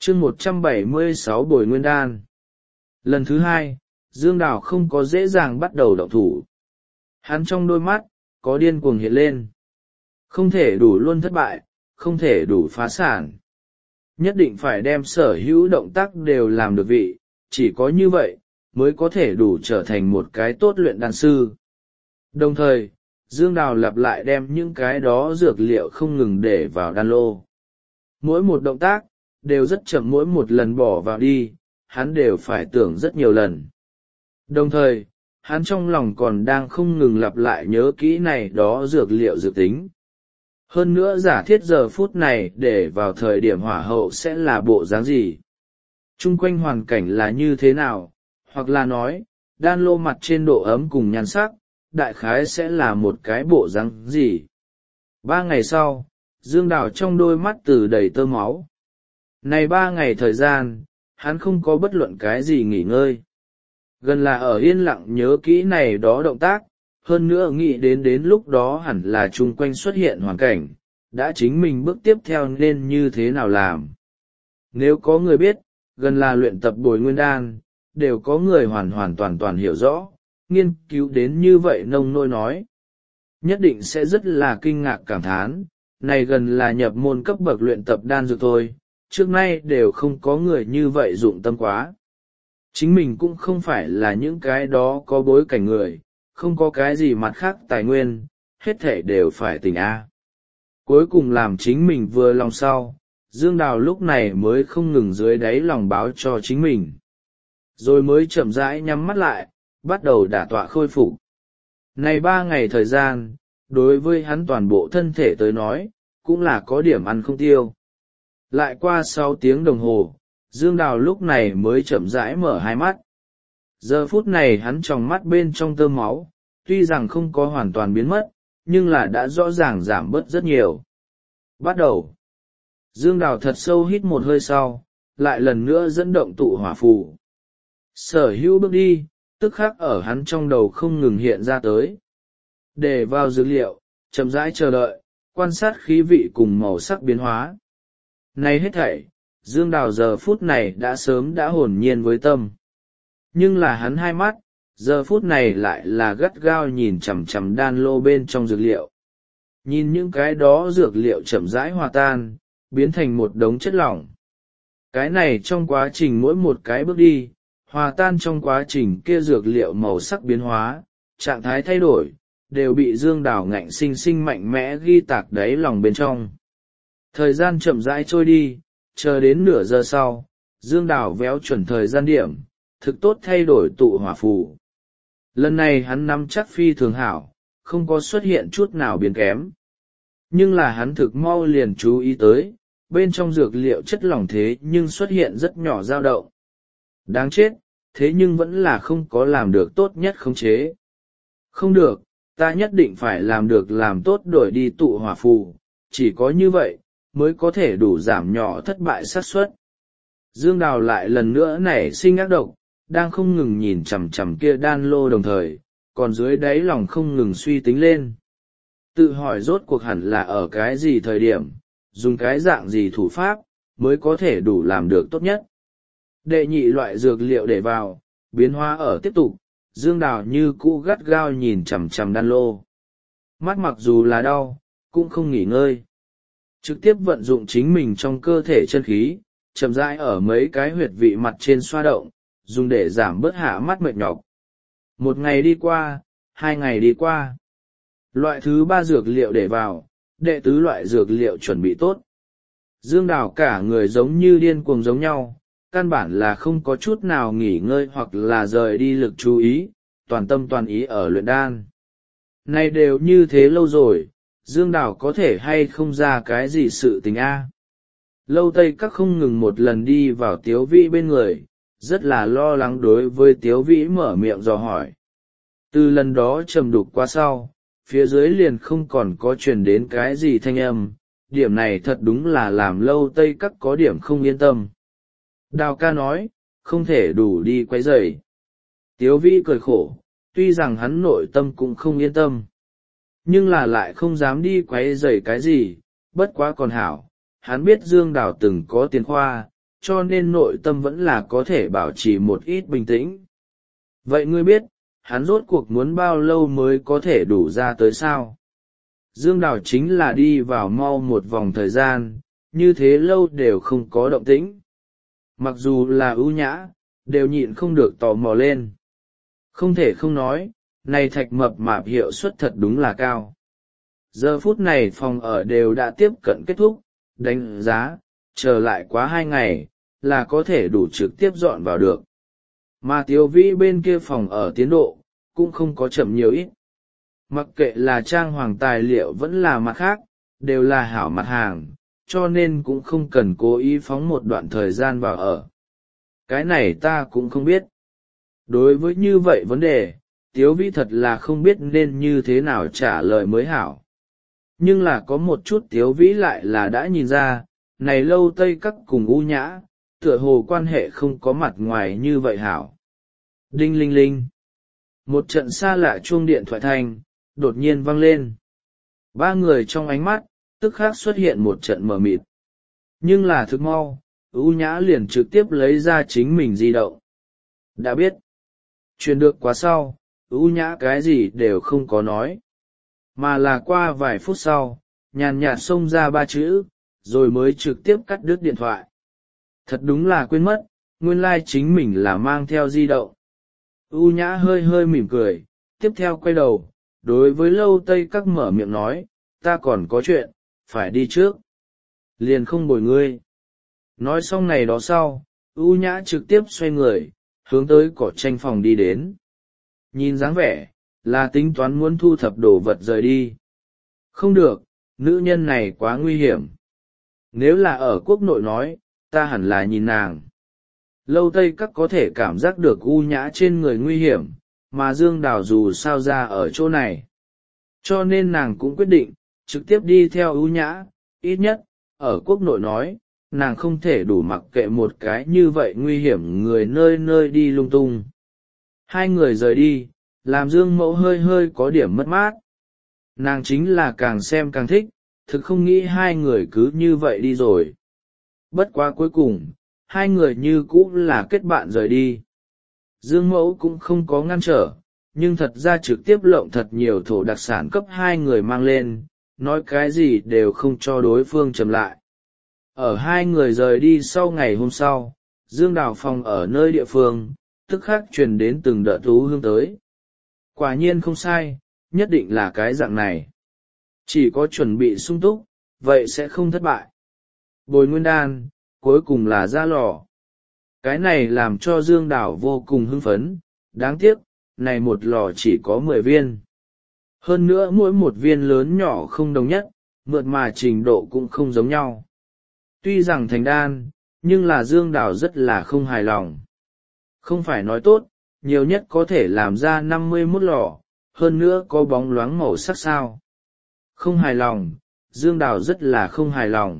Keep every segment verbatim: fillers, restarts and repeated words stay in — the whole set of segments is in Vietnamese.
chương một trăm bảy mươi sáu bồi nguyên đan. Lần thứ hai, Dương Đào không có dễ dàng bắt đầu động thủ. Hắn trong đôi mắt có điên cuồng hiện lên. Không thể đủ luôn thất bại, không thể đủ phá sản. Nhất định phải đem sở hữu động tác đều làm được vị, chỉ có như vậy mới có thể đủ trở thành một cái tốt luyện đan sư. Đồng thời, Dương Đào lặp lại đem những cái đó dược liệu không ngừng để vào đan lô. Mỗi một động tác đều rất chậm, mỗi một lần bỏ vào đi, hắn đều phải tưởng rất nhiều lần. Đồng thời, hắn trong lòng còn đang không ngừng lặp lại nhớ kỹ này đó dược liệu dự tính. Hơn nữa giả thiết giờ phút này để vào thời điểm hỏa hậu sẽ là bộ dáng gì. Chung quanh hoàn cảnh là như thế nào, hoặc là nói, đan lô mặt trên độ ấm cùng nhan sắc, đại khái sẽ là một cái bộ dáng gì. Ba ngày sau, Dương Đào trong đôi mắt từ đầy tơ máu. Này ba ngày thời gian, hắn không có bất luận cái gì nghỉ ngơi. Gần là ở yên lặng nhớ kỹ này đó động tác, hơn nữa nghĩ đến đến lúc đó hẳn là chung quanh xuất hiện hoàn cảnh, đã chính mình bước tiếp theo nên như thế nào làm. Nếu có người biết, gần là luyện tập bồi nguyên đan, đều có người hoàn hoàn toàn toàn hiểu rõ, nghiên cứu đến như vậy nông nôi nói. Nhất định sẽ rất là kinh ngạc cảm thán, này gần là nhập môn cấp bậc luyện tập đan dược thôi, trước nay đều không có người như vậy dụng tâm quá. Chính mình cũng không phải là những cái đó có bối cảnh người, không có cái gì mặt khác tài nguyên, hết thể đều phải tỉnh A. Cuối cùng làm chính mình vừa lòng sau, Dương Đào lúc này mới không ngừng dưới đáy lòng báo cho chính mình. Rồi mới chậm rãi nhắm mắt lại, bắt đầu đả tọa khôi phục. Này ba ngày thời gian, đối với hắn toàn bộ thân thể tới nói, cũng là có điểm ăn không tiêu. Lại qua sáu tiếng đồng hồ, Dương Đào lúc này mới chậm rãi mở hai mắt. Giờ phút này hắn tròng mắt bên trong tơ máu, tuy rằng không có hoàn toàn biến mất, nhưng là đã rõ ràng giảm bớt rất nhiều. Bắt đầu. Dương Đào thật sâu hít một hơi sau, lại lần nữa dẫn động tụ hỏa phù. Sở hữu bước đi, tức khắc ở hắn trong đầu không ngừng hiện ra tới. Để vào dược liệu, chậm rãi chờ đợi, quan sát khí vị cùng màu sắc biến hóa. Này hết thảy, Dương Đào giờ phút này đã sớm đã hồn nhiên với tâm. Nhưng là hắn hai mắt, giờ phút này lại là gắt gao nhìn chằm chằm đan lô bên trong dược liệu. Nhìn những cái đó dược liệu chậm rãi hòa tan, biến thành một đống chất lỏng. Cái này trong quá trình mỗi một cái bước đi, hòa tan trong quá trình kia dược liệu màu sắc biến hóa, trạng thái thay đổi, đều bị Dương Đào ngạnh sinh sinh mạnh mẽ ghi tạc đáy lòng bên trong. Thời gian chậm rãi trôi đi, chờ đến nửa giờ sau, Dương Đào véo chuẩn thời gian điểm, thực tốt thay đổi tụ hỏa phù. Lần này hắn nắm chắc phi thường hảo, không có xuất hiện chút nào biến kém. Nhưng là hắn thực mau liền chú ý tới, bên trong dược liệu chất lỏng thế nhưng xuất hiện rất nhỏ dao động. Đáng chết, thế nhưng vẫn là không có làm được tốt nhất khống chế. Không được, ta nhất định phải làm được làm tốt đổi đi tụ hỏa phù, chỉ có như vậy, mới có thể đủ giảm nhỏ thất bại xác suất. Dương Đào lại lần nữa nảy sinh ác độc, đang không ngừng nhìn chằm chằm kia đan lô đồng thời, còn dưới đáy lòng không ngừng suy tính lên. Tự hỏi rốt cuộc hẳn là ở cái gì thời điểm, dùng cái dạng gì thủ pháp, mới có thể đủ làm được tốt nhất. Đệ nhị loại dược liệu để vào, biến hóa ở tiếp tục, Dương Đào như cũ gắt gao nhìn chằm chằm đan lô. Mắt mặc dù là đau, cũng không nghỉ ngơi. Trực tiếp vận dụng chính mình trong cơ thể chân khí, chậm rãi ở mấy cái huyệt vị mặt trên xoa động, dùng để giảm bớt hạ mắt mệt nhọc. Một ngày đi qua, hai ngày đi qua. Loại thứ ba dược liệu để vào, đệ tứ loại dược liệu chuẩn bị tốt. Dương Đào cả người giống như điên cuồng giống nhau, căn bản là không có chút nào nghỉ ngơi hoặc là rời đi lực chú ý, toàn tâm toàn ý ở luyện đan. Này đều như thế lâu rồi, Dương Đào có thể hay không ra cái gì sự tình a? Lâu Tây Các không ngừng một lần đi vào Tiếu Vĩ bên người, rất là lo lắng đối với Tiếu Vĩ mở miệng dò hỏi. Từ lần đó trầm đục qua sau, phía dưới liền không còn có truyền đến cái gì thanh âm, điểm này thật đúng là làm Lâu Tây Các có điểm không yên tâm. Đào ca nói, không thể đủ đi quấy rầy. Tiếu Vĩ cười khổ, tuy rằng hắn nội tâm cũng không yên tâm, nhưng là lại không dám đi quấy rầy cái gì, bất quá còn hảo, hắn biết Dương Đào từng có tiền khoa, cho nên nội tâm vẫn là có thể bảo trì một ít bình tĩnh. Vậy ngươi biết hắn rốt cuộc muốn bao lâu mới có thể đủ ra tới sao? Dương Đào chính là đi vào mau một vòng thời gian, như thế lâu đều không có động tĩnh. Mặc dù là ưu nhã, đều nhịn không được tò mò lên. Không thể không nói, này thạch mập mạp hiệu suất thật đúng là cao. Giờ phút này phòng ở đều đã tiếp cận kết thúc, đánh giá, chờ lại quá hai ngày, là có thể đủ trực tiếp dọn vào được. Mà Tiếu Vĩ bên kia phòng ở tiến độ, cũng không có chậm nhiều ít. Mặc kệ là trang hoàng tài liệu vẫn là mặt khác, đều là hảo mặt hàng, cho nên cũng không cần cố ý phóng một đoạn thời gian vào ở. Cái này ta cũng không biết. Đối với như vậy vấn đề, Tiếu Vĩ thật là không biết nên như thế nào trả lời mới hảo. Nhưng là có một chút Tiếu Vĩ lại là đã nhìn ra, này Lâu Tây Các cùng U Nhã, tựa hồ quan hệ không có mặt ngoài như vậy hảo. Đinh linh linh. Một trận xa lạ chuông điện thoại thanh, đột nhiên vang lên. Ba người trong ánh mắt, tức khắc xuất hiện một trận mờ mịt. Nhưng là thực mau, U Nhã liền trực tiếp lấy ra chính mình di động. Đã biết. Truyền được quá sau, U Nhã cái gì đều không có nói. Mà là qua vài phút sau, nhàn nhạt xông ra ba chữ, rồi mới trực tiếp cắt đứt điện thoại. Thật đúng là quên mất, nguyên lai chính mình là mang theo di động. U Nhã hơi hơi mỉm cười, tiếp theo quay đầu, đối với Lâu Tây Các mở miệng nói, ta còn có chuyện, phải đi trước. Liền không bồi ngươi. Nói xong này đó sau, U Nhã trực tiếp xoay người, hướng tới cỏ tranh phòng đi đến. Nhìn dáng vẻ, là tính toán muốn thu thập đồ vật rời đi. Không được, nữ nhân này quá nguy hiểm. Nếu là ở quốc nội nói, ta hẳn là nhìn nàng. Lâu Tây Các có thể cảm giác được U Nhã trên người nguy hiểm, mà Dương Đào dù sao ra ở chỗ này. Cho nên nàng cũng quyết định, trực tiếp đi theo U Nhã, ít nhất, ở quốc nội nói, nàng không thể đủ mặc kệ một cái như vậy nguy hiểm người nơi nơi đi lung tung. Hai người rời đi, làm Dương Mẫu hơi hơi có điểm mất mát. Nàng chính là càng xem càng thích, thực không nghĩ hai người cứ như vậy đi rồi. Bất quá cuối cùng, hai người như cũ là kết bạn rời đi. Dương Mẫu cũng không có ngăn trở, nhưng thật ra trực tiếp lộng thật nhiều thổ đặc sản cấp hai người mang lên, nói cái gì đều không cho đối phương chậm lại. Ở hai người rời đi sau ngày hôm sau, Dương Đào phòng ở nơi địa phương, tức khắc truyền đến từng đợt thú hương tới. Quả nhiên không sai, nhất định là cái dạng này. Chỉ có chuẩn bị sung túc, vậy sẽ không thất bại. Bồi nguyên đan, cuối cùng là ra lò. Cái này làm cho Dương Đào vô cùng hưng phấn, đáng tiếc, này một lò chỉ có mười viên. Hơn nữa mỗi một viên lớn nhỏ không đồng nhất, mượt mà trình độ cũng không giống nhau. Tuy rằng thành đan, nhưng là Dương Đào rất là không hài lòng. Không phải nói tốt, nhiều nhất có thể làm ra năm mươi mốt lò, hơn nữa có bóng loáng màu sắc sao. Không hài lòng, Dương Đào rất là không hài lòng.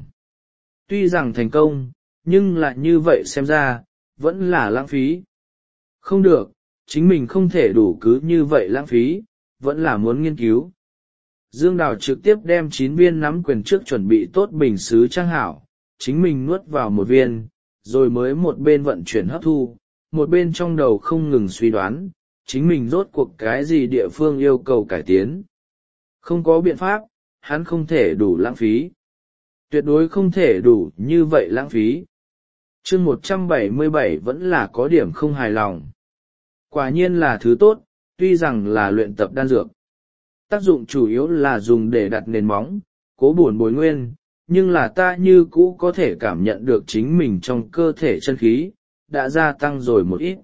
Tuy rằng thành công, nhưng lại như vậy xem ra, vẫn là lãng phí. Không được, chính mình không thể đủ cứ như vậy lãng phí, vẫn là muốn nghiên cứu. Dương Đào trực tiếp đem chín viên nắm quyền trước chuẩn bị tốt bình sứ trang hảo, chính mình nuốt vào một viên, rồi mới một bên vận chuyển hấp thu, một bên trong đầu không ngừng suy đoán, chính mình rốt cuộc cái gì địa phương yêu cầu cải tiến. Không có biện pháp, hắn không thể đủ lãng phí. Tuyệt đối không thể đủ như vậy lãng phí. Chương một trăm bảy mươi bảy vẫn là có điểm không hài lòng. Quả nhiên là thứ tốt, tuy rằng là luyện tập đan dược. Tác dụng chủ yếu là dùng để đặt nền móng, cố bổn bồi nguyên, nhưng là ta như cũ có thể cảm nhận được chính mình trong cơ thể chân khí, đã gia tăng rồi một ít.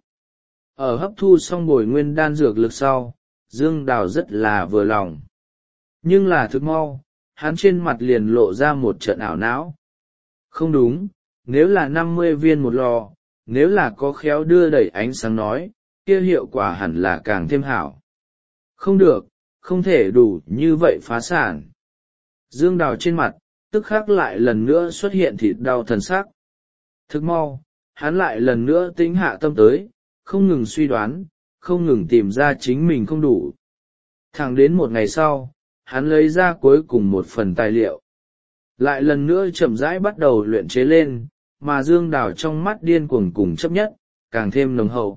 Ở hấp thu xong bồi nguyên đan dược lực sau, Dương Đào rất là vừa lòng. Nhưng là thực mau, hắn trên mặt liền lộ ra một trận ảo não. Không đúng, nếu là năm mươi viên một lò, nếu là có khéo đưa đẩy ánh sáng nói, kia hiệu quả hẳn là càng thêm hảo. Không được, không thể đủ như vậy phá sản. Dương Đào trên mặt, tức khắc lại lần nữa xuất hiện thịt đau thần sắc. Thức mau, hắn lại lần nữa tĩnh hạ tâm tới, không ngừng suy đoán, không ngừng tìm ra chính mình không đủ. Thẳng đến một ngày sau, hắn lấy ra cuối cùng một phần tài liệu. Lại lần nữa chậm rãi bắt đầu luyện chế lên, mà Dương Đào trong mắt điên cuồng cùng chấp nhất, càng thêm nồng hậu.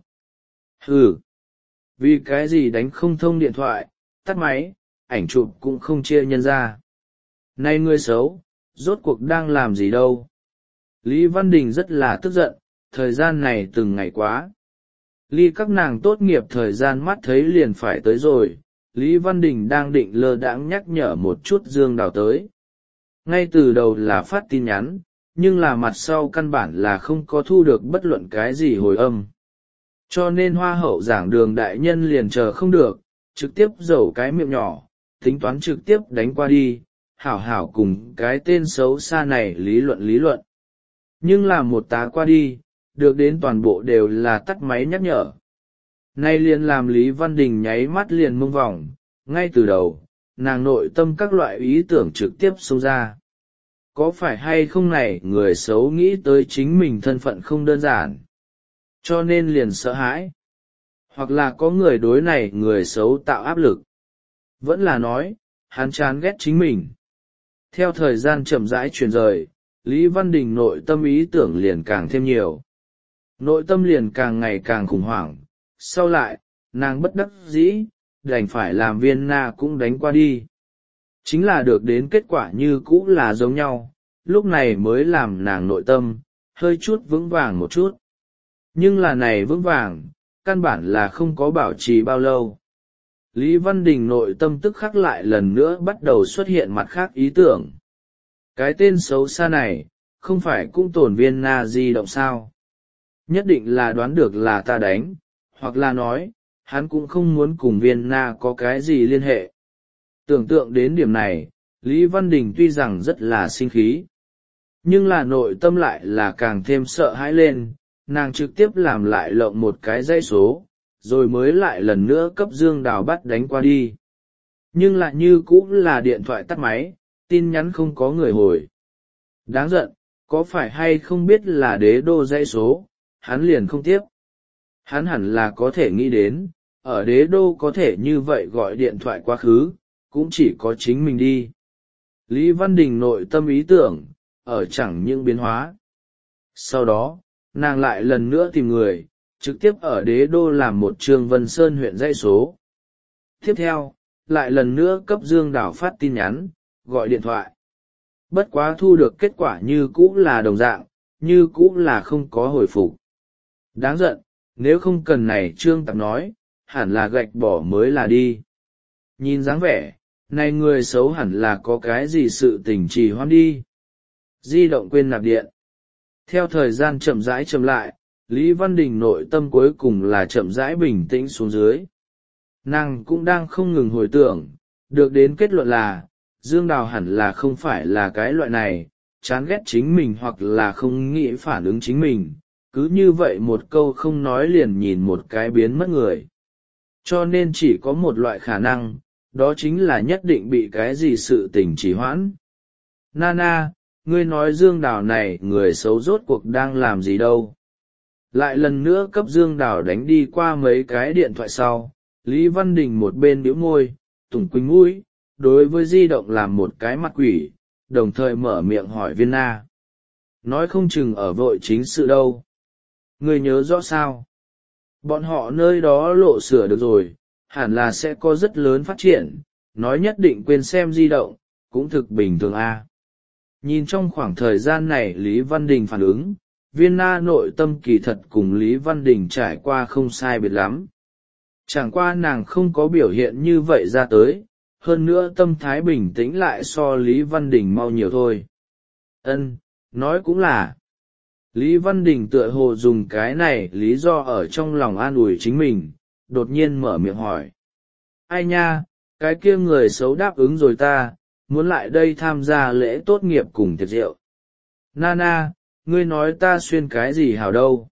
Ừ, vì cái gì đánh không thông điện thoại, tắt máy, ảnh chụp cũng không chia nhân ra. Này ngươi xấu, rốt cuộc đang làm gì đâu. Lý Văn Đình rất là tức giận, thời gian này từng ngày quá. Ly các nàng tốt nghiệp thời gian mắt thấy liền phải tới rồi, Lý Văn Đình đang định lơ đãng nhắc nhở một chút Dương Đào tới. Ngay từ đầu là phát tin nhắn, nhưng là mặt sau căn bản là không có thu được bất luận cái gì hồi âm. Cho nên hoa hậu giảng đường đại nhân liền chờ không được, trực tiếp dẩu cái miệng nhỏ, tính toán trực tiếp đánh qua đi, hảo hảo cùng cái tên xấu xa này lý luận lý luận. Nhưng là một tá qua đi, được đến toàn bộ đều là tắt máy nhắc nhở. Nay liền làm Lý Văn Đình nháy mắt liền mông vòng, ngay từ đầu, nàng nội tâm các loại ý tưởng trực tiếp xông ra. Có phải hay không này người xấu nghĩ tới chính mình thân phận không đơn giản, cho nên liền sợ hãi. Hoặc là có người đối này người xấu tạo áp lực. Vẫn là nói, hắn chán ghét chính mình. Theo thời gian chậm rãi chuyển rời, Lý Văn Đình nội tâm ý tưởng liền càng thêm nhiều. Nội tâm liền càng ngày càng khủng hoảng. Sau lại, nàng bất đắc dĩ, đành phải làm Viên Na cũng đánh qua đi. Chính là được đến kết quả như cũ là giống nhau, lúc này mới làm nàng nội tâm, hơi chút vững vàng một chút. Nhưng là này vững vàng, căn bản là không có bảo trì bao lâu. Lý Văn Đình nội tâm tức khắc lại lần nữa bắt đầu xuất hiện mặt khác ý tưởng. Cái tên xấu xa này, không phải cũng tổn Viên Na di động sao? Nhất định là đoán được là ta đánh, hoặc là nói, hắn cũng không muốn cùng Viên Na có cái gì liên hệ. Tưởng tượng đến điểm này, Lý Văn Đình tuy rằng rất là sinh khí, nhưng là nội tâm lại là càng thêm sợ hãi lên, nàng trực tiếp làm lại lộng một cái dãy số, rồi mới lại lần nữa cấp Dương Đào bắt đánh qua đi. Nhưng lại như cũ là điện thoại tắt máy, tin nhắn không có người hồi. Đáng giận, có phải hay không biết là đế đô dãy số, hắn liền không tiếp. Hắn hẳn là có thể nghĩ đến, ở đế đô có thể như vậy gọi điện thoại quá khứ, cũng chỉ có chính mình đi. Lý Văn Đình nội tâm ý tưởng, ở chẳng những biến hóa. Sau đó, nàng lại lần nữa tìm người, trực tiếp ở đế đô làm một trường Vân Sơn huyện dãy số. Tiếp theo, lại lần nữa cấp Dương Đào phát tin nhắn, gọi điện thoại. Bất quá thu được kết quả như cũ là đồng dạng, như cũ là không có hồi phục. Đáng giận, nếu không cần này Trương Tạp nói, hẳn là gạch bỏ mới là đi. Nhìn dáng vẻ, này người xấu hẳn là có cái gì sự tình trì hoãn đi. Di động quên nạp điện. Theo thời gian chậm rãi chậm lại, Lý Văn Đình nội tâm cuối cùng là chậm rãi bình tĩnh xuống dưới. Nàng cũng đang không ngừng hồi tưởng, được đến kết luận là, Dương Đào hẳn là không phải là cái loại này, chán ghét chính mình hoặc là không nghĩ phản ứng chính mình, cứ như vậy một câu không nói liền nhìn một cái biến mất người. Cho nên chỉ có một loại khả năng, đó chính là nhất định bị cái gì sự tình trì hoãn. Nana, ngươi nói Dương Đào này người xấu rốt cuộc đang làm gì đâu. Lại lần nữa cấp Dương Đào đánh đi qua mấy cái điện thoại sau, Lý Văn Đình một bên bĩu môi, tủm quỳnh mũi, đối với di động làm một cái mặt quỷ, đồng thời mở miệng hỏi Viên Na. Nói không chừng ở vội chính sự đâu. Ngươi nhớ rõ sao? Bọn họ nơi đó lộ sửa được rồi, hẳn là sẽ có rất lớn phát triển, nói nhất định quên xem di động, cũng thực bình thường a. Nhìn trong khoảng thời gian này Lý Văn Đình phản ứng, Viên Na nội tâm kỳ thật cùng Lý Văn Đình trải qua không sai biệt lắm. Chẳng qua nàng không có biểu hiện như vậy ra tới, hơn nữa tâm thái bình tĩnh lại so Lý Văn Đình mau nhiều thôi. Ân, nói cũng là. Lý Văn Đình tựa hồ dùng cái này lý do ở trong lòng an ủi chính mình, đột nhiên mở miệng hỏi. Ai nha, cái kia người xấu đáp ứng rồi ta, muốn lại đây tham gia lễ tốt nghiệp cùng tiệc rượu. Nana, ngươi nói ta xuyên cái gì hảo đâu.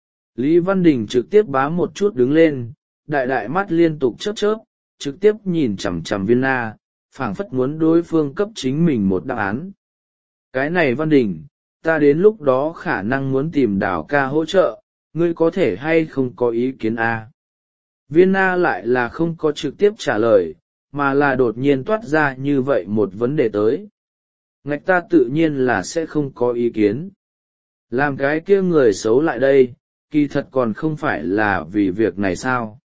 Lý Văn Đình trực tiếp bám một chút đứng lên, đại đại mắt liên tục chớp chớp, trực tiếp nhìn chằm chằm Viên Na, phảng phất muốn đối phương cấp chính mình một đáp án. Cái này Văn Đình, ta đến lúc đó khả năng muốn tìm Đào ca hỗ trợ, ngươi có thể hay không có ý kiến a? Viên Na lại là không có trực tiếp trả lời, mà là đột nhiên toát ra như vậy một vấn đề tới. Ngạch ta tự nhiên là sẽ không có ý kiến. làm cái kia người xấu lại đây, kỳ thật còn không phải là vì việc này sao?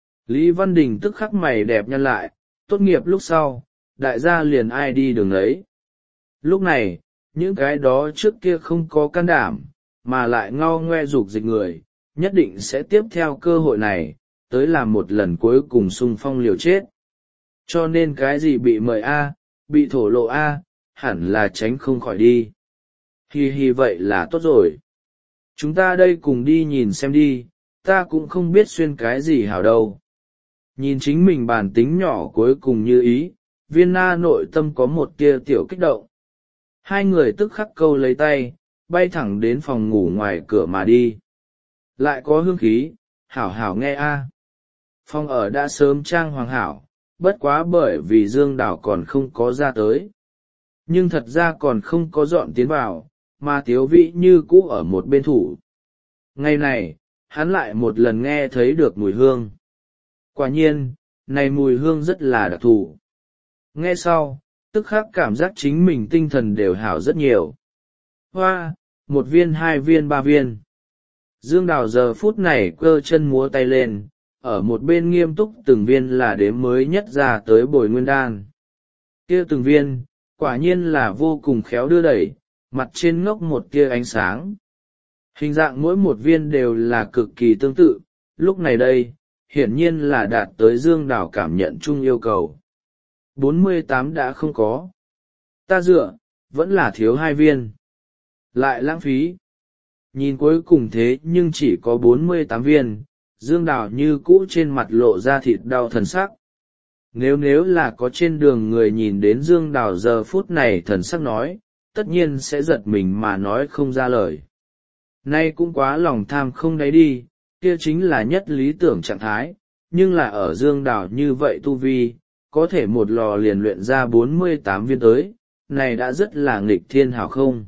Lý Văn Đình tức khắc mày đẹp nhăn lại, tốt nghiệp lúc sau, đại gia liền ai đi đường ấy. Lúc này, những cái đó trước kia không có can đảm, mà lại ngao ngoe dục dịch người, nhất định sẽ tiếp theo cơ hội này, tới làm một lần cuối cùng xung phong liều chết. Cho nên cái gì bị mời A, bị thổ lộ A, hẳn là tránh không khỏi đi. Hi hi vậy là tốt rồi. Chúng ta đây cùng đi nhìn xem đi, ta cũng không biết xuyên cái gì hảo đâu. Nhìn chính mình bản tính nhỏ cuối cùng như ý, Viên Na nội tâm có một tia tiểu kích động. Hai người tức khắc câu lấy tay, bay thẳng đến phòng ngủ ngoài cửa mà đi. Lại có hương khí, hảo hảo nghe a. Phòng ở đã sớm trang hoàng hảo, bất quá bởi vì Dương Đào còn không có ra tới. Nhưng thật ra còn không có dọn tiến vào, mà Tiếu Vĩ như cũ ở một bên thủ. Ngày này, hắn lại một lần nghe thấy được mùi hương. Quả nhiên, này mùi hương rất là đặc thù. Nghe sau, tức khắc cảm giác chính mình tinh thần đều hảo rất nhiều. Hoa, một viên hai viên ba viên. Dương Đào giờ phút này cơ chân múa tay lên, ở một bên nghiêm túc từng viên là đếm mới nhất ra tới bồi nguyên đan. Kia từng viên, quả nhiên là vô cùng khéo đưa đẩy, mặt trên ngốc một tia ánh sáng. Hình dạng mỗi một viên đều là cực kỳ tương tự, lúc này đây, hiển nhiên là đạt tới Dương Đào cảm nhận chung yêu cầu. bốn mươi tám đã không có. Ta dựa, vẫn là thiếu hai viên. Lại lãng phí. Nhìn cuối cùng thế nhưng chỉ có bốn mươi tám viên, Dương Đào như cũ trên mặt lộ ra thịt đau thần sắc. Nếu nếu là có trên đường người nhìn đến Dương Đào giờ phút này thần sắc nói, tất nhiên sẽ giật mình mà nói không ra lời. Nay cũng quá lòng tham không đáy đi, kia chính là nhất lý tưởng trạng thái, nhưng là ở Dương Đào như vậy tu vi, có thể một lò liền luyện ra bốn mươi tám viên tới, này đã rất là nghịch thiên hảo không.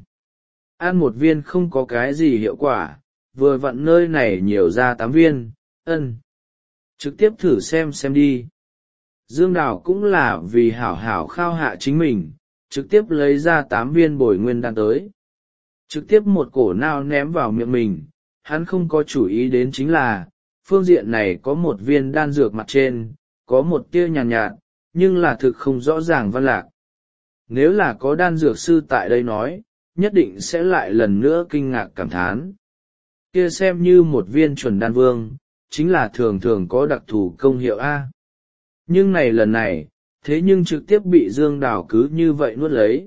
Ăn một viên không có cái gì hiệu quả, vừa vặn nơi này nhiều ra tám viên, ân. Trực tiếp thử xem xem đi. Dương Đào cũng là vì hảo hảo khao hạ chính mình, trực tiếp lấy ra tám viên bồi nguyên đan tới. Trực tiếp một cổ nao ném vào miệng mình, hắn không có chủ ý đến chính là, phương diện này có một viên đan dược mặt trên, có một tia nhàn nhạt, nhạt, nhưng là thực không rõ ràng văn lạc. Nếu là có đan dược sư tại đây nói, nhất định sẽ lại lần nữa kinh ngạc cảm thán. Kia xem như một viên chuẩn đan vương, chính là thường thường có đặc thù công hiệu A. Nhưng này lần này, thế nhưng trực tiếp bị Dương Đào cứ như vậy nuốt lấy.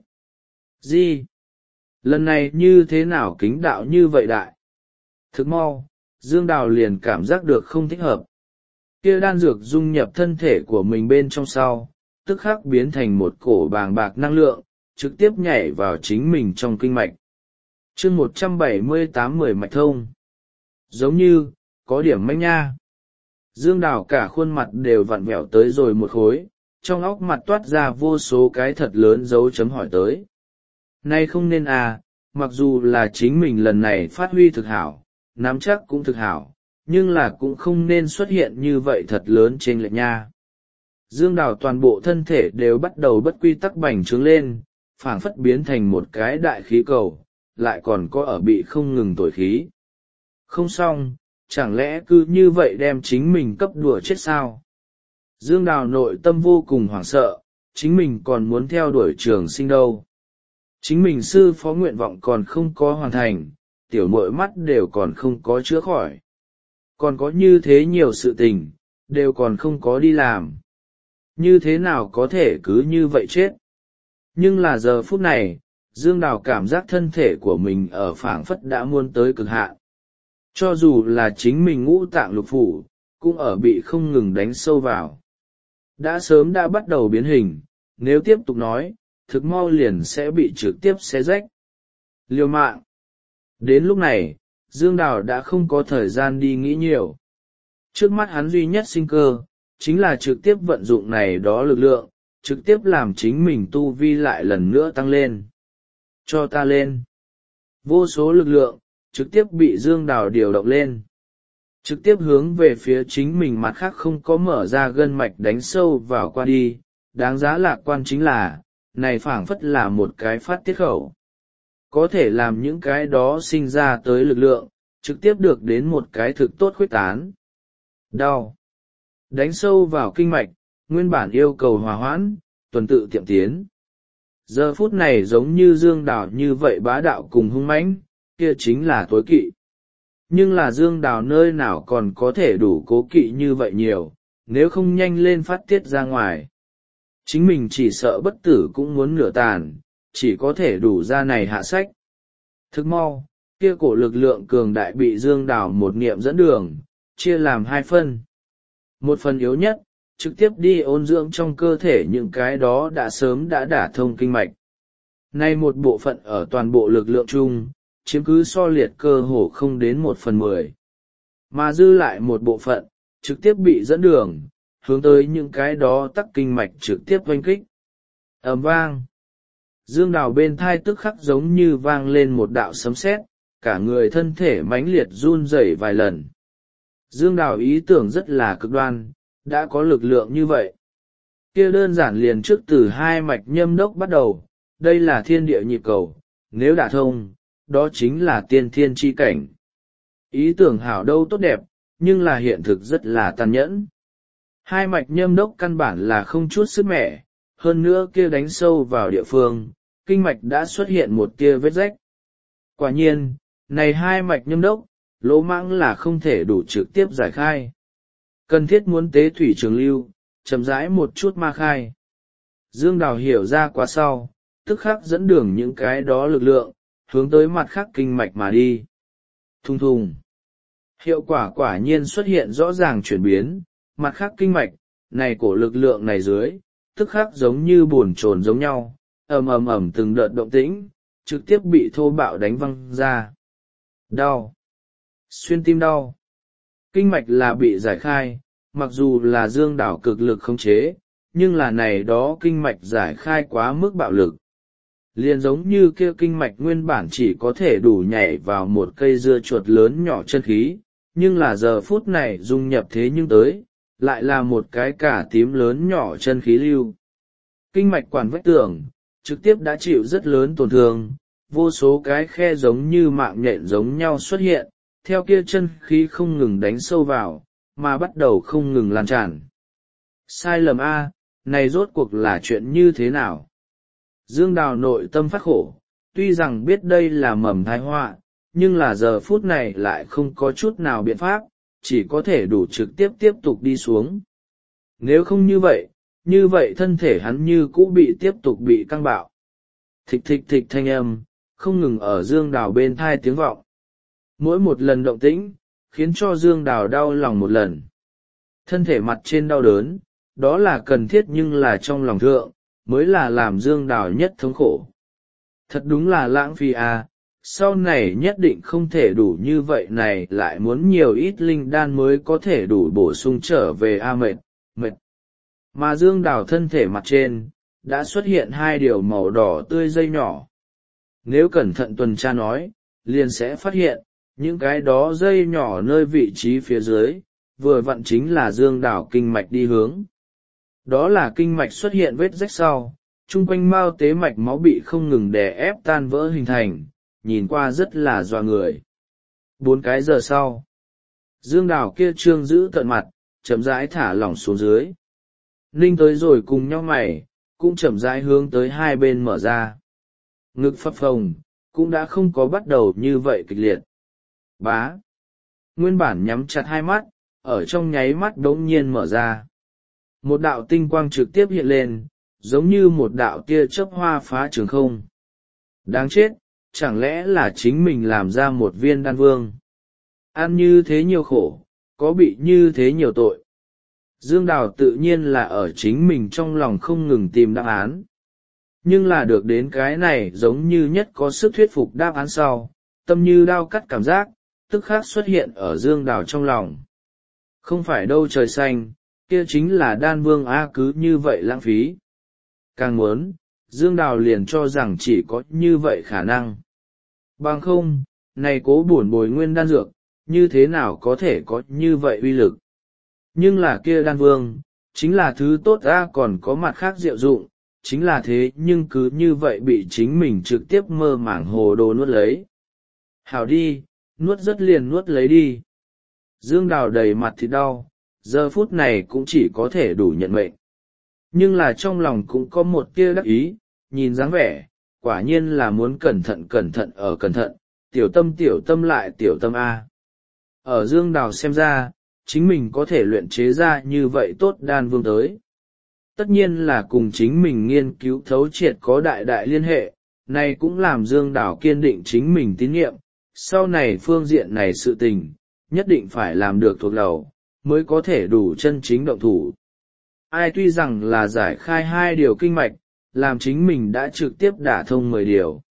Gì? Lần này như thế nào kính đạo như vậy đại? Thực mau, Dương Đào liền cảm giác được không thích hợp. Kia đan dược dung nhập thân thể của mình bên trong sau, tức khắc biến thành một cổ bàng bạc năng lượng, trực tiếp nhảy vào chính mình trong kinh mạch. Chương một trăm bảy mươi tám mười mạch thông. Giống như, có điểm manh nha. Dương Đào cả khuôn mặt đều vặn vẹo tới rồi một khối, trong óc mặt toát ra vô số cái thật lớn dấu chấm hỏi tới. Nay không nên à, mặc dù là chính mình lần này phát huy thực hảo, nắm chắc cũng thực hảo, nhưng là cũng không nên xuất hiện như vậy thật lớn trên lệch nha. Dương Đào toàn bộ thân thể đều bắt đầu bất quy tắc bành trướng lên, phảng phất biến thành một cái đại khí cầu, lại còn có ở bị không ngừng tồi khí. Không xong, chẳng lẽ cứ như vậy đem chính mình cấp đùa chết sao? Dương Đào nội tâm vô cùng hoảng sợ, chính mình còn muốn theo đuổi trường sinh đâu. Chính mình sư phó nguyện vọng còn không có hoàn thành, tiểu muội mắt đều còn không có chữa khỏi. Còn có như thế nhiều sự tình, đều còn không có đi làm. Như thế nào có thể cứ như vậy chết? Nhưng là giờ phút này, Dương Đào cảm giác thân thể của mình ở phảng phất đã muôn tới cực hạn. Cho dù là chính mình ngũ tạng lục phủ, cũng ở bị không ngừng đánh sâu vào. Đã sớm đã bắt đầu biến hình, nếu tiếp tục nói, thực mau liền sẽ bị trực tiếp xé rách. Liều mạng. Đến lúc này, Dương Đào đã không có thời gian đi nghĩ nhiều. Trước mắt hắn duy nhất sinh cơ, chính là trực tiếp vận dụng này đó lực lượng, trực tiếp làm chính mình tu vi lại lần nữa tăng lên. Cho ta lên. Vô số lực lượng, trực tiếp bị Dương Đào điều động lên. Trực tiếp hướng về phía chính mình mặt khác không có mở ra gân mạch đánh sâu vào qua đi, đáng giá lạc quan chính là, này phảng phất là một cái phát tiết khẩu. có thể làm những cái đó sinh ra tới lực lượng, trực tiếp được đến một cái thực tốt khuếch tán. Đau. Đánh sâu vào kinh mạch, nguyên bản yêu cầu hòa hoãn, tuần tự tiệm tiến. Giờ phút này giống như Dương Đào như vậy bá đạo cùng hung mãnh, kia chính là tối kỵ. Nhưng là Dương Đào nơi nào còn có thể đủ cố kỵ như vậy nhiều, nếu không nhanh lên phát tiết ra ngoài. Chính mình chỉ sợ bất tử cũng muốn nửa tàn, chỉ có thể đủ ra này hạ sách. Thức mau, kia cổ lực lượng cường đại bị Dương Đào một niệm dẫn đường, chia làm hai phân. Một phần yếu nhất, trực tiếp đi ôn dưỡng trong cơ thể những cái đó đã sớm đã đả thông kinh mạch. Nay một bộ phận ở toàn bộ lực lượng chung, chiếm cứ so liệt cơ hồ không đến một phần mười. Mà dư lại một bộ phận, trực tiếp bị dẫn đường, hướng tới những cái đó tắc kinh mạch trực tiếp oanh kích. Ầm vang. Dương Đào bên thai tức khắc giống như vang lên một đạo sấm sét, cả người thân thể mãnh liệt run rẩy vài lần. Dương Đào ý tưởng rất là cực đoan, đã có lực lượng như vậy. Kia đơn giản liền trước từ hai mạch nhâm đốc bắt đầu, đây là thiên địa nhịp cầu, nếu đả thông, đó chính là tiên thiên chi cảnh. Ý tưởng hảo đâu tốt đẹp, nhưng là hiện thực rất là tàn nhẫn. Hai mạch nhâm đốc căn bản là không chút sức mẻ, hơn nữa kia đánh sâu vào địa phương, kinh mạch đã xuất hiện một tia vết rách. Quả nhiên, này hai mạch nhâm đốc, lỗ mãng là không thể đủ trực tiếp giải khai. Cần thiết muốn tế thủy trường lưu, chậm rãi một chút ma khai. Dương Đào hiểu ra quá sau, tức khắc dẫn đường những cái đó lực lượng, hướng tới mặt khác kinh mạch mà đi. Thùng thùng. Hiệu quả quả nhiên xuất hiện rõ ràng chuyển biến, mặt khác kinh mạch, này cổ lực lượng này dưới, tức khắc giống như buồn chồn giống nhau, ầm ầm ầm từng đợt động tĩnh, trực tiếp bị thô bạo đánh văng ra. Đau. Xuyên tim đau. Kinh mạch là bị giải khai, mặc dù là Dương Đào cực lực khống chế, nhưng là này đó kinh mạch giải khai quá mức bạo lực. Liền giống như kia kinh mạch nguyên bản chỉ có thể đủ nhảy vào một cây dưa chuột lớn nhỏ chân khí, nhưng là giờ phút này dung nhập thế nhưng tới, lại là một cái cả tím lớn nhỏ chân khí lưu. Kinh mạch quản vách tường, trực tiếp đã chịu rất lớn tổn thương, vô số cái khe giống như mạng nhện giống nhau xuất hiện, theo kia chân khí không ngừng đánh sâu vào, mà bắt đầu không ngừng lan tràn. Sai lầm A, này rốt cuộc là chuyện như thế nào? Dương Đào nội tâm phát khổ, tuy rằng biết đây là mầm tai họa, nhưng là giờ phút này lại không có chút nào biện pháp, chỉ có thể đủ trực tiếp tiếp tục đi xuống. Nếu không như vậy, như vậy thân thể hắn như cũ bị tiếp tục bị căng bạo. Thịch thịch thịch thanh âm, không ngừng ở Dương Đào bên thai tiếng vọng. Mỗi một lần động tĩnh, khiến cho Dương Đào đau lòng một lần. Thân thể mặt trên đau đớn, đó là cần thiết nhưng là trong lòng thượng, mới là làm Dương Đào nhất thống khổ. Thật đúng là lãng phí à, sau này nhất định không thể đủ như vậy này lại muốn nhiều ít linh đan mới có thể đủ bổ sung trở về a mệt, mệt. Mà Dương Đào thân thể mặt trên, đã xuất hiện hai điều màu đỏ tươi dây nhỏ. Nếu cẩn thận tuần tra nói, liền sẽ phát hiện, những cái đó dây nhỏ nơi vị trí phía dưới, vừa vặn chính là Dương Đào kinh mạch đi hướng. Đó là kinh mạch xuất hiện vết rách sau, chung quanh mao tế mạch máu bị không ngừng đè ép tan vỡ hình thành, nhìn qua rất là dọa người. Bốn cái giờ sau, Dương Đào kia trương giữ tận mặt, chậm rãi thả lỏng xuống dưới. Ninh tới rồi cùng nhau mày, cũng chậm rãi hướng tới hai bên mở ra. Ngực phập phồng, cũng đã không có bắt đầu như vậy kịch liệt. Bá. Nguyên bản nhắm chặt hai mắt, ở trong nháy mắt đống nhiên mở ra. Một đạo tinh quang trực tiếp hiện lên, giống như một đạo tia chớp hoa phá trường không. Đáng chết, chẳng lẽ là chính mình làm ra một viên đan vương? Ăn như thế nhiều khổ, có bị như thế nhiều tội. Dương Đào tự nhiên là ở chính mình trong lòng không ngừng tìm đáp án. Nhưng là được đến cái này giống như nhất có sức thuyết phục đáp án sau, tâm như đao cắt cảm giác, tức khắc xuất hiện ở Dương Đào trong lòng. Không phải đâu trời xanh, kia chính là đan vương A, cứ như vậy lãng phí. Càng muốn, Dương Đào liền cho rằng chỉ có như vậy khả năng. Bằng không, này cố buồn bồi nguyên đan dược, như thế nào có thể có như vậy uy lực. Nhưng là kia đan vương, chính là thứ tốt A, còn có mặt khác diệu dụng, chính là thế nhưng cứ như vậy bị chính mình trực tiếp mơ màng hồ đồ nuốt lấy. Hảo đi, nuốt rất liền nuốt lấy đi. Dương Đào đầy mặt thì đau, giờ phút này cũng chỉ có thể đủ nhận mệnh. Nhưng là trong lòng cũng có một tia đắc ý, nhìn dáng vẻ, quả nhiên là muốn cẩn thận cẩn thận ở cẩn thận, tiểu tâm tiểu tâm lại tiểu tâm A. Ở Dương Đào xem ra, chính mình có thể luyện chế ra như vậy tốt đan vương tới. Tất nhiên là cùng chính mình nghiên cứu thấu triệt có đại đại liên hệ, này cũng làm Dương Đào kiên định chính mình tín nhiệm, sau này phương diện này sự tình, nhất định phải làm được thuộc đầu, mới có thể đủ chân chính động thủ. Ai tuy rằng là giải khai hai điều kinh mạch, làm chính mình đã trực tiếp đả thông mười điều.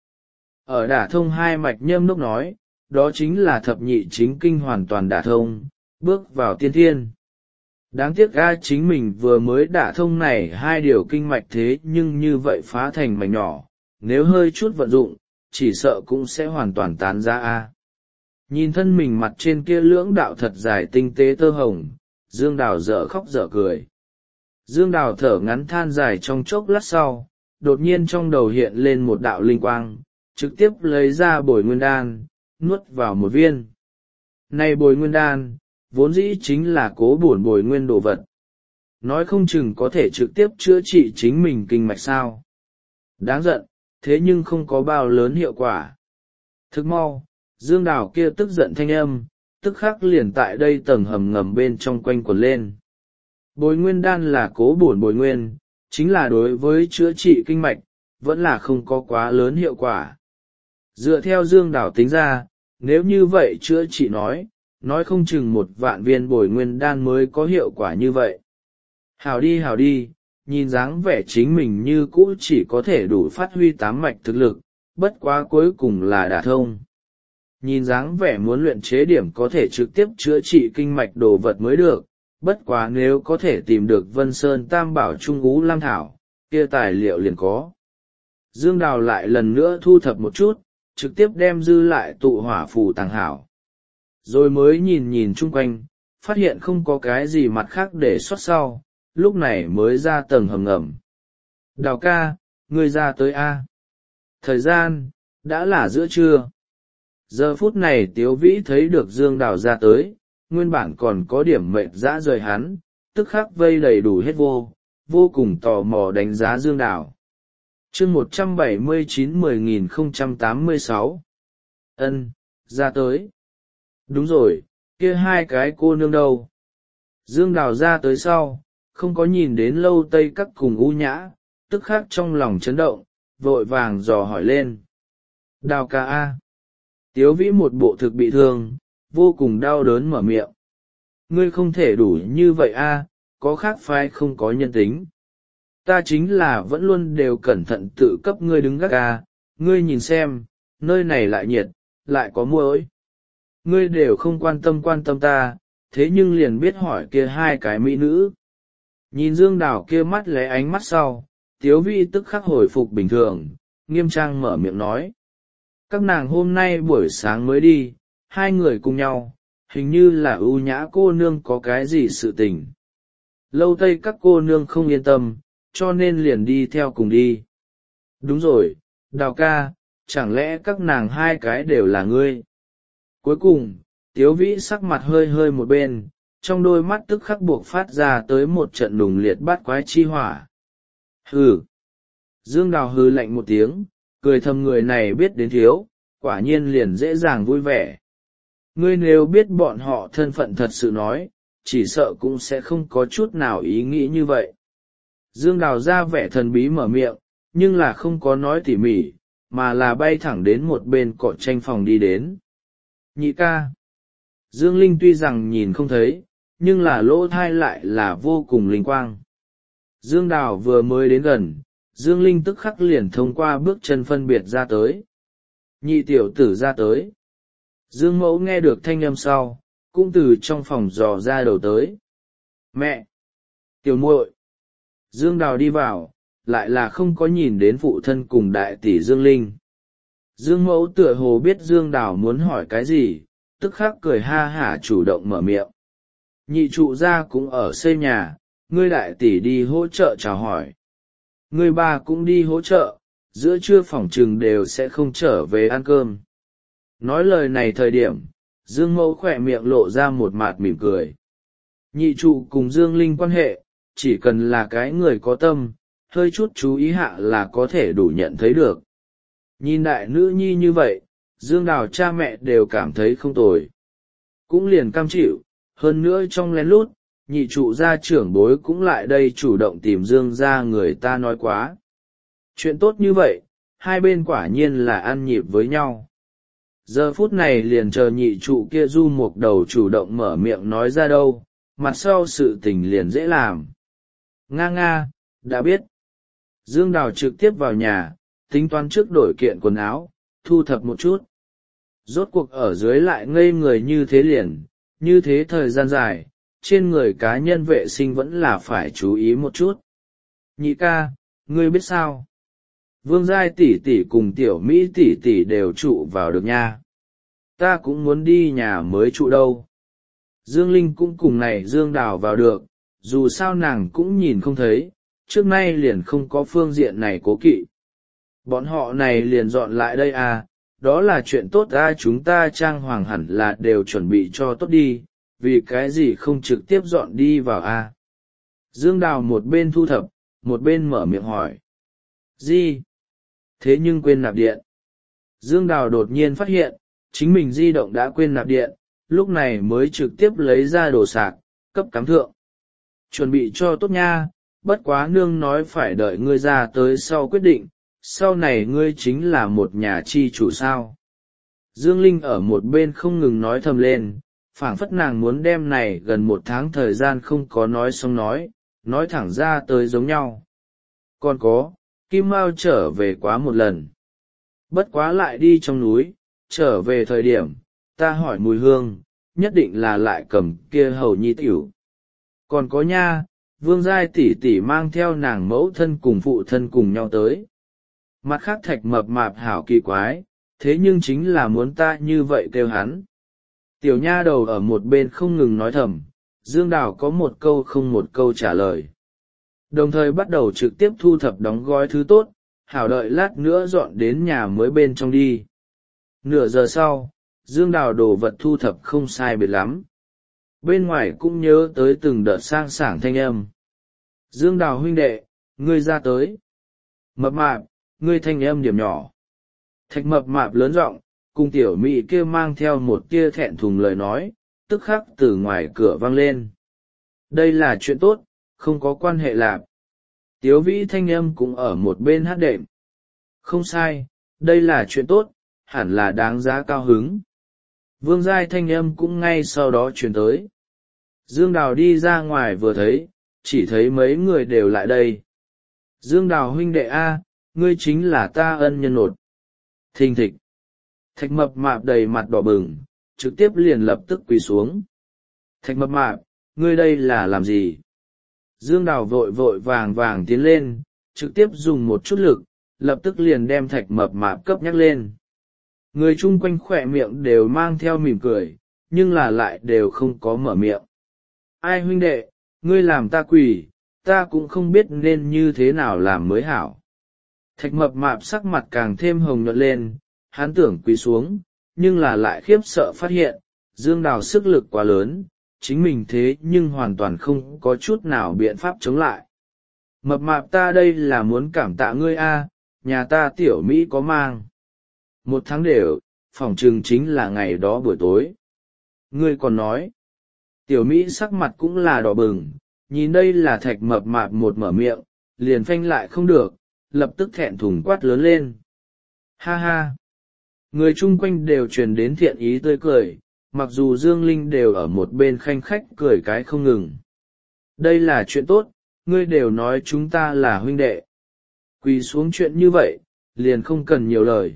Ở đả thông hai mạch nhâm đốc nói, đó chính là thập nhị chính kinh hoàn toàn đả thông, bước vào tiên thiên. Đáng tiếc ga chính mình vừa mới đả thông này hai điều kinh mạch thế nhưng như vậy phá thành mảnh nhỏ, nếu hơi chút vận dụng, chỉ sợ cũng sẽ hoàn toàn tán ra a. Nhìn thân mình mặt trên kia lưỡng đạo thật dài tinh tế tơ hồng, Dương Đào dở khóc dở cười. Dương Đào thở ngắn than dài trong chốc lát sau, đột nhiên trong đầu hiện lên một đạo linh quang, trực tiếp lấy ra bồi nguyên đan, nuốt vào một viên. Này bồi nguyên đan, vốn dĩ chính là cố bổn bồi nguyên đồ vật. Nói không chừng có thể trực tiếp chữa trị chính mình kinh mạch sao. Đáng giận, thế nhưng không có bao lớn hiệu quả. Thức mau, Dương Đào kia tức giận thanh âm, tức khắc liền tại đây tầng hầm ngầm bên trong quanh quẩn lên. Bồi nguyên đan là cố bổn bồi nguyên, chính là đối với chữa trị kinh mạch, vẫn là không có quá lớn hiệu quả. Dựa theo Dương Đào tính ra, nếu như vậy chữa trị nói, nói không chừng một vạn viên bồi nguyên đan mới có hiệu quả như vậy. Hảo đi hảo đi, nhìn dáng vẻ chính mình như cũ chỉ có thể đủ phát huy tám mạch thực lực, bất quá cuối cùng là đả thông. Nhìn dáng vẻ muốn luyện chế điểm có thể trực tiếp chữa trị kinh mạch đồ vật mới được, bất quá nếu có thể tìm được Vân Sơn Tam Bảo Trung Ú Lam Thảo, kia tài liệu liền có. Dương Đào lại lần nữa thu thập một chút, trực tiếp đem dư lại tụ hỏa phù tàng hảo. Rồi mới nhìn nhìn chung quanh, phát hiện không có cái gì mặt khác để xuất sau, lúc này mới ra tầng hầm ngầm. Đào ca, ngươi ra tới A. Thời gian, đã là giữa trưa. Giờ phút này Tiếu Vĩ thấy được Dương Đào ra tới, nguyên bản còn có điểm mệnh dã rời hắn, tức khắc vây đầy đủ hết vô, vô cùng tò mò đánh giá Dương Đào. Chương một trăm bảy mươi chín mười nghìn không trăm tám mươi sáu. Ân, ra tới. Đúng rồi, kia hai cái cô nương đâu? Dương Đào ra tới sau, không có nhìn đến Lâu Tây Các cùng U Nhã, tức khắc trong lòng chấn động, vội vàng dò hỏi lên. Đào ca A. Tiếu Vĩ một bộ thực bị thương, vô cùng đau đớn mở miệng. Ngươi không thể đủ như vậy A, có khác phái không có nhân tính. Ta chính là vẫn luôn đều cẩn thận tự cấp ngươi đứng gác A, ngươi nhìn xem, nơi này lại nhiệt, lại có muỗi. Ngươi đều không quan tâm quan tâm ta, thế nhưng liền biết hỏi kia hai cái mỹ nữ. Nhìn Dương Đào kia mắt lé ánh mắt sau, Tiếu Vĩ tức khắc hồi phục bình thường, nghiêm trang mở miệng nói. Các nàng hôm nay buổi sáng mới đi, hai người cùng nhau, hình như là ưu nhã cô nương có cái gì sự tình. Lâu Tây các cô nương không yên tâm, cho nên liền đi theo cùng đi. Đúng rồi, Đào ca, chẳng lẽ các nàng hai cái đều là ngươi? Cuối cùng, Tiếu Vĩ sắc mặt hơi hơi một bên, trong đôi mắt tức khắc buộc phát ra tới một trận đùng liệt bát quái chi hỏa. Hừ! Dương Đào hừ lạnh một tiếng, cười thầm người này biết đến thiếu, quả nhiên liền dễ dàng vui vẻ. Ngươi nếu biết bọn họ thân phận thật sự nói, chỉ sợ cũng sẽ không có chút nào ý nghĩ như vậy. Dương Đào ra vẻ thần bí mở miệng, nhưng là không có nói tỉ mỉ, mà là bay thẳng đến một bên cỏ tranh phòng đi đến. Nhị ca. Dương Linh tuy rằng nhìn không thấy, nhưng là lỗ thai lại là vô cùng linh quang. Dương Đào vừa mới đến gần, Dương Linh tức khắc liền thông qua bước chân phân biệt ra tới. Nhị tiểu tử ra tới. Dương Mẫu nghe được thanh âm sau, cũng từ trong phòng dò ra đầu tới. Mẹ! Tiểu muội! Dương Đào đi vào, lại là không có nhìn đến phụ thân cùng đại tỷ Dương Linh. Dương Mẫu tựa hồ biết Dương Đào muốn hỏi cái gì, tức khắc cười ha hả chủ động mở miệng. Nhị trụ gia cũng ở xây nhà, ngươi đại tỷ đi hỗ trợ chào hỏi. người ba cũng đi hỗ trợ, giữa trưa phỏng chừng đều sẽ không trở về ăn cơm. Nói lời này thời điểm, Dương Mẫu khỏe miệng lộ ra một mạt mỉm cười. Nhị trụ cùng Dương Linh quan hệ, chỉ cần là cái người có tâm, hơi chút chú ý hạ là có thể đủ nhận thấy được. Nhìn đại nữ nhi như vậy, Dương Đào cha mẹ đều cảm thấy không tồi. Cũng liền cam chịu, hơn nữa trong lén lút, nhị trụ gia trưởng bối cũng lại đây chủ động tìm Dương ra người ta nói quá. Chuyện tốt như vậy, hai bên quả nhiên là ăn nhịp với nhau. Giờ phút này liền chờ nhị trụ kia du một đầu chủ động mở miệng nói ra đâu, mặt sau sự tình liền dễ làm. Nga nga, đã biết. Dương Đào trực tiếp vào nhà, tính toán trước đổi kiện quần áo, thu thập một chút. Rốt cuộc ở dưới lại ngây người như thế liền, như thế thời gian dài, trên người cá nhân vệ sinh vẫn là phải chú ý một chút. Nhị ca, ngươi biết sao? Vương Giai tỷ tỷ cùng tiểu Mỹ tỷ tỷ đều trụ vào được nha. Ta cũng muốn đi nhà mới trụ đâu. Dương Linh cũng cùng này Dương Đào vào được, dù sao nàng cũng nhìn không thấy, trước nay liền không có phương diện này cố kỵ. Bọn họ này liền dọn lại đây à, đó là chuyện tốt ra, chúng ta trang hoàng hẳn là đều chuẩn bị cho tốt đi, vì cái gì không trực tiếp dọn đi vào à. Dương Đào một bên thu thập, một bên mở miệng hỏi. Gì? Thế nhưng quên nạp điện. Dương Đào đột nhiên phát hiện, chính mình di động đã quên nạp điện, lúc này mới trực tiếp lấy ra đồ sạc, cấp cắm thượng. Chuẩn bị cho tốt nha, bất quá nương nói phải đợi ngươi ra tới sau quyết định, sau này ngươi chính là một nhà chi chủ sao. Dương Linh ở một bên không ngừng nói thầm lên, phảng phất nàng muốn đem này gần một tháng thời gian không có nói xong nói, nói thẳng ra tới giống nhau. Còn có, Kim Mao trở về quá một lần. Bất quá lại đi trong núi, trở về thời điểm, ta hỏi mùi hương, nhất định là lại cầm kia hầu nhi tiểu. Còn có nha, Vương Giai tỷ tỷ mang theo nàng mẫu thân cùng phụ thân cùng nhau tới. Mặt khác Thạch mập mạp hảo kỳ quái, thế nhưng chính là muốn ta như vậy kêu hắn. Tiểu nha đầu ở một bên không ngừng nói thầm, Dương Đào có một câu không một câu trả lời. Đồng thời bắt đầu trực tiếp thu thập đóng gói thứ tốt, hảo đợi lát nữa dọn đến nhà mới bên trong đi. Nửa giờ sau, Dương Đào đồ vật thu thập không sai biệt lắm. Bên ngoài cũng nhớ tới từng đợt sang sảng thanh âm. Dương Đào huynh đệ, ngươi ra tới. Mập mạp, ngươi thanh âm điểm nhỏ. Thạch mập mạp lớn giọng, cùng tiểu mị kia mang theo một tia thẹn thùng lời nói, tức khắc từ ngoài cửa vang lên. Đây là chuyện tốt, không có quan hệ lạp. Tiếu vĩ thanh âm cũng ở một bên hát đệm. Không sai, đây là chuyện tốt, hẳn là đáng giá cao hứng. Vương Giai thanh âm cũng ngay sau đó truyền tới. Dương Đào đi ra ngoài vừa thấy, chỉ thấy mấy người đều lại đây. Dương Đào huynh đệ A, ngươi chính là ta ân nhân nột. Thình thịch. Thạch mập mạp đầy mặt đỏ bừng, trực tiếp liền lập tức quỳ xuống. Thạch mập mạp, ngươi đây là làm gì? Dương Đào vội vội vàng vàng tiến lên, trực tiếp dùng một chút lực, lập tức liền đem thạch mập mạp cấp nhắc lên. Người chung quanh khỏe miệng đều mang theo mỉm cười, nhưng là lại đều không có mở miệng. Ai huynh đệ, ngươi làm ta quỳ, ta cũng không biết nên như thế nào làm mới hảo. Thạch mập mạp sắc mặt càng thêm hồng nhuận lên, hắn tưởng quỳ xuống, nhưng là lại khiếp sợ phát hiện, Dương Đào sức lực quá lớn, chính mình thế nhưng hoàn toàn không có chút nào biện pháp chống lại. Mập mạp ta đây là muốn cảm tạ ngươi a, nhà ta tiểu Mỹ có mang. Một tháng đều, phỏng chừng chính là ngày đó buổi tối. Ngươi còn nói, tiểu Mỹ sắc mặt cũng là đỏ bừng, nhìn đây là thạch mập mạp một mở miệng, liền phanh lại không được, lập tức thẹn thùng quát lớn lên. Ha ha! Người chung quanh đều truyền đến thiện ý tươi cười, mặc dù Dương Linh đều ở một bên khanh khách cười cái không ngừng. Đây là chuyện tốt, ngươi đều nói chúng ta là huynh đệ. Quỳ xuống chuyện như vậy, liền không cần nhiều lời.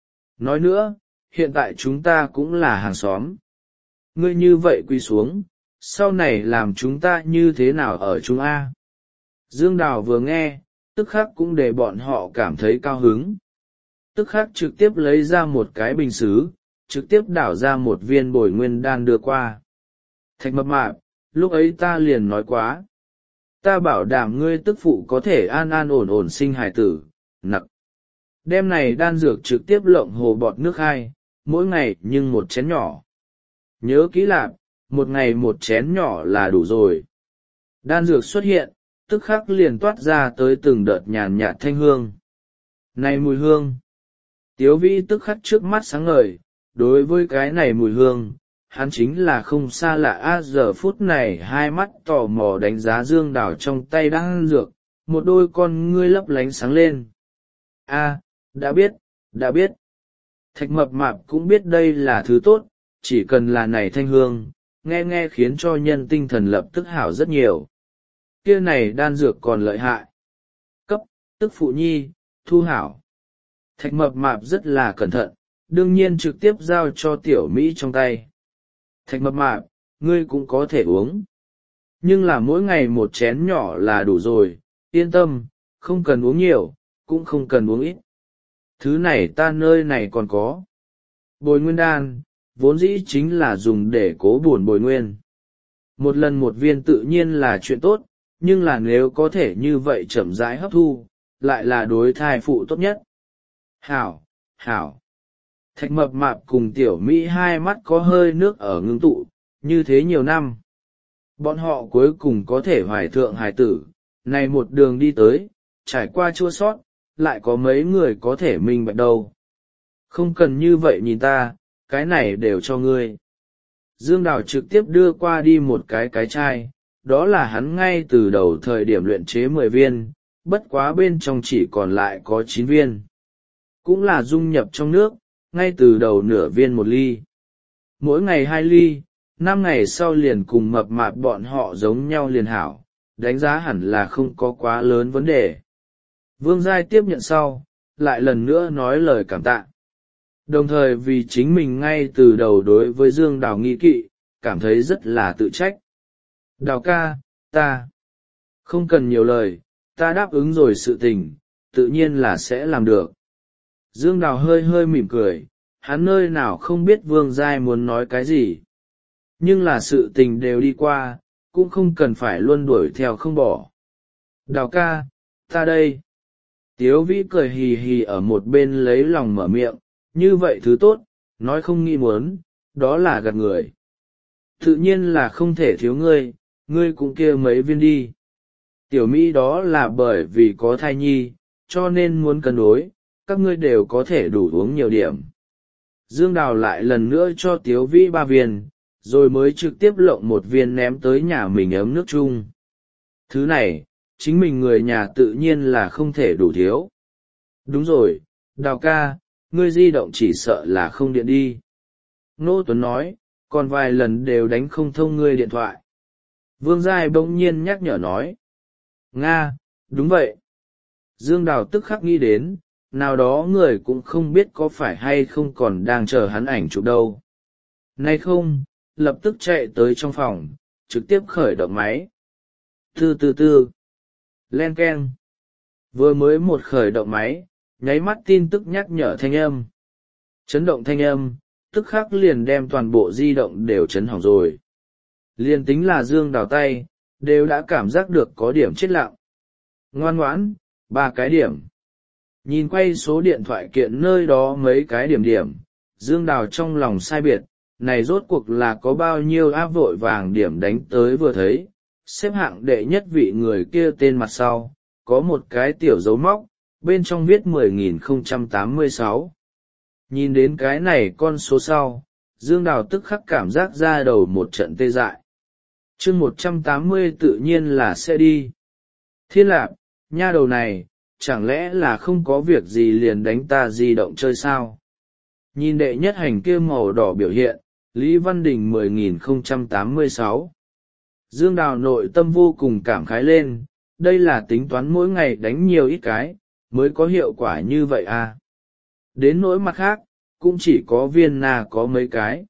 Nói nữa, hiện tại chúng ta cũng là hàng xóm. Ngươi như vậy quỳ xuống, sau này làm chúng ta như thế nào ở chúng A? Dương Đào vừa nghe, tức khắc cũng để bọn họ cảm thấy cao hứng. Tức khắc trực tiếp lấy ra một cái bình sứ, trực tiếp đảo ra một viên bồi nguyên đan đưa qua. Thạch mập mạp, lúc ấy ta liền nói quá. Ta bảo đảm ngươi tức phụ có thể an an ổn ổn sinh hài tử. Nặc. Đêm này đan dược trực tiếp lộng hồ bọt nước hai, mỗi ngày nhưng một chén nhỏ. Nhớ kỹ lạp, một ngày một chén nhỏ là đủ rồi. Đan dược xuất hiện, tức khắc liền toát ra tới từng đợt nhàn nhạt thanh hương. Này mùi hương! Tiếu vĩ tức khắc trước mắt sáng ngời, đối với cái này mùi hương, hắn chính là không xa lạ. A giờ phút này hai mắt tò mò đánh giá Dương Đào trong tay đan dược, một đôi con ngươi lấp lánh sáng lên. A, đã biết, đã biết. Thạch mập mạp cũng biết đây là thứ tốt, chỉ cần là này thanh hương, nghe nghe khiến cho nhân tinh thần lập tức hảo rất nhiều. Kia này đan dược còn lợi hại. Cấp, tức phụ nhi, thu hảo. Thạch mập mạp rất là cẩn thận, đương nhiên trực tiếp giao cho tiểu Mỹ trong tay. Thạch mập mạp, ngươi cũng có thể uống. Nhưng là mỗi ngày một chén nhỏ là đủ rồi, yên tâm, không cần uống nhiều, cũng không cần uống ít. Thứ này ta nơi này còn có. Bồi nguyên đan, vốn dĩ chính là dùng để cố bổn bồi nguyên. Một lần một viên tự nhiên là chuyện tốt, nhưng là nếu có thể như vậy chậm rãi hấp thu, lại là đối thai phụ tốt nhất. Hảo, hảo. Thạch mập mạp cùng tiểu Mỹ hai mắt có hơi nước ở ngưng tụ, như thế nhiều năm. Bọn họ cuối cùng có thể hoài thượng hài tử, này một đường đi tới, trải qua chua sót, lại có mấy người có thể minh bạch đâu. Không cần như vậy nhìn ta, cái này đều cho ngươi. Dương Đào trực tiếp đưa qua đi một cái cái chai, đó là hắn ngay từ đầu thời điểm luyện chế mười viên, bất quá bên trong chỉ còn lại có chín viên. Cũng là dung nhập trong nước, ngay từ đầu nửa viên một ly. Mỗi ngày hai ly, năm ngày sau liền cùng mập mạp bọn họ giống nhau liền hảo, đánh giá hẳn là không có quá lớn vấn đề. Vương Giai tiếp nhận sau, lại lần nữa nói lời cảm tạ. Đồng thời vì chính mình ngay từ đầu đối với Dương Đào nghi kỵ, cảm thấy rất là tự trách. Đào ca, ta không cần nhiều lời, ta đáp ứng rồi sự tình, tự nhiên là sẽ làm được. Dương Đào hơi hơi mỉm cười, hắn nơi nào không biết Vương Giai muốn nói cái gì. Nhưng là sự tình đều đi qua, cũng không cần phải luôn đuổi theo không bỏ. Đào ca, ta đây. Tiếu Vĩ cười hì hì ở một bên lấy lòng mở miệng, như vậy thứ tốt, nói không nghĩ muốn, đó là gạt người. Tự nhiên là không thể thiếu ngươi, ngươi cũng kia mấy viên đi. Tiểu Mỹ đó là bởi vì có thai nhi, cho nên muốn cân đối, các ngươi đều có thể đủ uống nhiều điểm. Dương Đào lại lần nữa cho Tiếu Vĩ ba viên, rồi mới trực tiếp lộng một viên ném tới nhà mình ấm nước chung. Thứ này, chính mình người nhà tự nhiên là không thể đủ thiếu. Đúng rồi, Đào ca, ngươi di động chỉ sợ là không điện đi. Nô Tuấn nói, còn vài lần đều đánh không thông ngươi điện thoại. Vương Giai bỗng nhiên nhắc nhở nói. Nga, đúng vậy. Dương Đào tức khắc nghĩ đến, nào đó người cũng không biết có phải hay không còn đang chờ hắn ảnh chụp đâu. Nay không, lập tức chạy tới trong phòng, trực tiếp khởi động máy. Tư tư tư. Len keng. Vừa mới một khởi động máy, nháy mắt tin tức nhắc nhở thanh âm. Chấn động thanh âm, tức khắc liền đem toàn bộ di động đều chấn hỏng rồi. Liền tính là Dương Đào tay, đều đã cảm giác được có điểm chết lặng. Ngoan ngoãn, ba cái điểm. Nhìn quay số điện thoại kiện nơi đó mấy cái điểm điểm, Dương Đào trong lòng sai biệt, này rốt cuộc là có bao nhiêu áp vội vàng điểm đánh tới vừa thấy, xếp hạng đệ nhất vị người kia tên mặt sau, có một cái tiểu dấu móc, bên trong viết mười nghìn không trăm tám mươi sáu. Nhìn đến cái này con số sau, Dương Đào tức khắc cảm giác ra đầu một trận tê dại. chương một trăm tám mươi tự nhiên là sẽ đi. Thiên Lạp, nha đầu này, chẳng lẽ là không có việc gì liền đánh ta di động chơi sao? Nhìn đệ nhất hành kia màu đỏ biểu hiện, Lý Văn Đình mười nghìn không trăm tám mươi sáu. Dương Đào nội tâm vô cùng cảm khái lên, đây là tính toán mỗi ngày đánh nhiều ít cái, mới có hiệu quả như vậy à. Đến nỗi mặt khác, cũng chỉ có Viên Na có mấy cái,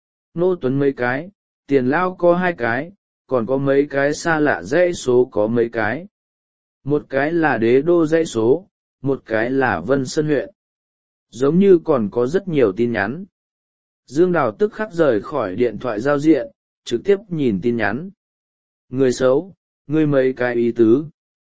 Nô Tuấn mấy cái, Tiền Lao có hai cái, còn có mấy cái xa lạ dãy số có mấy cái. Một cái là Đế Đô dãy số, một cái là Vân Sơn huyện. Giống như còn có rất nhiều tin nhắn. Dương Đào tức khắc rời khỏi điện thoại giao diện, trực tiếp nhìn tin nhắn. Người xấu, ngươi mấy cái ý tứ?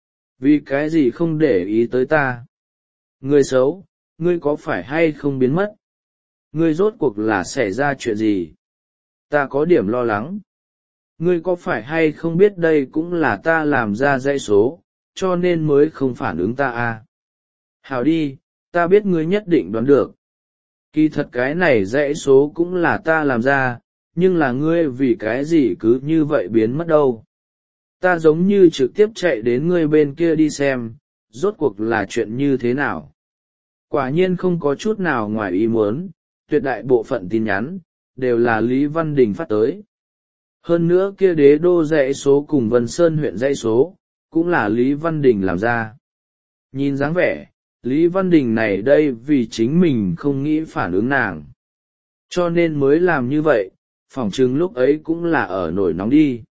Vì cái gì không để ý tới ta? Người xấu, ngươi có phải hay không biến mất? Ngươi rốt cuộc là xảy ra chuyện gì? Ta có điểm lo lắng. Ngươi có phải hay không biết đây cũng là ta làm ra dãy số, cho nên mới không phản ứng ta à? Hảo đi, ta biết ngươi nhất định đoán được. Kỳ thật cái này dãy số cũng là ta làm ra, nhưng là ngươi vì cái gì cứ như vậy biến mất đâu? Ta giống như trực tiếp chạy đến ngươi bên kia đi xem, rốt cuộc là chuyện như thế nào? Quả nhiên không có chút nào ngoài ý muốn, tuyệt đại bộ phận tin nhắn, đều là Lý Văn Đình phát tới. Hơn nữa kia đế đô dãy số cùng Vân Sơn huyện dãy số, cũng là Lý Văn Đình làm ra. Nhìn dáng vẻ, Lý Văn Đình này đây vì chính mình không nghĩ phản ứng nàng. Cho nên mới làm như vậy, phỏng chừng lúc ấy cũng là ở nổi nóng đi.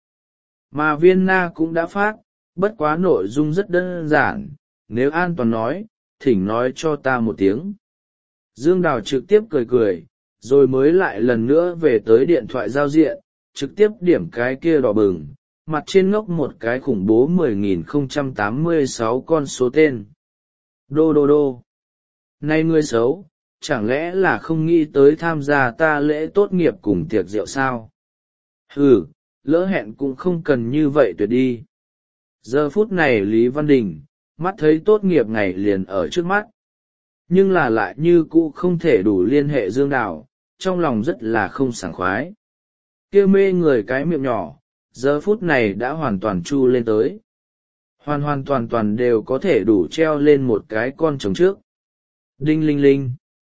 Mà Viên Na cũng đã phát, bất quá nội dung rất đơn giản, nếu an toàn nói, thỉnh nói cho ta một tiếng. Dương Đào trực tiếp cười cười, rồi mới lại lần nữa về tới điện thoại giao diện, trực tiếp điểm cái kia đỏ bừng, mặt trên ngốc một cái khủng bố mười nghìn không trăm tám mươi sáu con số tên. Đô đô đô. Này ngươi xấu, chẳng lẽ là không nghĩ tới tham gia ta lễ tốt nghiệp cùng tiệc rượu sao? Hừ, lỡ hẹn cũng không cần như vậy tuyệt đi. Giờ phút này Lý Văn Đình, mắt thấy tốt nghiệp ngày liền ở trước mắt. Nhưng là lại như cũ không thể đủ liên hệ Dương Đào, trong lòng rất là không sảng khoái. Kia mê người cái miệng nhỏ, giờ phút này đã hoàn toàn chu lên tới. Hoàn hoàn toàn toàn đều có thể đủ treo lên một cái con trống trước. Đinh linh linh.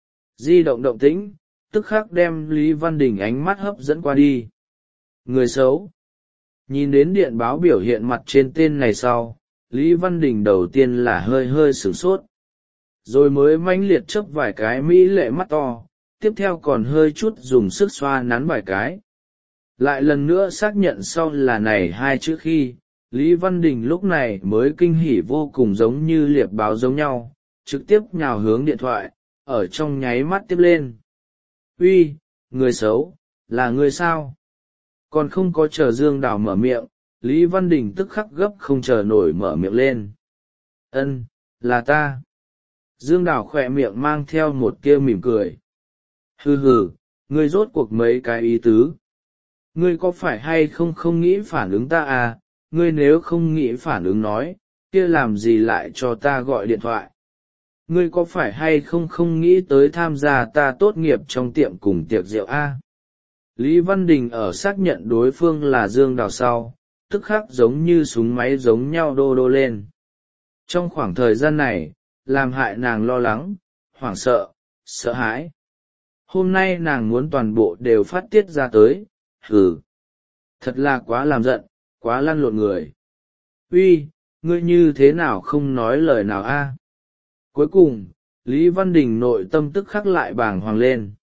Di động động tĩnh, tức khắc đem Lý Văn Đình ánh mắt hấp dẫn qua đi. Người xấu. Nhìn đến điện báo biểu hiện mặt trên tên này sau, Lý Văn Đình đầu tiên là hơi hơi sửng sốt. Rồi mới mãnh liệt chớp vài cái mỹ lệ mắt to, tiếp theo còn hơi chút dùng sức xoa nắn vài cái. Lại lần nữa xác nhận sau là này hai chữ khi, Lý Văn Đình lúc này mới kinh hỉ vô cùng giống như liệp báo giống nhau, trực tiếp nhào hướng điện thoại, ở trong nháy mắt tiếp lên. Uy, người xấu, là người sao? Còn không có chờ Dương Đào mở miệng, Lý Văn Đình tức khắc gấp không chờ nổi mở miệng lên. Ân, là ta. Dương Đào khỏe miệng mang theo một kia mỉm cười. Hừ hừ, ngươi rốt cuộc mấy cái ý tứ. Ngươi có phải hay không không nghĩ phản ứng ta à, ngươi nếu không nghĩ phản ứng nói, kia làm gì lại cho ta gọi điện thoại. Ngươi có phải hay không không nghĩ tới tham gia ta tốt nghiệp trong tiệm cùng tiệc rượu a? À? Lý Văn Đình ở xác nhận đối phương là Dương Đào sau, tức khắc giống như súng máy giống nhau đô đô lên. Trong khoảng thời gian này, làm hại nàng lo lắng, hoảng sợ, sợ hãi. Hôm nay nàng muốn toàn bộ đều phát tiết ra tới, hừ. Thật là quá làm giận, quá lăn lộn người. Uy, ngươi như thế nào không nói lời nào a? Cuối cùng, Lý Văn Đình nội tâm tức khắc lại bàng hoàng lên.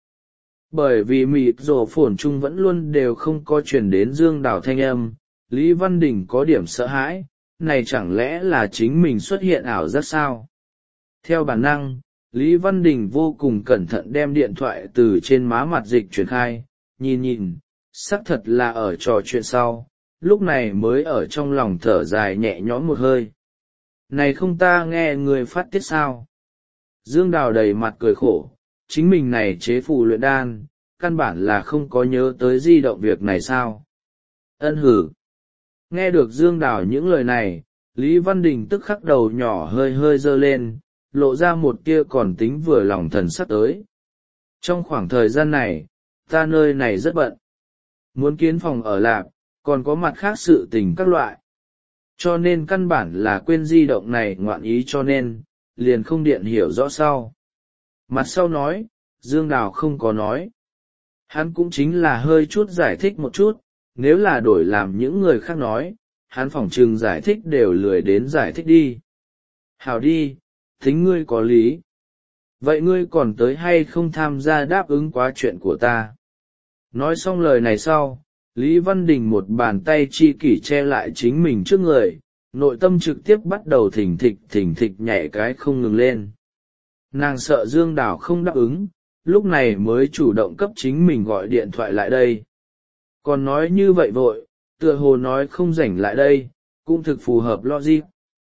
Bởi vì mịt rổ phổn chung vẫn luôn đều không có truyền đến Dương Đào thanh âm, Lý Văn Đình có điểm sợ hãi, này chẳng lẽ là chính mình xuất hiện ảo giác sao? Theo bản năng, Lý Văn Đình vô cùng cẩn thận đem điện thoại từ trên má mặt dịch chuyển khai, nhìn nhìn, xác thật là ở trò chuyện sau, lúc này mới ở trong lòng thở dài nhẹ nhõm một hơi. Này không ta nghe người phát tiết sao? Dương Đào đầy mặt cười khổ, chính mình này chế phù luyện đan, căn bản là không có nhớ tới di động việc này sao? Ân hử. Nghe được Dương Đào những lời này, Lý Văn Đình tức khắc đầu nhỏ hơi hơi dơ lên, lộ ra một tia còn tính vừa lòng thần sắc tới. Trong khoảng thời gian này, ta nơi này rất bận. Muốn kiến phòng ở lạp, còn có mặt khác sự tình các loại. Cho nên căn bản là quên di động này ngoạn ý cho nên, liền không điện hiểu rõ sau. Mặt sau nói, Dương Đào không có nói. Hắn cũng chính là hơi chút giải thích một chút, nếu là đổi làm những người khác nói, hắn phỏng chừng giải thích đều lười đến giải thích đi. Hảo đi, tính ngươi có lý. Vậy ngươi còn tới hay không tham gia đáp ứng quá chuyện của ta? Nói xong lời này sau, Lý Văn Đình một bàn tay chi kỷ che lại chính mình trước người, nội tâm trực tiếp bắt đầu thỉnh thịch thỉnh thịch nhảy cái không ngừng lên. Nàng sợ Dương Đào không đáp ứng, lúc này mới chủ động cấp chính mình gọi điện thoại lại đây. Còn nói như vậy vội, tựa hồ nói không rảnh lại đây, cũng thực phù hợp logic.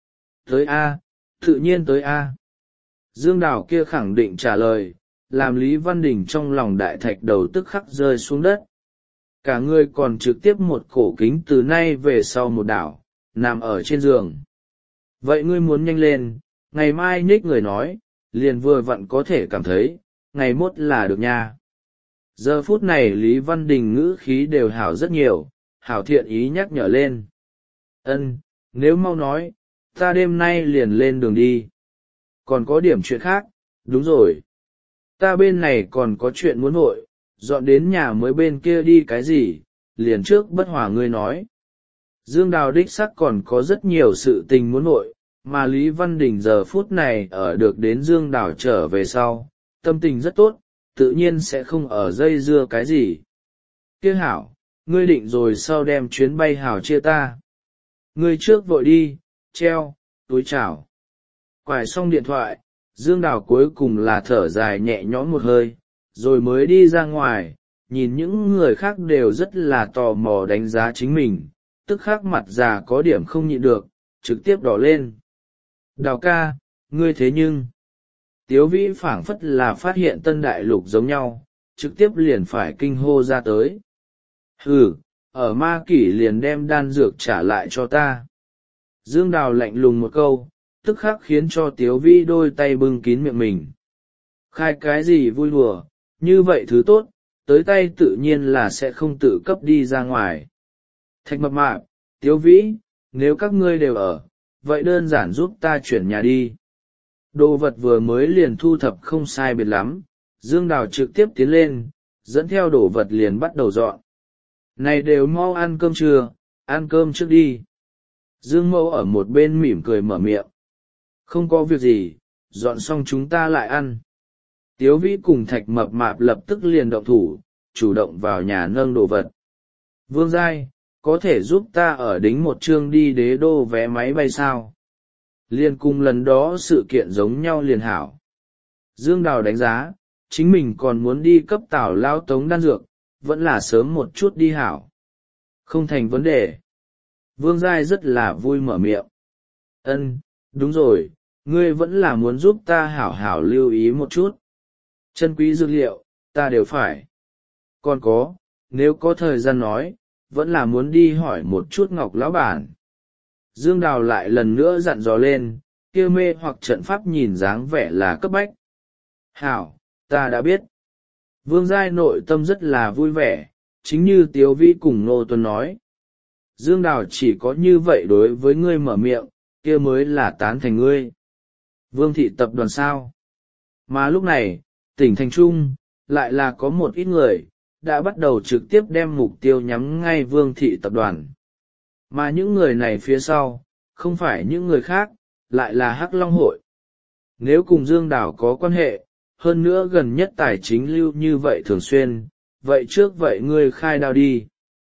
Tới A, tự nhiên tới A. Dương Đào kia khẳng định trả lời, làm Lý Văn Đình trong lòng đại thạch đầu tức khắc rơi xuống đất. Cả người còn trực tiếp một cổ kính từ nay về sau một đảo, nằm ở trên giường. Vậy ngươi muốn nhanh lên, ngày mai nhích người nói, liền vừa vặn có thể cảm thấy, ngày mốt là được nha. Giờ phút này Lý Văn Đình ngữ khí đều hảo rất nhiều, hảo thiện ý nhắc nhở lên. Ân, nếu mau nói, ta đêm nay liền lên đường đi. Còn có điểm chuyện khác, đúng rồi. Ta bên này còn có chuyện muốn hội, dọn đến nhà mới bên kia đi cái gì, liền trước bất hòa ngươi nói. Dương Đào đích sắc còn có rất nhiều sự tình muốn hội, mà Lý Văn Đình giờ phút này ở được đến Dương Đào trở về sau, tâm tình rất tốt, tự nhiên sẽ không ở dây dưa cái gì. Kia hảo, ngươi định rồi sau đem chuyến bay hảo chia ta. Ngươi trước vội đi, treo, túi chảo. Quải xong điện thoại, Dương Đào cuối cùng là thở dài nhẹ nhõm một hơi, rồi mới đi ra ngoài, nhìn những người khác đều rất là tò mò đánh giá chính mình, tức khắc mặt già có điểm không nhịn được, trực tiếp đỏ lên. Đào ca, ngươi thế nhưng... Tiếu Vĩ phảng phất là phát hiện tân đại lục giống nhau, trực tiếp liền phải kinh hô ra tới. Hừ, ở ma kỷ liền đem đan dược trả lại cho ta. Dương Đào lạnh lùng một câu, tức khắc khiến cho Tiếu Vĩ đôi tay bưng kín miệng mình. Khai cái gì vui đùa, như vậy thứ tốt, tới tay tự nhiên là sẽ không tự cấp đi ra ngoài. Thạch Mập Mạp, Tiếu Vĩ, nếu các ngươi đều ở, vậy đơn giản giúp ta chuyển nhà đi. Đồ vật vừa mới liền thu thập không sai biệt lắm, Dương Đào trực tiếp tiến lên, dẫn theo đồ vật liền bắt đầu dọn. Này đều mau ăn cơm trưa, ăn cơm trước đi. Dương Mẫu ở một bên mỉm cười mở miệng. Không có việc gì, dọn xong chúng ta lại ăn. Tiếu Vĩ cùng Thạch Mập Mạp lập tức liền động thủ, chủ động vào nhà nâng đồ vật. Vương Giai, có thể giúp ta ở đính một chương đi đế đô vé máy bay sao? Liên cùng lần đó sự kiện giống nhau liền hảo. Dương Đào đánh giá, chính mình còn muốn đi cấp Tào Lao Tống đan dược, vẫn là sớm một chút đi hảo. Không thành vấn đề. Vương Giai rất là vui mở miệng. Ân, đúng rồi, ngươi vẫn là muốn giúp ta hảo hảo lưu ý một chút. Chân quý dược liệu, ta đều phải. Còn có, nếu có thời gian nói, vẫn là muốn đi hỏi một chút Ngọc lão bản. Dương Đào lại lần nữa dặn dò lên, kia mê hoặc trận pháp nhìn dáng vẻ là cấp bách. Hảo, ta đã biết. Vương Giai nội tâm rất là vui vẻ, chính như Tiếu Vĩ cùng Nô Tuấn nói. Dương Đào chỉ có như vậy đối với ngươi mở miệng, kia mới là tán thành ngươi. Vương thị tập đoàn sao? Mà lúc này, tỉnh thành Trung, lại là có một ít người, đã bắt đầu trực tiếp đem mục tiêu nhắm ngay Vương thị tập đoàn. Mà những người này phía sau, không phải những người khác, lại là Hắc Long hội. Nếu cùng Dương Đào có quan hệ, hơn nữa gần nhất tài chính lưu như vậy thường xuyên, vậy trước vậy ngươi khai đao đi.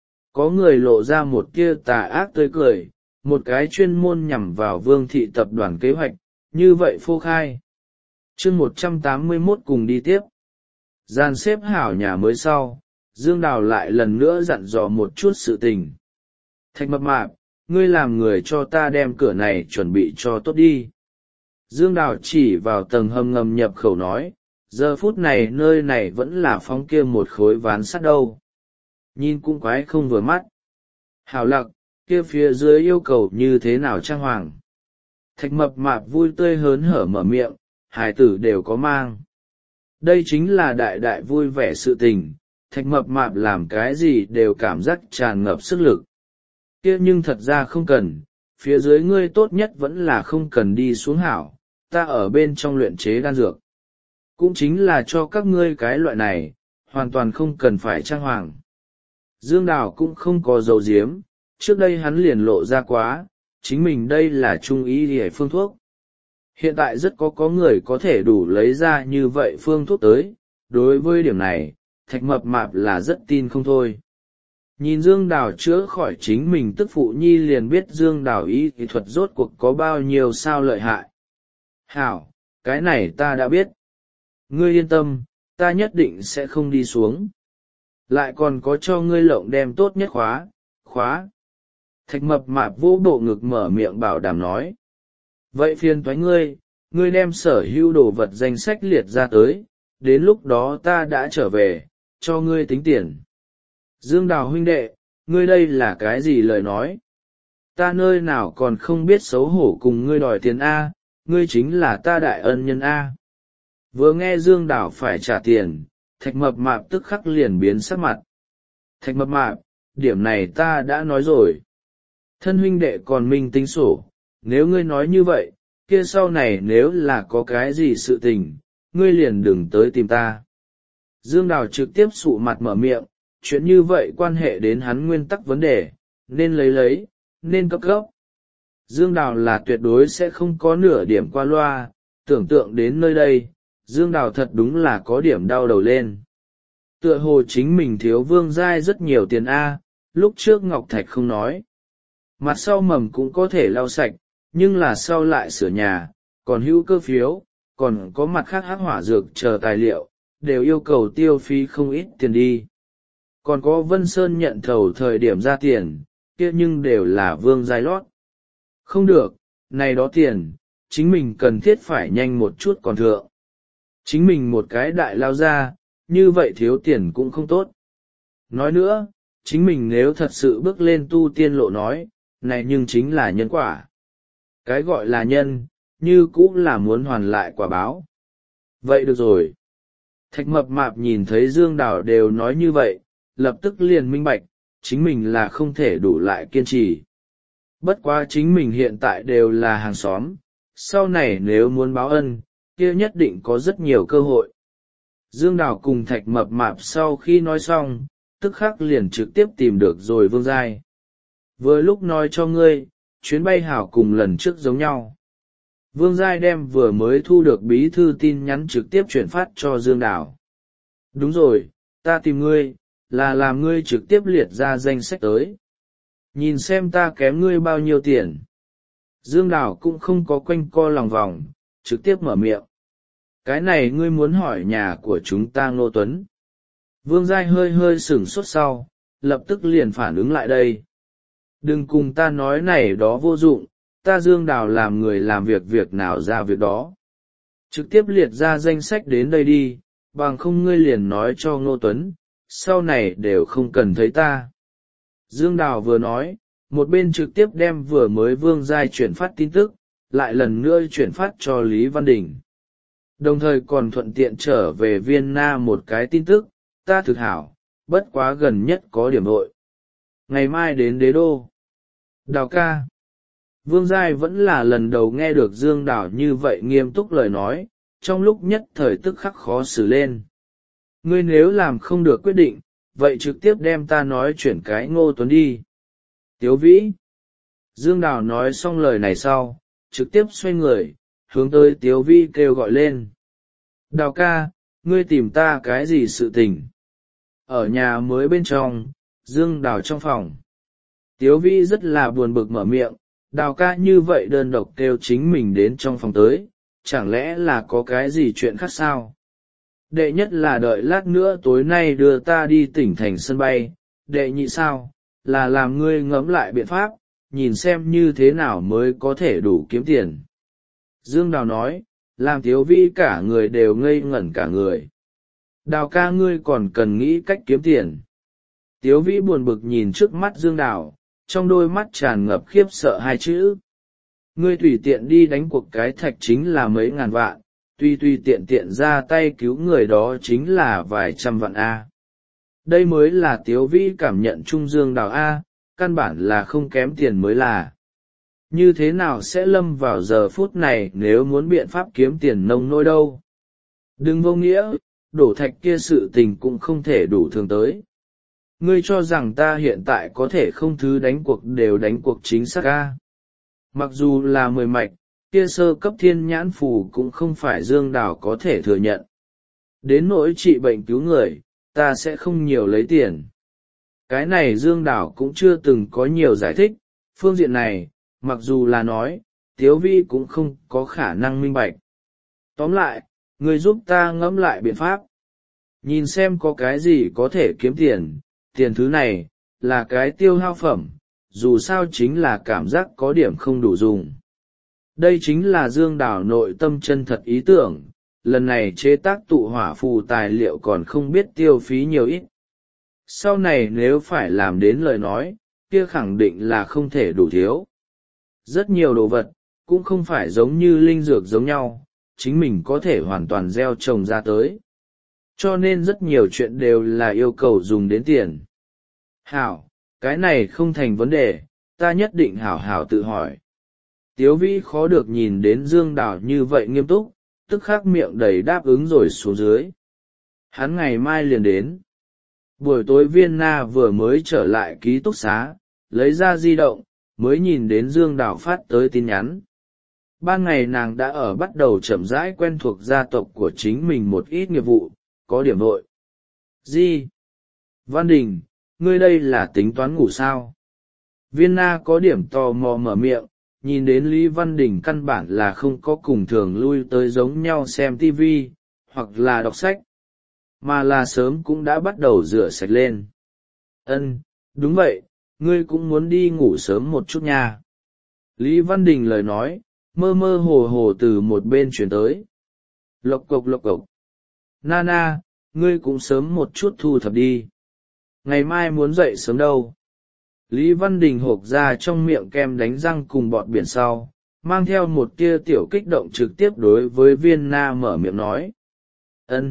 Có người lộ ra một tia tà ác tươi cười, một cái chuyên môn nhằm vào Vương thị tập đoàn kế hoạch, như vậy phô khai. Chương một trăm tám mươi mốt cùng đi tiếp. Gian xếp hảo nhà mới sau, Dương Đào lại lần nữa dặn dò một chút sự tình. Thạch Mập Mạp, ngươi làm người cho ta đem cửa này chuẩn bị cho tốt đi. Dương Đào chỉ vào tầng hầm ngầm nhập khẩu nói, giờ phút này nơi này vẫn là phóng kia một khối ván sắt đâu. Nhìn cũng quái không vừa mắt. Hảo Lặc, kia phía dưới yêu cầu như thế nào trang hoàng. Thạch Mập Mạp vui tươi hớn hở mở miệng, hài tử đều có mang. Đây chính là đại đại vui vẻ sự tình, Thạch Mập Mạp làm cái gì đều cảm giác tràn ngập sức lực. Kia nhưng thật ra không cần, phía dưới ngươi tốt nhất vẫn là không cần đi xuống hảo, ta ở bên trong luyện chế đan dược. Cũng chính là cho các ngươi cái loại này, hoàn toàn không cần phải trang hoàng. Dương Đào cũng không có dầu diếm, trước đây hắn liền lộ ra quá, chính mình đây là trung ý để phương thuốc. Hiện tại rất có có người có thể đủ lấy ra như vậy phương thuốc tới, đối với điểm này, Thạch Mập Mạp là rất tin không thôi. Nhìn Dương Đào chữa khỏi chính mình tức phụ nhi liền biết Dương Đào y kỹ thuật rốt cuộc có bao nhiêu sao lợi hại. Hảo, cái này ta đã biết. Ngươi yên tâm, ta nhất định sẽ không đi xuống. Lại còn có cho ngươi lộng đem tốt nhất khóa, khóa. Thạch mập mạp vỗ bộ ngực mở miệng bảo đảm nói. Vậy phiền toái ngươi, ngươi đem sở hữu đồ vật danh sách liệt ra tới, đến lúc đó ta đã trở về, cho ngươi tính tiền. Dương Đào huynh đệ, ngươi đây là cái gì lời nói? Ta nơi nào còn không biết xấu hổ cùng ngươi đòi tiền A, ngươi chính là ta đại ân nhân A. Vừa nghe Dương Đào phải trả tiền, thạch mập mạp tức khắc liền biến sắc mặt. Thạch mập mạp, điểm này ta đã nói rồi. Thân huynh đệ còn minh tính sổ, nếu ngươi nói như vậy, kia sau này nếu là có cái gì sự tình, ngươi liền đừng tới tìm ta. Dương Đào trực tiếp sụ mặt mở miệng, chuyện như vậy quan hệ đến hắn nguyên tắc vấn đề, nên lấy lấy, nên cấp cấp. Dương Đào là tuyệt đối sẽ không có nửa điểm qua loa, tưởng tượng đến nơi đây, Dương Đào thật đúng là có điểm đau đầu lên. Tựa hồ chính mình thiếu Vương Giai rất nhiều tiền A, lúc trước Ngọc Thạch không nói. Mặt sau mầm cũng có thể lau sạch, nhưng là sau lại sửa nhà, còn hữu cơ phiếu, còn có mặt khác hắc hỏa dược chờ tài liệu, đều yêu cầu tiêu phí không ít tiền đi. Còn có Vân Sơn nhận thầu thời điểm ra tiền, kia nhưng đều là Vương Giai lót. Không được, này đó tiền, chính mình cần thiết phải nhanh một chút còn thượng. Chính mình một cái đại lao ra, như vậy thiếu tiền cũng không tốt. Nói nữa, chính mình nếu thật sự bước lên tu tiên lộ nói, này nhưng chính là nhân quả. Cái gọi là nhân, như cũng là muốn hoàn lại quả báo. Vậy được rồi. Thạch mập mạp nhìn thấy Dương Đào đều nói như vậy, lập tức liền minh bạch, chính mình là không thể đủ lại kiên trì. Bất quá chính mình hiện tại đều là hàng xóm, sau này nếu muốn báo ân, kia nhất định có rất nhiều cơ hội. Dương Đào cùng Thạch mập mạp sau khi nói xong, tức khắc liền trực tiếp tìm được rồi Vương Giai. Vừa lúc nói cho ngươi, chuyến bay hảo cùng lần trước giống nhau. Vương Giai đem vừa mới thu được bí thư tin nhắn trực tiếp chuyển phát cho Dương Đào. Đúng rồi, ta tìm ngươi, là làm ngươi trực tiếp liệt ra danh sách tới. Nhìn xem ta kém ngươi bao nhiêu tiền. Dương Đào cũng không có quanh co lòng vòng, trực tiếp mở miệng. Cái này ngươi muốn hỏi nhà của chúng ta Ngô Tuấn. Vương Giai hơi hơi sửng sốt sau, lập tức liền phản ứng lại đây. Đừng cùng ta nói này đó vô dụng, ta Dương Đào làm người làm việc việc nào ra việc đó. Trực tiếp liệt ra danh sách đến đây đi, bằng không ngươi liền nói cho Ngô Tuấn, sau này đều không cần thấy ta. Dương Đào vừa nói, một bên trực tiếp đem vừa mới Vương Giai chuyển phát tin tức, lại lần nữa chuyển phát cho Lý Văn Đình. Đồng thời còn thuận tiện trở về Vienna một cái tin tức, ta thực hảo, bất quá gần nhất có điểm hội. Ngày mai đến đế đô. Đào ca. Vương Giai vẫn là lần đầu nghe được Dương Đào như vậy nghiêm túc lời nói, trong lúc nhất thời tức khắc khó xử lên. Ngươi nếu làm không được quyết định, vậy trực tiếp đem ta nói chuyển cái Ngô Tuấn đi. Tiếu Vĩ. Dương Đào nói xong lời này sau, trực tiếp xoay người, hướng tới Tiếu Vĩ kêu gọi lên. Đào ca, ngươi tìm ta cái gì sự tình? Ở nhà mới bên trong, Dương Đào trong phòng. Tiếu Vĩ rất là buồn bực mở miệng, Đào ca như vậy đơn độc kêu chính mình đến trong phòng tới, chẳng lẽ là có cái gì chuyện khác sao? Đệ nhất là đợi lát nữa tối nay đưa ta đi tỉnh thành sân bay, đệ nhị sao, là làm ngươi ngẫm lại biện pháp, nhìn xem như thế nào mới có thể đủ kiếm tiền. Dương Đào nói, làm Tiếu Vĩ cả người đều ngây ngẩn cả người. Đào ca ngươi còn cần nghĩ cách kiếm tiền. Tiếu Vĩ buồn bực nhìn trước mắt Dương Đào, trong đôi mắt tràn ngập khiếp sợ hai chữ. Ngươi tùy tiện đi đánh cuộc cái thạch chính là mấy ngàn vạn, tuy tùy tiện tiện ra tay cứu người đó chính là vài trăm vạn A. Đây mới là Tiếu Vĩ cảm nhận Trung Dương Đào A, căn bản là không kém tiền mới là. Như thế nào sẽ lâm vào giờ phút này nếu muốn biện pháp kiếm tiền nông nỗi đâu? Đừng vô nghĩa, đổ thạch kia sự tình cũng không thể đủ thường tới. Ngươi cho rằng ta hiện tại có thể không thứ đánh cuộc đều đánh cuộc chính xác A. Mặc dù là mười mạch, kia sơ cấp thiên nhãn phù cũng không phải Dương Đào có thể thừa nhận. Đến nỗi trị bệnh cứu người, ta sẽ không nhiều lấy tiền. Cái này Dương Đào cũng chưa từng có nhiều giải thích, phương diện này, mặc dù là nói, Tiếu Vi cũng không có khả năng minh bạch. Tóm lại, người giúp ta ngẫm lại biện pháp. Nhìn xem có cái gì có thể kiếm tiền, tiền thứ này, là cái tiêu hao phẩm, dù sao chính là cảm giác có điểm không đủ dùng. Đây chính là Dương Đào nội tâm chân thật ý tưởng, lần này chế tác tụ hỏa phù tài liệu còn không biết tiêu phí nhiều ít. Sau này nếu phải làm đến lời nói, kia khẳng định là không thể đủ thiếu. Rất nhiều đồ vật, cũng không phải giống như linh dược giống nhau, chính mình có thể hoàn toàn gieo trồng ra tới. Cho nên rất nhiều chuyện đều là yêu cầu dùng đến tiền. Hảo, cái này không thành vấn đề, ta nhất định hảo hảo tự hỏi. Tiếu Vĩ khó được nhìn đến Dương Đào như vậy nghiêm túc, tức khắc miệng đầy đáp ứng rồi xuống dưới. Hắn ngày mai liền đến. Buổi tối Viên Na vừa mới trở lại ký túc xá, lấy ra di động, mới nhìn đến Dương Đào phát tới tin nhắn. Ban ngày nàng đã ở bắt đầu chậm rãi quen thuộc gia tộc của chính mình một ít nghiệp vụ, có điểm vội. Gì? Văn Đình, ngươi đây là tính toán ngủ sao? Viên Na có điểm tò mò mở miệng, nhìn đến Lý Văn Đình căn bản là không có cùng thường lui tới giống nhau xem ti vi, hoặc là đọc sách, mà là sớm cũng đã bắt đầu rửa sạch lên. Ân, đúng vậy, ngươi cũng muốn đi ngủ sớm một chút nha. Lý Văn Đình lời nói, mơ mơ hồ hồ từ một bên chuyển tới. Lộc cộc lộc cộc. Nana, ngươi cũng sớm một chút thu thập đi. Ngày mai muốn dậy sớm đâu. Lý Văn Đình hộp ra trong miệng kem đánh răng cùng bọt biển sau, mang theo một tia tiểu kích động trực tiếp đối với Viên Na mở miệng nói. Ân,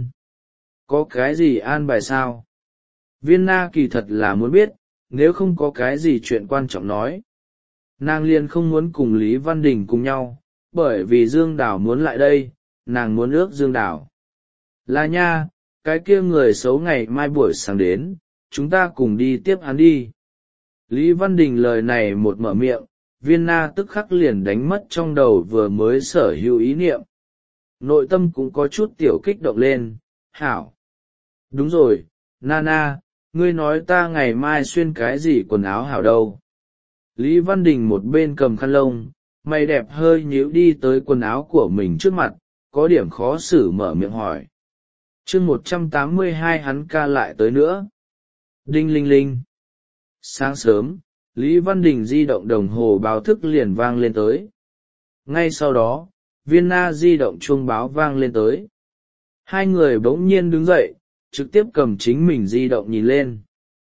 có cái gì an bài sao? Viên Na kỳ thật là muốn biết, nếu không có cái gì chuyện quan trọng nói. Nàng liền không muốn cùng Lý Văn Đình cùng nhau, bởi vì Dương Đào muốn lại đây, nàng muốn ước Dương Đào. Là nha, cái kia người xấu ngày mai buổi sáng đến, chúng ta cùng đi tiếp hắn đi. Lý Văn Đình lời này một mở miệng, Viên Na tức khắc liền đánh mất trong đầu vừa mới sở hữu ý niệm. Nội tâm cũng có chút tiểu kích động lên, hảo. Đúng rồi, Nana, ngươi nói ta ngày mai xuyên cái gì quần áo hảo đâu. Lý Văn Đình một bên cầm khăn lông, mày đẹp hơi nhíu đi tới quần áo của mình trước mặt, có điểm khó xử mở miệng hỏi. chương một trăm tám mươi hai hắn ca lại tới nữa. Đinh linh linh. Sáng sớm, Lý Văn Đình di động đồng hồ báo thức liền vang lên tới. Ngay sau đó, Viên Na di động chuông báo vang lên tới. Hai người bỗng nhiên đứng dậy, trực tiếp cầm chính mình di động nhìn lên.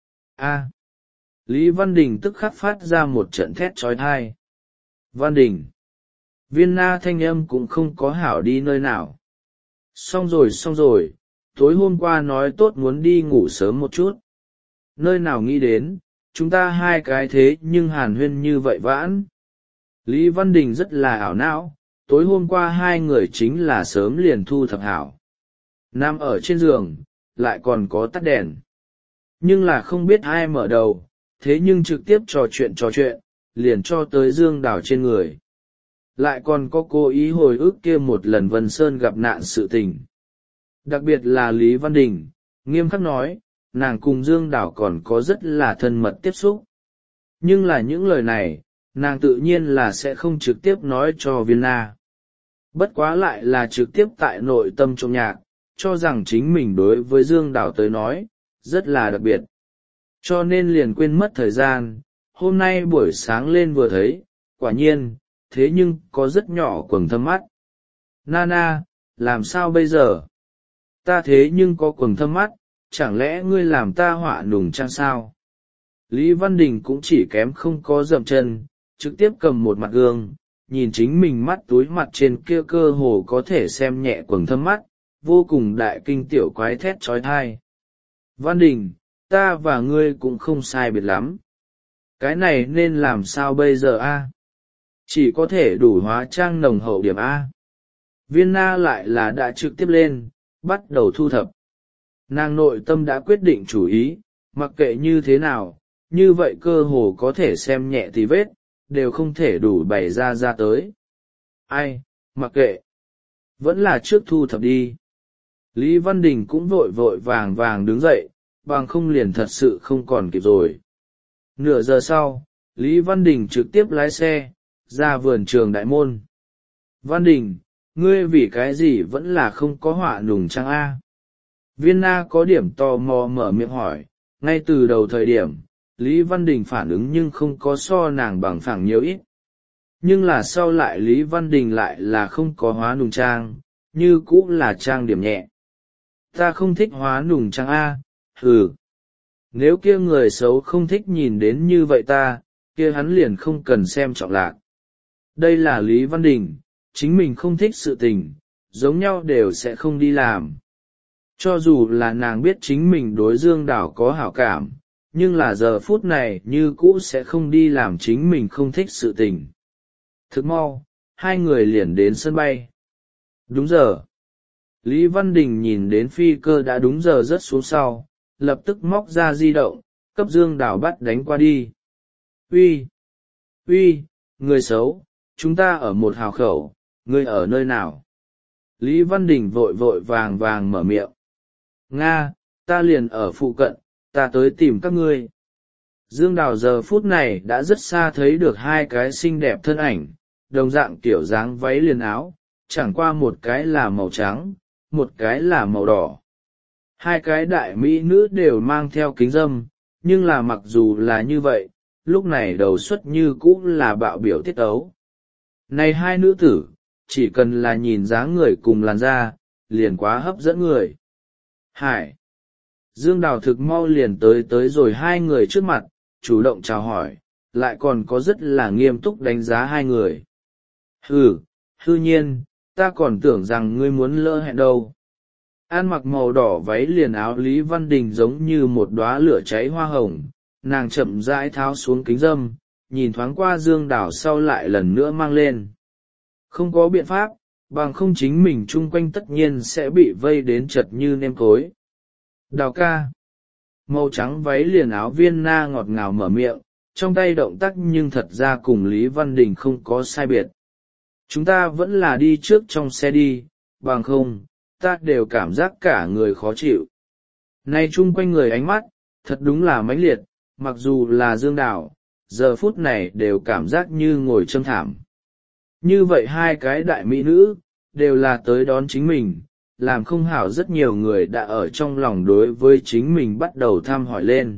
A. Lý Văn Đình tức khắc phát ra một trận thét trói thai. Văn Đình. Viên Na thanh âm cũng không có hảo đi nơi nào. Xong rồi xong rồi, tối hôm qua nói tốt muốn đi ngủ sớm một chút. Nơi nào nghĩ đến, chúng ta hai cái thế nhưng hàn huyên như vậy vãn. Lý Văn Đình rất là ảo não, tối hôm qua hai người chính là sớm liền thu thập hảo. Nằm ở trên giường, lại còn có tắt đèn. Nhưng là không biết ai mở đầu, thế nhưng trực tiếp trò chuyện trò chuyện, liền cho tới Dương Đào trên người. Lại còn có cố ý hồi ức kia một lần Vân Sơn gặp nạn sự tình. Đặc biệt là Lý Văn Đình, nghiêm khắc nói, nàng cùng Dương Đào còn có rất là thân mật tiếp xúc. Nhưng là những lời này, nàng tự nhiên là sẽ không trực tiếp nói cho Viên Na. Bất quá lại là trực tiếp tại nội tâm trong nhạc, cho rằng chính mình đối với Dương Đào tới nói, rất là đặc biệt. Cho nên liền quên mất thời gian, hôm nay buổi sáng lên vừa thấy, quả nhiên, thế nhưng có rất nhỏ quầng thâm mắt. Nana, làm sao bây giờ? Ta thế nhưng có quầng thâm mắt, chẳng lẽ ngươi làm ta họa nùng trang sao? Lý Văn Đình cũng chỉ kém không có dậm chân, trực tiếp cầm một mặt gương, nhìn chính mình mắt túi mặt trên kia cơ hồ có thể xem nhẹ quầng thâm mắt, vô cùng đại kinh tiểu quái thét trói thai. Văn Đình, ta và ngươi cũng không sai biệt lắm. Cái này nên làm sao bây giờ a? Chỉ có thể đủ hóa trang nồng hậu điểm A. Viên Na lại là đã trực tiếp lên, bắt đầu thu thập. Nàng nội tâm đã quyết định chủ ý, mặc kệ như thế nào, như vậy cơ hồ có thể xem nhẹ thì vết, đều không thể đủ bày ra ra tới. Ai, mặc kệ. Vẫn là trước thu thập đi. Lý Văn Đình cũng vội vội vàng vàng đứng dậy, bằng không liền thật sự không còn kịp rồi. Nửa giờ sau, Lý Văn Đình trực tiếp lái xe, ra vườn trường đại môn. Văn Đình, ngươi vì cái gì vẫn là không có họa nùng trang A? Viên Na có điểm tò mò mở miệng hỏi, ngay từ đầu thời điểm, Lý Văn Đình phản ứng nhưng không có so nàng bằng phẳng nhiều ít. Nhưng là sau lại Lý Văn Đình lại là không có hóa nùng trang, như cũ là trang điểm nhẹ. Ta không thích hóa nùng trang A, hừ. Nếu kia người xấu không thích nhìn đến như vậy ta, kia hắn liền không cần xem trọng lạc. Đây là Lý Văn Đình, chính mình không thích sự tình, giống nhau đều sẽ không đi làm. Cho dù là nàng biết chính mình đối Dương Đảo có hảo cảm, nhưng là giờ phút này như cũ sẽ không đi làm chính mình không thích sự tình. Thức mau, hai người liền đến sân bay. Đúng giờ. Lý Văn Đình nhìn đến phi cơ đã đúng giờ rớt xuống sau, lập tức móc ra di động, cấp Dương Đảo bắt đánh qua đi. Uy, uy, người xấu, chúng ta ở một hào khẩu, ngươi ở nơi nào? Lý Văn Đình vội vội vàng vàng mở miệng. Nga, ta liền ở phụ cận, ta tới tìm các ngươi. Dương Đào giờ phút này đã rất xa thấy được hai cái xinh đẹp thân ảnh, đồng dạng kiểu dáng váy liền áo, chẳng qua một cái là màu trắng, một cái là màu đỏ. Hai cái đại mỹ nữ đều mang theo kính râm, nhưng là mặc dù là như vậy, lúc này đầu xuất như cũ là bạo biểu tiết ấu. Này hai nữ tử, chỉ cần là nhìn dáng người cùng làn da, liền quá hấp dẫn người. Hải! Dương Đào thực mau liền tới tới rồi hai người trước mặt, chủ động chào hỏi, lại còn có rất là nghiêm túc đánh giá hai người. Hừ, hư nhiên, ta còn tưởng rằng ngươi muốn lỡ hẹn đâu. An mặc màu đỏ váy liền áo Lý Văn Đình giống như một đóa lửa cháy hoa hồng, nàng chậm rãi tháo xuống kính râm, nhìn thoáng qua Dương Đào sau lại lần nữa mang lên. Không có biện pháp, bằng không chính mình chung quanh tất nhiên sẽ bị vây đến chật như nêm cối. Đào ca. Màu trắng váy liền áo Viên Na ngọt ngào mở miệng, trong tay động tác nhưng thật ra cùng Lý Văn Đình không có sai biệt. Chúng ta vẫn là đi trước trong xe đi, bằng không, ta đều cảm giác cả người khó chịu. Nay chung quanh người ánh mắt, thật đúng là mãnh liệt, mặc dù là Dương Đào, giờ phút này đều cảm giác như ngồi châm thảm. Như vậy hai cái đại mỹ nữ, đều là tới đón chính mình, làm không hảo rất nhiều người đã ở trong lòng đối với chính mình bắt đầu thăm hỏi lên.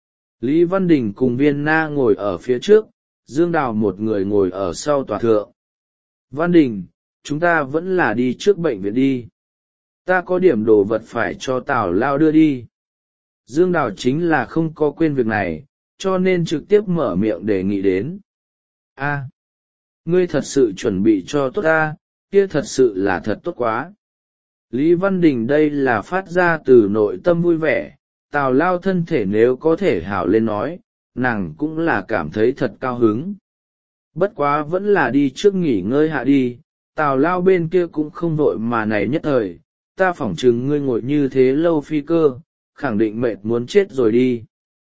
Lý Văn Đình cùng Viên Na ngồi ở phía trước, Dương Đào một người ngồi ở sau tòa thượng. Văn Đình, chúng ta vẫn là đi trước bệnh viện đi. Ta có điểm đồ vật phải cho Tào Lao đưa đi. Dương Đào chính là không có quên việc này, cho nên trực tiếp mở miệng đề nghị đến. A, ngươi thật sự chuẩn bị cho tốt ta, kia thật sự là thật tốt quá. Lý Văn Đình đây là phát ra từ nội tâm vui vẻ, Tào Lao thân thể nếu có thể hảo lên nói, nàng cũng là cảm thấy thật cao hứng. Bất quá vẫn là đi trước nghỉ ngơi hạ đi, Tào Lao bên kia cũng không vội mà này nhất thời, ta phỏng chừng ngươi ngồi như thế lâu phi cơ, khẳng định mệt muốn chết rồi đi.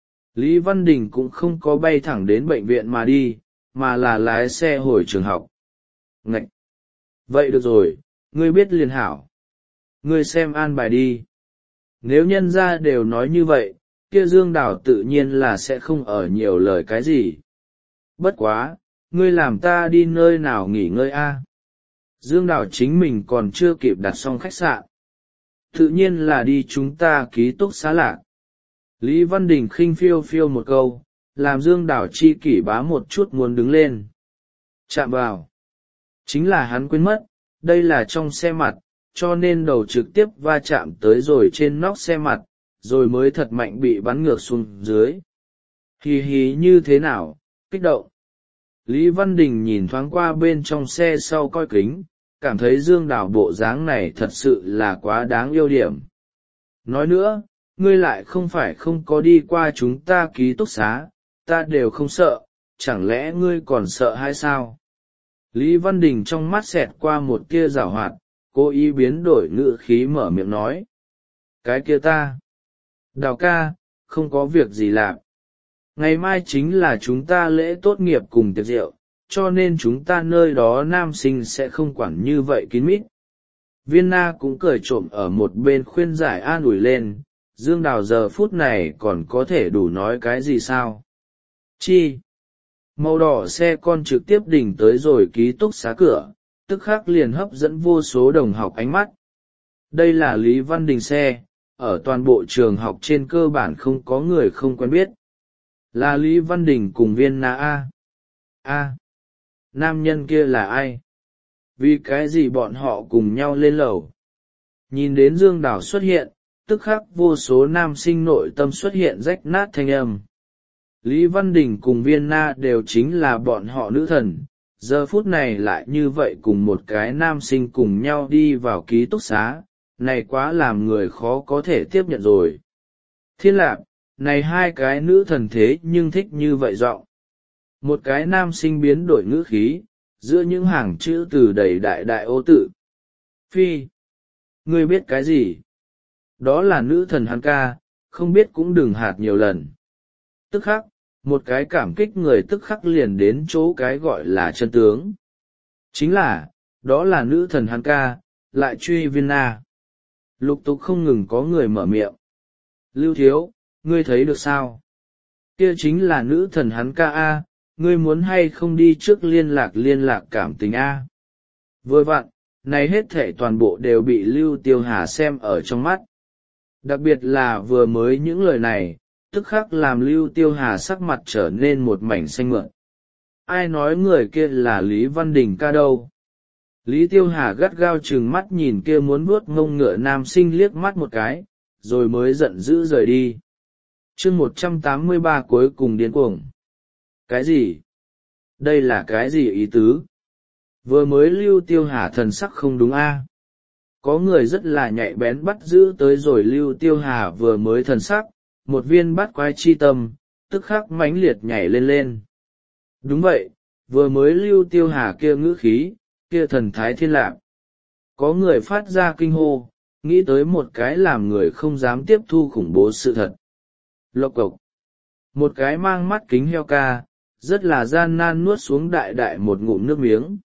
Lý Văn Đình cũng không có bay thẳng đến bệnh viện mà đi, mà là lái xe hồi trường học. Ngậy! Vậy được rồi, ngươi biết liền hảo. Ngươi xem an bài đi. Nếu nhân ra đều nói như vậy, kia Dương Đào tự nhiên là sẽ không ở nhiều lời cái gì. Bất quá, ngươi làm ta đi nơi nào nghỉ ngơi a? Dương Đào chính mình còn chưa kịp đặt xong khách sạn. Tự nhiên là đi chúng ta ký túc xá Lạc. Lý Văn Đình khinh phiêu phiêu một câu, làm Dương Đào chi kỷ bá một chút muốn đứng lên. Chạm vào. Chính là hắn quên mất, đây là trong xe mặt, cho nên đầu trực tiếp va chạm tới rồi trên nóc xe mặt, rồi mới thật mạnh bị bắn ngược xuống dưới. Hì hì như thế nào, kích động. Lý Văn Đình nhìn thoáng qua bên trong xe sau coi kính, cảm thấy Dương Đào bộ dáng này thật sự là quá đáng yêu điểm. Nói nữa, ngươi lại không phải không có đi qua chúng ta ký túc xá, ta đều không sợ, chẳng lẽ ngươi còn sợ hay sao? Lý Văn Đình trong mắt xẹt qua một tia giảo hoạt, cố ý biến đổi ngữ khí mở miệng nói. Cái kia ta. Đào ca, không có việc gì làm. Ngày mai chính là chúng ta lễ tốt nghiệp cùng tiệc rượu, cho nên chúng ta nơi đó nam sinh sẽ không quản như vậy kín mít. Viên Na cũng cười trộm ở một bên khuyên giải an ủi lên, Dương Đào giờ phút này còn có thể đủ nói cái gì sao? Chi? Màu đỏ xe con trực tiếp đỉnh tới rồi ký túc xá cửa, tức khắc liền hấp dẫn vô số đồng học ánh mắt. Đây là Lý Văn Đình xe, ở toàn bộ trường học trên cơ bản không có người không quen biết. Là Lý Văn Đình cùng Viên Na a. A, nam nhân kia là ai? Vì cái gì bọn họ cùng nhau lên lầu? Nhìn đến Dương Đào xuất hiện, tức khắc vô số nam sinh nội tâm xuất hiện rách nát thanh âm. Lý Văn Đình cùng Viên Na đều chính là bọn họ nữ thần, giờ phút này lại như vậy cùng một cái nam sinh cùng nhau đi vào ký túc xá, này quá làm người khó có thể tiếp nhận rồi. Thiên Lạp, này hai cái nữ thần thế nhưng thích như vậy giọng. Một cái nam sinh biến đổi ngữ khí, giữa những hàng chữ từ đầy đại đại ô tự. Phi, ngươi biết cái gì? Đó là nữ thần hắn ca, không biết cũng đừng hạt nhiều lần. Tức khắc, một cái cảm kích người tức khắc liền đến chỗ cái gọi là chân tướng. Chính là, đó là nữ thần hắn ca, lại truy Viên Na. Lục tục không ngừng có người mở miệng. Lưu Thiếu, ngươi thấy được sao? Kia chính là nữ thần hắn ca A, ngươi muốn hay không đi trước liên lạc liên lạc cảm tình A. Vừa vặn, này hết thể toàn bộ đều bị Lưu Tiêu Hà xem ở trong mắt. Đặc biệt là vừa mới những lời này, tức khắc làm Lưu Tiêu Hà sắc mặt trở nên một mảnh xanh mượn. Ai nói người kia là Lý Văn Đình ca đâu? Lý Tiêu Hà gắt gao trừng mắt nhìn kia muốn vuốt ngông ngựa nam sinh liếc mắt một cái, rồi mới giận dữ rời đi. Chương một trăm tám mươi ba cuối cùng điên cuồng. Cái gì? Đây là cái gì ý tứ? Vừa mới Lưu Tiêu Hà thần sắc không đúng a? Có người rất là nhạy bén bắt giữ tới rồi Lưu Tiêu Hà vừa mới thần sắc, một viên bắt quái chi tâm, tức khắc mãnh liệt nhảy lên lên. Đúng vậy, vừa mới Lưu Tiêu Hà kia ngữ khí, kia thần thái thiên lạc. Có người phát ra kinh hô, nghĩ tới một cái làm người không dám tiếp thu khủng bố sự thật. Lộc cộc. Một cái mang mắt kính heo ca, rất là gian nan nuốt xuống đại đại một ngụm nước miếng.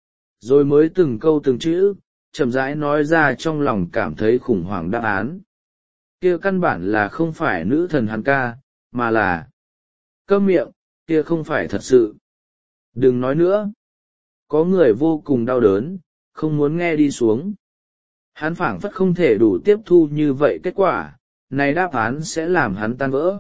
Rồi mới từng câu từng chữ, chậm rãi nói ra trong lòng cảm thấy khủng hoảng đáp án. Kia căn bản là không phải nữ thần hắn ca, mà là... Câm miệng, kia không phải thật sự. Đừng nói nữa. Có người vô cùng đau đớn, không muốn nghe đi xuống. Hắn phảng phất không thể đủ tiếp thu như vậy kết quả, này đáp án sẽ làm hắn tan vỡ.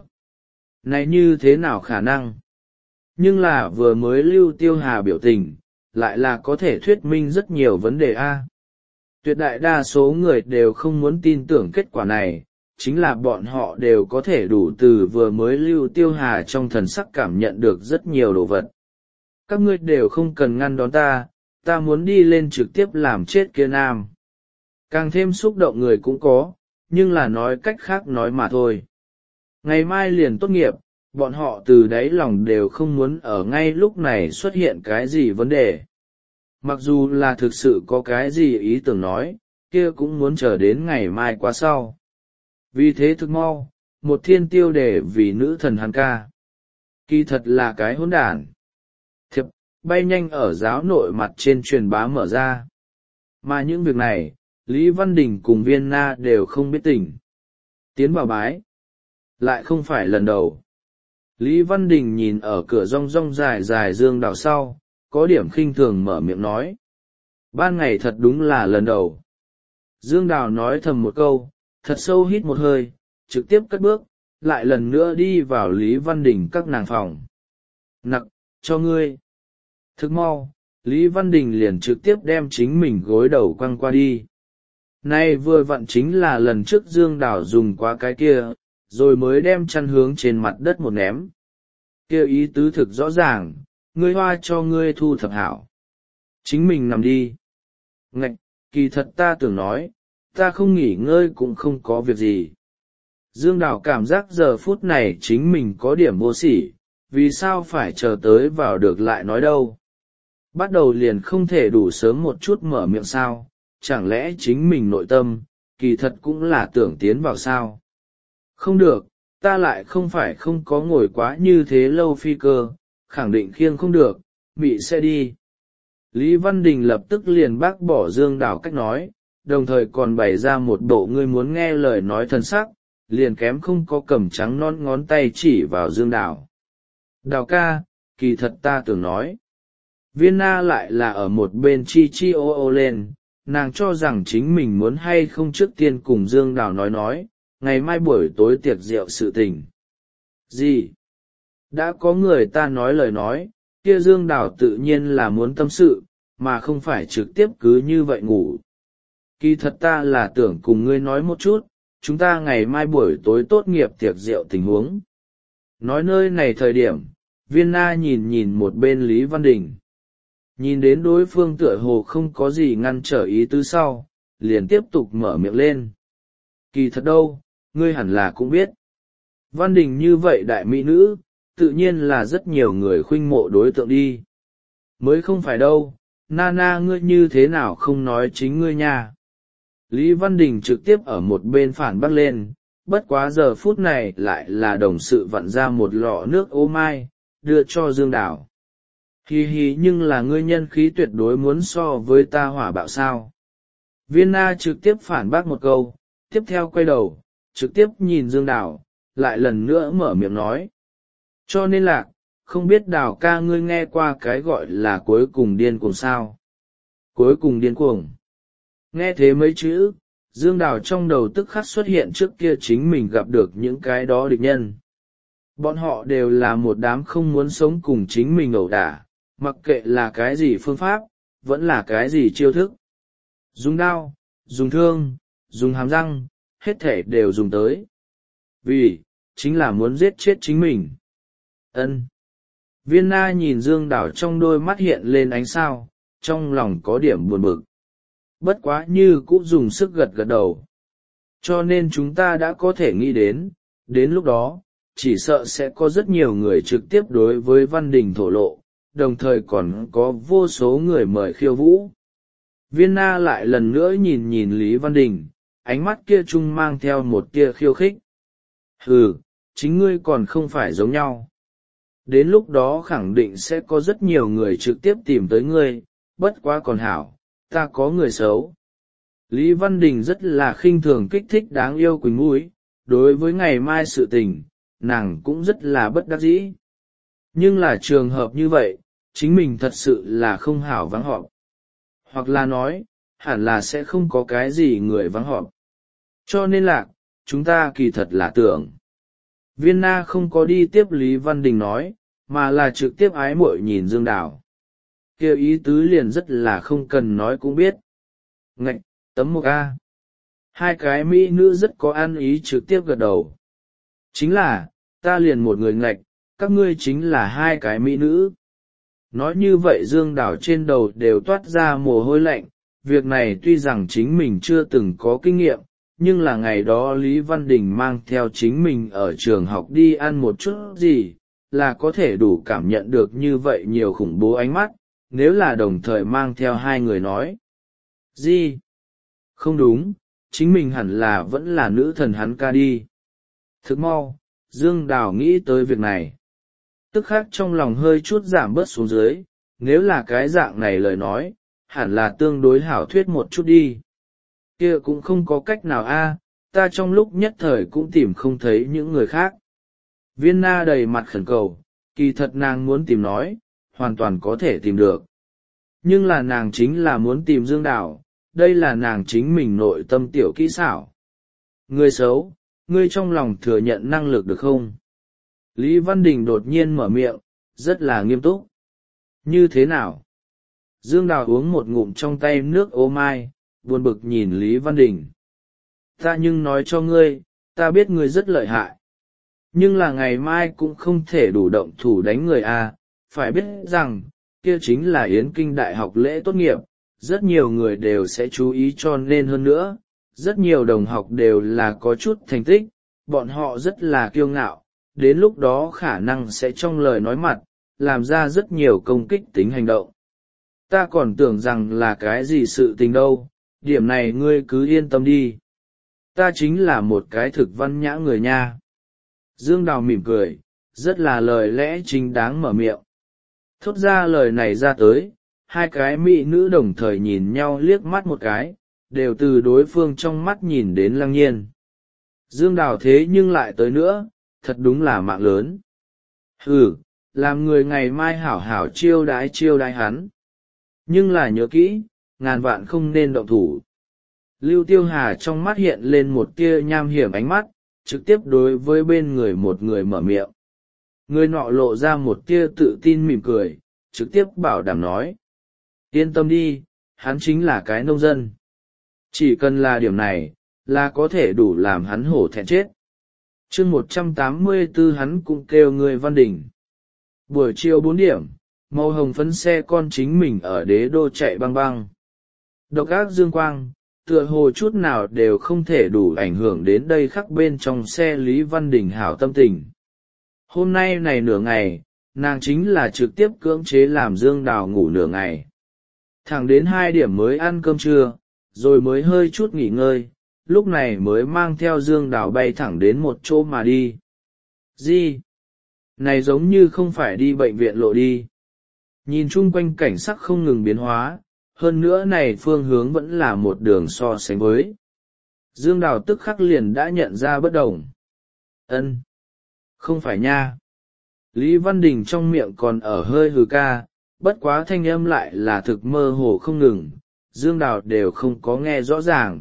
Này như thế nào khả năng? Nhưng là vừa mới Lưu Tiêu Hà biểu tình, lại là có thể thuyết minh rất nhiều vấn đề a. Tuyệt đại đa số người đều không muốn tin tưởng kết quả này, chính là bọn họ đều có thể đủ từ vừa mới Lưu Tiêu Hà trong thần sắc cảm nhận được rất nhiều đồ vật. Các ngươi đều không cần ngăn đón ta, ta muốn đi lên trực tiếp làm chết kia nam. Càng thêm xúc động người cũng có, nhưng là nói cách khác nói mà thôi. Ngày mai liền tốt nghiệp, bọn họ từ đáy lòng đều không muốn ở ngay lúc này xuất hiện cái gì vấn đề. Mặc dù là thực sự có cái gì ý tưởng nói, kia cũng muốn chờ đến ngày mai quá sau. Vì thế thực mau, một thiên tiêu đề vì nữ thần hắn ca. Kỳ thật là cái hỗn đản. Thiệp, bay nhanh ở giáo nội mặt trên truyền bá mở ra. Mà những việc này, Lý Văn Đình cùng Viên Na đều không biết tình. Tiến vào bái. Lại không phải lần đầu. Lý Văn Đình nhìn ở cửa rong rong dài dài Dương Đào sau, có điểm khinh thường mở miệng nói. Ban ngày thật đúng là lần đầu. Dương Đào nói thầm một câu, thật sâu hít một hơi, trực tiếp cất bước, lại lần nữa đi vào Lý Văn Đình các nàng phòng. Nặc, cho ngươi. Thức mau, Lý Văn Đình liền trực tiếp đem chính mình gối đầu quăng qua đi. Nay vừa vặn chính là lần trước Dương Đào dùng qua cái kia, rồi mới đem chăn hướng trên mặt đất một ném. Kêu ý tứ thực rõ ràng, ngươi hoa cho ngươi thu thập hảo. Chính mình nằm đi. Ngạch, kỳ thật ta tưởng nói, ta không nghỉ ngơi cũng không có việc gì. Dương Đào cảm giác giờ phút này chính mình có điểm vô sỉ, vì sao phải chờ tới vào được lại nói đâu. Bắt đầu liền không thể đủ sớm một chút mở miệng sao, chẳng lẽ chính mình nội tâm, kỳ thật cũng là tưởng tiến vào sao. Không được, ta lại không phải không có ngồi quá như thế lâu phi cơ, khẳng định khiêng không được, mị sẽ đi. Lý Văn Đình lập tức liền bác bỏ Dương Đào cách nói, đồng thời còn bày ra một bộ ngươi muốn nghe lời nói thân sắc, liền kém không có cầm trắng non ngón tay chỉ vào Dương Đào. Đào ca, kỳ thật ta tưởng nói. Viên Na lại là ở một bên chi chi ô ô lên, nàng cho rằng chính mình muốn hay không trước tiên cùng Dương Đào nói nói, ngày mai buổi tối tiệc rượu sự tình. Gì? đã có người ta nói lời nói, kia Dương Đào tự nhiên là muốn tâm sự, mà không phải trực tiếp cứ như vậy ngủ. Kỳ thật ta là tưởng cùng ngươi nói một chút, chúng ta ngày mai buổi tối tốt nghiệp tiệc rượu tình huống. Nói nơi này thời điểm, Viên Na nhìn nhìn một bên Lý Văn Đình. Nhìn đến đối phương tựa hồ không có gì ngăn trở ý tứ sau, liền tiếp tục mở miệng lên. Kỳ thật đâu, ngươi hẳn là cũng biết. Văn Đình như vậy đại mỹ nữ, tự nhiên là rất nhiều người khuynh mộ đối tượng đi. Mới không phải đâu, Nana ngươi như thế nào không nói chính ngươi nha. Lý Văn Đình trực tiếp ở một bên phản bác lên, bất quá giờ phút này lại là đồng sự vặn ra một lọ nước ô mai, đưa cho Dương Đào. Hi hi, nhưng là ngươi nhân khí tuyệt đối muốn so với ta hỏa bạo sao. Viên Na trực tiếp phản bác một câu, tiếp theo quay đầu, trực tiếp nhìn Dương Đào, lại lần nữa mở miệng nói. Cho nên là, không biết Đào ca ngươi nghe qua cái gọi là cuối cùng điên cuồng sao. Cuối cùng điên cuồng. Nghe thế mấy chữ, Dương Đào trong đầu tức khắc xuất hiện trước kia chính mình gặp được những cái đó địch nhân. Bọn họ đều là một đám không muốn sống cùng chính mình ẩu đả, mặc kệ là cái gì phương pháp, vẫn là cái gì chiêu thức. Dùng đao, dùng thương, dùng hàm răng, hết thể đều dùng tới. Vì, chính là muốn giết chết chính mình. Ân. Viên Na nhìn Dương Đào trong đôi mắt hiện lên ánh sao, trong lòng có điểm buồn bực. Bất quá như cũng dùng sức gật gật đầu. Cho nên chúng ta đã có thể nghĩ đến, đến lúc đó, chỉ sợ sẽ có rất nhiều người trực tiếp đối với Văn Đình thổ lộ, đồng thời còn có vô số người mời khiêu vũ. Viên Na lại lần nữa nhìn nhìn Lý Văn Đình, ánh mắt kia trung mang theo một tia khiêu khích. Hừ, chính ngươi còn không phải giống nhau. Đến lúc đó khẳng định sẽ có rất nhiều người trực tiếp tìm tới ngươi, bất quá còn hảo, ta có người xấu. Lý Văn Đình rất là khinh thường kích thích đáng yêu Quỳnh Mũi, đối với ngày mai sự tình, nàng cũng rất là bất đắc dĩ. Nhưng là trường hợp như vậy, chính mình thật sự là không hảo vắng họp. Hoặc là nói, hẳn là sẽ không có cái gì người vắng họp. Cho nên là, chúng ta kỳ thật là tưởng. Viên Na không có đi tiếp Lý Văn Đình nói, mà là trực tiếp ái muội nhìn Dương Đào. Kêu ý tứ liền rất là không cần nói cũng biết. Ngạch, tấm một A. Hai cái mỹ nữ rất có ăn ý trực tiếp gật đầu. Chính là, ta liền một người ngạch, các ngươi chính là hai cái mỹ nữ. Nói như vậy Dương Đào trên đầu đều toát ra mồ hôi lạnh, việc này tuy rằng chính mình chưa từng có kinh nghiệm, nhưng là ngày đó Lý Văn Đình mang theo chính mình ở trường học đi ăn một chút gì, là có thể đủ cảm nhận được như vậy nhiều khủng bố ánh mắt, nếu là đồng thời mang theo hai người nói. Gì? Không đúng, chính mình hẳn là vẫn là nữ thần hắn ca đi. Thực mau, Dương Đào nghĩ tới việc này. Tức khắc trong lòng hơi chút giảm bớt xuống dưới, nếu là cái dạng này lời nói, hẳn là tương đối hảo thuyết một chút đi. Kia cũng không có cách nào a, ta trong lúc nhất thời cũng tìm không thấy những người khác. Viên Na đầy mặt khẩn cầu, kỳ thật nàng muốn tìm nói, hoàn toàn có thể tìm được. Nhưng là nàng chính là muốn tìm Dương Đào, đây là nàng chính mình nội tâm tiểu kỹ xảo. Người xấu, ngươi trong lòng thừa nhận năng lực được không? Lý Văn Đình đột nhiên mở miệng, rất là nghiêm túc. Như thế nào? Dương Đào uống một ngụm trong tay nước ô mai, buồn bực nhìn Lý Văn Đình. Ta nhưng nói cho ngươi, ta biết ngươi rất lợi hại. Nhưng là ngày mai cũng không thể đủ động thủ đánh người a. Phải biết rằng, kia chính là Yến Kinh Đại học lễ tốt nghiệp, rất nhiều người đều sẽ chú ý cho nên hơn nữa, rất nhiều đồng học đều là có chút thành tích, bọn họ rất là kiêu ngạo, đến lúc đó khả năng sẽ trong lời nói mặt, làm ra rất nhiều công kích tính hành động. Ta còn tưởng rằng là cái gì sự tình đâu, điểm này ngươi cứ yên tâm đi. Ta chính là một cái thực văn nhã người nha. Dương Đào mỉm cười, rất là lời lẽ chính đáng mở miệng. Thốt ra lời này ra tới, hai cái mỹ nữ đồng thời nhìn nhau liếc mắt một cái, đều từ đối phương trong mắt nhìn đến Lăng Nhiên. Dương Đào thế nhưng lại tới nữa, thật đúng là mạng lớn. Hừ, làm người ngày mai hảo hảo chiêu đái chiêu đái hắn. Nhưng là nhớ kỹ, ngàn vạn không nên động thủ. Lưu Tiêu Hà trong mắt hiện lên một tia nham hiểm ánh mắt, trực tiếp đối với bên người một người mở miệng. Người nọ lộ ra một tia tự tin mỉm cười, trực tiếp bảo đảm nói: yên tâm đi, hắn chính là cái nông dân. Chỉ cần là điểm này, là có thể đủ làm hắn hổ thẹn chết. chương một trăm tám mươi tư hắn cũng kêu người Văn Đình. Buổi chiều bốn điểm, màu hồng phấn xe con chính mình ở đế đô chạy băng băng. Độc ác dương quang, tựa hồ chút nào đều không thể đủ ảnh hưởng đến đây khắc bên trong xe Lý Văn Đình hảo tâm tình. Hôm nay này nửa ngày, nàng chính là trực tiếp cưỡng chế làm Dương Đào ngủ nửa ngày. Thẳng đến hai điểm mới ăn cơm trưa, rồi mới hơi chút nghỉ ngơi, lúc này mới mang theo Dương Đào bay thẳng đến một chỗ mà đi. Gì? Này giống như không phải đi bệnh viện lộ đi. Nhìn chung quanh cảnh sắc không ngừng biến hóa, hơn nữa này phương hướng vẫn là một đường so sánh với. Dương Đào tức khắc liền đã nhận ra bất đồng. Ân, không phải nha. Lý Văn Đình trong miệng còn ở hơi hừ ca, bất quá thanh âm lại là thực mơ hồ không ngừng, Dương Đào đều không có nghe rõ ràng.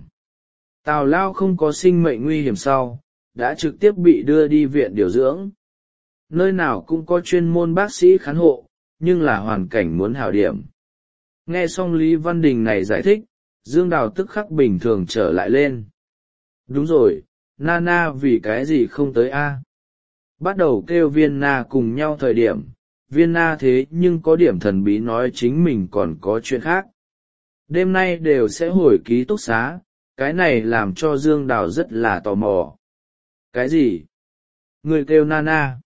Tào Lao không có sinh mệnh nguy hiểm sau, đã trực tiếp bị đưa đi viện điều dưỡng. Nơi nào cũng có chuyên môn bác sĩ khán hộ, nhưng là hoàn cảnh muốn hảo điểm. Nghe xong Lý Văn Đình này giải thích, Dương Đào tức khắc bình thường trở lại lên. Đúng rồi, Nana vì cái gì không tới a? Bắt đầu kêu Viên Na cùng nhau thời điểm, Viên Na thế nhưng có điểm thần bí nói chính mình còn có chuyện khác. Đêm nay đều sẽ hồi ký túc xá, cái này làm cho Dương Đào rất là tò mò. Cái gì? Người kêu Nana?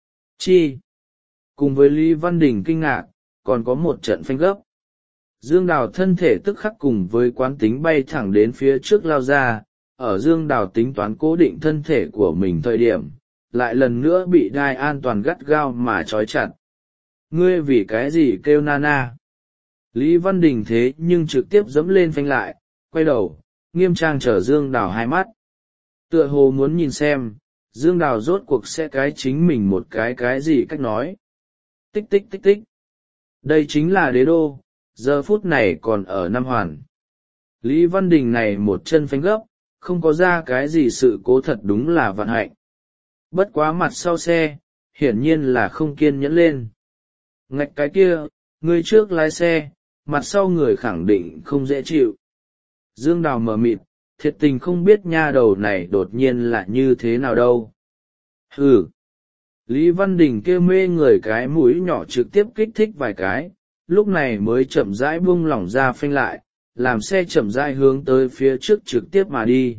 Chi? Cùng với Lý Văn Đình kinh ngạc, còn có một trận phanh gấp. Dương Đào thân thể tức khắc cùng với quán tính bay thẳng đến phía trước lao ra, ở Dương Đào tính toán cố định thân thể của mình thời điểm, lại lần nữa bị đai an toàn gắt gao mà trói chặt. Ngươi vì cái gì kêu Nana? Lý Văn Đình thế nhưng trực tiếp dẫm lên phanh lại, quay đầu, nghiêm trang chở Dương Đào hai mắt. Tựa hồ muốn nhìn xem, Dương Đào rốt cuộc sẽ cái chính mình một cái cái gì cách nói. Tích tích tích tích. Đây chính là đế đô, giờ phút này còn ở Nam Hoàn. Lý Văn Đình này một chân phanh gấp, không có ra cái gì sự cố thật đúng là vận hạnh. Bất quá mặt sau xe, hiển nhiên là không kiên nhẫn lên. Ngạch cái kia, người trước lái xe, mặt sau người khẳng định không dễ chịu. Dương Đào mờ mịt, thiệt tình không biết nha đầu này đột nhiên là như thế nào đâu. Hừ. Lý Văn Đình kêu mê người cái mũi nhỏ trực tiếp kích thích vài cái, lúc này mới chậm rãi buông lỏng ra phanh lại, làm xe chậm rãi hướng tới phía trước trực tiếp mà đi.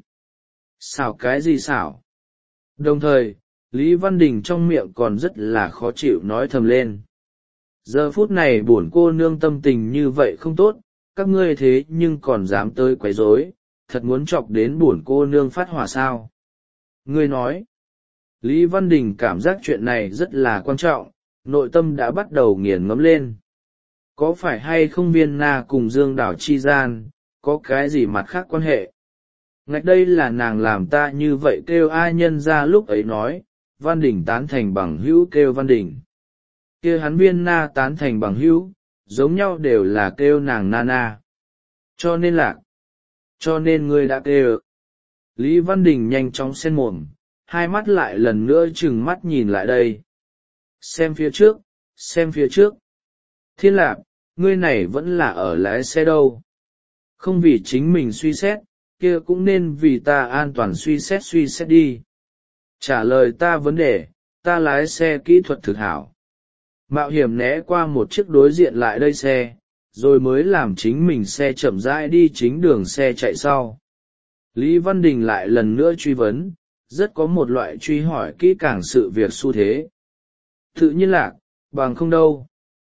Xảo cái gì xảo? Đồng thời, Lý Văn Đình trong miệng còn rất là khó chịu nói thầm lên. Giờ phút này bổn cô nương tâm tình như vậy không tốt, các ngươi thế nhưng còn dám tới quấy rối, thật muốn chọc đến bổn cô nương phát hỏa sao? Ngươi nói. Lý Văn Đình cảm giác chuyện này rất là quan trọng, nội tâm đã bắt đầu nghiền ngẫm lên. Có phải hay không Viên Na cùng Dương Đào chi gian, có cái gì mặt khác quan hệ? Ngạch đây là nàng làm ta như vậy kêu ai nhân ra lúc ấy nói, Văn Đình tán thành bằng hữu kêu Văn Đình. Kia hắn Viên Na tán thành bằng hữu, giống nhau đều là kêu nàng Nana. Cho nên là, cho nên ngươi đã kêu. Lý Văn Đình nhanh chóng xen mồm, hai mắt lại lần nữa trừng mắt nhìn lại đây. Xem phía trước, xem phía trước. Thiên Lạp, ngươi này vẫn là ở lái xe đâu. Không vì chính mình suy xét, kia cũng nên vì ta an toàn suy xét suy xét đi. Trả lời ta vấn đề, ta lái xe kỹ thuật thực hảo. Mạo hiểm né qua một chiếc đối diện lại đây xe, rồi mới làm chính mình xe chậm rãi đi chính đường xe chạy sau. Lý Văn Đình lại lần nữa truy vấn, rất có một loại truy hỏi kỹ càng sự việc xu thế. Tự nhiên lạc, bằng không đâu.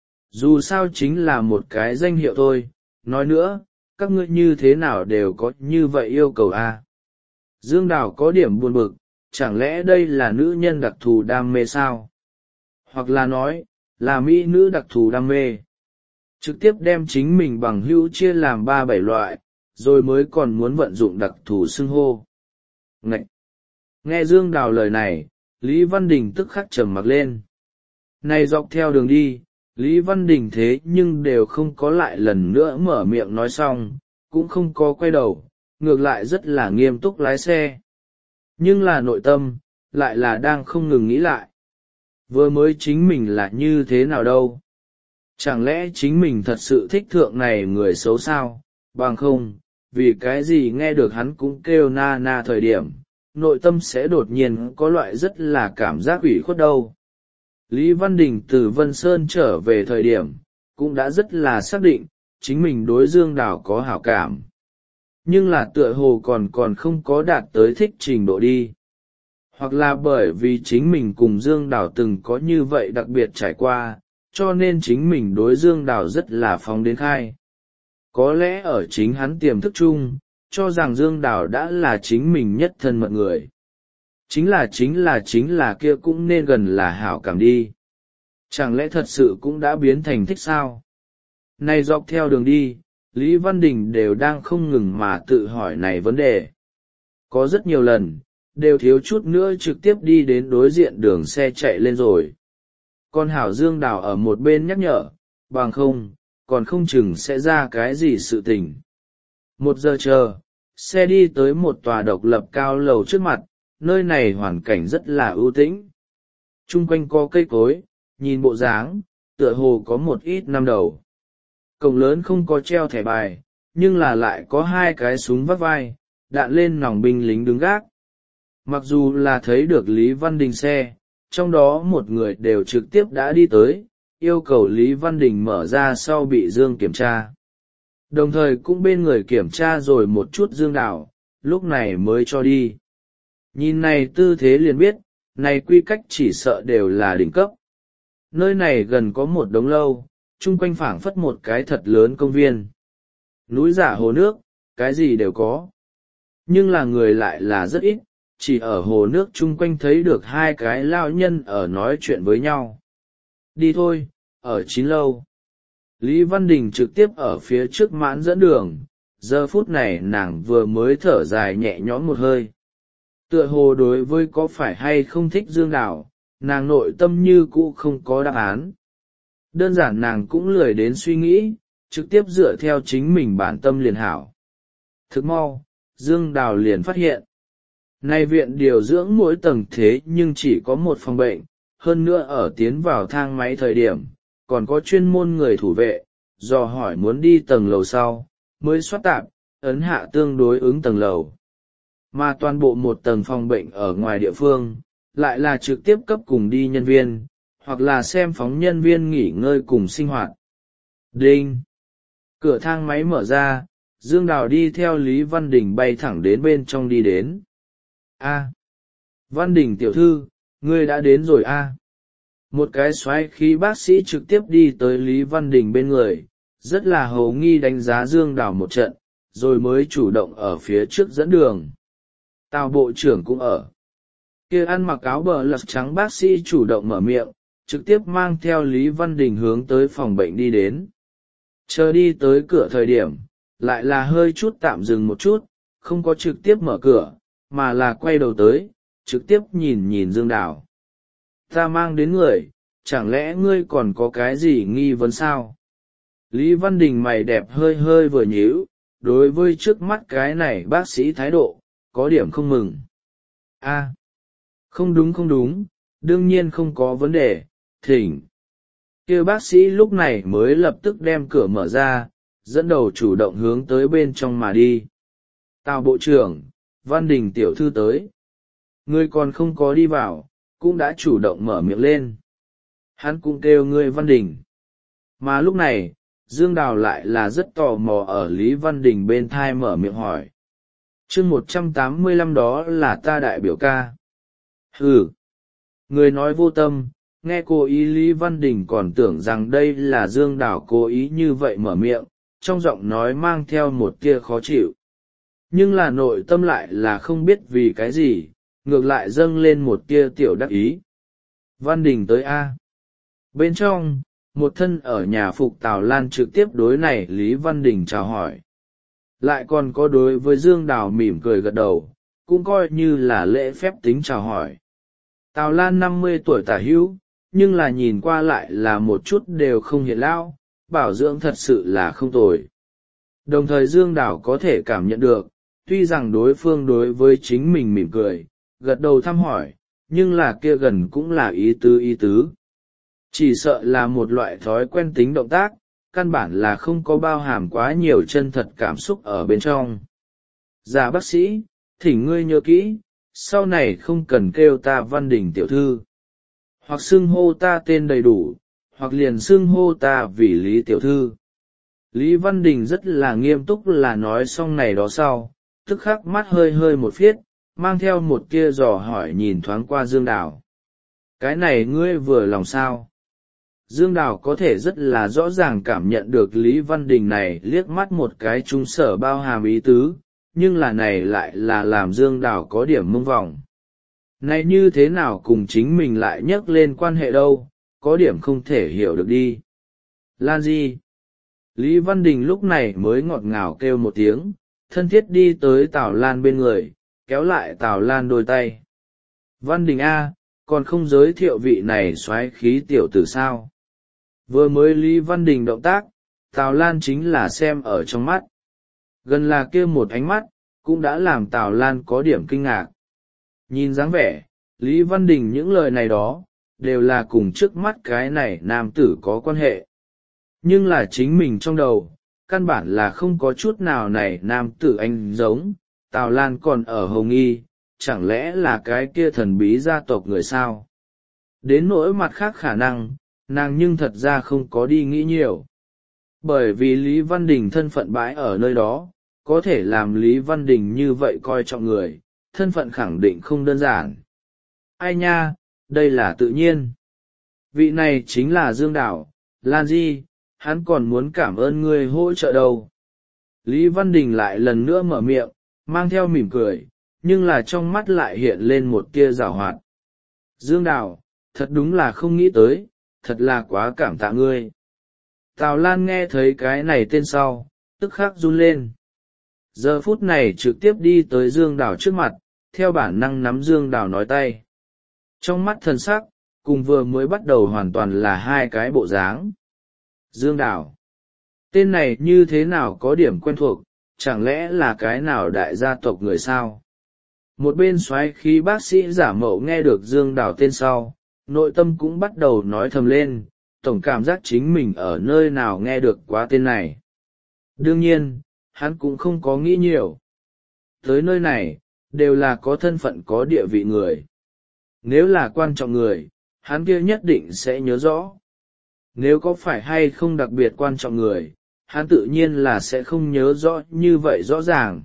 Dù sao chính là một cái danh hiệu thôi, nói nữa, các ngươi như thế nào đều có như vậy yêu cầu a? À? Dương Đào có điểm buồn bực, chẳng lẽ đây là nữ nhân đặc thù đam mê sao? Hoặc là nói, là mỹ nữ đặc thù đam mê. Trực tiếp đem chính mình bằng hữu chia làm ba bảy loại, rồi mới còn muốn vận dụng đặc thù xưng hô. Ngậy! Nghe Dương Đào lời này, Lý Văn Đình tức khắc trầm mặc lên. Này dọc theo đường đi, Lý Văn Đình thế nhưng đều không có lại lần nữa mở miệng nói xong, cũng không có quay đầu, ngược lại rất là nghiêm túc lái xe. Nhưng là nội tâm, lại là đang không ngừng nghĩ lại. Vừa mới chính mình là như thế nào đâu? Chẳng lẽ chính mình thật sự thích thượng này người xấu sao? Bằng không, vì cái gì nghe được hắn cũng kêu na na thời điểm, nội tâm sẽ đột nhiên có loại rất là cảm giác ủy khuất đâu. Lý Văn Đình từ Vân Sơn trở về thời điểm, cũng đã rất là xác định, chính mình đối Dương Đào có hảo cảm. Nhưng là tựa hồ còn còn không có đạt tới thích trình độ đi. Hoặc là bởi vì chính mình cùng Dương Đào từng có như vậy đặc biệt trải qua, cho nên chính mình đối Dương Đào rất là phóng đến khai. Có lẽ ở chính hắn tiềm thức chung, cho rằng Dương Đào đã là chính mình nhất thân mật người. Chính là chính là chính là kia cũng nên gần là hảo cảm đi. Chẳng lẽ thật sự cũng đã biến thành thích sao? Này dọc theo đường đi, Lý Văn Đình đều đang không ngừng mà tự hỏi này vấn đề. Có rất nhiều lần, đều thiếu chút nữa trực tiếp đi đến đối diện đường xe chạy lên rồi. Còn Hảo Dương Đào ở một bên nhắc nhở, bằng không, còn không chừng sẽ ra cái gì sự tình. Một giờ chờ, xe đi tới một tòa độc lập cao lầu trước mặt, nơi này hoàn cảnh rất là ưu tĩnh. Trung quanh có cây cối, nhìn bộ dáng, tựa hồ có một ít năm đầu. Cổng lớn không có treo thẻ bài, nhưng là lại có hai cái súng vắt vai, đạn lên nòng binh lính đứng gác. Mặc dù là thấy được Lý Văn Đình xe, trong đó một người đều trực tiếp đã đi tới, yêu cầu Lý Văn Đình mở ra sau bị Dương kiểm tra. Đồng thời cũng bên người kiểm tra rồi một chút Dương Đào, lúc này mới cho đi. Nhìn này tư thế liền biết, này quy cách chỉ sợ đều là đỉnh cấp. Nơi này gần có một đống lâu, chung quanh phảng phất một cái thật lớn công viên. Núi giả hồ nước, cái gì đều có. Nhưng là người lại là rất ít, chỉ ở hồ nước chung quanh thấy được hai cái lao nhân ở nói chuyện với nhau. Đi thôi, ở chín lâu. Lý Văn Đình trực tiếp ở phía trước mãn dẫn đường, giờ phút này nàng vừa mới thở dài nhẹ nhõm một hơi. Tựa hồ đối với có phải hay không thích Dương Đào, nàng nội tâm như cũ không có đáp án. Đơn giản nàng cũng lười đến suy nghĩ, trực tiếp dựa theo chính mình bản tâm liền hảo. Thực mau, Dương Đào liền phát hiện. Này viện điều dưỡng mỗi tầng thế nhưng chỉ có một phòng bệnh, hơn nữa ở tiến vào thang máy thời điểm, còn có chuyên môn người thủ vệ, dò hỏi muốn đi tầng lầu sau, mới soát tạp, ấn hạ tương đối ứng tầng lầu. Mà toàn bộ một tầng phòng bệnh ở ngoài địa phương, lại là trực tiếp cấp cùng đi nhân viên, hoặc là xem phóng nhân viên nghỉ ngơi cùng sinh hoạt. Đinh! Cửa thang máy mở ra, Dương Đào đi theo Lý Văn Đình bay thẳng đến bên trong đi đến. A. Văn Đình tiểu thư, ngươi đã đến rồi a. Một cái xoáy khí bác sĩ trực tiếp đi tới Lý Văn Đình bên người, rất là hầu nghi đánh giá Dương Đào một trận, rồi mới chủ động ở phía trước dẫn đường. Tào bộ trưởng cũng ở. Kia ăn mặc áo bờ lật trắng bác sĩ chủ động mở miệng, trực tiếp mang theo Lý Văn Đình hướng tới phòng bệnh đi đến. Chờ đi tới cửa thời điểm, lại là hơi chút tạm dừng một chút, không có trực tiếp mở cửa, mà là quay đầu tới, trực tiếp nhìn nhìn Dương Đào. Ta mang đến người, chẳng lẽ ngươi còn có cái gì nghi vấn sao? Lý Văn Đình mày đẹp hơi hơi vừa nhíu, đối với trước mắt cái này bác sĩ thái độ, có điểm không mừng. A, không đúng không đúng, đương nhiên không có vấn đề, thỉnh. Kia bác sĩ lúc này mới lập tức đem cửa mở ra, dẫn đầu chủ động hướng tới bên trong mà đi. Tào bộ trưởng, Văn Đình tiểu thư tới. Ngươi còn không có đi vào, cũng đã chủ động mở miệng lên. Hắn cũng kêu ngươi Văn Đình. Mà lúc này, Dương Đào lại là rất tò mò ở Lý Văn Đình bên thai mở miệng hỏi. Chương một trăm tám mươi lăm đó là ta đại biểu ca. Hừ. Người nói vô tâm, nghe cô ý Lý Văn Đình còn tưởng rằng đây là Dương Đào cố ý như vậy mở miệng, trong giọng nói mang theo một tia khó chịu. Nhưng là nội tâm lại là không biết vì cái gì, ngược lại dâng lên một tia tiểu đắc ý. Văn Đình tới A. Bên trong, một thân ở nhà phục Tào Lan trực tiếp đối này Lý Văn Đình chào hỏi. Lại còn có đối với Dương Đào mỉm cười gật đầu, cũng coi như là lễ phép tính chào hỏi. Tào Lan năm mươi tuổi tả hữu, nhưng là nhìn qua lại là một chút đều không hiện lão, bảo dưỡng thật sự là không tồi. Đồng thời Dương Đào có thể cảm nhận được, tuy rằng đối phương đối với chính mình mỉm cười, gật đầu thăm hỏi, nhưng là kia gần cũng là ý tứ ý tứ. Chỉ sợ là một loại thói quen tính động tác, căn bản là không có bao hàm quá nhiều chân thật cảm xúc ở bên trong. Dạ bác sĩ, thỉnh ngươi nhớ kỹ, sau này không cần kêu ta Văn Đình tiểu thư, hoặc xưng hô ta tên đầy đủ, hoặc liền xưng hô ta vì Lý tiểu thư. Lý Văn Đình rất là nghiêm túc là nói xong này đó sau, tức khắc mắt hơi hơi một phiết, mang theo một tia dò hỏi nhìn thoáng qua Dương Đào. Cái này ngươi vừa lòng sao? Dương Đào có thể rất là rõ ràng cảm nhận được Lý Văn Đình này liếc mắt một cái trung sở bao hàm ý tứ, nhưng là này lại là làm Dương Đào có điểm mông vòng. Này như thế nào cùng chính mình lại nhắc lên quan hệ đâu, có điểm không thể hiểu được đi. Lan Di. Lý Văn Đình lúc này mới ngọt ngào kêu một tiếng, thân thiết đi tới Tào Lan bên người, kéo lại Tào Lan đôi tay. Văn Đình A, còn không giới thiệu vị này soái khí tiểu tử sao? Vừa mới Lý Văn Đình động tác, Tào Lan chính là xem ở trong mắt. Gần là kia một ánh mắt, cũng đã làm Tào Lan có điểm kinh ngạc. Nhìn dáng vẻ, Lý Văn Đình những lời này đó, đều là cùng trước mắt cái này nam tử có quan hệ. Nhưng là chính mình trong đầu, căn bản là không có chút nào này nam tử anh giống, Tào Lan còn ở hồng nghi, chẳng lẽ là cái kia thần bí gia tộc người sao? Đến nỗi mặt khác khả năng, nàng nhưng thật ra không có đi nghĩ nhiều. Bởi vì Lý Văn Đình thân phận bãi ở nơi đó, có thể làm Lý Văn Đình như vậy coi trọng người, thân phận khẳng định không đơn giản. Ai nha, đây là tự nhiên. Vị này chính là Dương Đào, Lan Di, hắn còn muốn cảm ơn ngươi hỗ trợ đâu. Lý Văn Đình lại lần nữa mở miệng, mang theo mỉm cười, nhưng là trong mắt lại hiện lên một tia giảo hoạt. Dương Đào, thật đúng là không nghĩ tới, thật là quá cảm tạ ngươi. Tào Lan nghe thấy cái này tên sau, tức khắc run lên. Giờ phút này trực tiếp đi tới Dương Đào trước mặt, theo bản năng nắm Dương Đào nói tay. Trong mắt thần sắc, cùng vừa mới bắt đầu hoàn toàn là hai cái bộ dáng. Dương Đào. Tên này như thế nào có điểm quen thuộc, chẳng lẽ là cái nào đại gia tộc người sao? Một bên xoáy khí bác sĩ giả mậu nghe được Dương Đào tên sau, nội tâm cũng bắt đầu nói thầm lên, tổng cảm giác chính mình ở nơi nào nghe được quá tên này. Đương nhiên, hắn cũng không có nghĩ nhiều. Tới nơi này, đều là có thân phận có địa vị người. Nếu là quan trọng người, hắn kia nhất định sẽ nhớ rõ. Nếu có phải hay không đặc biệt quan trọng người, hắn tự nhiên là sẽ không nhớ rõ như vậy rõ ràng.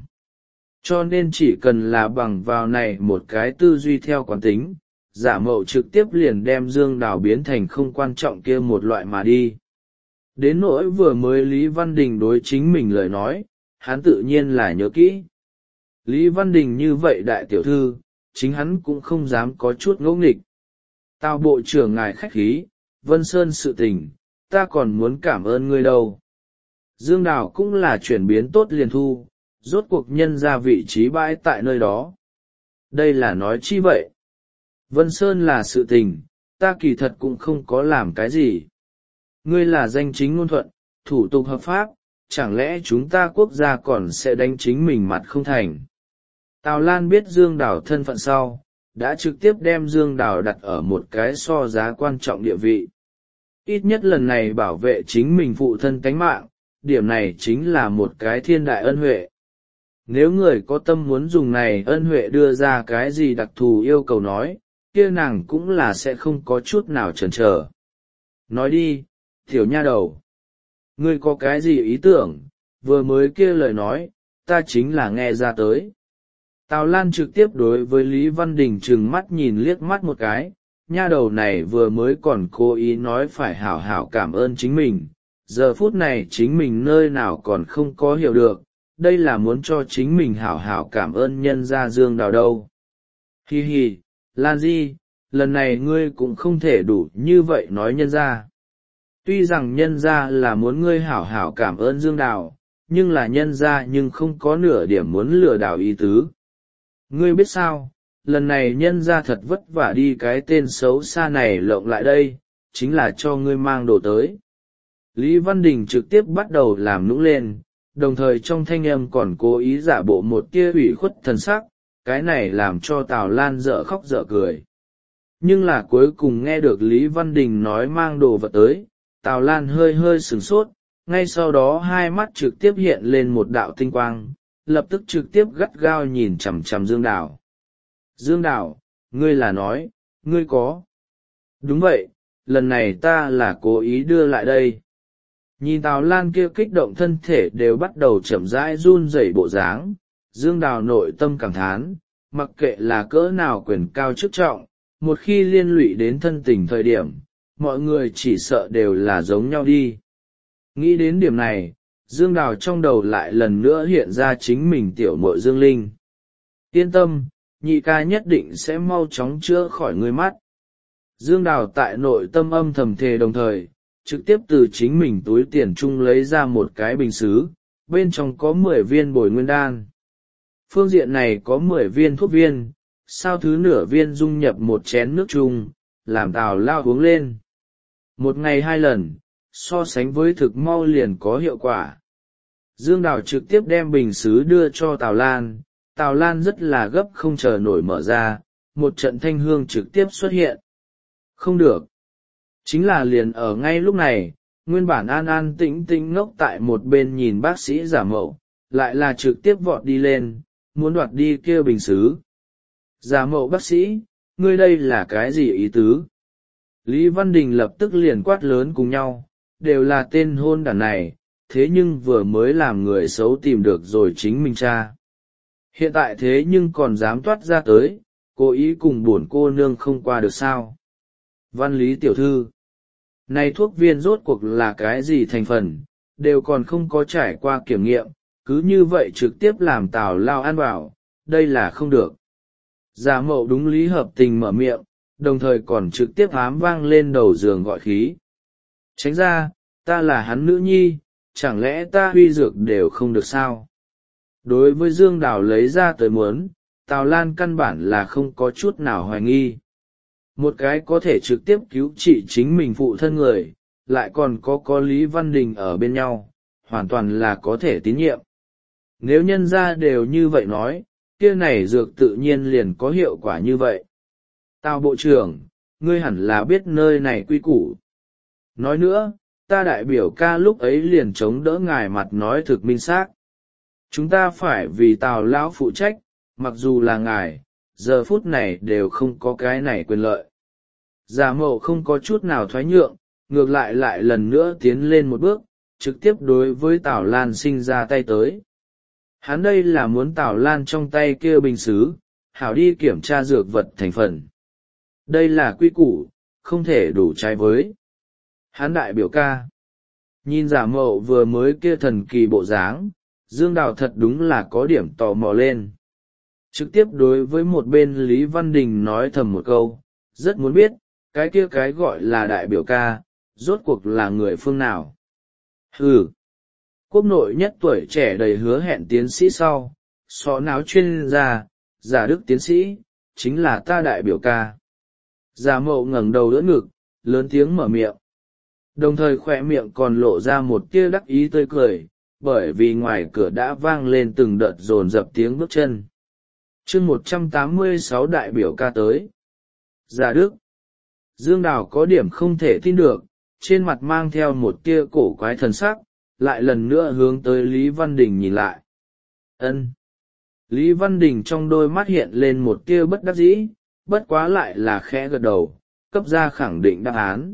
Cho nên chỉ cần là bằng vào này một cái tư duy theo quán tính, giả mậu trực tiếp liền đem Dương Đào biến thành không quan trọng kia một loại mà đi. Đến nỗi vừa mới Lý Văn Đình đối chính mình lời nói, hắn tự nhiên là nhớ kỹ. Lý Văn Đình như vậy đại tiểu thư, chính hắn cũng không dám có chút ngỗ nghịch. Tào bộ trưởng ngài khách khí, Vân Sơn sự tình, ta còn muốn cảm ơn ngươi đâu. Dương Đào cũng là chuyển biến tốt liền thu, rốt cuộc nhân ra vị trí bãi tại nơi đó. Đây là nói chi vậy? Vân Sơn là sự tình, ta kỳ thật cũng không có làm cái gì. Ngươi là danh chính ngôn thuận, thủ tục hợp pháp, chẳng lẽ chúng ta quốc gia còn sẽ đánh chính mình mặt không thành? Tào Lan biết Dương Đào thân phận sau, đã trực tiếp đem Dương Đào đặt ở một cái so giá quan trọng địa vị. Ít nhất lần này bảo vệ chính mình phụ thân tánh mạng, điểm này chính là một cái thiên đại ân huệ. Nếu người có tâm muốn dùng này ân huệ đưa ra cái gì đặc thù yêu cầu nói, kia nàng cũng là sẽ không có chút nào chần chờ. Nói đi, tiểu nha đầu. Ngươi có cái gì ý tưởng, vừa mới kia lời nói, ta chính là nghe ra tới. Tào Lan trực tiếp đối với Lý Văn Đình trừng mắt nhìn liếc mắt một cái, nha đầu này vừa mới còn cố ý nói phải hảo hảo cảm ơn chính mình, giờ phút này chính mình nơi nào còn không có hiểu được, đây là muốn cho chính mình hảo hảo cảm ơn nhân gia Dương Đào đâu. Hi hi, Lan Di, lần này ngươi cũng không thể đủ như vậy nói nhân gia. Tuy rằng nhân gia là muốn ngươi hảo hảo cảm ơn Dương Đào, nhưng là nhân gia nhưng không có nửa điểm muốn lừa đảo ý tứ. Ngươi biết sao, lần này nhân gia thật vất vả đi cái tên xấu xa này lộng lại đây, chính là cho ngươi mang đồ tới. Lý Văn Đình trực tiếp bắt đầu làm nũng lên, đồng thời trong thanh âm còn cố ý giả bộ một tia ủy khuất thần sắc, cái này làm cho Tào Lan dở khóc dở cười. Nhưng là cuối cùng nghe được Lý Văn Đình nói mang đồ vật tới, Tào Lan hơi hơi sửng sốt, ngay sau đó hai mắt trực tiếp hiện lên một đạo tinh quang, lập tức trực tiếp gắt gao nhìn chằm chằm Dương Đào. Dương Đào, ngươi là nói, ngươi có. Đúng vậy, lần này ta là cố ý đưa lại đây. Nhìn Tào Lan kia kích động thân thể đều bắt đầu chậm rãi run rẩy bộ dáng, Dương Đào nội tâm cảm thán, mặc kệ là cỡ nào quyền cao chức trọng, một khi liên lụy đến thân tình thời điểm, mọi người chỉ sợ đều là giống nhau đi. Nghĩ đến điểm này, Dương Đào trong đầu lại lần nữa hiện ra chính mình tiểu muội Dương Linh. Yên tâm, nhị ca nhất định sẽ mau chóng chữa khỏi ngươi mắt. Dương Đào tại nội tâm âm thầm thề đồng thời, trực tiếp từ chính mình túi tiền chung lấy ra một cái bình sứ, bên trong có mười viên bồi nguyên đan. Phương diện này có mười viên thuốc viên, sao thứ nửa viên dung nhập một chén nước chung, làm Tào Lao uống lên. Một ngày hai lần, so sánh với thực mau liền có hiệu quả. Dương Đào trực tiếp đem bình sứ đưa cho Tào Lan, Tào Lan rất là gấp không chờ nổi mở ra, một trận thanh hương trực tiếp xuất hiện. Không được. Chính là liền ở ngay lúc này, nguyên bản an an tĩnh tĩnh ngốc tại một bên nhìn bác sĩ giả mậu, lại là trực tiếp vọt đi lên, muốn đoạt đi kia bình sứ. Giả mậu bác sĩ, ngươi đây là cái gì ý tứ? Lý Văn Đình lập tức liền quát lớn cùng nhau, đều là tên hôn đản này, thế nhưng vừa mới làm người xấu tìm được rồi chính mình cha. Hiện tại thế nhưng còn dám toát ra tới, cố ý cùng buồn cô nương không qua được sao? Văn Lý tiểu thư, này thuốc viên rốt cuộc là cái gì thành phần, đều còn không có trải qua kiểm nghiệm, cứ như vậy trực tiếp làm Tào Lao ăn vào, đây là không được. Giả mậu đúng lý hợp tình mở miệng, đồng thời còn trực tiếp ám vang lên đầu giường gọi khí. Tránh ra, ta là hắn nữ nhi, chẳng lẽ ta huy dược đều không được sao? Đối với Dương Đào lấy ra tới muốn, Tào Lan căn bản là không có chút nào hoài nghi. Một cái có thể trực tiếp cứu trị chính mình phụ thân người, lại còn có có Lý Văn Đình ở bên nhau, hoàn toàn là có thể tín nhiệm. Nếu nhân ra đều như vậy nói, kia này dược tự nhiên liền có hiệu quả như vậy. Tào bộ trưởng, ngươi hẳn là biết nơi này quy củ. Nói nữa, ta đại biểu ca lúc ấy liền chống đỡ ngài mặt nói thực minh xác. Chúng ta phải vì Tào lão phụ trách, mặc dù là ngài, giờ phút này đều không có cái này quyền lợi. Giả mậu không có chút nào thoái nhượng, ngược lại lại lần nữa tiến lên một bước, trực tiếp đối với Tào Lan sinh ra tay tới. Hắn đây là muốn Tào Lan trong tay kia bình sứ, hảo đi kiểm tra dược vật thành phần. Đây là quy củ, không thể đủ trái với. Hắn đại biểu ca. Nhìn giả mậu vừa mới kia thần kỳ bộ dáng, Dương Đào thật đúng là có điểm tò mò lên. Trực tiếp đối với một bên Lý Văn Đình nói thầm một câu, rất muốn biết, cái kia cái gọi là đại biểu ca, rốt cuộc là người phương nào. Hừ. Quốc nội nhất tuổi trẻ đầy hứa hẹn tiến sĩ sau, xó náo chuyên gia, giả đức tiến sĩ, chính là ta đại biểu ca. Giả mậu ngẩng đầu đỡ ngực, lớn tiếng mở miệng. Đồng thời khỏe miệng còn lộ ra một tia đắc ý tươi cười, bởi vì ngoài cửa đã vang lên từng đợt dồn dập tiếng bước chân. Chương một trăm tám mươi sáu đại biểu ca tới. Giả đức. Dương Đào có điểm không thể tin được, trên mặt mang theo một tia cổ quái thần sắc, lại lần nữa hướng tới Lý Văn Đình nhìn lại. Ân. Lý Văn Đình trong đôi mắt hiện lên một tia bất đắc dĩ, bất quá lại là khẽ gật đầu, cấp ra khẳng định đáp án.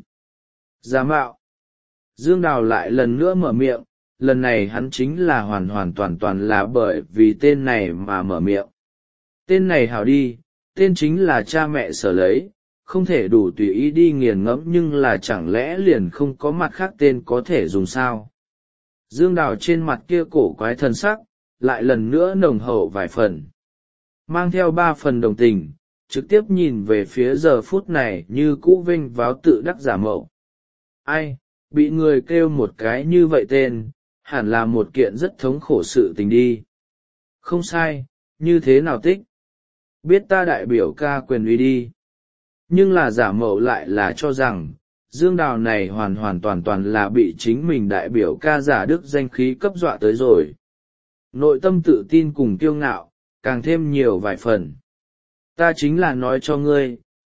Giả mạo. Dương Đào lại lần nữa mở miệng, lần này hắn chính là hoàn hoàn toàn toàn là bởi vì tên này mà mở miệng. Tên này hảo đi, tên chính là cha mẹ sở lấy, không thể đủ tùy ý đi nghiền ngẫm nhưng là chẳng lẽ liền không có mặt khác tên có thể dùng sao. Dương Đào trên mặt kia cổ quái thân sắc, lại lần nữa nồng hậu vài phần. Mang theo ba phần đồng tình, trực tiếp nhìn về phía giờ phút này như cũ vinh váo tự đắc giả mậu. Ai, bị người kêu một cái như vậy tên, hẳn là một kiện rất thống khổ sự tình đi. Không sai, như thế nào tích? Biết ta đại biểu ca quyền uy đi. Nhưng là giả mậu lại là cho rằng, Dương Đào này hoàn hoàn toàn toàn là bị chính mình đại biểu ca giả đức danh khí cấp dọa tới rồi. Nội tâm tự tin cùng kiêu ngạo, càng thêm nhiều vài phần. Ta chính là nói cho ngươi,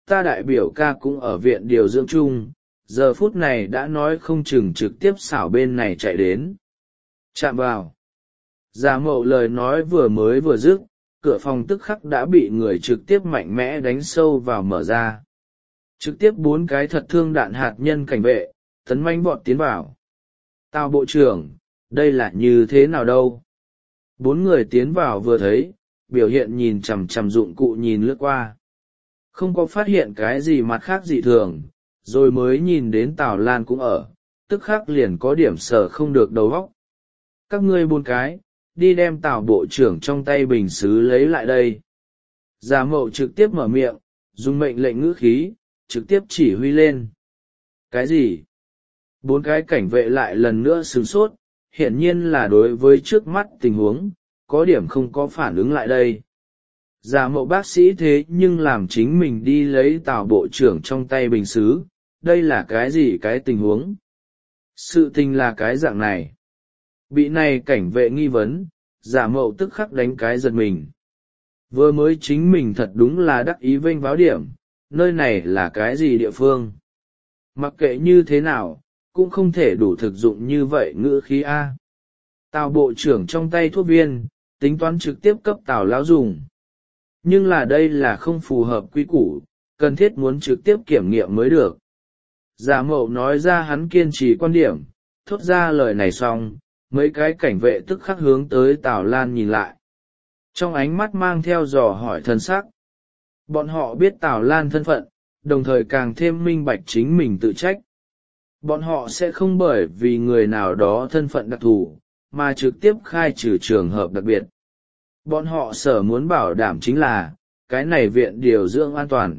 ta đại biểu ca cũng ở viện điều dưỡng chung, giờ phút này đã nói không chừng trực tiếp xảo bên này chạy đến. Chạm vào. Giả mậu lời nói vừa mới vừa dứt, cửa phòng tức khắc đã bị người trực tiếp mạnh mẽ đánh sâu vào mở ra. Trực tiếp bốn cái thật thương đạn hạt nhân cảnh vệ, tấn manh bọn tiến vào. Tào bộ trưởng, đây là như thế nào đâu? Bốn người tiến vào vừa thấy, biểu hiện nhìn chằm chằm dụng cụ nhìn lướt qua. Không có phát hiện cái gì mặt khác dị thường, rồi mới nhìn đến Tào Lan cũng ở, tức khắc liền có điểm sở không được đầu óc. Các ngươi bốn cái, đi đem Tào bộ trưởng trong tay bình xứ lấy lại đây. Giả mậu trực tiếp mở miệng, dùng mệnh lệnh ngữ khí, trực tiếp chỉ huy lên. Cái gì? Bốn cái cảnh vệ lại lần nữa sửng sốt, hiển nhiên là đối với trước mắt tình huống, có điểm không có phản ứng lại đây. Giả mậu bác sĩ thế nhưng làm chính mình đi lấy Tào bộ trưởng trong tay bình xứ, đây là cái gì cái tình huống? Sự tình là cái dạng này. Bị này cảnh vệ nghi vấn, giả mậu tức khắc đánh cái giật mình. Vừa mới chính mình thật đúng là đắc ý vênh váo điểm, nơi này là cái gì địa phương? Mặc kệ như thế nào, cũng không thể đủ thực dụng như vậy ngữ khí A. Tào bộ trưởng trong tay thuốc viên, tính toán trực tiếp cấp Tào lão dùng. Nhưng là đây là không phù hợp quy củ, cần thiết muốn trực tiếp kiểm nghiệm mới được. Giả mậu nói ra hắn kiên trì quan điểm, thốt ra lời này xong, mấy cái cảnh vệ tức khắc hướng tới Tào Lan nhìn lại. Trong ánh mắt mang theo dò hỏi thân sắc. Bọn họ biết Tào Lan thân phận, đồng thời càng thêm minh bạch chính mình tự trách. Bọn họ sẽ không bởi vì người nào đó thân phận đặc thù, mà trực tiếp khai trừ trường hợp đặc biệt. Bọn họ sở muốn bảo đảm chính là, cái này viện điều dưỡng an toàn.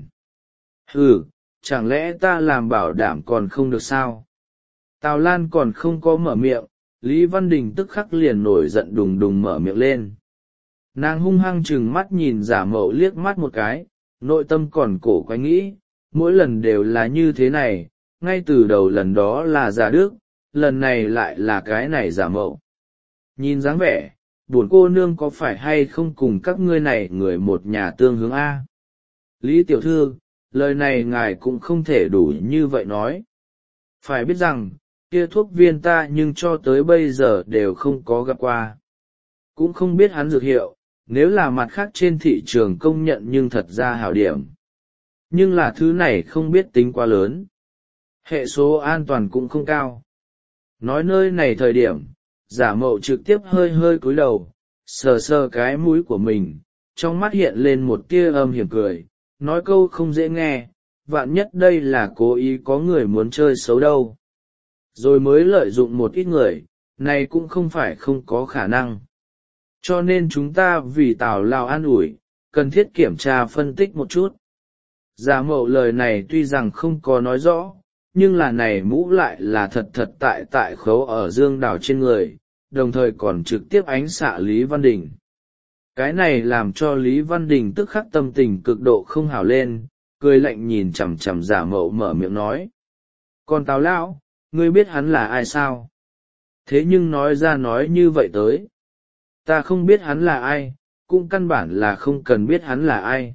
Ừ, chẳng lẽ ta làm bảo đảm còn không được sao? Tào Lan còn không có mở miệng, Lý Văn Đình tức khắc liền nổi giận đùng đùng mở miệng lên. Nàng hung hăng chừng mắt nhìn giả mậu liếc mắt một cái, nội tâm còn cổ quái nghĩ, mỗi lần đều là như thế này, ngay từ đầu lần đó là giả đức, lần này lại là cái này giả mậu. Nhìn dáng vẻ, buồn cô nương có phải hay không cùng các ngươi này người một nhà tương hướng A? Lý tiểu thư, lời này ngài cũng không thể đủ như vậy nói. Phải biết rằng, kia thuốc viên ta nhưng cho tới bây giờ đều không có gặp qua. Cũng không biết hắn dược hiệu, nếu là mặt khác trên thị trường công nhận nhưng thật ra hảo điểm. Nhưng là thứ này không biết tính quá lớn. Hệ số an toàn cũng không cao. Nói nơi này thời điểm, giả mậu trực tiếp hơi hơi cúi đầu, sờ sờ cái mũi của mình, trong mắt hiện lên một tia âm hiểm cười, nói câu không dễ nghe, vạn nhất đây là cố ý có người muốn chơi xấu đâu. Rồi mới lợi dụng một ít người, này cũng không phải không có khả năng. Cho nên chúng ta vì Tào lao an ủi, cần thiết kiểm tra phân tích một chút. Giả mậu lời này tuy rằng không có nói rõ, nhưng là này mũ lại là thật thật tại tại khấu ở dương đảo trên người, đồng thời còn trực tiếp ánh xạ Lý Văn Đình. Cái này làm cho Lý Văn Đình tức khắc tâm tình cực độ không hảo lên, cười lạnh nhìn chằm chằm giả mậu mở miệng nói. Còn Tào lão, ngươi biết hắn là ai sao? Thế nhưng nói ra nói như vậy tới. Ta không biết hắn là ai, cũng căn bản là không cần biết hắn là ai.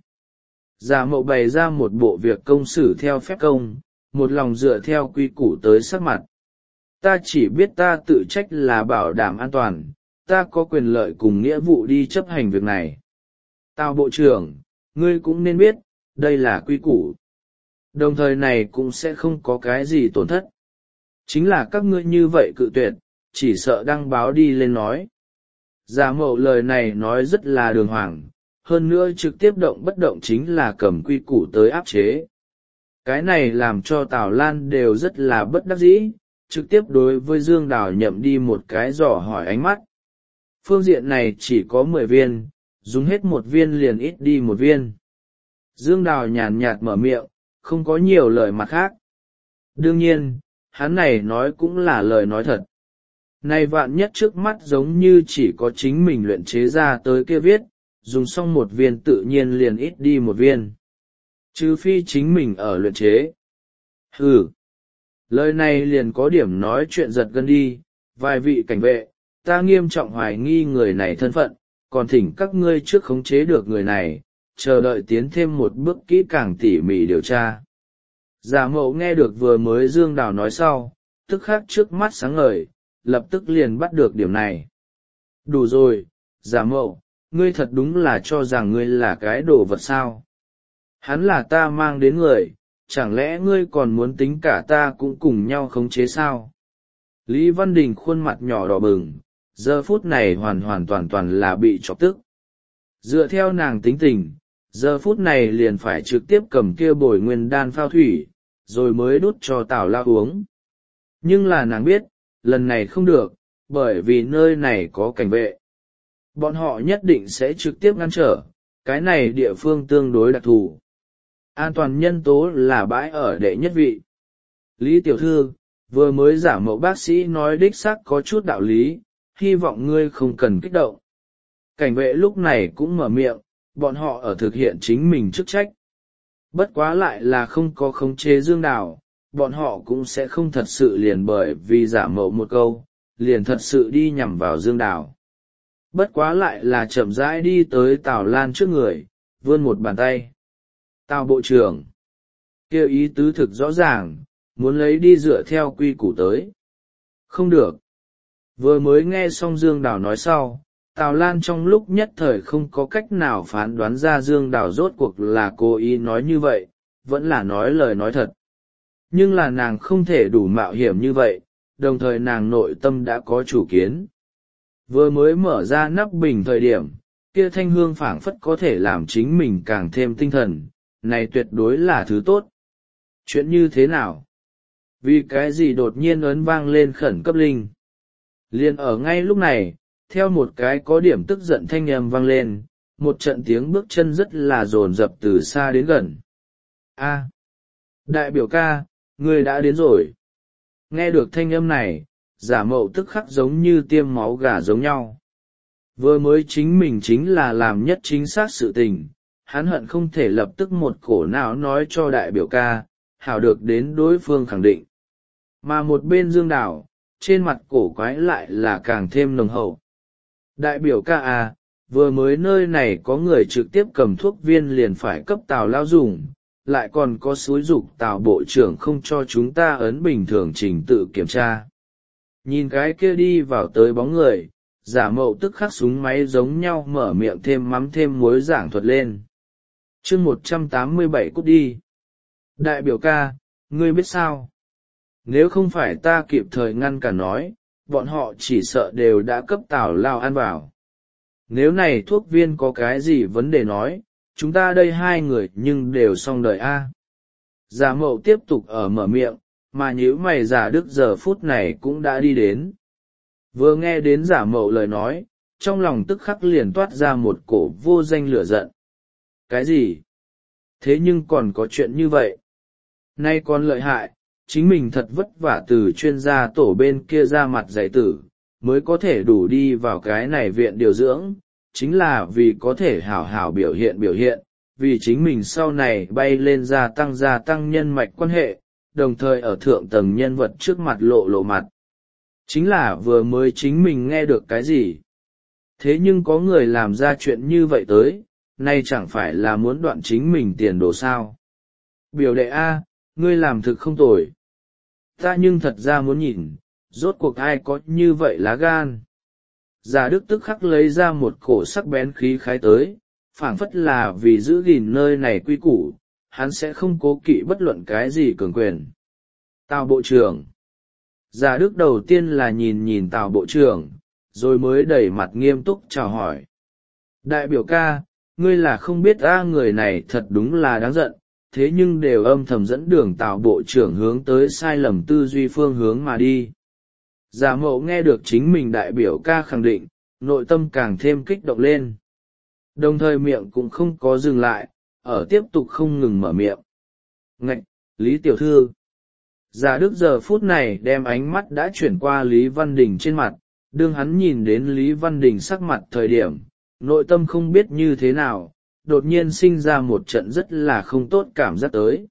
Giả mậu bày ra một bộ việc công xử theo phép công, một lòng dựa theo quy củ tới sắc mặt. Ta chỉ biết ta tự trách là bảo đảm an toàn, ta có quyền lợi cùng nghĩa vụ đi chấp hành việc này. Tào bộ trưởng, ngươi cũng nên biết, đây là quy củ. Đồng thời này cũng sẽ không có cái gì tổn thất. Chính là các ngươi như vậy cự tuyệt, chỉ sợ đăng báo đi lên nói. Giả mậu lời này nói rất là đường hoàng, hơn nữa trực tiếp động bất động chính là cầm quy củ tới áp chế. Cái này làm cho Tào Lan đều rất là bất đắc dĩ, trực tiếp đối với Dương Đào nhậm đi một cái dò hỏi ánh mắt. Phương diện này chỉ có mười viên, dùng hết một viên liền ít đi một viên. Dương Đào nhàn nhạt mở miệng, không có nhiều lời mặt khác. Đương nhiên, hắn này nói cũng là lời nói thật. Này vạn nhất trước mắt giống như chỉ có chính mình luyện chế ra tới kia viết, dùng xong một viên tự nhiên liền ít đi một viên. Trừ phi chính mình ở luyện chế. Hừ. Lời này liền có điểm nói chuyện giật gân đi, vài vị cảnh vệ, ta nghiêm trọng hoài nghi người này thân phận, còn thỉnh các ngươi trước khống chế được người này, chờ đợi tiến thêm một bước kỹ càng tỉ mỉ điều tra. Giả mậu nghe được vừa mới Dương Đào nói sau, tức khắc trước mắt sáng ngời, lập tức liền bắt được điểm này. Đủ rồi, giả mậu, ngươi thật đúng là cho rằng ngươi là cái đồ vật sao. Hắn là ta mang đến người, chẳng lẽ ngươi còn muốn tính cả ta cũng cùng nhau khống chế sao? Lý Văn Đình khuôn mặt nhỏ đỏ bừng, giờ phút này hoàn hoàn toàn toàn là bị chọc tức. Dựa theo nàng tính tình, giờ phút này liền phải trực tiếp cầm kia bồi nguyên đan phao thủy, rồi mới đút cho Tào Lao uống. Nhưng là nàng biết, lần này không được, bởi vì nơi này có cảnh vệ. Bọn họ nhất định sẽ trực tiếp ngăn trở, cái này địa phương tương đối đặc thù. An toàn nhân tố là bãi ở đệ nhất vị. Lý tiểu thư, vừa mới giả mẫu bác sĩ nói đích xác có chút đạo lý, hy vọng ngươi không cần kích động. Cảnh vệ lúc này cũng mở miệng, bọn họ ở thực hiện chính mình chức trách. Bất quá lại là không có khống chế Dương Đào, bọn họ cũng sẽ không thật sự liền bởi vì giả mẫu một câu, liền thật sự đi nhằm vào Dương Đào. Bất quá lại là chậm rãi đi tới Tào Lan trước người, vươn một bàn tay. Tào bộ trưởng, kêu ý tứ thực rõ ràng, muốn lấy đi dựa theo quy củ tới. Không được. Vừa mới nghe xong Dương Đào nói sau, Tào Lan trong lúc nhất thời không có cách nào phán đoán ra Dương Đào rốt cuộc là cố ý nói như vậy, vẫn là nói lời nói thật. Nhưng là nàng không thể đủ mạo hiểm như vậy, đồng thời nàng nội tâm đã có chủ kiến. Vừa mới mở ra nắp bình thời điểm, kia thanh hương phảng phất có thể làm chính mình càng thêm tinh thần, này tuyệt đối là thứ tốt. Chuyện như thế nào? Vì cái gì đột nhiên ấn vang lên khẩn cấp linh? Liên ở ngay lúc này, theo một cái có điểm tức giận thanh âm vang lên, một trận tiếng bước chân rất là dồn dập từ xa đến gần. A, đại biểu ca, ngươi đã đến rồi. Nghe được thanh âm này, giả mậu tức khắc giống như tiêm máu gà giống nhau. Vừa mới chính mình chính là làm nhất chính xác sự tình, hắn hận không thể lập tức một cổ não nói cho đại biểu ca, hảo được đến đối phương khẳng định. Mà một bên Dương Đào, trên mặt cổ quái lại là càng thêm nồng hậu. Đại biểu ca à, vừa mới nơi này có người trực tiếp cầm thuốc viên liền phải cấp Tào Lao dùng, lại còn có xúi giục Tào bộ trưởng không cho chúng ta ấn bình thường trình tự kiểm tra. Nhìn cái kia đi vào tới bóng người, giả mậu tức khắc súng máy giống nhau mở miệng thêm mắm thêm muối giảng thuật lên. chương một trăm tám mươi bảy cút đi. Đại biểu ca, ngươi biết sao? Nếu không phải ta kịp thời ngăn cản nói, bọn họ chỉ sợ đều đã cấp Tào Lao ăn vào. Nếu này thuốc viên có cái gì vấn đề nói, chúng ta đây hai người nhưng đều xong đời a. Giả mậu tiếp tục ở mở miệng, mà nhíu mày giả đức giờ phút này cũng đã đi đến. Vừa nghe đến giả mậu lời nói, trong lòng tức khắc liền toát ra một cổ vô danh lửa giận. Cái gì? Thế nhưng còn có chuyện như vậy? Nay còn lợi hại, chính mình thật vất vả từ chuyên gia tổ bên kia ra mặt giải tử, mới có thể đủ đi vào cái này viện điều dưỡng, chính là vì có thể hảo hảo biểu hiện biểu hiện, vì chính mình sau này bay lên gia tăng gia tăng nhân mạch quan hệ, đồng thời ở thượng tầng nhân vật trước mặt lộ lộ mặt. Chính là vừa mới chính mình nghe được cái gì. Thế nhưng có người làm ra chuyện như vậy tới, nay chẳng phải là muốn đoạn chính mình tiền đồ sao. Biểu đệ A, ngươi làm thực không tồi. Ta nhưng thật ra muốn nhìn, rốt cuộc ai có như vậy lá gan. Giả đức tức khắc lấy ra một cổ sắc bén khí khái tới, phảng phất là vì giữ gìn nơi này quy củ, hắn sẽ không cố kỵ bất luận cái gì cường quyền. Tào bộ trưởng. Giả đức đầu tiên là nhìn nhìn Tào bộ trưởng, rồi mới đẩy mặt nghiêm túc chào hỏi. Đại biểu ca, ngươi là không biết a, người này thật đúng là đáng giận, thế nhưng đều âm thầm dẫn đường Tào bộ trưởng hướng tới sai lầm tư duy phương hướng mà đi. Giả mậu nghe được chính mình đại biểu ca khẳng định, nội tâm càng thêm kích động lên. Đồng thời miệng cũng không có dừng lại, ở tiếp tục không ngừng mở miệng. Ngạch, Lý tiểu thư. Giả đức giờ phút này đem ánh mắt đã chuyển qua Lý Văn Đình trên mặt, đương hắn nhìn đến Lý Văn Đình sắc mặt thời điểm, nội tâm không biết như thế nào, đột nhiên sinh ra một trận rất là không tốt cảm giác tới.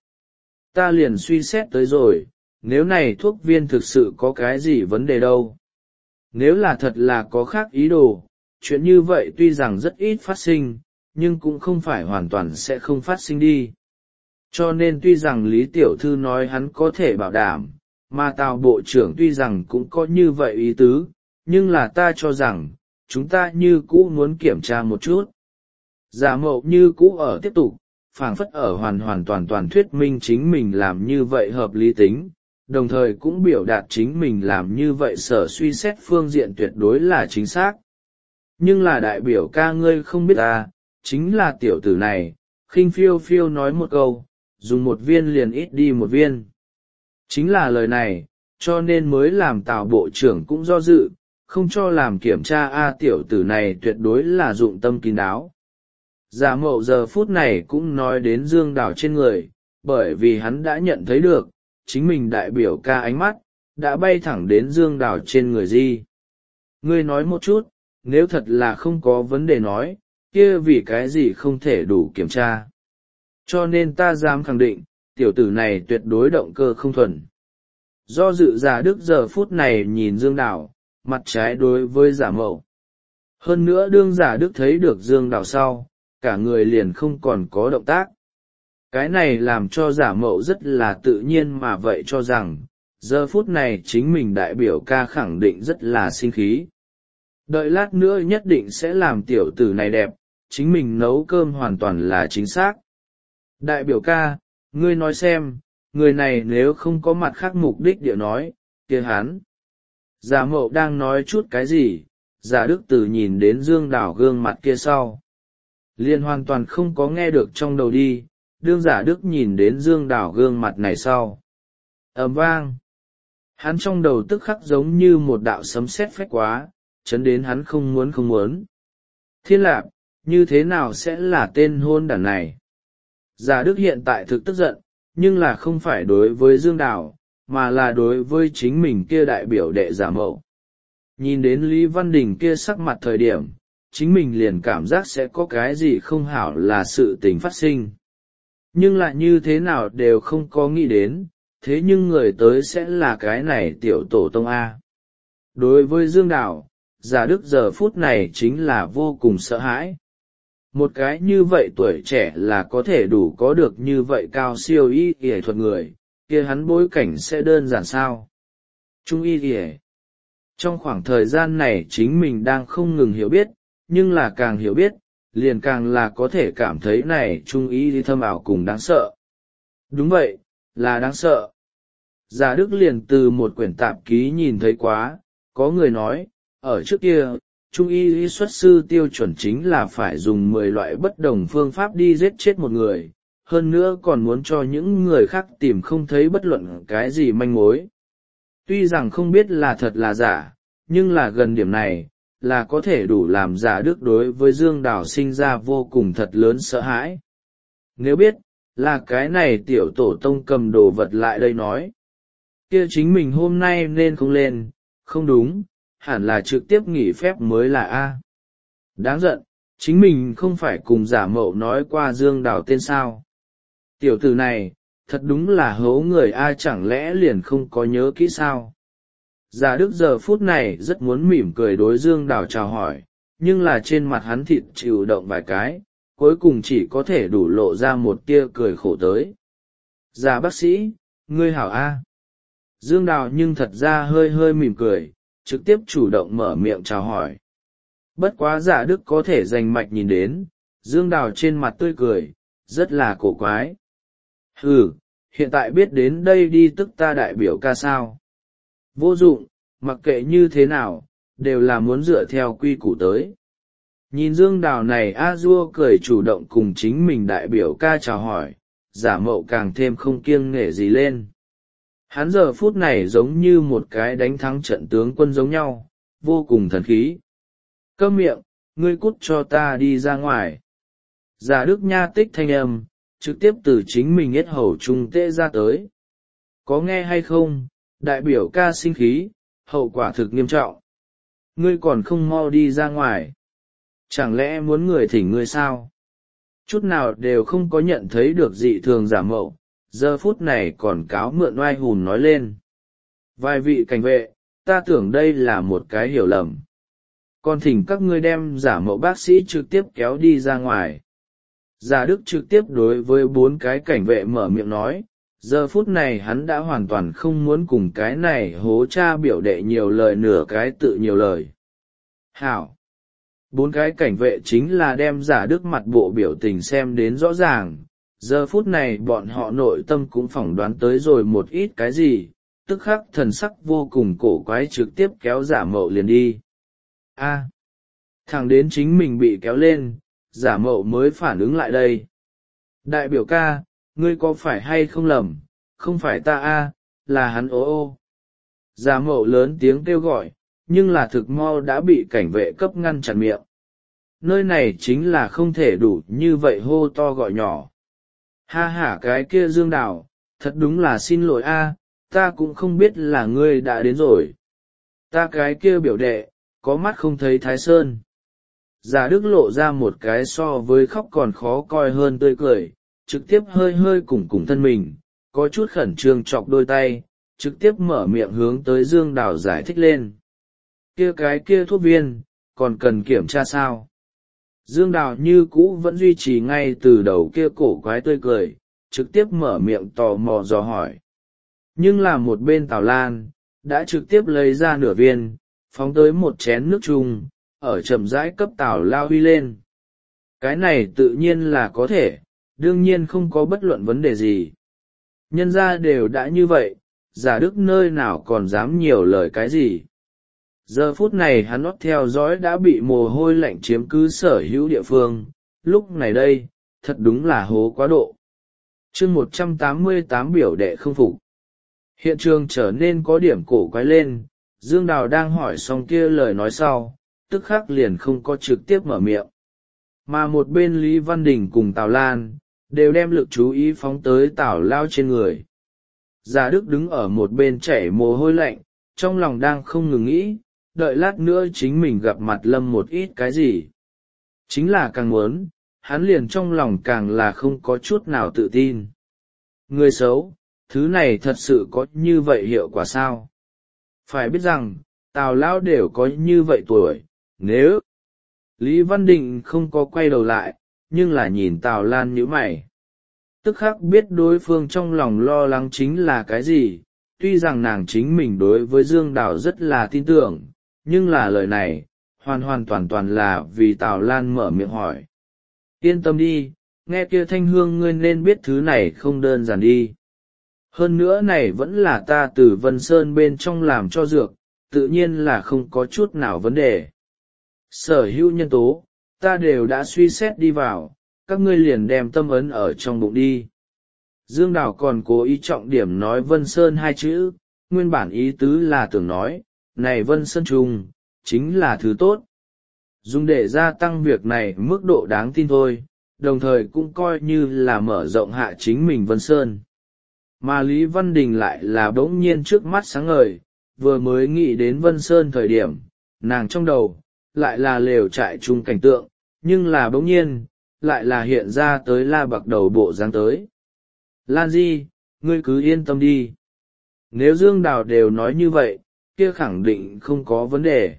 Ta liền suy xét tới rồi, nếu này thuốc viên thực sự có cái gì vấn đề đâu. Nếu là thật là có khác ý đồ, chuyện như vậy tuy rằng rất ít phát sinh, nhưng cũng không phải hoàn toàn sẽ không phát sinh đi. Cho nên tuy rằng Lý Tiểu Thư nói hắn có thể bảo đảm, mà Tào Bộ trưởng tuy rằng cũng có như vậy ý tứ, nhưng là ta cho rằng, chúng ta như cũ muốn kiểm tra một chút. Giả Mậu như cũ ở tiếp tục, phảng phất ở hoàn hoàn toàn toàn thuyết minh chính mình làm như vậy hợp lý tính, đồng thời cũng biểu đạt chính mình làm như vậy sở suy xét phương diện tuyệt đối là chính xác. Nhưng là đại biểu ca ngươi không biết ta, chính là tiểu tử này, khinh phiêu phiêu nói một câu, dùng một viên liền ít đi một viên. Chính là lời này, cho nên mới làm Tào Bộ trưởng cũng do dự, không cho làm kiểm tra a tiểu tử này tuyệt đối là dụng tâm kín đáo. Giả Mậu giờ phút này cũng nói đến Dương Đào trên người, bởi vì hắn đã nhận thấy được, chính mình đại biểu ca ánh mắt, đã bay thẳng đến Dương Đào trên người Di. Ngươi nói một chút, nếu thật là không có vấn đề nói, kia vì cái gì không thể đủ kiểm tra. Cho nên ta dám khẳng định, tiểu tử này tuyệt đối động cơ không thuần. Do dự Giả Đức giờ phút này nhìn Dương Đào, mặt trái đối với Giả Mậu. Hơn nữa đương Giả Đức thấy được Dương Đào sau, cả người liền không còn có động tác. Cái này làm cho Giả Mậu rất là tự nhiên mà vậy cho rằng, giờ phút này chính mình đại biểu ca khẳng định rất là sinh khí. Đợi lát nữa nhất định sẽ làm tiểu tử này đẹp, chính mình nấu cơm hoàn toàn là chính xác. Đại biểu ca, ngươi nói xem, người này nếu không có mặt khác mục đích địa nói, kia hắn. Giả Mậu đang nói chút cái gì, Giả Đức Từ nhìn đến Dương Đào gương mặt kia sau. Liên hoàn toàn không có nghe được trong đầu đi, đương Giả Đức nhìn đến Dương Đào gương mặt này sau. Ầm vang. Hắn trong đầu tức khắc giống như một đạo sấm sét phách quá, chấn đến hắn không muốn không muốn. Thiên Lạp, như thế nào sẽ là tên hôn đản này? Giả Đức hiện tại thực tức giận, nhưng là không phải đối với Dương Đào, mà là đối với chính mình kia đại biểu đệ Giả Mậu. Nhìn đến Lý Văn Đình kia sắc mặt thời điểm, chính mình liền cảm giác sẽ có cái gì không hảo là sự tình phát sinh. Nhưng lại như thế nào đều không có nghĩ đến, thế nhưng người tới sẽ là cái này tiểu tổ tông A. Đối với Dương Đào, Giả Đức giờ phút này chính là vô cùng sợ hãi. Một cái như vậy tuổi trẻ là có thể đủ có được như vậy cao siêu y y thuật người, kia hắn bối cảnh sẽ đơn giản sao? Trung y y. Trong khoảng thời gian này chính mình đang không ngừng hiểu biết, nhưng là càng hiểu biết, liền càng là có thể cảm thấy này Trung y y thâm ảo cùng đáng sợ. Đúng vậy, là đáng sợ. Giả Đức liền từ một quyển tạp ký nhìn thấy quá, có người nói, ở trước kia, Trung y y xuất sư tiêu chuẩn chính là phải dùng mười loại bất đồng phương pháp đi giết chết một người, hơn nữa còn muốn cho những người khác tìm không thấy bất luận cái gì manh mối. Tuy rằng không biết là thật là giả, nhưng là gần điểm này, là có thể đủ làm Giả Đức đối với Dương Đào sinh ra vô cùng thật lớn sợ hãi. Nếu biết, là cái này tiểu tổ tông cầm đồ vật lại đây nói, kia chính mình hôm nay nên không lên, không đúng, hẳn là trực tiếp nghỉ phép mới là A. Đáng giận, chính mình không phải cùng Giả Mậu nói qua Dương Đào tên sao. Tiểu tử này, thật đúng là hố người A, chẳng lẽ liền không có nhớ kỹ sao. Giả Đức giờ phút này rất muốn mỉm cười đối Dương Đào chào hỏi, nhưng là trên mặt hắn thịt chịu động vài cái, cuối cùng chỉ có thể đủ lộ ra một tia cười khổ tới. Giả bác sĩ, ngươi hảo A. Dương Đào nhưng thật ra hơi hơi mỉm cười, trực tiếp chủ động mở miệng chào hỏi. Bất quá Giả Đức có thể rành mạch nhìn đến, Dương Đào trên mặt tươi cười, rất là cổ quái. Hừ, hiện tại biết đến đây đi tức ta đại biểu ca sao. Vô dụng, mặc kệ như thế nào, đều là muốn dựa theo quy củ tới. Nhìn Dương Đào này A-dua cười chủ động cùng chính mình đại biểu ca chào hỏi, Giả Mậu càng thêm không kiêng nể gì lên. Hắn giờ phút này giống như một cái đánh thắng trận tướng quân giống nhau, vô cùng thần khí. Câm miệng, ngươi cút cho ta đi ra ngoài. Giả Đức nha tích thanh âm, trực tiếp từ chính mình yết hầu trung tễ ra tới. Có nghe hay không, đại biểu ca sinh khí, hậu quả thực nghiêm trọng. Ngươi còn không mau đi ra ngoài. Chẳng lẽ muốn người thỉnh ngươi sao? Chút nào đều không có nhận thấy được dị thường Giả Mậu, giờ phút này còn cáo mượn oai hùn nói lên. Vài vị cảnh vệ, ta tưởng đây là một cái hiểu lầm. còn thỉnh các ngươi đem giả mậu bác sĩ trực tiếp kéo đi ra ngoài. Giả Đức trực tiếp đối với bốn cái cảnh vệ mở miệng nói, giờ phút này hắn đã hoàn toàn không muốn cùng cái này hố cha biểu đệ nhiều lời nửa cái tự nhiều lời. Hảo! Bốn cái cảnh vệ chính là đem Giả Đức mặt bộ biểu tình xem đến rõ ràng, giờ phút này bọn họ nội tâm cũng phỏng đoán tới rồi một ít cái gì, tức khắc thần sắc vô cùng cổ quái trực tiếp kéo Giả Mậu liền đi. A, thẳng đến chính mình bị kéo lên, Giả Mậu mới phản ứng lại đây. Đại biểu ca, ngươi có phải hay không lầm, không phải ta a, là hắn ô ô. Giả Mậu lớn tiếng kêu gọi, nhưng là thực mau đã bị cảnh vệ cấp ngăn chặn miệng. Nơi này chính là không thể đủ như vậy hô to gọi nhỏ. Ha ha, cái kia Dương Đào, thật đúng là xin lỗi a, ta cũng không biết là ngươi đã đến rồi. Ta cái kia biểu đệ, có mắt không thấy Thái Sơn. Giả Đức lộ ra một cái so với khóc còn khó coi hơn tươi cười, trực tiếp hơi hơi củng củng thân mình, có chút khẩn trương chọc đôi tay, trực tiếp mở miệng hướng tới Dương Đào giải thích lên. Kia cái kia thuốc viên, còn cần kiểm tra sao? Dương Đào như cũ vẫn duy trì ngay từ đầu kia cổ quái tươi cười, trực tiếp mở miệng tò mò dò hỏi. Nhưng là một bên Tào Lan, đã trực tiếp lấy ra nửa viên, phóng tới một chén nước chung, ở chậm rãi cấp Tào Lao Huy lên. Cái này tự nhiên là có thể, đương nhiên không có bất luận vấn đề gì. Nhân ra đều đã như vậy, Giả Đức nơi nào còn dám nhiều lời cái gì. Giờ phút này hắn nót theo dõi đã bị mồ hôi lạnh chiếm cứ sở hữu địa phương, lúc này đây, thật đúng là hố quá độ. chương một trăm tám mươi tám biểu đệ không phục. Hiện trường trở nên có điểm cổ quái lên, Dương Đào đang hỏi xong kia lời nói sau, tức khắc liền không có trực tiếp mở miệng. Mà một bên Lý Văn Đình cùng Tào Lan, đều đem lực chú ý phóng tới Tào Lao trên người. Giả Đức đứng ở một bên chảy mồ hôi lạnh, trong lòng đang không ngừng nghĩ, đợi lát nữa chính mình gặp mặt Lâm một ít cái gì. Chính là càng muốn, hắn liền trong lòng càng là không có chút nào tự tin. Người xấu, thứ này thật sự có như vậy hiệu quả sao? Phải biết rằng, Tào Lão đều có như vậy tuổi, nếu... Lý Văn Định không có quay đầu lại, nhưng là nhìn Tào Lan nhíu mày. Tức khắc biết đối phương trong lòng lo lắng chính là cái gì, tuy rằng nàng chính mình đối với Dương Đào rất là tin tưởng, nhưng là lời này, hoàn hoàn toàn toàn là vì Tào Lan mở miệng hỏi. Yên tâm đi, nghe kia thanh hương ngươi nên biết thứ này không đơn giản đi. Hơn nữa này vẫn là ta từ Vân Sơn bên trong làm cho dược, tự nhiên là không có chút nào vấn đề. Sở hữu nhân tố, ta đều đã suy xét đi vào, các ngươi liền đem tâm ấn ở trong bụng đi. Dương Đào còn cố ý trọng điểm nói Vân Sơn hai chữ, nguyên bản ý tứ là tưởng nói, này Vân Sơn Trung, chính là thứ tốt. Dùng để gia tăng việc này mức độ đáng tin thôi, đồng thời cũng coi như là mở rộng hạ chính mình Vân Sơn. Mà Lý Văn Đình lại là bỗng nhiên trước mắt sáng ngời, vừa mới nghĩ đến Vân Sơn thời điểm, nàng trong đầu, lại là lều trại chung cảnh tượng, nhưng là bỗng nhiên, lại là hiện ra tới La Bạc đầu bộ dáng tới. Lan Di, ngươi cứ yên tâm đi. Nếu Dương Đào đều nói như vậy, kia khẳng định không có vấn đề.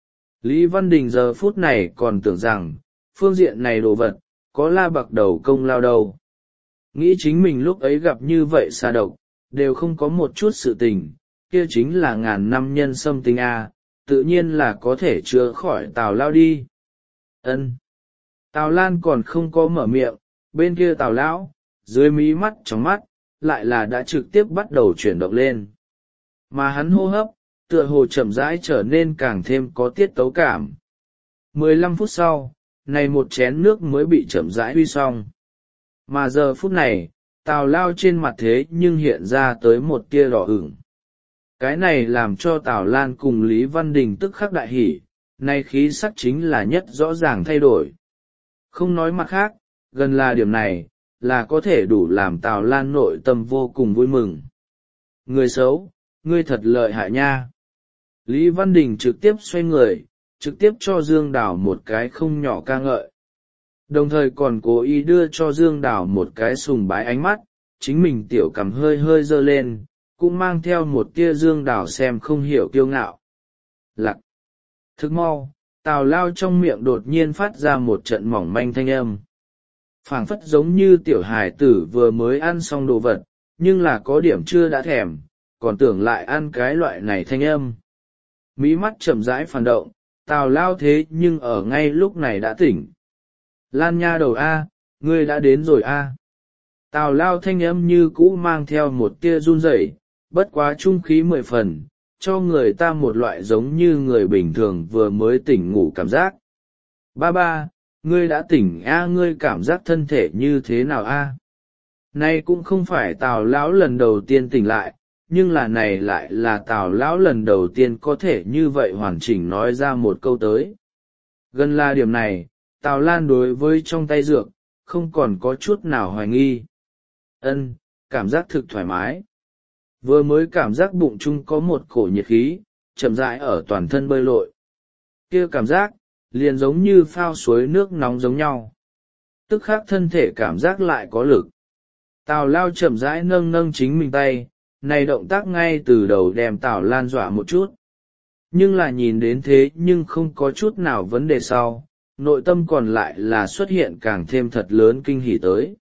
Lý Văn Đình giờ phút này còn tưởng rằng, phương diện này đồ vật, có La Bạc đầu công lao đầu. Nghĩ chính mình lúc ấy gặp như vậy xa độc, đều không có một chút sự tình, kia chính là ngàn năm nhân xâm tinh A, tự nhiên là có thể chữa khỏi Tào Lao đi. Ân. Tào Lan còn không có mở miệng, bên kia Tào Lão, dưới mí mắt trong mắt, lại là đã trực tiếp bắt đầu chuyển động lên. Mà hắn hô hấp, tựa hồ chậm rãi trở nên càng thêm có tiết tấu cảm. mười lăm phút sau, này một chén nước mới bị chậm rãi huy xong. Mà giờ phút này, Tào Lao trên mặt thế nhưng hiện ra tới một tia đỏ ửng. Cái này làm cho Tào Lan cùng Lý Văn Đình tức khắc đại hỉ, nay khí sắc chính là nhất rõ ràng thay đổi. Không nói mặt khác, gần là điểm này, là có thể đủ làm Tào Lan nội tâm vô cùng vui mừng. Người xấu, ngươi thật lợi hại nha. Lý Văn Đình trực tiếp xoay người, trực tiếp cho Dương Đào một cái không nhỏ ca ngợi. Đồng thời còn cố ý đưa cho Dương Đào một cái sùng bái ánh mắt, chính mình tiểu cằm hơi hơi dơ lên, cũng mang theo một tia Dương Đào xem không hiểu kiêu ngạo. Lặc. Thức mau, Tào Lao trong miệng đột nhiên phát ra một trận mỏng manh thanh âm, phảng phất giống như tiểu hài tử vừa mới ăn xong đồ vật, nhưng là có điểm chưa đã thèm, còn tưởng lại ăn cái loại này thanh âm. Mí mắt chậm rãi phản động, Tào Lao thế nhưng ở ngay lúc này đã tỉnh. Lan nha đầu A, ngươi đã đến rồi A. Tào Lao thanh âm như cũ mang theo một tia run rẩy, bất quá trung khí mười phần, cho người ta một loại giống như người bình thường vừa mới tỉnh ngủ cảm giác. Ba ba, ngươi đã tỉnh A, ngươi cảm giác thân thể như thế nào A? Nay cũng không phải Tào Lão lần đầu tiên tỉnh lại, nhưng là này lại là Tào Lão lần đầu tiên có thể như vậy hoàn chỉnh nói ra một câu tới. Gần là điểm này, Tào Lan đối với trong tay dược, không còn có chút nào hoài nghi. Ân, cảm giác thực thoải mái. Vừa mới cảm giác bụng chung có một cổ nhiệt khí, chậm rãi ở toàn thân bơi lội. Kia cảm giác, liền giống như phao suối nước nóng giống nhau. Tức khắc thân thể cảm giác lại có lực. Tào Lao chậm rãi nâng nâng chính mình tay, này động tác ngay từ đầu đem Tào Lan dọa một chút. Nhưng là nhìn đến thế nhưng không có chút nào vấn đề sau, nội tâm còn lại là xuất hiện càng thêm thật lớn kinh hỉ tới.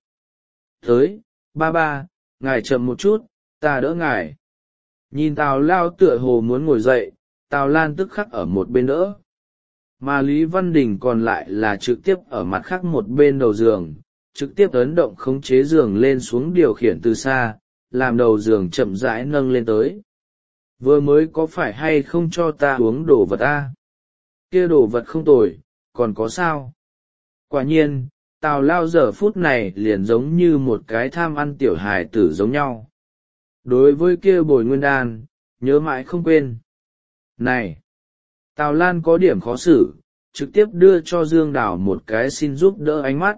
Tới, ba ba, ngài chậm một chút, ta đỡ ngài. Nhìn Tào Lao tựa hồ muốn ngồi dậy, Tào Lan tức khắc ở một bên đỡ. Mà Lý Văn Đình còn lại là trực tiếp ở mặt khác một bên đầu giường, trực tiếp ấn động khống chế giường lên xuống điều khiển từ xa, làm đầu giường chậm rãi nâng lên tới. Vừa mới có phải hay không cho ta uống đồ vật ta? Kia đồ vật không tồi, còn có sao? Quả nhiên, Tào Lao giờ phút này liền giống như một cái tham ăn tiểu hài tử giống nhau. Đối với kia bồi nguyên đan, nhớ mãi không quên. Này! Tào Lan có điểm khó xử, trực tiếp đưa cho Dương Đào một cái xin giúp đỡ ánh mắt.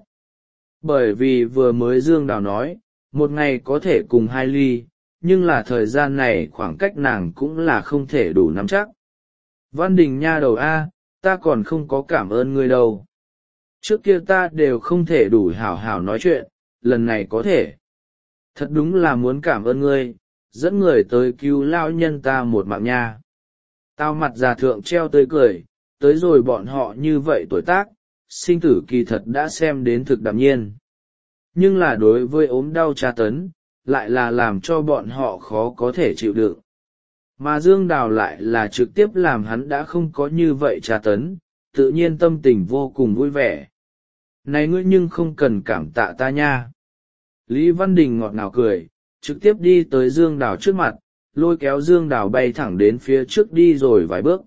Bởi vì vừa mới Dương Đào nói, một ngày có thể cùng hai ly, nhưng là thời gian này khoảng cách nàng cũng là không thể đủ nắm chắc. Văn Đình nha đầu A, ta còn không có cảm ơn ngươi đâu. Trước kia ta đều không thể đủ hảo hảo nói chuyện, lần này có thể. Thật đúng là muốn cảm ơn ngươi, dẫn người tới cứu lao nhân ta một mạng nha. Tao mặt già thượng treo tươi cười, tới rồi bọn họ như vậy tuổi tác, sinh tử kỳ thật đã xem đến thực đạm nhiên. Nhưng là đối với ốm đau tra tấn, lại là làm cho bọn họ khó có thể chịu đựng. Mà Dương Đào lại là trực tiếp làm hắn đã không có như vậy tra tấn, tự nhiên tâm tình vô cùng vui vẻ. Này ngươi nhưng không cần cảm tạ ta nha. Lý Văn Đình ngọt ngào cười, trực tiếp đi tới Dương Đào trước mặt, lôi kéo Dương Đào bay thẳng đến phía trước đi rồi vài bước.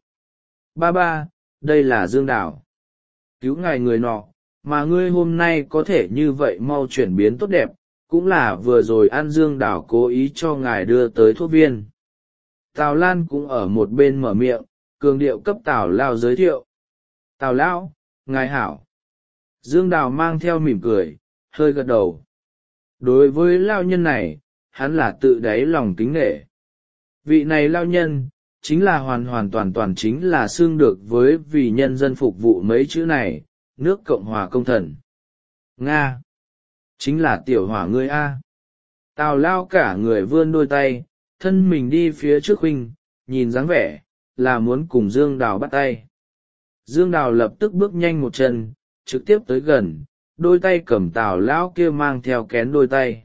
Ba ba, đây là Dương Đào. Cứu ngài người nọ, mà ngươi hôm nay có thể như vậy mau chuyển biến tốt đẹp, cũng là vừa rồi ăn Dương Đào cố ý cho ngài đưa tới thuốc viên. Tào Lan cũng ở một bên mở miệng, cường điệu cấp Tào Lao giới thiệu. Tào Lão, ngài hảo. Dương Đào mang theo mỉm cười, hơi gật đầu. Đối với Lao nhân này, hắn là tự đáy lòng kính nể. Vị này Lao nhân, chính là hoàn hoàn toàn toàn chính là xương được với vì nhân dân phục vụ mấy chữ này, nước Cộng hòa công thần. Nga! Chính là tiểu hỏa ngươi A. Tào Lao cả người vươn đôi tay, thân mình đi phía trước huynh, nhìn dáng vẻ, là muốn cùng Dương Đào bắt tay. Dương Đào lập tức bước nhanh một chân, trực tiếp tới gần, đôi tay cầm Tào Lão kia mang theo kén đôi tay.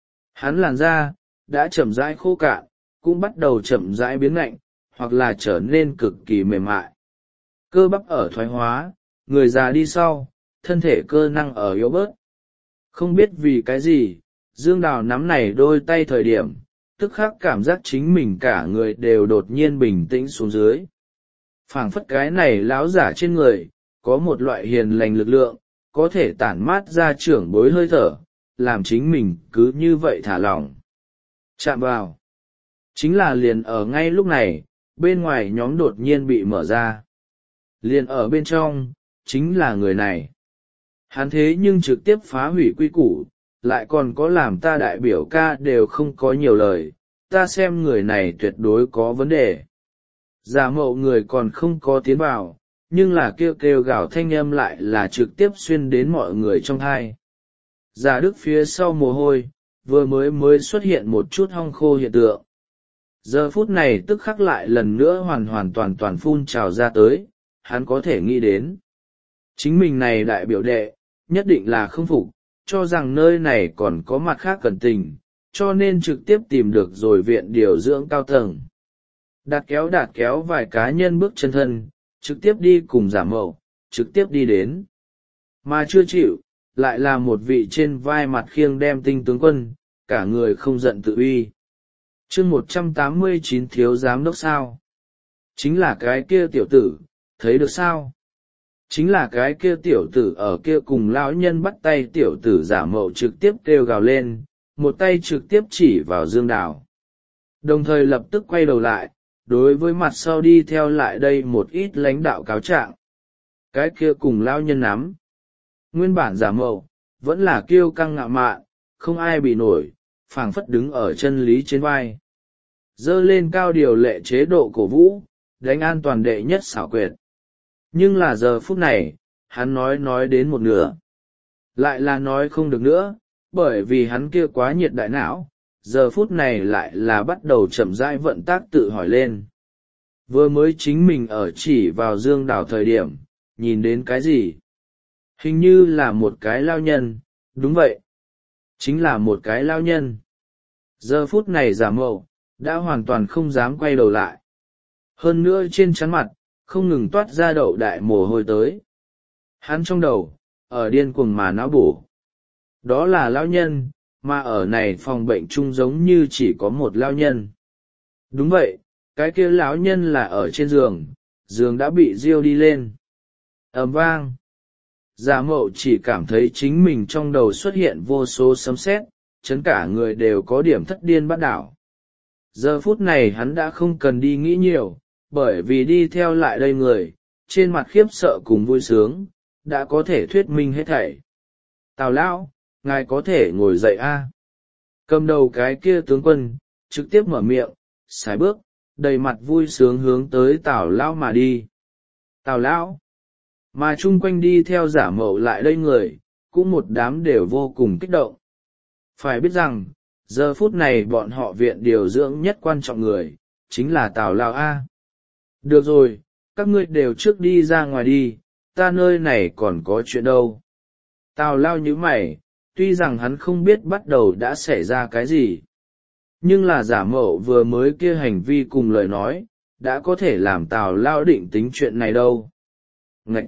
Hắn làn da, đã chậm rãi khô cạn, cũng bắt đầu chậm rãi biến lạnh, hoặc là trở nên cực kỳ mềm mại. Cơ bắp ở thoái hóa, người già đi sau, thân thể cơ năng ở yếu bớt. Không biết vì cái gì, Dương Đào nắm này đôi tay thời điểm, tức khắc cảm giác chính mình cả người đều đột nhiên bình tĩnh xuống dưới. Phảng phất cái này lão giả trên người, có một loại hiền lành lực lượng, có thể tản mát ra trưởng bối hơi thở, làm chính mình cứ như vậy thả lỏng. Chạm vào. Chính là liền ở ngay lúc này, bên ngoài nhóm đột nhiên bị mở ra. Liền ở bên trong, chính là người này. Hắn thế nhưng trực tiếp phá hủy quy củ, lại còn có làm ta đại biểu ca đều không có nhiều lời, ta xem người này tuyệt đối có vấn đề. Giả mậu người còn không có tiến vào, nhưng là kêu kêu gào thanh âm lại là trực tiếp xuyên đến mọi người trong thai. Giả đức phía sau mồ hôi, vừa mới mới xuất hiện một chút hong khô hiện tượng. Giờ phút này tức khắc lại lần nữa hoàn hoàn toàn toàn phun trào ra tới, hắn có thể nghĩ đến. Chính mình này đại biểu đệ, nhất định là không phục, cho rằng nơi này còn có mặt khác cẩn tình, cho nên trực tiếp tìm được rồi viện điều dưỡng cao tầng. Đạt kéo đạt kéo vài cá nhân bước chân thân, trực tiếp đi cùng giả mậu, trực tiếp đi đến. Mà chưa chịu, lại là một vị trên vai mặt khiêng đem tinh tướng quân, cả người không giận tự uy. chương một trăm tám mươi chín thiếu giám đốc sao? Chính là cái kia tiểu tử, thấy được sao? Chính là cái kia tiểu tử ở kia cùng lão nhân bắt tay tiểu tử giả mậu trực tiếp kêu gào lên, một tay trực tiếp chỉ vào Dương Đào. Đồng thời lập tức quay đầu lại, đối với mặt sau đi theo lại đây một ít lãnh đạo cáo trạng. Cái kia cùng lão nhân nắm. Nguyên bản giả mậu, vẫn là kiêu căng ngạo mạn, không ai bị nổi, phảng phất đứng ở chân lý trên vai. Dơ lên cao điều lệ chế độ cổ vũ, đánh an toàn đệ nhất xảo quyệt. Nhưng là giờ phút này, hắn nói nói đến một nửa. Lại là nói không được nữa, bởi vì hắn kia quá nhiệt đại não, giờ phút này lại là bắt đầu chậm rãi vận tác tự hỏi lên. Vừa mới chính mình ở chỉ vào Dương Đào thời điểm, nhìn đến cái gì? Hình như là một cái lao nhân, đúng vậy. Chính là một cái lao nhân. Giờ phút này giả mậu, đã hoàn toàn không dám quay đầu lại. Hơn nữa trên trán mặt, không ngừng toát ra đậu đại mồ hôi tới. Hắn trong đầu, ở điên cuồng mà não bổ. Đó là lao nhân, mà ở này phòng bệnh chung giống như chỉ có một lao nhân. Đúng vậy, cái kia lão nhân là ở trên giường, giường đã bị riêu đi lên. Ầm vang. Giả mậu chỉ cảm thấy chính mình trong đầu xuất hiện vô số sấm sét, chấn cả người đều có điểm thất điên bắt đảo. Giờ phút này hắn đã không cần đi nghĩ nhiều, bởi vì đi theo lại đây người, trên mặt khiếp sợ cùng vui sướng, đã có thể thuyết minh hết thảy. Tào lão, ngài có thể ngồi dậy a? Cầm đầu cái kia tướng quân, trực tiếp mở miệng, sải bước, đầy mặt vui sướng hướng tới Tào lão mà đi. Tào lão, mà chung quanh đi theo giả mậu lại đây người, cũng một đám đều vô cùng kích động. Phải biết rằng, giờ phút này bọn họ viện điều dưỡng nhất quan trọng người, chính là Tào lão a. Được rồi, các ngươi đều trước đi ra ngoài đi, ta nơi này còn có chuyện đâu. Tào lao như mày, tuy rằng hắn không biết bắt đầu đã xảy ra cái gì. Nhưng là giả mậu vừa mới kia hành vi cùng lời nói, đã có thể làm Tào lao định tính chuyện này đâu. Ngậy!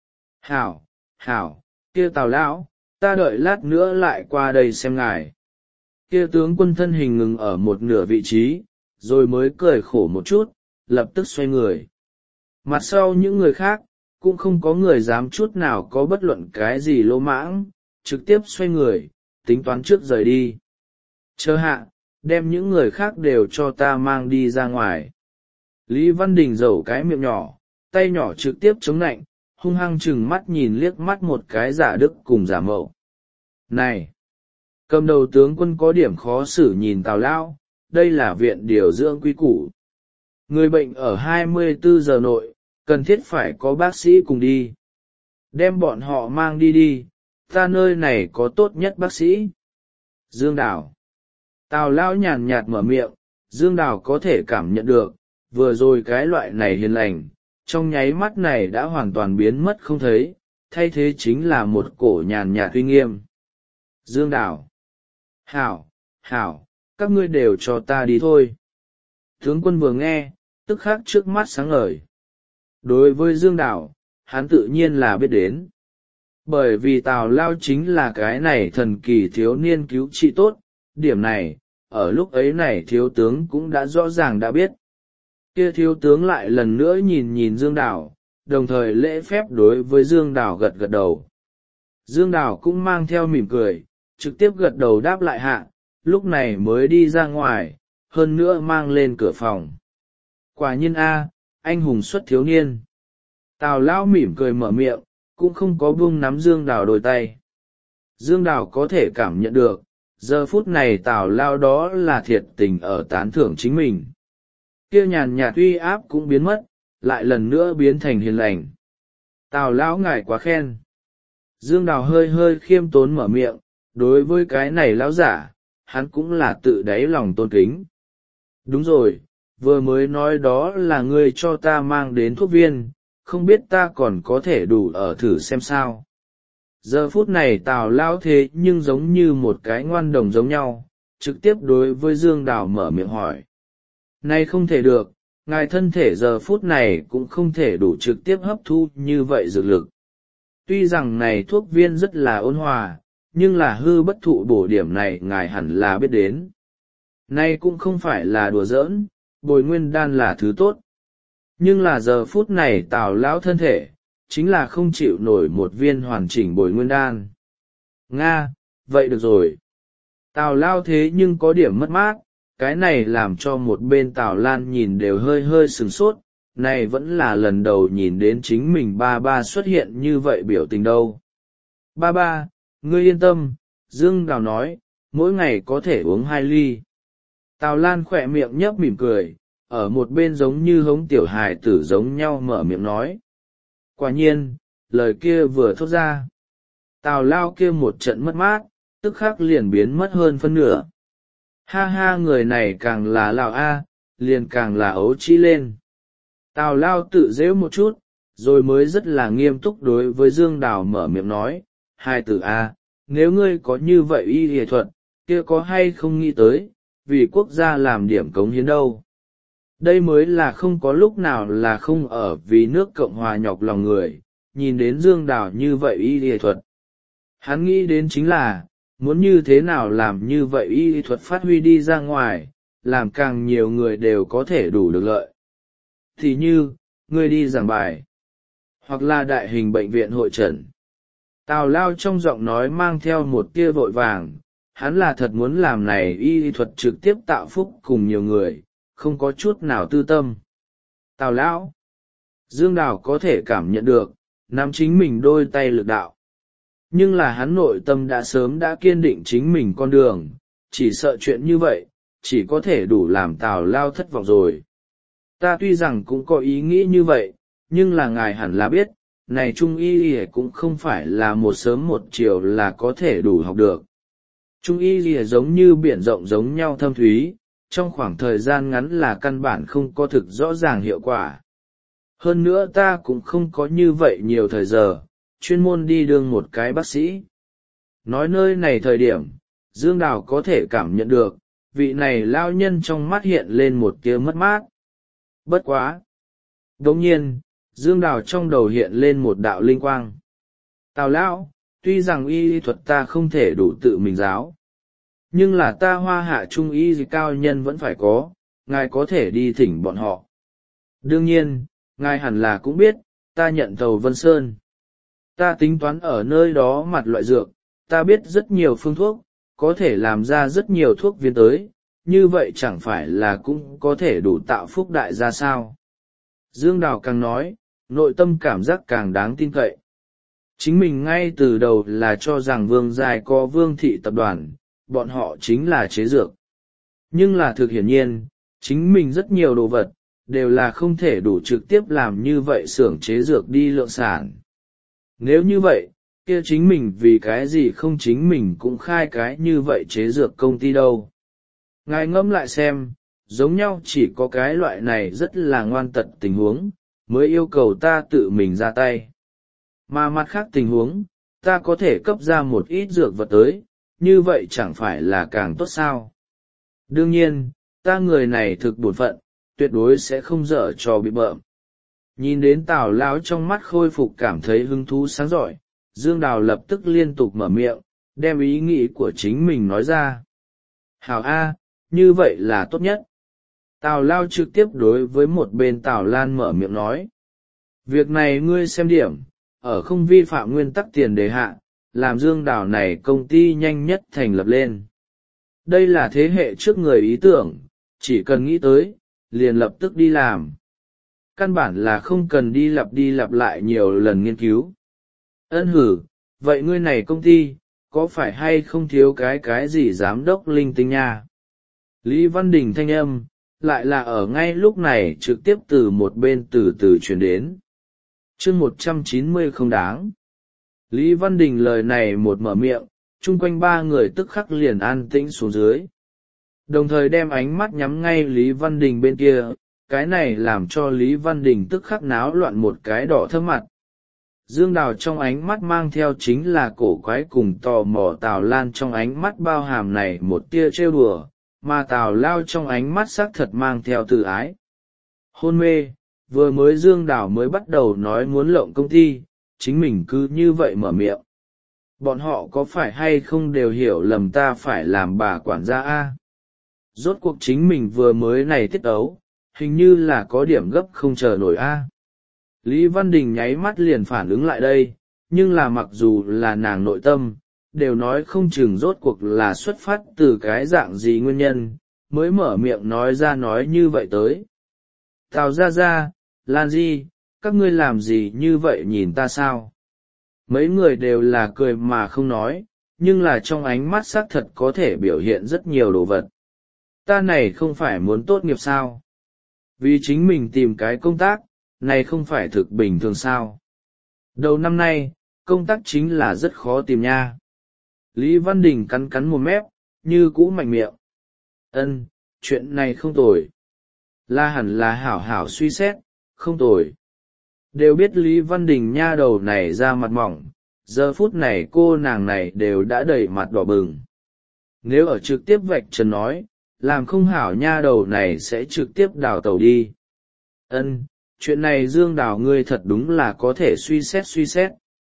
Hảo, hảo, kia Tào lão, ta đợi lát nữa lại qua đây xem ngài. Kia tướng quân thân hình ngừng ở một nửa vị trí, rồi mới cười khổ một chút, lập tức xoay người. Mặt sau những người khác, cũng không có người dám chút nào có bất luận cái gì lỗ mãng, trực tiếp xoay người, tính toán trước rời đi. Chờ hạ, đem những người khác đều cho ta mang đi ra ngoài. Lý Văn Đình rầu cái miệng nhỏ, tay nhỏ trực tiếp chống nạnh, hung hăng chừng mắt nhìn liếc mắt một cái giả đức cùng giả mậu. Này! Cầm đầu tướng quân có điểm khó xử nhìn Tào lão, đây là viện điều dưỡng quy củ. Người bệnh ở hai mươi bốn giờ nội, cần thiết phải có bác sĩ cùng đi. Đem bọn họ mang đi đi, ta nơi này có tốt nhất bác sĩ. Dương Đào. Tào lão nhàn nhạt mở miệng, Dương Đào có thể cảm nhận được, vừa rồi cái loại này hiền lành, trong nháy mắt này đã hoàn toàn biến mất không thấy, thay thế chính là một cổ nhàn nhạt uy nghiêm. Dương Đào. Hảo, hảo, các ngươi đều cho ta đi thôi. Tướng quân vừa nghe, tức khắc trước mắt sáng ngời. Đối với Dương Đào, hắn tự nhiên là biết đến. Bởi vì Tào lao chính là cái này thần kỳ thiếu niên cứu trị tốt, điểm này, ở lúc ấy này thiếu tướng cũng đã rõ ràng đã biết. Kia thiếu tướng lại lần nữa nhìn nhìn Dương Đào, đồng thời lễ phép đối với Dương Đào gật gật đầu. Dương Đào cũng mang theo mỉm cười, trực tiếp gật đầu đáp lại hạ, lúc này mới đi ra ngoài, hơn nữa mang lên cửa phòng. Quả nhiên a, anh hùng xuất thiếu niên. Tào lão mỉm cười mở miệng, cũng không có buông nắm Dương Đào đôi tay. Dương Đào có thể cảm nhận được, giờ phút này Tào lao đó là thiệt tình ở tán thưởng chính mình. Kia nhàn nhạt uy áp cũng biến mất, lại lần nữa biến thành hiền lành. Tào lão ngài quá khen. Dương Đào hơi hơi khiêm tốn mở miệng, đối với cái này lão giả, hắn cũng là tự đáy lòng tôn kính. Đúng rồi, vừa mới nói đó là ngươi cho ta mang đến thuốc viên, không biết ta còn có thể đủ ở thử xem sao. Giờ phút này Tào Lao thế nhưng giống như một cái ngoan đồng giống nhau, trực tiếp đối với Dương Đào mở miệng hỏi. Này không thể được, ngài thân thể giờ phút này cũng không thể đủ trực tiếp hấp thu như vậy dược lực. Tuy rằng này thuốc viên rất là ôn hòa, nhưng là hư bất thụ bổ điểm này ngài hẳn là biết đến. Này cũng không phải là đùa giỡn, bồi nguyên đan là thứ tốt. Nhưng là giờ phút này Tào lão thân thể, chính là không chịu nổi một viên hoàn chỉnh bồi nguyên đan. Nga, vậy được rồi. Tào lao thế nhưng có điểm mất mát, cái này làm cho một bên Tào Lan nhìn đều hơi hơi sửng sốt, này vẫn là lần đầu nhìn đến chính mình ba ba xuất hiện như vậy biểu tình đâu. Ba ba, ngươi yên tâm, Dương Đào nói, mỗi ngày có thể uống hai ly. Tào Lan khỏe miệng nhấp mỉm cười, ở một bên giống như hống tiểu hài tử giống nhau mở miệng nói. Quả nhiên, lời kia vừa thốt ra. Tào lao kia một trận mất mát, tức khắc liền biến mất hơn phân nửa. Ha ha, người này càng là lão a, liền càng là ấu trĩ lên. Tào lao tự dễu một chút, rồi mới rất là nghiêm túc đối với Dương Đào mở miệng nói, hai tử a, nếu ngươi có như vậy y y thuật, kia có hay không nghĩ tới, vì quốc gia làm điểm cống hiến đâu. Đây mới là không có lúc nào là không ở vì nước Cộng hòa nhọc lòng người, nhìn đến Dương Đào như vậy y y thuật. Hắn nghĩ đến chính là, muốn như thế nào làm như vậy y y thuật phát huy đi ra ngoài, làm càng nhiều người đều có thể đủ được lợi. Thì như, người đi giảng bài, hoặc là đại hình bệnh viện hội trần. Tào lao trong giọng nói mang theo một tia vội vàng, hắn là thật muốn làm này y y thuật trực tiếp tạo phúc cùng nhiều người, không có chút nào tư tâm. Tào lão, Dương Đào có thể cảm nhận được, nắm chính mình đôi tay lực đạo. Nhưng là hắn nội tâm đã sớm đã kiên định chính mình con đường, chỉ sợ chuyện như vậy, chỉ có thể đủ làm Tào lao thất vọng rồi. Ta tuy rằng cũng có ý nghĩ như vậy, nhưng là ngài hẳn là biết, này Trung y cũng không phải là một sớm một chiều là có thể đủ học được. Trung y giống như biển rộng giống nhau thâm thúy, trong khoảng thời gian ngắn là căn bản không có thực rõ ràng hiệu quả. Hơn nữa ta cũng không có như vậy nhiều thời giờ, chuyên môn đi đương một cái bác sĩ. Nói nơi này thời điểm, Dương Đào có thể cảm nhận được, vị này lao nhân trong mắt hiện lên một tia mất mát. Bất quá! Đồng nhiên, Dương Đào trong đầu hiện lên một đạo linh quang. Tào lão, tuy rằng y thuật ta không thể đủ tự mình giáo, nhưng là ta Hoa Hạ trung y cao nhân vẫn phải có, ngài có thể đi thỉnh bọn họ. Đương nhiên, ngài hẳn là cũng biết, ta nhận thầu Vân Sơn. Ta tính toán ở nơi đó mặt loại dược, ta biết rất nhiều phương thuốc, có thể làm ra rất nhiều thuốc viên tới, như vậy chẳng phải là cũng có thể đủ tạo phúc đại ra sao. Dương Đào càng nói, nội tâm cảm giác càng đáng tin cậy. Chính mình ngay từ đầu là cho rằng Vương Giai có Vương Thị tập đoàn, bọn họ chính là chế dược. Nhưng là thực hiển nhiên, chính mình rất nhiều đồ vật, đều là không thể đủ trực tiếp làm như vậy xưởng chế dược đi lượng sản. Nếu như vậy, kia chính mình vì cái gì không chính mình cũng khai cái như vậy chế dược công ty đâu. Ngài ngẫm lại xem, giống nhau chỉ có cái loại này rất là ngoan tật tình huống, mới yêu cầu ta tự mình ra tay. Mà mặt khác tình huống, ta có thể cấp ra một ít dược vật tới, như vậy chẳng phải là càng tốt sao. Đương nhiên, ta người này thực bổn phận, tuyệt đối sẽ không dở trò bị bợm. Nhìn đến Tào lão trong mắt khôi phục cảm thấy hứng thú sáng rọi, Dương Đào lập tức liên tục mở miệng, đem ý nghĩ của chính mình nói ra. Hảo A, như vậy là tốt nhất. Tào lao trực tiếp đối với một bên Tào Lan mở miệng nói. Việc này ngươi xem điểm, ở không vi phạm nguyên tắc tiền đề hạ, làm Dương Đào này công ty nhanh nhất thành lập lên. Đây là thế hệ trước người ý tưởng, chỉ cần nghĩ tới, liền lập tức đi làm. Căn bản là không cần đi lặp đi lặp lại nhiều lần nghiên cứu. Ân hử, vậy ngươi này công ty, có phải hay không thiếu cái cái gì giám đốc linh tinh nha? Lý Văn Đình thanh âm, lại là ở ngay lúc này trực tiếp từ một bên từ từ truyền đến. chương một trăm chín mươi không đáng. Lý Văn Đình lời này một mở miệng, chung quanh ba người tức khắc liền an tĩnh xuống dưới. Đồng thời đem ánh mắt nhắm ngay Lý Văn Đình bên kia, cái này làm cho Lý Văn Đình tức khắc náo loạn một cái đỏ thơm mặt. Dương Đào trong ánh mắt mang theo chính là cổ quái cùng tò mò, Tào Lan trong ánh mắt bao hàm này một tia trêu đùa, mà Tào Lao trong ánh mắt xác thật mang theo tự ái. Hôn mê, vừa mới Dương Đào mới bắt đầu nói muốn lộng công ty, chính mình cứ như vậy mở miệng. Bọn họ có phải hay không đều hiểu lầm ta phải làm bà quản gia a? Rốt cuộc chính mình vừa mới này tiết ấu, hình như là có điểm gấp không chờ nổi a. Lý Văn Đình nháy mắt liền phản ứng lại đây, nhưng là mặc dù là nàng nội tâm, đều nói không chừng rốt cuộc là xuất phát từ cái dạng gì nguyên nhân, mới mở miệng nói ra nói như vậy tới. Tào ra ra, Lan Di, các ngươi làm gì như vậy nhìn ta sao? Mấy người đều là cười mà không nói, nhưng là trong ánh mắt xác thật có thể biểu hiện rất nhiều đồ vật. Ta này không phải muốn tốt nghiệp sao? Vì chính mình tìm cái công tác, này không phải thực bình thường sao? Đầu năm nay, công tác chính là rất khó tìm nha. Lý Văn Đình cắn cắn một mép, như cũ mạnh miệng. Ân, chuyện này không tồi. Là hẳn là hảo hảo suy xét, không tồi. Đều biết Lý Văn Đình nha đầu này ra mặt mỏng, giờ phút này cô nàng này đều đã đầy mặt đỏ bừng. Nếu ở trực tiếp vạch trần nói, làm không hảo nha đầu này sẽ trực tiếp đào tàu đi. Ân, chuyện này Dương Đào ngươi thật đúng là có thể suy xét suy xét.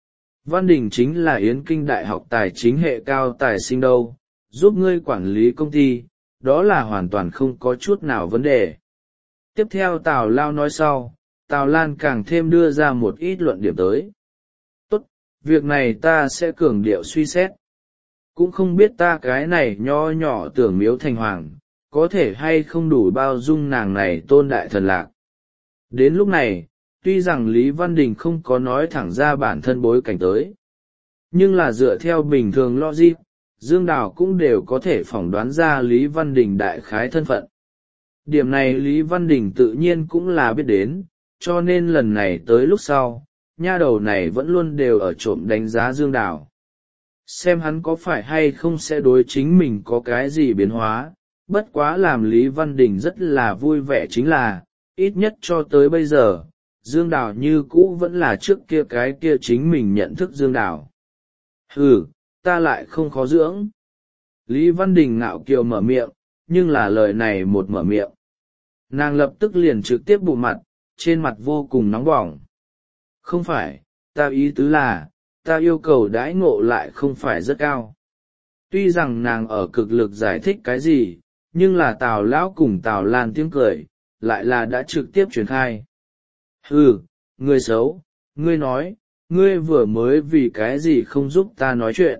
Văn Đình chính là Yến Kinh Đại học tài chính hệ cao tài sinh đâu, giúp ngươi quản lý công ty, đó là hoàn toàn không có chút nào vấn đề. Tiếp theo Tào Lao nói sau, Tào Lan càng thêm đưa ra một ít luận điểm tới. Tốt, việc này ta sẽ cường điệu suy xét. Cũng không biết ta cái này nho nhỏ tưởng miếu thành hoàng, có thể hay không đủ bao dung nàng này tôn đại thần lạc. Đến lúc này, tuy rằng Lý Văn Đình không có nói thẳng ra bản thân bối cảnh tới, nhưng là dựa theo bình thường logic, Dương Đào cũng đều có thể phỏng đoán ra Lý Văn Đình đại khái thân phận. Điểm này Lý Văn Đình tự nhiên cũng là biết đến, cho nên lần này tới lúc sau, nha đầu này vẫn luôn đều ở trộm đánh giá Dương Đào. Xem hắn có phải hay không sẽ đối chính mình có cái gì biến hóa, bất quá làm Lý Văn Đình rất là vui vẻ chính là, ít nhất cho tới bây giờ, Dương Đào như cũ vẫn là trước kia cái kia chính mình nhận thức Dương Đào. Hừ, ta lại không khó dưỡng. Lý Văn Đình ngạo kiều mở miệng, nhưng là lời này một mở miệng. Nàng lập tức liền trực tiếp bụng mặt, trên mặt vô cùng nóng bỏng. Không phải, ta ý tứ là, ta yêu cầu đãi ngộ lại không phải rất cao. Tuy rằng nàng ở cực lực giải thích cái gì, nhưng là Tào Lão cùng Tào Lan tiếng cười, lại là đã trực tiếp truyền khai. Hừ, ngươi xấu, ngươi nói, ngươi vừa mới vì cái gì không giúp ta nói chuyện.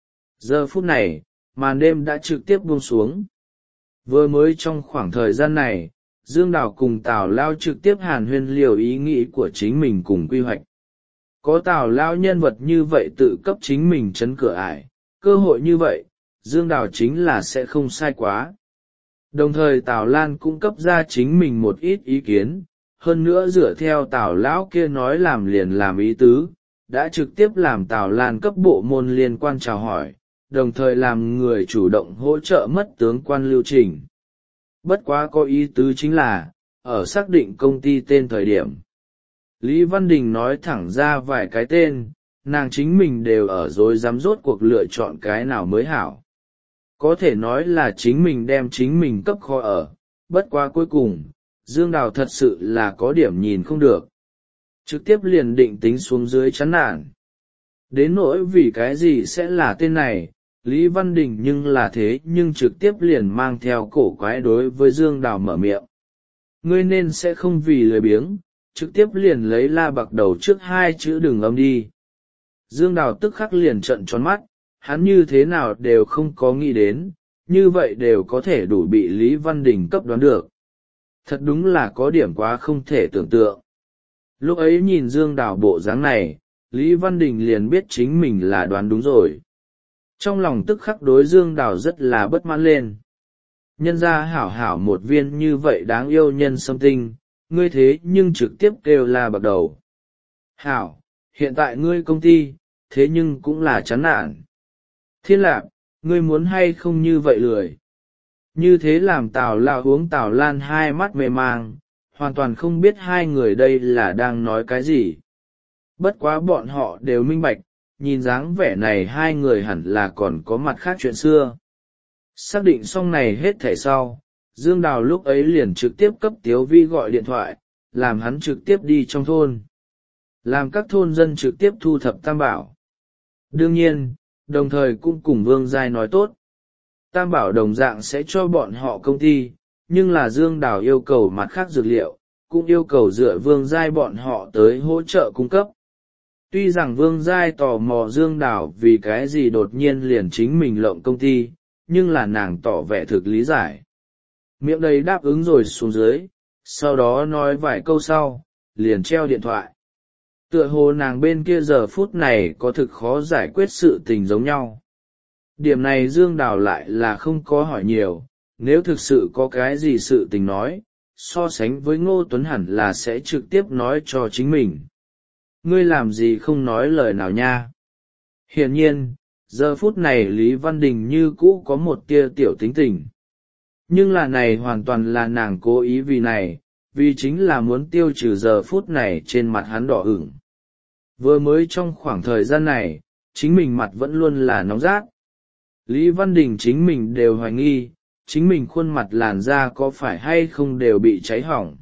Giờ phút này, màn đêm đã trực tiếp buông xuống. Vừa mới trong khoảng thời gian này, Dương Đào cùng Tào Lao trực tiếp hàn huyên liều ý nghĩ của chính mình cùng quy hoạch. Có Tào Lao nhân vật như vậy tự cấp chính mình chấn cửa ải, cơ hội như vậy, Dương Đào chính là sẽ không sai quá. Đồng thời Tào Lan cũng cấp ra chính mình một ít ý kiến, hơn nữa dựa theo Tào Lão kia nói làm liền làm ý tứ, đã trực tiếp làm Tào Lan cấp bộ môn liên quan chào hỏi, đồng thời làm người chủ động hỗ trợ mất tướng quan lưu trình. Bất quá có ý tứ chính là, ở xác định công ty tên thời điểm. Lý Văn Đình nói thẳng ra vài cái tên, nàng chính mình đều ở dối dám rốt cuộc lựa chọn cái nào mới hảo. Có thể nói là chính mình đem chính mình cấp khó ở, bất quá cuối cùng, Dương Đào thật sự là có điểm nhìn không được. Trực tiếp liền định tính xuống dưới chán nản. Đến nỗi vì cái gì sẽ là tên này, Lý Văn Đình nhưng là thế nhưng trực tiếp liền mang theo cổ quái đối với Dương Đào mở miệng. Ngươi nên sẽ không vì lười biếng, trực tiếp liền lấy la bạc đầu trước hai chữ đừng âm đi. Dương Đào tức khắc liền trợn tròn mắt, hắn như thế nào đều không có nghĩ đến, như vậy đều có thể đủ bị Lý Văn Đình cấp đoán được. Thật đúng là có điểm quá không thể tưởng tượng. Lúc ấy nhìn Dương Đào bộ dáng này, Lý Văn Đình liền biết chính mình là đoán đúng rồi. Trong lòng tức khắc đối Dương Đào rất là bất mãn lên. Nhân ra hảo hảo một viên như vậy đáng yêu nhân sâm tinh, ngươi thế nhưng trực tiếp kêu là bạc đầu. Hảo, hiện tại ngươi công ty, thế nhưng cũng là chán nản. Thiên Lạp, ngươi muốn hay không như vậy lười. Như thế làm Tào Lao uống Tào Lan hai mắt mê mang, hoàn toàn không biết hai người đây là đang nói cái gì. Bất quá bọn họ đều minh bạch, nhìn dáng vẻ này hai người hẳn là còn có mặt khác chuyện xưa. Xác định xong này hết thảy sau, Dương Đào lúc ấy liền trực tiếp cấp Tiếu Vi gọi điện thoại, làm hắn trực tiếp đi trong thôn. Làm các thôn dân trực tiếp thu thập tam bảo. Đương nhiên, đồng thời cũng cùng Vương Giai nói tốt. Tam bảo đồng dạng sẽ cho bọn họ công ty, nhưng là Dương Đào yêu cầu mặt khác dược liệu, cũng yêu cầu dựa Vương Giai bọn họ tới hỗ trợ cung cấp. Tuy rằng Vương Giai tò mò Dương Đào vì cái gì đột nhiên liền chính mình lộng công ty, nhưng là nàng tỏ vẻ thực lý giải. Miệng đầy đáp ứng rồi xuống dưới, sau đó nói vài câu sau, liền treo điện thoại. Tựa hồ nàng bên kia giờ phút này có thực khó giải quyết sự tình giống nhau. Điểm này Dương Đào lại là không có hỏi nhiều, nếu thực sự có cái gì sự tình nói, so sánh với Ngô Tuấn hẳn là sẽ trực tiếp nói cho chính mình. Ngươi làm gì không nói lời nào nha? Hiển nhiên, giờ phút này Lý Văn Đình như cũ có một tia tiểu tính tình. Nhưng là này hoàn toàn là nàng cố ý vì này, vì chính là muốn tiêu trừ giờ phút này trên mặt hắn đỏ ửng. Vừa mới trong khoảng thời gian này, chính mình mặt vẫn luôn là nóng rát. Lý Văn Đình chính mình đều hoài nghi, chính mình khuôn mặt làn da có phải hay không đều bị cháy hỏng.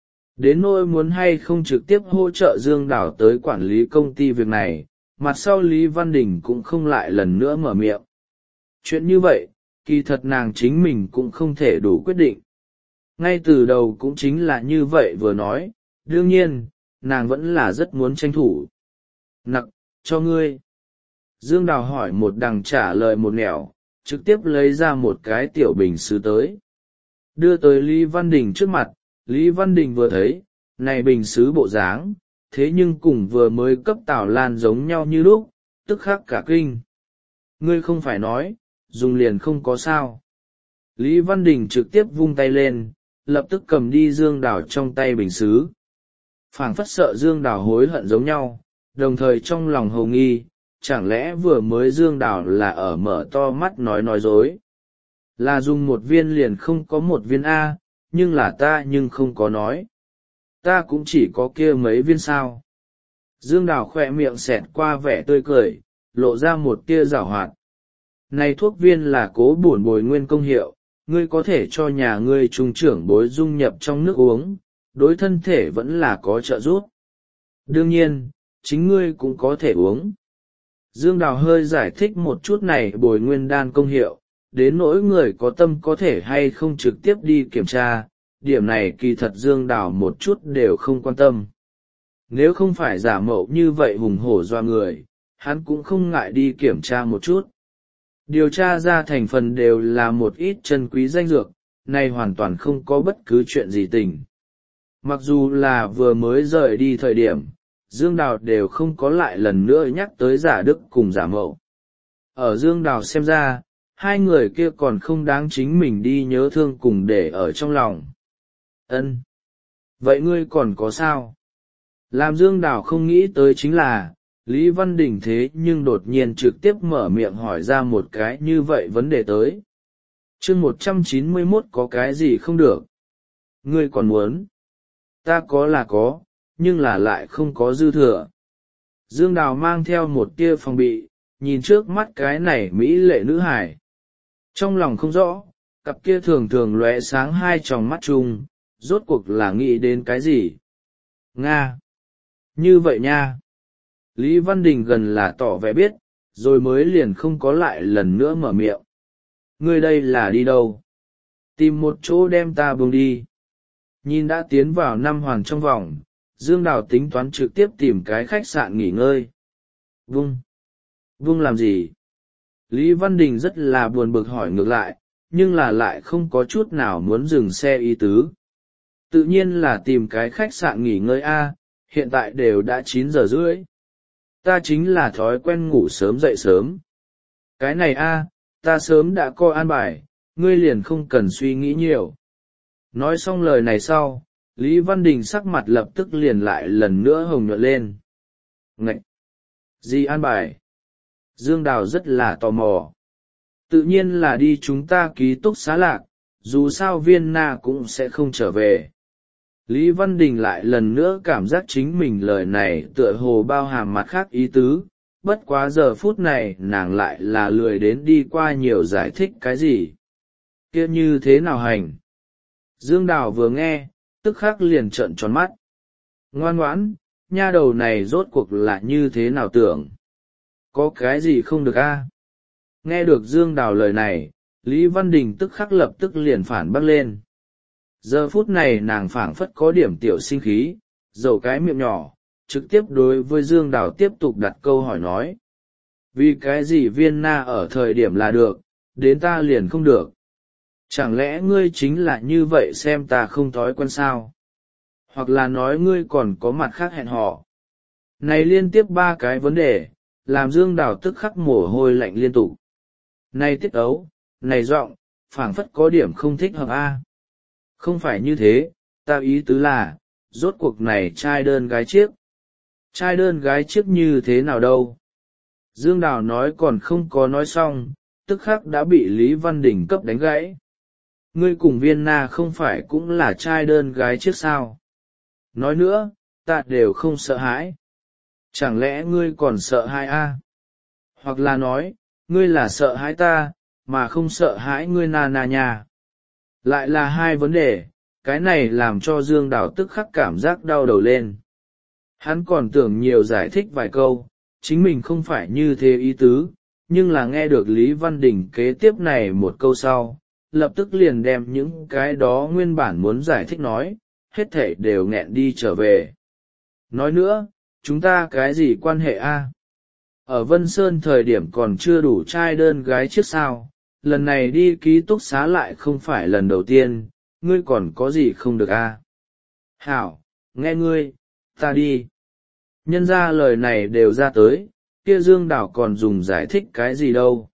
Đến nỗi muốn hay không trực tiếp hỗ trợ Dương Đào tới quản lý công ty việc này, mặt sau Lý Văn Đình cũng không lại lần nữa mở miệng. Chuyện như vậy, kỳ thật nàng chính mình cũng không thể đủ quyết định. Ngay từ đầu cũng chính là như vậy vừa nói, đương nhiên, nàng vẫn là rất muốn tranh thủ. Nặc, cho ngươi. Dương Đào hỏi một đằng trả lời một nẻo, trực tiếp lấy ra một cái tiểu bình sứ tới. Đưa tới Lý Văn Đình trước mặt, Lý Văn Đình vừa thấy, này bình sứ bộ dáng, thế nhưng cùng vừa mới cấp Tào Lan giống nhau như lúc, tức khắc cả kinh. Ngươi không phải nói, dùng liền không có sao. Lý Văn Đình trực tiếp vung tay lên, lập tức cầm đi Dương Đào trong tay bình sứ. Phảng phất sợ Dương Đào hối hận giống nhau, đồng thời trong lòng hầu nghi, chẳng lẽ vừa mới Dương Đào là ở mở to mắt nói nói dối. Là dùng một viên liền không có một viên A, nhưng là ta nhưng không có nói. Ta cũng chỉ có kia mấy viên sao. Dương Đào khỏe miệng xẹt qua vẻ tươi cười, lộ ra một tia giảo hoạt. Này thuốc viên là cố bổn bồi nguyên công hiệu, ngươi có thể cho nhà ngươi trung trưởng bối dung nhập trong nước uống, đối thân thể vẫn là có trợ giúp. Đương nhiên, chính ngươi cũng có thể uống. Dương Đào hơi giải thích một chút này bồi nguyên đan công hiệu, đến nỗi người có tâm có thể hay không trực tiếp đi kiểm tra, điểm này kỳ thật Dương Đào một chút đều không quan tâm. Nếu không phải giả mạo như vậy hùng hổ doa người, hắn cũng không ngại đi kiểm tra một chút. Điều tra ra thành phần đều là một ít chân quý danh dược, này hoàn toàn không có bất cứ chuyện gì tình. Mặc dù là vừa mới rời đi thời điểm, Dương Đào đều không có lại lần nữa nhắc tới giả đức cùng giả mậu. Ở Dương Đào xem ra, hai người kia còn không đáng chính mình đi nhớ thương cùng để ở trong lòng. Ân, vậy ngươi còn có sao? Làm Dương Đào không nghĩ tới chính là, Lý Văn Đình thế nhưng đột nhiên trực tiếp mở miệng hỏi ra một cái như vậy vấn đề tới. Chương một trăm chín mươi mốt có cái gì không được? Ngươi còn muốn? Ta có là có, nhưng là lại không có dư thừa. Dương Đào mang theo một tia phòng bị, nhìn trước mắt cái này mỹ lệ nữ hải. Trong lòng không rõ, cặp kia thường thường lóe sáng hai tròng mắt chung, rốt cuộc là nghĩ đến cái gì? Nga! Như vậy nha! Lý Văn Đình gần là tỏ vẻ biết, rồi mới liền không có lại lần nữa mở miệng. Ngươi đây là đi đâu? Tìm một chỗ đem ta buông đi. Nhìn đã tiến vào năm hoàn trong vòng, Dương Đào tính toán trực tiếp tìm cái khách sạn nghỉ ngơi. Vung! Vung làm gì? Lý Văn Đình rất là buồn bực hỏi ngược lại, nhưng là lại không có chút nào muốn dừng xe ý tứ. Tự nhiên là tìm cái khách sạn nghỉ ngơi A, hiện tại đều đã chín giờ rưỡi. Ta chính là thói quen ngủ sớm dậy sớm. Cái này A, ta sớm đã coi an bài, ngươi liền không cần suy nghĩ nhiều. Nói xong lời này sau, Lý Văn Đình sắc mặt lập tức liền lại lần nữa hồng nhuận lên. Ngậy! Gì an bài? Dương Đào rất là tò mò. Tự nhiên là đi chúng ta ký túc xá lạc, dù sao Viên Na cũng sẽ không trở về. Lý Văn Đình lại lần nữa cảm giác chính mình lời này tựa hồ bao hàm mặt khác ý tứ, bất quá giờ phút này nàng lại là lười đến đi qua nhiều giải thích cái gì. Kia như thế nào hành? Dương Đào vừa nghe, tức khắc liền trợn tròn mắt. Ngoan ngoãn, nha đầu này rốt cuộc là như thế nào tưởng? Có cái gì không được a? Nghe được Dương Đào lời này, Lý Văn Đình tức khắc lập tức liền phản bác lên. Giờ phút này nàng phảng phất có điểm tiểu sinh khí, dầu cái miệng nhỏ, trực tiếp đối với Dương Đào tiếp tục đặt câu hỏi nói. Vì cái gì Viên Na ở thời điểm là được, đến ta liền không được? Chẳng lẽ ngươi chính là như vậy xem ta không thói quen sao? Hoặc là nói ngươi còn có mặt khác hẹn hò? Này liên tiếp ba cái vấn đề, làm Dương Đào tức khắc mồ hôi lạnh liên tục. Này tiết ấu, này giọng, phảng phất có điểm không thích hợp a. Không phải như thế, ta ý tứ là, rốt cuộc này trai đơn gái chiếc. Trai đơn gái chiếc như thế nào đâu? Dương Đào nói còn không có nói xong, tức khắc đã bị Lý Văn Đình cấp đánh gãy. Ngươi cùng Viên Na không phải cũng là trai đơn gái chiếc sao? Nói nữa, ta đều không sợ hãi. Chẳng lẽ ngươi còn sợ hãi a? Hoặc là nói, ngươi là sợ hãi ta, mà không sợ hãi ngươi Na Na nhà. Lại là hai vấn đề, cái này làm cho Dương Đào tức khắc cảm giác đau đầu lên. Hắn còn tưởng nhiều giải thích vài câu, chính mình không phải như thế ý tứ, nhưng là nghe được Lý Văn Đình kế tiếp này một câu sau, lập tức liền đem những cái đó nguyên bản muốn giải thích nói, hết thảy đều nghẹn đi trở về. Nói nữa, chúng ta cái gì quan hệ a? Ở Vân Sơn thời điểm còn chưa đủ trai đơn gái trước sao, lần này đi ký túc xá lại không phải lần đầu tiên, ngươi còn có gì không được a? Hảo, nghe ngươi, ta đi. Nhân ra lời này đều ra tới, kia Dương Đào còn dùng giải thích cái gì đâu.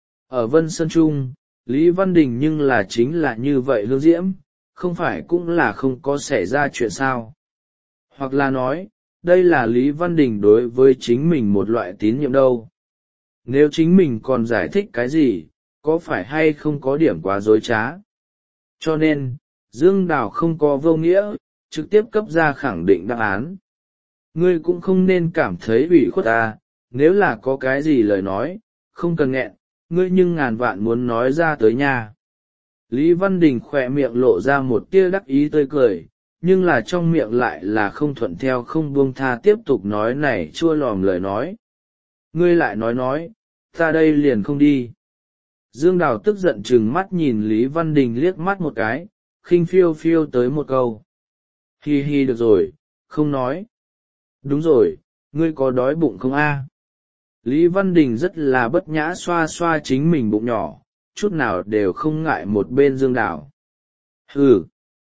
Ở Vân Sơn Trung, Lý Văn Đình nhưng là chính là như vậy hương diễm, không phải cũng là không có xảy ra chuyện sao. Hoặc là nói, đây là Lý Văn Đình đối với chính mình một loại tín nhiệm đâu. Nếu chính mình còn giải thích cái gì, có phải hay không có điểm quá dối trá. Cho nên, Dương Đào không có vô nghĩa, trực tiếp cấp ra khẳng định đáp án. Ngươi cũng không nên cảm thấy ủy khuất ta, nếu là có cái gì lời nói, không cần nghẹn, ngươi nhưng ngàn vạn muốn nói ra tới nhà. Lý Văn Đình khỏe miệng lộ ra một tia đắc ý tươi cười, nhưng là trong miệng lại là không thuận theo không buông tha tiếp tục nói này chua lòm lời nói. Ngươi lại nói nói, ta đây liền không đi. Dương Đào tức giận chừng mắt nhìn Lý Văn Đình liếc mắt một cái, khinh phiêu phiêu tới một câu. Hi hi được rồi, không nói. Đúng rồi, ngươi có đói bụng không a? Lý Văn Đình rất là bất nhã xoa xoa chính mình bụng nhỏ, chút nào đều không ngại một bên Dương Đào. Hừ!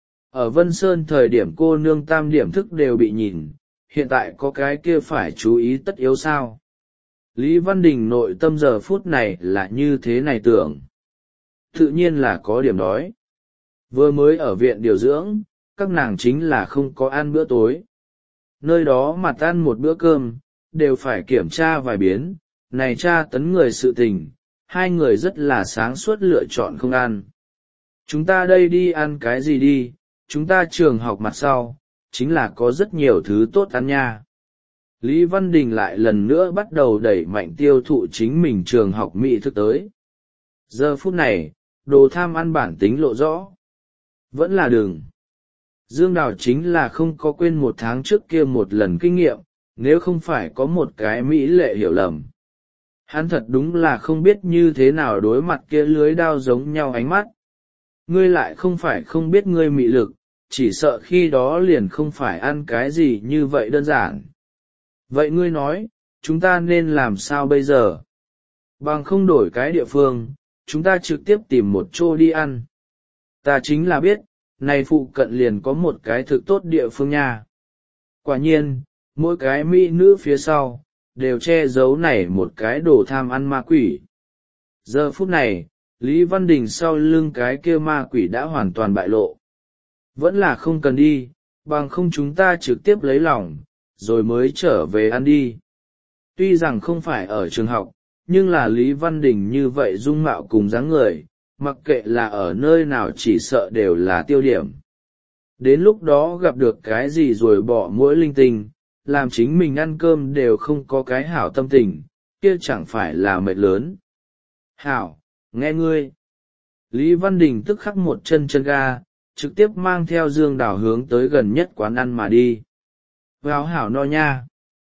Ở Vân Sơn thời điểm cô nương tam điểm thức đều bị nhìn, hiện tại có cái kia phải chú ý tất yếu sao? Lý Văn Đình nội tâm giờ phút này là như thế này tưởng. Tự nhiên là có điểm đói. Vừa mới ở viện điều dưỡng, các nàng chính là không có ăn bữa tối. Nơi đó mà ăn một bữa cơm, đều phải kiểm tra vài biến, này tra tấn người sự tình, hai người rất là sáng suốt lựa chọn không ăn. Chúng ta đây đi ăn cái gì đi, chúng ta trường học mặt sau, chính là có rất nhiều thứ tốt ăn nha. Lý Văn Đình lại lần nữa bắt đầu đẩy mạnh tiêu thụ chính mình trường học mỹ thức tới. Giờ phút này, đồ tham ăn bản tính lộ rõ. Vẫn là đường. Dương Đào chính là không có quên một tháng trước kia một lần kinh nghiệm, nếu không phải có một cái mỹ lệ hiểu lầm. Hắn thật đúng là không biết như thế nào đối mặt kia lưới đao giống nhau ánh mắt. Ngươi lại không phải không biết ngươi mị lực, chỉ sợ khi đó liền không phải ăn cái gì như vậy đơn giản. Vậy ngươi nói, chúng ta nên làm sao bây giờ? Bằng không đổi cái địa phương, chúng ta trực tiếp tìm một chỗ đi ăn. Ta chính là biết, này phụ cận liền có một cái thực tốt địa phương nha. Quả nhiên, mỗi cái mỹ nữ phía sau, đều che giấu này một cái đồ tham ăn ma quỷ. Giờ phút này, Lý Văn Đình sau lưng cái kia ma quỷ đã hoàn toàn bại lộ. Vẫn là không cần đi, bằng không chúng ta trực tiếp lấy lòng, rồi mới trở về ăn đi. Tuy rằng không phải ở trường học, nhưng là Lý Văn Đình như vậy dung mạo cùng dáng người, mặc kệ là ở nơi nào chỉ sợ đều là tiêu điểm. đến lúc đó gặp được cái gì rồi bỏ mỗi linh tinh, làm chính mình ăn cơm đều không có cái hảo tâm tình, kia chẳng phải là mệt lớn. Hảo, nghe ngươi. Lý Văn Đình tức khắc một chân chân ga, trực tiếp mang theo Dương Đào hướng tới gần nhất quán ăn mà đi. Vào hảo no nha.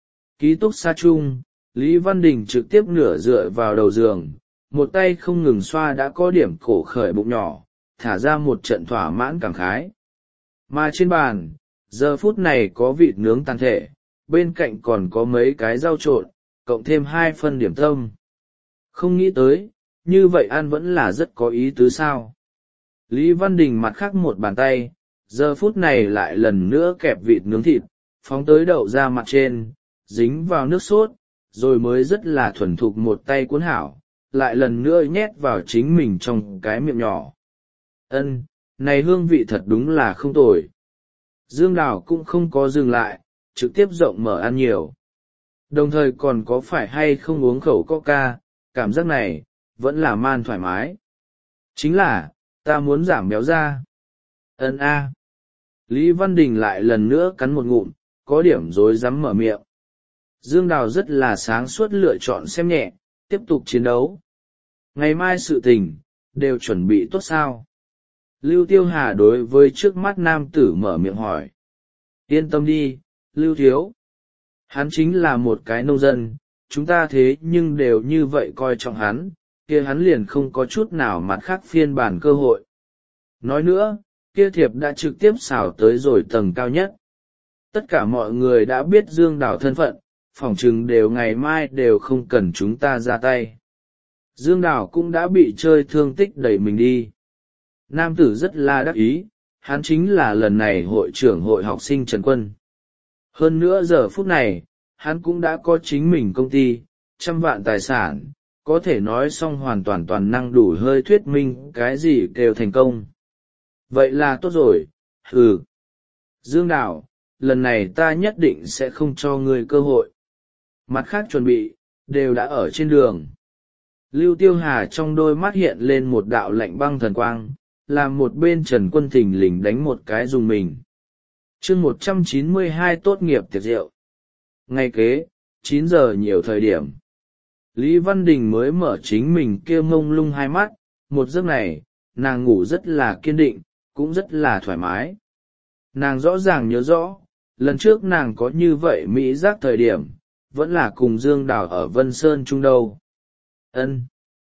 Ký túc xá chung, Lý Văn Đình trực tiếp nửa dựa vào đầu giường, một tay không ngừng xoa đã có điểm cổ khởi bụng nhỏ, thả ra một trận thỏa mãn cảm khái. Mà trên bàn, giờ phút này có vịt nướng tàn thể, bên cạnh còn có mấy cái rau trộn, cộng thêm hai phân điểm tâm. Không nghĩ tới, như vậy ăn vẫn là rất có ý tứ sao. Lý Văn Đình mặt khác một bàn tay, giờ phút này lại lần nữa kẹp vịt nướng thịt, phóng tới đậu ra mặt trên, dính vào nước sốt, rồi mới rất là thuần thục một tay cuốn hảo, lại lần nữa nhét vào chính mình trong cái miệng nhỏ. Ân, này hương vị thật đúng là không tồi. Dương Đào cũng không có dừng lại, trực tiếp rộng mở ăn nhiều. Đồng thời còn có phải hay không uống khẩu coca, cảm giác này, vẫn là man thoải mái. Chính là, ta muốn giảm béo ra. Ân a. Lý Văn Đình lại lần nữa cắn một ngụm, có điểm rối rắm mở miệng. Dương Đào rất là sáng suốt lựa chọn xem nhẹ, tiếp tục chiến đấu. Ngày mai sự tình, đều chuẩn bị tốt sao? Lưu Tiêu Hà đối với trước mắt nam tử mở miệng hỏi. Yên tâm đi, Lưu Thiếu. Hắn chính là một cái nông dân, chúng ta thế nhưng đều như vậy coi trọng hắn, kia hắn liền không có chút nào mặt khác phiên bản cơ hội. Nói nữa, kia thiệp đã trực tiếp xảo tới rồi tầng cao nhất. Tất cả mọi người đã biết Dương Đào thân phận, phỏng chừng đều ngày mai đều không cần chúng ta ra tay. Dương Đào cũng đã bị chơi thương tích đẩy mình đi. Nam tử rất là đắc ý, hắn chính là lần này hội trưởng hội học sinh Trần Quân. Hơn nữa giờ phút này, hắn cũng đã có chính mình công ty, trăm vạn tài sản, có thể nói xong hoàn toàn toàn năng đủ hơi thuyết minh cái gì đều thành công. Vậy là tốt rồi, ừ. Dương Đào, lần này ta nhất định sẽ không cho ngươi cơ hội. Mặt khác chuẩn bị, đều đã ở trên đường. Lưu Tiêu Hà trong đôi mắt hiện lên một đạo lạnh băng thần quang, làm một bên Trần Quân thình lình đánh một cái dùng mình. chương một trăm chín mươi hai tốt nghiệp tiệc rượu. Ngày kế, chín giờ nhiều thời điểm. Lý Văn Đình mới mở chính mình kia mông lung hai mắt, một giấc này, nàng ngủ rất là kiên định, cũng rất là thoải mái. Nàng rõ ràng nhớ rõ, lần trước nàng có như vậy mỹ giác thời điểm, vẫn là cùng Dương Đào ở Vân Sơn chung đâu. Ân.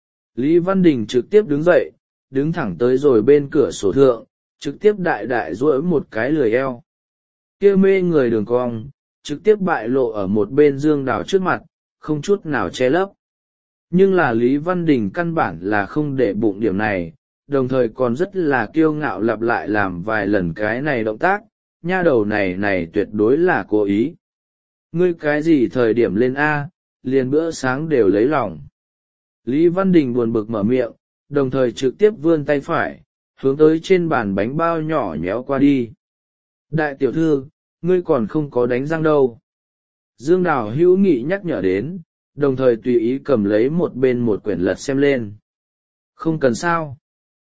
Lý Văn Đình trực tiếp đứng dậy, đứng thẳng tới rồi bên cửa sổ thượng, trực tiếp đại đại duỗi một cái lười eo. Kia mê người đường cong, trực tiếp bại lộ ở một bên Dương Đào trước mặt, không chút nào che lấp. Nhưng là Lý Văn Đình căn bản là không để bụng điểm này, đồng thời còn rất là kiêu ngạo lặp lại làm vài lần cái này động tác, nha đầu này này tuyệt đối là cố ý. Ngươi cái gì thời điểm lên A, liền bữa sáng đều lấy lòng. Lý Văn Đình buồn bực mở miệng, đồng thời trực tiếp vươn tay phải, hướng tới trên bàn bánh bao nhỏ nhéo qua đi. Đại tiểu thư, ngươi còn không có đánh răng đâu. Dương Đào hữu nghị nhắc nhở đến, đồng thời tùy ý cầm lấy một bên một quyển lật xem lên. Không cần sao.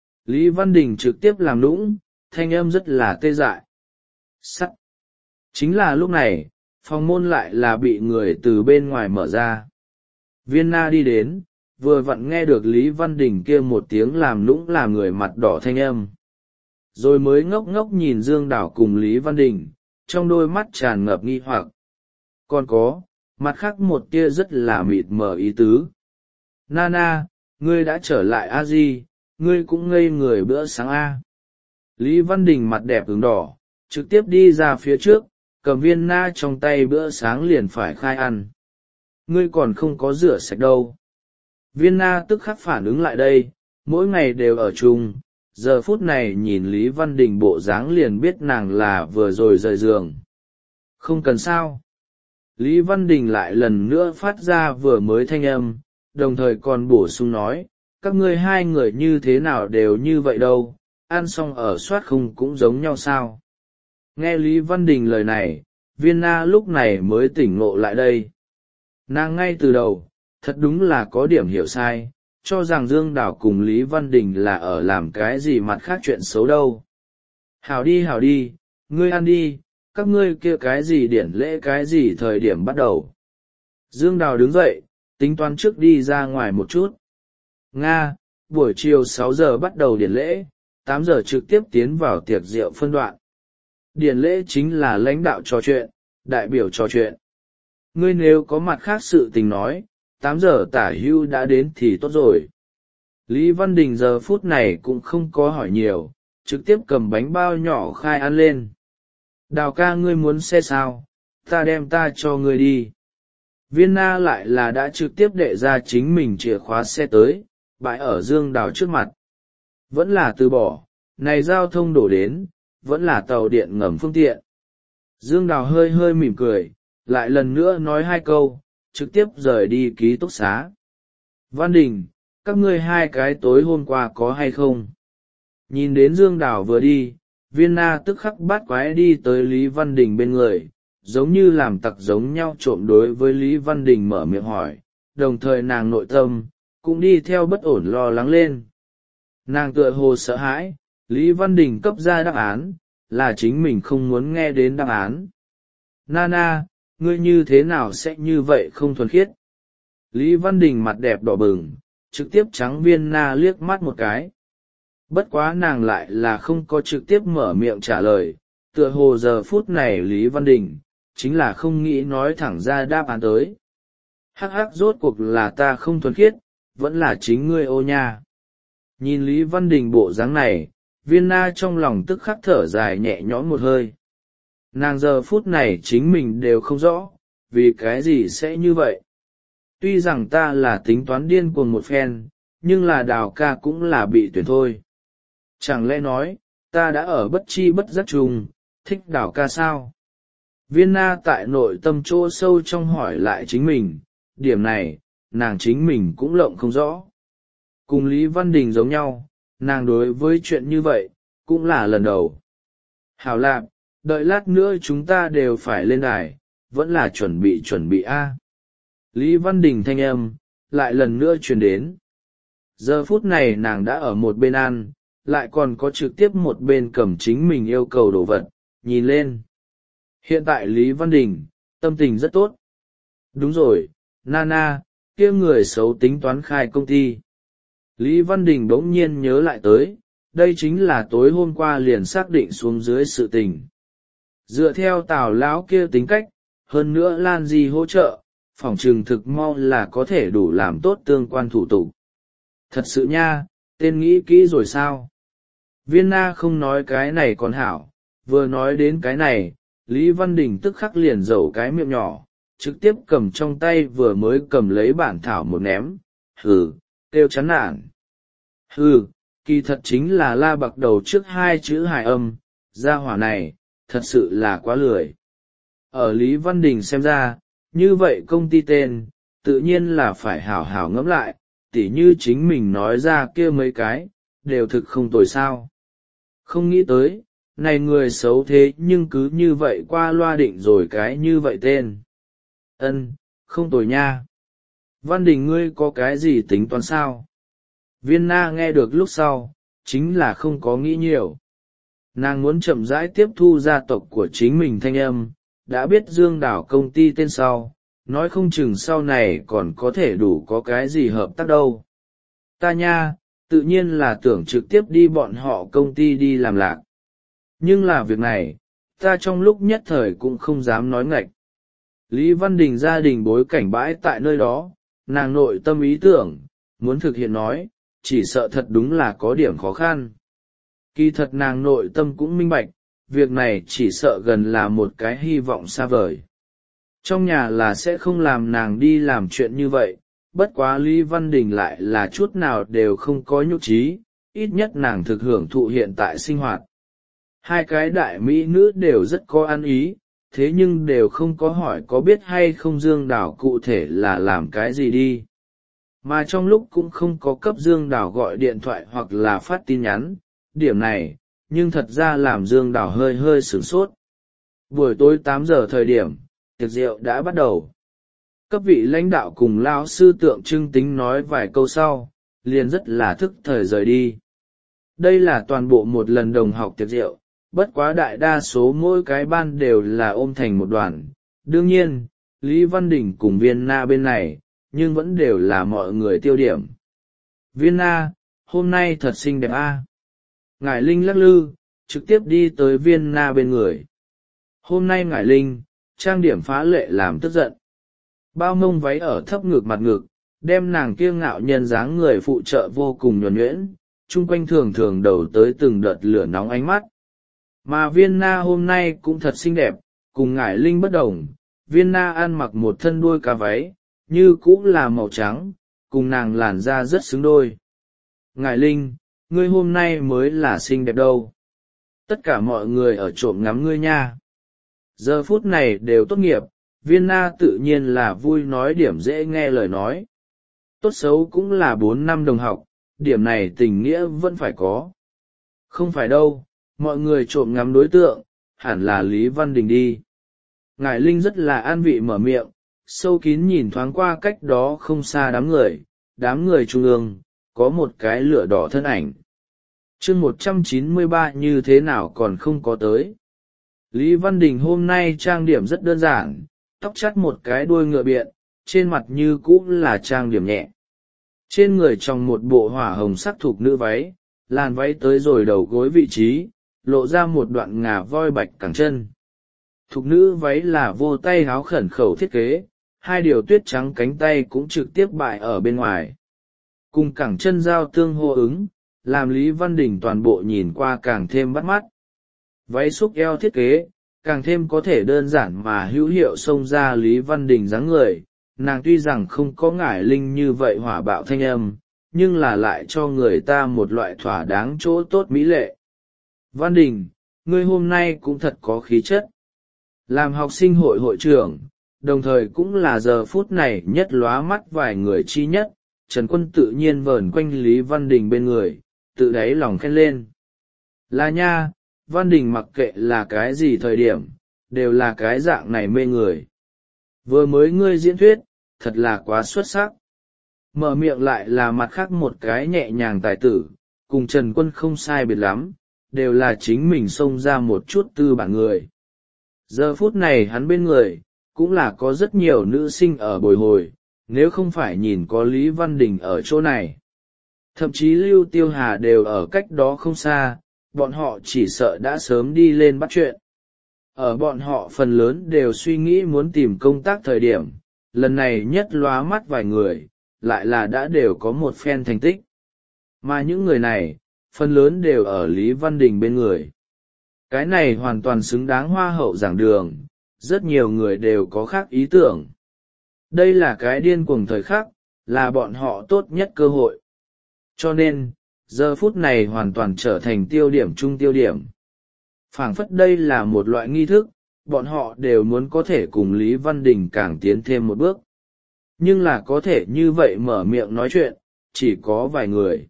Lý Văn Đình trực tiếp làm nũng, thanh âm rất là tê dại. Sắt. Chính là lúc này, phòng môn lại là bị người từ bên ngoài mở ra. Viên Na đi đến, vừa vặn nghe được Lý Văn Đình kia một tiếng làm nũng làm người mặt đỏ thanh âm. Rồi mới ngốc ngốc nhìn Dương Đào cùng Lý Văn Đình, trong đôi mắt tràn ngập nghi hoặc. Còn có, mặt khác một tia rất là mịt mờ ý tứ. Nana, ngươi đã trở lại a di, ngươi cũng ngây người bữa sáng a. Lý Văn Đình mặt đẹp ửng đỏ, trực tiếp đi ra phía trước, cầm viên na trong tay bữa sáng liền phải khai ăn. Ngươi còn không có rửa sạch đâu. Viên na tức khắc phản ứng lại đây, mỗi ngày đều ở chung, giờ phút này nhìn Lý Văn Đình bộ dáng liền biết nàng là vừa rồi rời giường. Không cần sao. Lý Văn Đình lại lần nữa phát ra vừa mới thanh âm, đồng thời còn bổ sung nói, các ngươi hai người như thế nào đều như vậy đâu, ăn xong ở soát không cũng giống nhau sao. Nghe Lý Văn Đình lời này, Viên Na lúc này mới tỉnh ngộ lại đây. Nàng ngay từ đầu, thật đúng là có điểm hiểu sai, cho rằng Dương Đào cùng Lý Văn Đình là ở làm cái gì mặt khác chuyện xấu đâu. Hảo đi hảo đi, ngươi ăn đi, các ngươi kia cái gì điển lễ cái gì thời điểm bắt đầu. Dương Đào đứng dậy, tính toán trước đi ra ngoài một chút. Nga, buổi chiều sáu giờ bắt đầu điển lễ, tám giờ trực tiếp tiến vào tiệc rượu phân đoạn. Điển lễ chính là lãnh đạo trò chuyện, đại biểu trò chuyện. Ngươi nếu có mặt khác sự tình nói, tám giờ tả hưu đã đến thì tốt rồi. Lý Văn Đình giờ phút này cũng không có hỏi nhiều, trực tiếp cầm bánh bao nhỏ khai ăn lên. Đào ca ngươi muốn xe sao, ta đem ta cho ngươi đi. Viên Na lại là đã trực tiếp đệ ra chính mình chìa khóa xe tới, bãi ở Dương Đào trước mặt. Vẫn là từ bỏ, này giao thông đổ đến, vẫn là tàu điện ngầm phương tiện. Dương Đào hơi hơi mỉm cười, lại lần nữa nói hai câu, trực tiếp rời đi ký túc xá. Văn Đình, các ngươi hai cái tối hôm qua có hay không? Nhìn đến Dương Đào vừa đi, Viên Na tức khắc bắt quái đi tới Lý Văn Đình bên người, giống như làm tặc giống nhau trộm đối với Lý Văn Đình mở miệng hỏi, đồng thời nàng nội tâm, cũng đi theo bất ổn lo lắng lên. Nàng tựa hồ sợ hãi, Lý Văn Đình cấp ra đáp án, là chính mình không muốn nghe đến đáp án. Nana, ngươi như thế nào sẽ như vậy không thuần khiết? Lý Văn Đình mặt đẹp đỏ bừng, trực tiếp trắng Viên Na liếc mắt một cái. Bất quá nàng lại là không có trực tiếp mở miệng trả lời, tựa hồ giờ phút này Lý Văn Đình, chính là không nghĩ nói thẳng ra đáp án tới. Hắc hắc rốt cuộc là ta không thuần khiết, vẫn là chính ngươi ô nha. Nhìn Lý Văn Đình bộ dáng này, Viên Na trong lòng tức khắc thở dài nhẹ nhõm một hơi. Nàng giờ phút này chính mình đều không rõ, vì cái gì sẽ như vậy. Tuy rằng ta là tính toán điên cuồng một phen, nhưng là Đào ca cũng là bị tuyển thôi. Chẳng lẽ nói, ta đã ở bất chi bất giác trùng, thích Đào ca sao? Viên Na tại nội tâm chỗ sâu trong hỏi lại chính mình, điểm này, nàng chính mình cũng lộng không rõ. Cùng Lý Văn Đình giống nhau, nàng đối với chuyện như vậy, cũng là lần đầu. Hảo lạc, đợi lát nữa chúng ta đều phải lên đài, vẫn là chuẩn bị chuẩn bị A. Lý Văn Đình thanh âm, lại lần nữa truyền đến. Giờ phút này nàng đã ở một bên ăn, lại còn có trực tiếp một bên cầm chính mình yêu cầu đồ vật, nhìn lên. Hiện tại Lý Văn Đình, tâm tình rất tốt. Đúng rồi, Nana, kia người xấu tính toán khai công ty. Lý Văn Đình bỗng nhiên nhớ lại tới, đây chính là tối hôm qua liền xác định xuống dưới sự tình. Dựa theo Tào lão kia tính cách, hơn nữa Lan Di hỗ trợ, phỏng trừng thực mau là có thể đủ làm tốt tương quan thủ tục. Thật sự nha, tên nghĩ kỹ rồi sao? Viên Na không nói cái này còn hảo, vừa nói đến cái này, Lý Văn Đình tức khắc liền dầu cái miệng nhỏ, trực tiếp cầm trong tay vừa mới cầm lấy bản thảo một ném, hừ, kêu chán nản. Hừ, kỳ thật chính là la bạc đầu trước hai chữ hài âm, gia hỏa này, thật sự là quá lười. Ở Lý Văn Đình xem ra, như vậy công ty tên, tự nhiên là phải hảo hảo ngẫm lại, tỉ như chính mình nói ra kia mấy cái, đều thực không tồi sao. Không nghĩ tới, này người xấu thế nhưng cứ như vậy qua loa định rồi cái như vậy tên. Ân, không tồi nha. Văn Đình ngươi có cái gì tính toán sao? Viên Na nghe được lúc sau, chính là không có nghĩ nhiều. Nàng muốn chậm rãi tiếp thu gia tộc của chính mình thanh âm, đã biết Dương Đảo công ty tên sau, nói không chừng sau này còn có thể đủ có cái gì hợp tác đâu. Ta nha, tự nhiên là tưởng trực tiếp đi bọn họ công ty đi làm lạc. Nhưng là việc này, ta trong lúc nhất thời cũng không dám nói ngạch. Lý Văn Đình gia đình bối cảnh bãi tại nơi đó, nàng nội tâm ý tưởng, muốn thực hiện nói, chỉ sợ thật đúng là có điểm khó khăn. Kỳ thật nàng nội tâm cũng minh bạch, việc này chỉ sợ gần là một cái hy vọng xa vời. Trong nhà là sẽ không làm nàng đi làm chuyện như vậy, bất quá Lý Văn Đình lại là chút nào đều không có nhục trí, ít nhất nàng thực hưởng thụ hiện tại sinh hoạt. Hai cái đại mỹ nữ đều rất có ăn ý, thế nhưng đều không có hỏi có biết hay không Dương Đảo cụ thể là làm cái gì đi. Mà trong lúc cũng không có cấp Dương Đảo gọi điện thoại hoặc là phát tin nhắn, điểm này, nhưng thật ra làm Dương Đảo hơi hơi sửng sốt. Buổi tối tám giờ thời điểm, tiệc rượu đã bắt đầu. Cấp vị lãnh đạo cùng lão sư tượng trưng tính nói vài câu sau, liền rất là thức thời rời đi. Đây là toàn bộ một lần đồng học tiệc rượu, bất quá đại đa số mỗi cái ban đều là ôm thành một đoàn. Đương nhiên, Lý Văn Đình cùng Viên Na bên này, nhưng vẫn đều là mọi người tiêu điểm. Viên Na, hôm nay thật xinh đẹp a. Ngải Linh lắc lư, trực tiếp đi tới Viên Na bên người. Hôm nay Ngải Linh, trang điểm phá lệ làm tức giận. Bao mông váy ở thấp ngực mặt ngực, đem nàng kiêu ngạo nhân dáng người phụ trợ vô cùng nhuần nhuyễn, chung quanh thường thường đầu tới từng đợt lửa nóng ánh mắt. Mà Viên Na hôm nay cũng thật xinh đẹp, cùng Ngải Linh bất đồng. Viên Na ăn mặc một thân đuôi cá váy, như cũ là màu trắng, cùng nàng làn da rất xứng đôi. Ngải Linh, ngươi hôm nay mới là xinh đẹp đâu. Tất cả mọi người ở trộm ngắm ngươi nha. Giờ phút này đều tốt nghiệp, Viên Na tự nhiên là vui nói điểm dễ nghe lời nói. Tốt xấu cũng là bốn năm đồng học, điểm này tình nghĩa vẫn phải có. Không phải đâu, mọi người trộm ngắm đối tượng, hẳn là Lý Văn Đình đi. Ngải Linh rất là an vị mở miệng, sâu kín nhìn thoáng qua cách đó không xa đám người, đám người trung ương, có một cái lửa đỏ thân ảnh. chương một trăm chín mươi ba như thế nào còn không có tới. Lý Văn Đình hôm nay trang điểm rất đơn giản, tóc chắt một cái đuôi ngựa biện, trên mặt như cũ là trang điểm nhẹ. Trên người tròng một bộ hỏa hồng sắc thục nữ váy, làn váy tới rồi đầu gối vị trí, lộ ra một đoạn ngà voi bạch cẳng chân. Thục nữ váy là vô tay háo khẩn khẩu thiết kế, hai điều tuyết trắng cánh tay cũng trực tiếp bại ở bên ngoài. Cùng cẳng chân giao tương hô ứng, làm Lý Văn Đình toàn bộ nhìn qua càng thêm bắt mắt. Váy xúc eo thiết kế, càng thêm có thể đơn giản mà hữu hiệu xông ra Lý Văn Đình dáng người. Nàng tuy rằng không có Ngải Linh như vậy hỏa bạo thanh âm, nhưng là lại cho người ta một loại thỏa đáng chỗ tốt mỹ lệ. Văn Đình, ngươi hôm nay cũng thật có khí chất. Làm học sinh hội hội trưởng, đồng thời cũng là giờ phút này nhất lóa mắt vài người chi nhất, Trần Quân tự nhiên vờn quanh Lý Văn Đình bên người, tự đáy lòng khen lên. Là nha, Văn Đình mặc kệ là cái gì thời điểm, đều là cái dạng này mê người. Vừa mới ngươi diễn thuyết, thật là quá xuất sắc. Mở miệng lại là mặt khác một cái nhẹ nhàng tài tử, cùng Trần Quân không sai biệt lắm, đều là chính mình xông ra một chút tư bản người. Giờ phút này hắn bên người, cũng là có rất nhiều nữ sinh ở bồi hồi, nếu không phải nhìn có Lý Văn Đình ở chỗ này. Thậm chí Lưu Tiêu Hà đều ở cách đó không xa, bọn họ chỉ sợ đã sớm đi lên bắt chuyện. Ở bọn họ phần lớn đều suy nghĩ muốn tìm công tác thời điểm, lần này nhất lóa mắt vài người, lại là đã đều có một phen thành tích. Mà những người này, phần lớn đều ở Lý Văn Đình bên người. Cái này hoàn toàn xứng đáng hoa hậu giảng đường, rất nhiều người đều có khác ý tưởng. Đây là cái điên cuồng thời khắc, là bọn họ tốt nhất cơ hội. Cho nên, giờ phút này hoàn toàn trở thành tiêu điểm chung tiêu điểm. Phảng phất đây là một loại nghi thức, bọn họ đều muốn có thể cùng Lý Văn Đình càng tiến thêm một bước. Nhưng là có thể như vậy mở miệng nói chuyện, chỉ có vài người.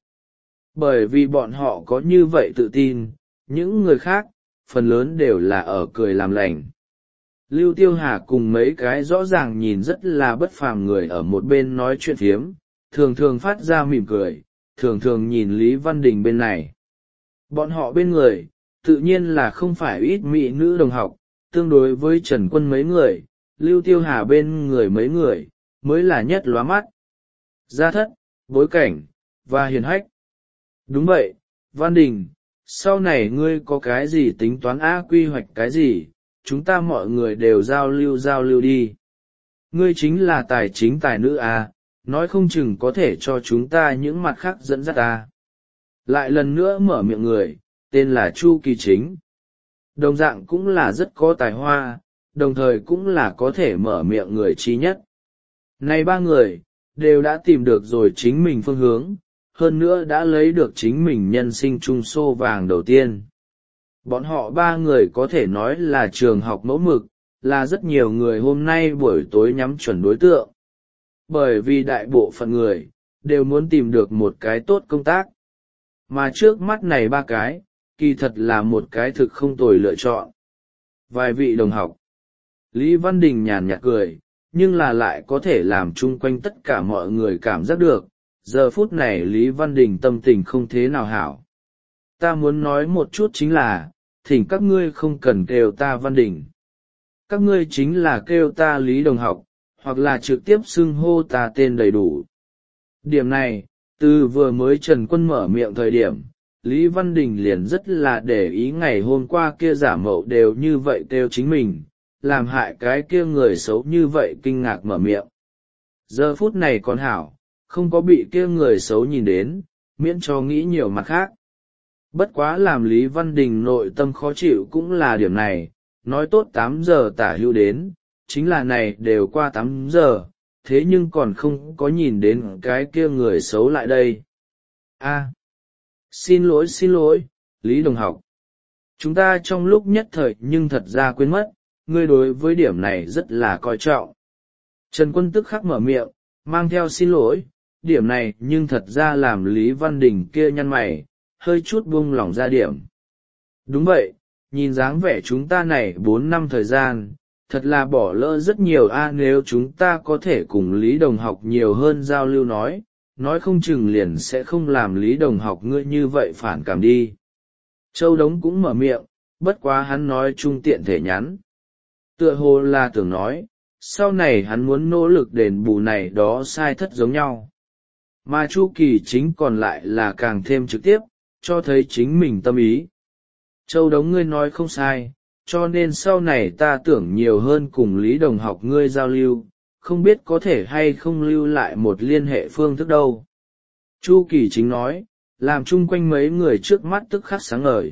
Bởi vì bọn họ có như vậy tự tin, những người khác, phần lớn đều là ở cười làm lành. Lưu Tiêu Hà cùng mấy cái rõ ràng nhìn rất là bất phàm người ở một bên nói chuyện phiếm, thường thường phát ra mỉm cười, thường thường nhìn Lý Văn Đình bên này. Bọn họ bên người, tự nhiên là không phải ít mỹ nữ đồng học, tương đối với Trần Quân mấy người, Lưu Tiêu Hà bên người mấy người, mới là nhất lóa mắt. Gia thất, bối cảnh, và hiền hách. Đúng vậy, Văn Đình, sau này ngươi có cái gì tính toán á quy hoạch cái gì, chúng ta mọi người đều giao lưu giao lưu đi. Ngươi chính là tài chính tài nữ à, nói không chừng có thể cho chúng ta những mặt khác dẫn dắt ta. Lại lần nữa mở miệng người, tên là Chu Kỳ Chính. Đồng dạng cũng là rất có tài hoa, đồng thời cũng là có thể mở miệng người trí nhất. Này ba người, đều đã tìm được rồi chính mình phương hướng, hơn nữa đã lấy được chính mình nhân sinh trung xô vàng đầu tiên. Bọn họ ba người có thể nói là trường học mẫu mực, là rất nhiều người hôm nay buổi tối nhắm chuẩn đối tượng. Bởi vì đại bộ phận người, đều muốn tìm được một cái tốt công tác. Mà trước mắt này ba cái, kỳ thật là một cái thực không tồi lựa chọn. Vài vị đồng học. Lý Văn Đình nhàn nhạt cười, nhưng là lại có thể làm chung quanh tất cả mọi người cảm giác được, giờ phút này Lý Văn Đình tâm tình không thế nào hảo. Ta muốn nói một chút chính là, thỉnh các ngươi không cần kêu ta Văn Đình. Các ngươi chính là kêu ta Lý Đồng Học, hoặc là trực tiếp xưng hô ta tên đầy đủ. Điểm này, từ vừa mới Trần Quân mở miệng thời điểm, Lý Văn Đình liền rất là để ý ngày hôm qua kia giả mậu đều như vậy kêu chính mình, làm hại cái kia người xấu như vậy kinh ngạc mở miệng. Giờ phút này còn hảo, không có bị kia người xấu nhìn đến, miễn cho nghĩ nhiều mặt khác. Bất quá làm Lý Văn Đình nội tâm khó chịu cũng là điểm này, nói tốt tám giờ tả hữu đến, chính là này đều qua tám giờ, thế nhưng còn không có nhìn đến cái kia người xấu lại đây. A, xin lỗi xin lỗi, Lý Đồng Học. Chúng ta trong lúc nhất thời nhưng thật ra quên mất, ngươi đối với điểm này rất là coi trọng. Trần Quân tức khắc mở miệng, mang theo xin lỗi, điểm này nhưng thật ra làm Lý Văn Đình kia nhăn mày, hơi chút buông lỏng ra điểm. Đúng vậy, nhìn dáng vẻ chúng ta này bốn năm thời gian, thật là bỏ lỡ rất nhiều a nếu chúng ta có thể cùng Lý Đồng Học nhiều hơn giao lưu nói, nói không chừng liền sẽ không làm Lý Đồng Học ngươi như vậy phản cảm đi. Châu Đống cũng mở miệng, bất quá hắn nói trung tiện thể nhắn. Tựa hồ là tưởng nói, sau này hắn muốn nỗ lực đền bù này đó sai thất giống nhau. Mà Chu Kỳ Chính còn lại là càng thêm trực tiếp, cho thấy chính mình tâm ý. Châu Đống ngươi nói không sai, cho nên sau này ta tưởng nhiều hơn cùng Lý Đồng Học ngươi giao lưu, không biết có thể hay không lưu lại một liên hệ phương thức đâu. Chu Kỳ Chính nói, làm chung quanh mấy người trước mắt tức khắc sáng ngời.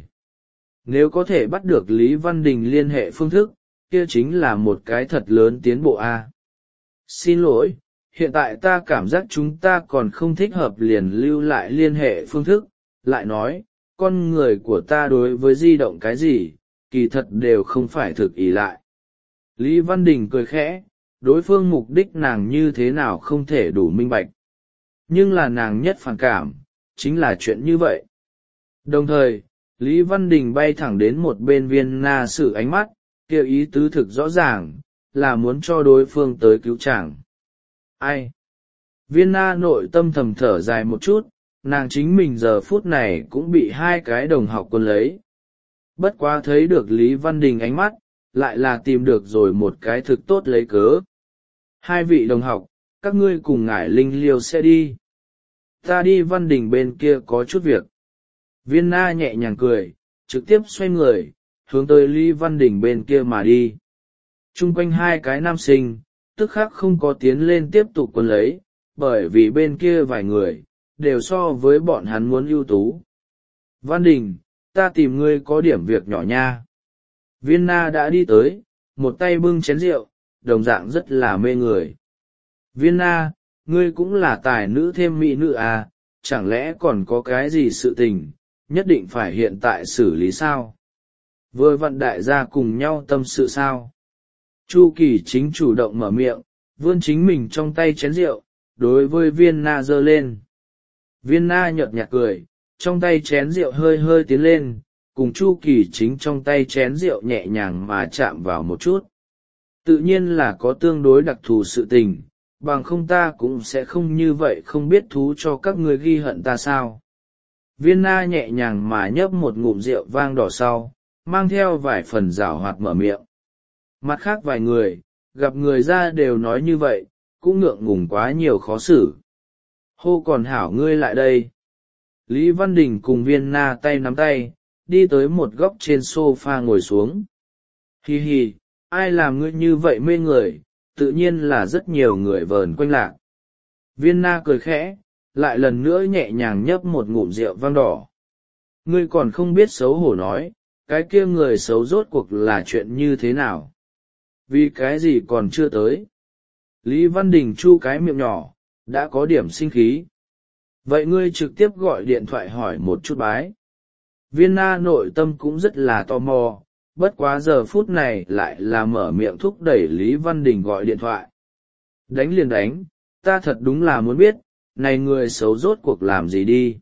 Nếu có thể bắt được Lý Văn Đình liên hệ phương thức, kia chính là một cái thật lớn tiến bộ a. Xin lỗi, hiện tại ta cảm giác chúng ta còn không thích hợp liền lưu lại liên hệ phương thức, lại nói, con người của ta đối với di động cái gì, kỳ thật đều không phải thực ý lại. Lý Văn Đình cười khẽ, đối phương mục đích nàng như thế nào không thể đủ minh bạch. Nhưng là nàng nhất phản cảm, chính là chuyện như vậy. Đồng thời, Lý Văn Đình bay thẳng đến một bên Viên Na Sử ánh mắt, kêu ý tứ thực rõ ràng, là muốn cho đối phương tới cứu chàng. Ai? Viên Na nội tâm thầm thở dài một chút, nàng chính mình giờ phút này cũng bị hai cái đồng học quân lấy. Bất quá thấy được Lý Văn Đình ánh mắt, lại là tìm được rồi một cái thực tốt lấy cớ. Hai vị đồng học, các ngươi cùng ngải Linh Liêu sẽ đi. Ta đi Văn Đình bên kia có chút việc. Viên Na nhẹ nhàng cười, trực tiếp xoay người, hướng tới Lý Văn Đình bên kia mà đi. Trung quanh hai cái nam sinh, tức khắc không có tiến lên tiếp tục quân lấy, bởi vì bên kia vài người, đều so với bọn hắn muốn ưu tú. Văn Đình, ta tìm ngươi có điểm việc nhỏ nha. Viên Na đã đi tới, một tay bưng chén rượu, đồng dạng rất là mê người. Viên Na, ngươi cũng là tài nữ thêm mỹ nữ à, chẳng lẽ còn có cái gì sự tình, nhất định phải hiện tại xử lý sao? Vừa vặn đại gia cùng nhau tâm sự sao? Chu Kỳ Chính chủ động mở miệng, vươn chính mình trong tay chén rượu, đối với Viên Na giơ lên. Viên Na nhợt nhạt cười, trong tay chén rượu hơi hơi tiến lên, cùng Chu Kỳ Chính trong tay chén rượu nhẹ nhàng mà chạm vào một chút. Tự nhiên là có tương đối đặc thù sự tình, bằng không ta cũng sẽ không như vậy không biết thú cho các người ghi hận ta sao. Viên Na nhẹ nhàng mà nhấp một ngụm rượu vang đỏ sau, mang theo vài phần rảo hoạt mở miệng. Mặt khác vài người, gặp người ra đều nói như vậy, cũng ngượng ngùng quá nhiều khó xử. Hô còn hảo ngươi lại đây. Lý Văn Đình cùng Viên Na tay nắm tay, đi tới một góc trên sofa ngồi xuống. Hi hi, ai làm ngươi như vậy mê người, tự nhiên là rất nhiều người vờn quanh lạc. Viên Na cười khẽ, lại lần nữa nhẹ nhàng nhấp một ngụm rượu vang đỏ. Ngươi còn không biết xấu hổ nói, cái kia người xấu rốt cuộc là chuyện như thế nào? Vì cái gì còn chưa tới? Lý Văn Đình chu cái miệng nhỏ, đã có điểm sinh khí. Vậy ngươi trực tiếp gọi điện thoại hỏi một chút bái. Viên Na nội tâm cũng rất là tò mò, bất quá giờ phút này lại là mở miệng thúc đẩy Lý Văn Đình gọi điện thoại. Đánh liền đánh, ta thật đúng là muốn biết, này người xấu rốt cuộc làm gì đi.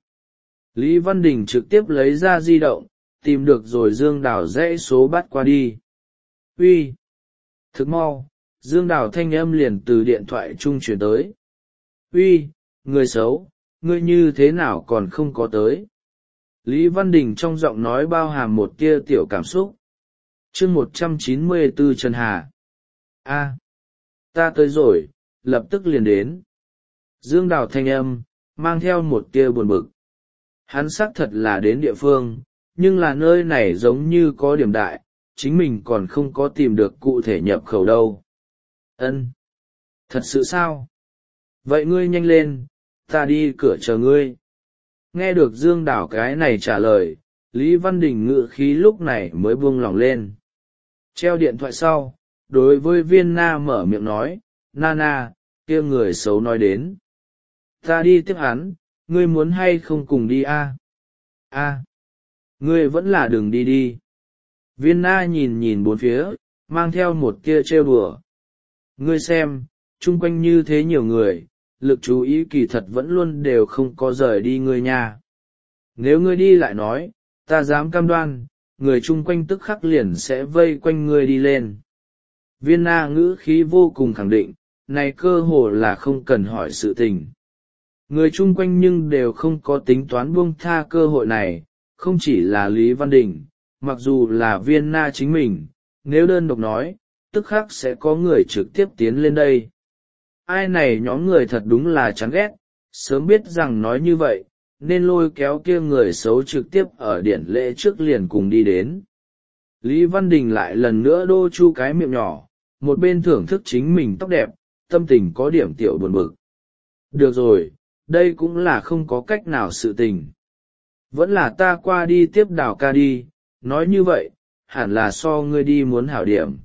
Lý Văn Đình trực tiếp lấy ra di động, tìm được rồi Dương Đào dãy số bắt qua đi. Uy, thực mau, Dương Đào thanh âm liền từ điện thoại trung chuyển tới. Uy, người xấu, ngươi như thế nào còn không có tới? Lý Văn Đình trong giọng nói bao hàm một tia tiểu cảm xúc. chương một trăm chín mươi bốn Trần Hà. A, ta tới rồi, lập tức liền đến. Dương Đào thanh âm, mang theo một tia buồn bực. Hắn xác thật là đến địa phương, nhưng là nơi này giống như có điểm đại, chính mình còn không có tìm được cụ thể nhập khẩu đâu. Ân, thật sự sao? Vậy ngươi nhanh lên, ta đi cửa chờ ngươi. Nghe được Dương Đào cái này trả lời, Lý Văn Đình ngự khí lúc này mới buông lỏng lên. Treo điện thoại sau, đối với Viên Na mở miệng nói, Na Na, kia người xấu nói đến. Ta đi tiếp hắn, ngươi muốn hay không cùng đi a? A, ngươi vẫn là đừng đi đi. Viên Na nhìn nhìn bốn phía, mang theo một tia trêu đùa. Ngươi xem, chung quanh như thế nhiều người, lực chú ý kỳ thật vẫn luôn đều không có rời đi ngươi nha. Nếu ngươi đi lại nói, ta dám cam đoan, người chung quanh tức khắc liền sẽ vây quanh ngươi đi lên. Viên Na ngữ khí vô cùng khẳng định, này cơ hồ là không cần hỏi sự tình. Người chung quanh nhưng đều không có tính toán buông tha cơ hội này, không chỉ là Lý Văn Đình, mặc dù là Viên Na chính mình, nếu đơn độc nói, tức khắc sẽ có người trực tiếp tiến lên đây. Ai này nhóm người thật đúng là chán ghét, sớm biết rằng nói như vậy, nên lôi kéo kia người xấu trực tiếp ở điển lễ trước liền cùng đi đến. Lý Văn Đình lại lần nữa đô chu cái miệng nhỏ, một bên thưởng thức chính mình tóc đẹp, tâm tình có điểm tiểu buồn bực. Được rồi, đây cũng là không có cách nào sự tình. Vẫn là ta qua đi tiếp Đào ca đi, nói như vậy, hẳn là so ngươi đi muốn hảo điểm.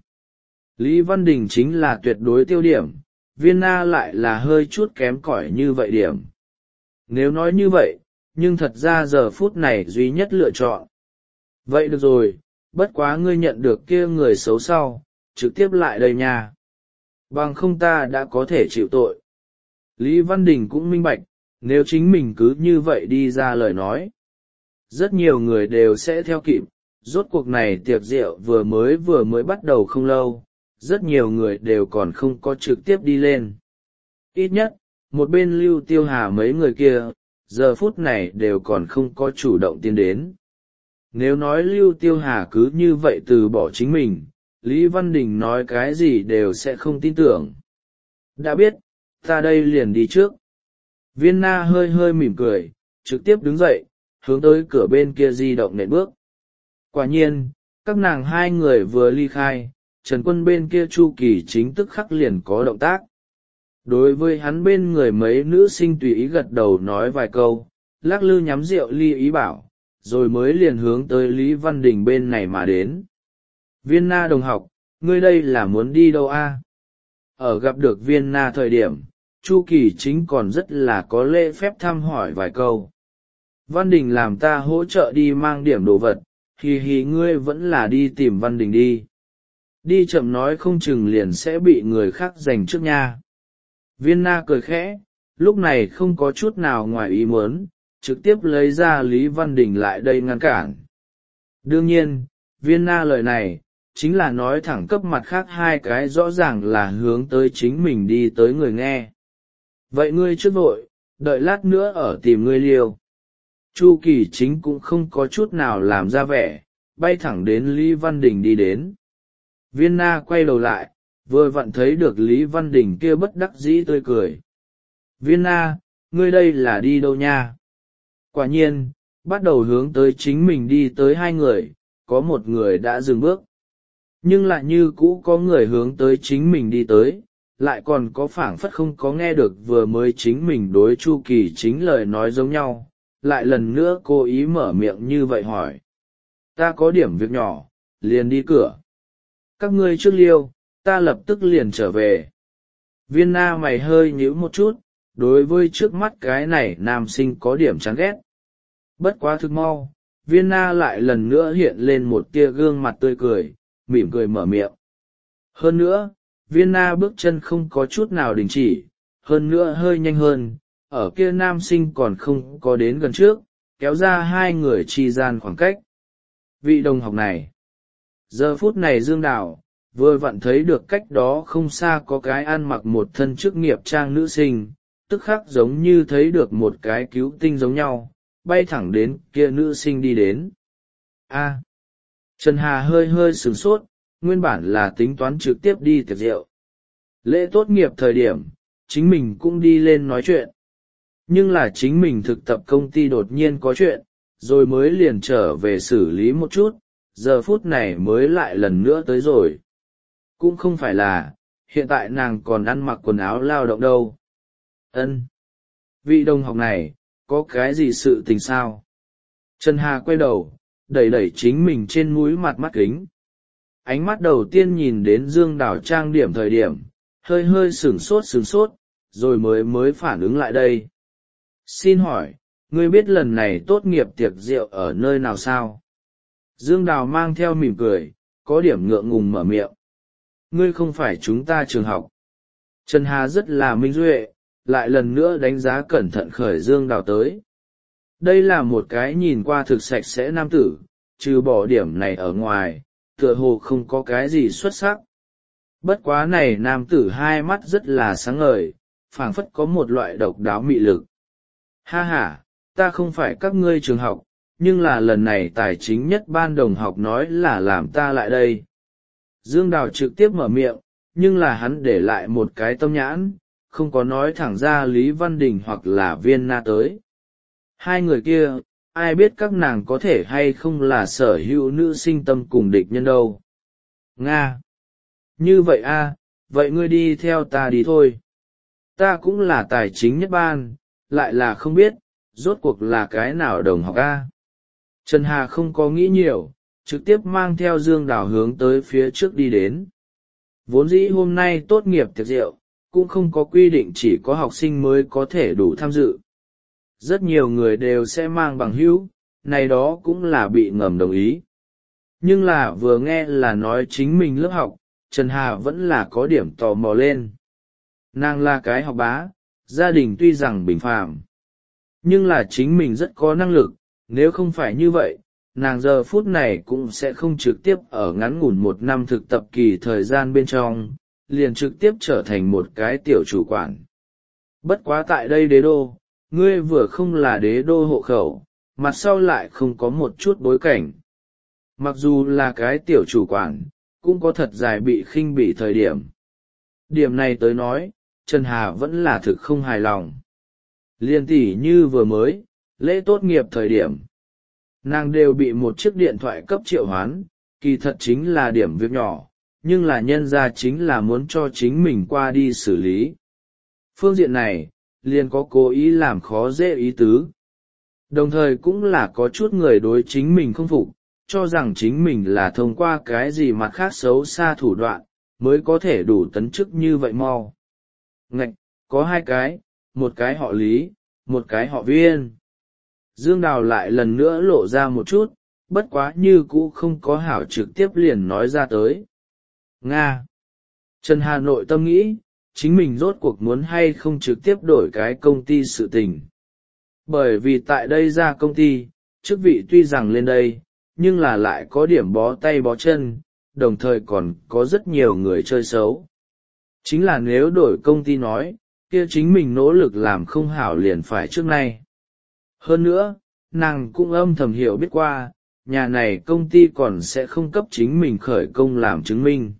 Lý Văn Đình chính là tuyệt đối tiêu điểm, Viên Na lại là hơi chút kém cỏi như vậy điểm. Nếu nói như vậy, nhưng thật ra giờ phút này duy nhất lựa chọn. Vậy được rồi, bất quá ngươi nhận được kia người xấu sau, trực tiếp lại đây nha. Bằng không ta đã có thể chịu tội. Lý Văn Đình cũng minh bạch, nếu chính mình cứ như vậy đi ra lời nói. Rất nhiều người đều sẽ theo kịp, rốt cuộc này tiệc rượu vừa mới vừa mới bắt đầu không lâu, rất nhiều người đều còn không có trực tiếp đi lên. Ít nhất, một bên Lưu Tiêu Hà mấy người kia, giờ phút này đều còn không có chủ động tiến đến. Nếu nói Lưu Tiêu Hà cứ như vậy từ bỏ chính mình, Lý Văn Đình nói cái gì đều sẽ không tin tưởng. Đã biết, ta đây liền đi trước. Viên Na hơi hơi mỉm cười, trực tiếp đứng dậy, hướng tới cửa bên kia di động nện bước. Quả nhiên, các nàng hai người vừa ly khai, Trần Quân bên kia Chu Kỳ chính tức khắc liền có động tác. Đối với hắn bên người mấy nữ sinh tùy ý gật đầu nói vài câu, lắc lư nhắm rượu ly ý bảo, rồi mới liền hướng tới Lý Văn Đình bên này mà đến. Viên Na đồng học, ngươi đây là muốn đi đâu a? Ở gặp được Viên Na thời điểm, Chu Kỳ chính còn rất là có lễ phép thăm hỏi vài câu. Văn Đình làm ta hỗ trợ đi mang điểm đồ vật, hì hì ngươi vẫn là đi tìm Văn Đình đi. Đi chậm nói không chừng liền sẽ bị người khác giành trước nha. Viên Na cười khẽ, lúc này không có chút nào ngoài ý muốn, trực tiếp lấy ra Lý Văn Đình lại đây ngăn cản. Đương nhiên, Viên Na lời này, chính là nói thẳng cấp mặt khác hai cái rõ ràng là hướng tới chính mình đi tới người nghe. Vậy ngươi trước vội, đợi lát nữa ở tìm ngươi liêu. Chu Kỳ chính cũng không có chút nào làm ra vẻ, bay thẳng đến Lý Văn Đình đi đến. Viên Na quay đầu lại, vừa vặn thấy được Lý Văn Đình kia bất đắc dĩ tươi cười. Viên Na, ngươi đây là đi đâu nha? Quả nhiên, bắt đầu hướng tới chính mình đi tới hai người, có một người đã dừng bước. Nhưng lại như cũ có người hướng tới chính mình đi tới, lại còn có phảng phất không có nghe được vừa mới chính mình đối Chu Kỳ chính lời nói giống nhau, lại lần nữa cố ý mở miệng như vậy hỏi. Ta có điểm việc nhỏ, liền đi cửa. Các ngươi trước liêu, ta lập tức liền trở về. Viên Na mày hơi nhíu một chút, đối với trước mắt cái này nam sinh có điểm chán ghét. Bất quá thực mau, Viên Na lại lần nữa hiện lên một tia gương mặt tươi cười, mỉm cười mở miệng. Hơn nữa, Viên Na bước chân không có chút nào đình chỉ, hơn nữa hơi nhanh hơn, ở kia nam sinh còn không có đến gần trước, kéo ra hai người chi gian khoảng cách. Vị đồng học này, giờ phút này Dương Đào, vừa vặn thấy được cách đó không xa có cái ăn mặc một thân chức nghiệp trang nữ sinh, tức khắc giống như thấy được một cái cứu tinh giống nhau, bay thẳng đến kia nữ sinh đi đến. A. Trần Hà hơi hơi sửng sốt, nguyên bản là tính toán trực tiếp đi tiệc rượu. Lễ tốt nghiệp thời điểm, chính mình cũng đi lên nói chuyện. Nhưng là chính mình thực tập công ty đột nhiên có chuyện, rồi mới liền trở về xử lý một chút, giờ phút này mới lại lần nữa tới rồi. Cũng không phải là, hiện tại nàng còn ăn mặc quần áo lao động đâu. Ân, vị đồng học này, có cái gì sự tình sao? Trần Hà quay đầu, đẩy đẩy chính mình trên mũi mặt mắt kính. Ánh mắt đầu tiên nhìn đến Dương Đào trang điểm thời điểm, hơi hơi sửng sốt sửng sốt, rồi mới mới phản ứng lại đây. Xin hỏi, ngươi biết lần này tốt nghiệp tiệc rượu ở nơi nào sao? Dương Đào mang theo mỉm cười, có điểm ngượng ngùng mở miệng. Ngươi không phải chúng ta trường học. Trần Hà rất là minh duệ, lại lần nữa đánh giá cẩn thận khởi Dương Đào tới. Đây là một cái nhìn qua thực sạch sẽ nam tử, trừ bỏ điểm này ở ngoài, tựa hồ không có cái gì xuất sắc. Bất quá này nam tử hai mắt rất là sáng ngời, phảng phất có một loại độc đáo mị lực. Ha ha, ta không phải các ngươi trường học, nhưng là lần này tài chính nhất ban đồng học nói là làm ta lại đây. Dương Đào trực tiếp mở miệng, nhưng là hắn để lại một cái tâm nhãn, không có nói thẳng ra Lý Văn Đình hoặc là Viên Na tới. Hai người kia, ai biết các nàng có thể hay không là sở hữu nữ sinh tâm cùng địch nhân đâu. Nga! Như vậy a, vậy ngươi đi theo ta đi thôi. Ta cũng là tài chính nhất ban, lại là không biết, rốt cuộc là cái nào đồng học a. Trần Hà không có nghĩ nhiều, trực tiếp mang theo Dương Đào hướng tới phía trước đi đến. Vốn dĩ hôm nay tốt nghiệp tiệc rượu, cũng không có quy định chỉ có học sinh mới có thể đủ tham dự. Rất nhiều người đều sẽ mang bằng hữu, này đó cũng là bị ngầm đồng ý. Nhưng là vừa nghe là nói chính mình lớp học, Trần Hà vẫn là có điểm tò mò lên. Nàng là cái học bá, gia đình tuy rằng bình phàm, nhưng là chính mình rất có năng lực, nếu không phải như vậy, nàng giờ phút này cũng sẽ không trực tiếp ở ngắn ngủn một năm thực tập kỳ thời gian bên trong, liền trực tiếp trở thành một cái tiểu chủ quản. Bất quá tại đây đế đô, ngươi vừa không là đế đô hộ khẩu, mặt sau lại không có một chút bối cảnh. Mặc dù là cái tiểu chủ quản, cũng có thật dài bị khinh bỉ thời điểm. Điểm này tới nói, Trần Hà vẫn là thực không hài lòng. Liên tỷ như vừa mới, lễ tốt nghiệp thời điểm. Nàng đều bị một chiếc điện thoại cấp triệu hoán, kỳ thật chính là điểm việc nhỏ, nhưng là nhân ra chính là muốn cho chính mình qua đi xử lý. Phương diện này, liền có cố ý làm khó dễ ý tứ. Đồng thời cũng là có chút người đối chính mình không phục, cho rằng chính mình là thông qua cái gì mặt khác xấu xa thủ đoạn, mới có thể đủ tấn chức như vậy mau. Ngạch, có hai cái, một cái họ Lý, một cái họ Viên. Dương Đào lại lần nữa lộ ra một chút, bất quá như cũ không có hảo trực tiếp liền nói ra tới. Nga. Trần Hà nội tâm nghĩ, chính mình rốt cuộc muốn hay không trực tiếp đổi cái công ty sự tình. Bởi vì tại đây ra công ty, chức vị tuy rằng lên đây, nhưng là lại có điểm bó tay bó chân, đồng thời còn có rất nhiều người chơi xấu. Chính là nếu đổi công ty nói, kia chính mình nỗ lực làm không hảo liền phải trước nay. Hơn nữa, nàng cũng âm thầm hiểu biết qua, nhà này công ty còn sẽ không cấp chính mình khởi công làm chứng minh.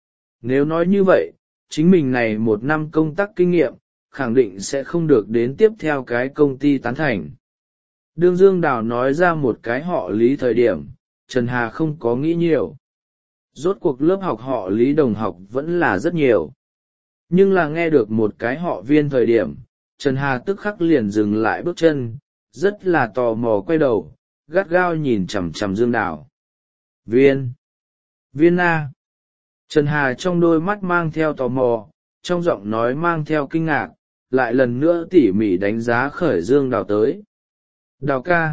Nếu nói như vậy, chính mình này một năm công tác kinh nghiệm, khẳng định sẽ không được đến tiếp theo cái công ty tán thành. Đương Dương Đào nói ra một cái họ Lý thời điểm, Trần Hà không có nghĩ nhiều. Rốt cuộc lớp học họ Lý đồng học vẫn là rất nhiều. Nhưng là nghe được một cái họ Viên thời điểm, Trần Hà tức khắc liền dừng lại bước chân, rất là tò mò quay đầu, gắt gao nhìn chằm chằm Dương Đào. Viên! Viên Na! Trần Hà trong đôi mắt mang theo tò mò, trong giọng nói mang theo kinh ngạc, lại lần nữa tỉ mỉ đánh giá khởi Dương Đào tới. Đào ca!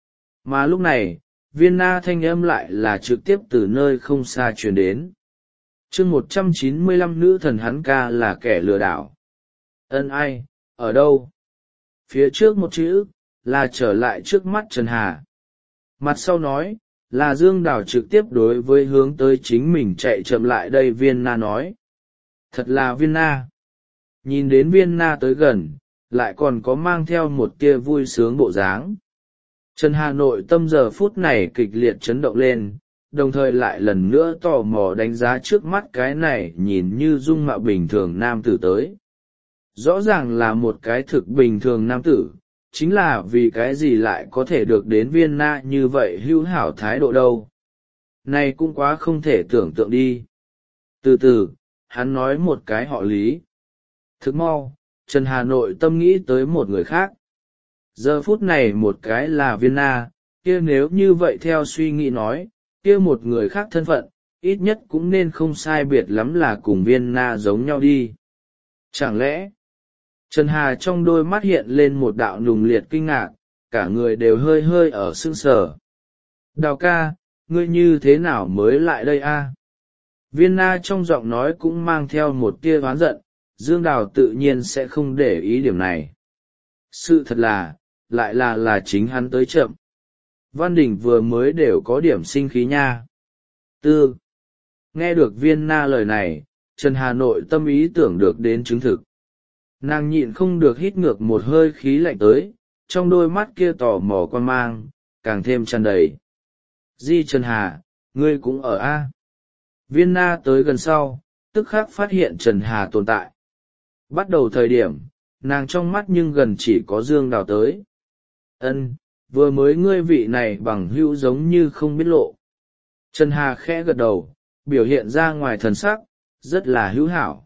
Mà lúc này, Viên Na thanh âm lại là trực tiếp từ nơi không xa truyền đến. Chương một trăm chín mươi lăm nữ thần hắn ca là kẻ lừa đảo. Ân ai, ở đâu? Phía trước một chữ, là trở lại trước mắt Trần Hà. Mặt sau nói, là Dương Đào trực tiếp đối với hướng tới chính mình chạy chậm lại đây Viên Na nói. Thật là Viên Na. Nhìn đến Viên Na tới gần, lại còn có mang theo một tia vui sướng bộ dáng. Trần Hà nội tâm giờ phút này kịch liệt chấn động lên, đồng thời lại lần nữa tò mò đánh giá trước mắt cái này nhìn như dung mạo bình thường nam tử tới. Rõ ràng là một cái thực bình thường nam tử, chính là vì cái gì lại có thể được đến Viên Na như vậy hữu hảo thái độ đâu. Này cũng quá không thể tưởng tượng đi. Từ từ, hắn nói một cái họ Lý. Thực mau, Trần Hà nội tâm nghĩ tới một người khác. Giờ phút này một cái là Viên Na, kia nếu như vậy theo suy nghĩ nói, kia một người khác thân phận, ít nhất cũng nên không sai biệt lắm là cùng Viên Na giống nhau đi. Chẳng lẽ, Trần Hà trong đôi mắt hiện lên một đạo nùng liệt kinh ngạc, cả người đều hơi hơi ở sưng sờ. Đào ca, ngươi như thế nào mới lại đây a? Viên Na trong giọng nói cũng mang theo một tia oán giận, Dương Đào tự nhiên sẽ không để ý điểm này. Sự thật là, lại là là chính hắn tới chậm. Văn Đình vừa mới đều có điểm sinh khí nha. Tư. Nghe được Viên Na lời này, Trần Hà nội tâm ý tưởng được đến chứng thực. Nàng nhịn không được hít ngược một hơi khí lạnh tới, trong đôi mắt kia tò mò quan mang, càng thêm tràn đầy. Di Trần Hà, ngươi cũng ở a? Viên Na tới gần sau, tức khắc phát hiện Trần Hà tồn tại. Bắt đầu thời điểm, nàng trong mắt nhưng gần chỉ có Dương Đào tới. Ân, vừa mới ngươi vị này bằng hữu giống như không biết lộ. Trần Hà khẽ gật đầu, biểu hiện ra ngoài thần sắc, rất là hữu hảo.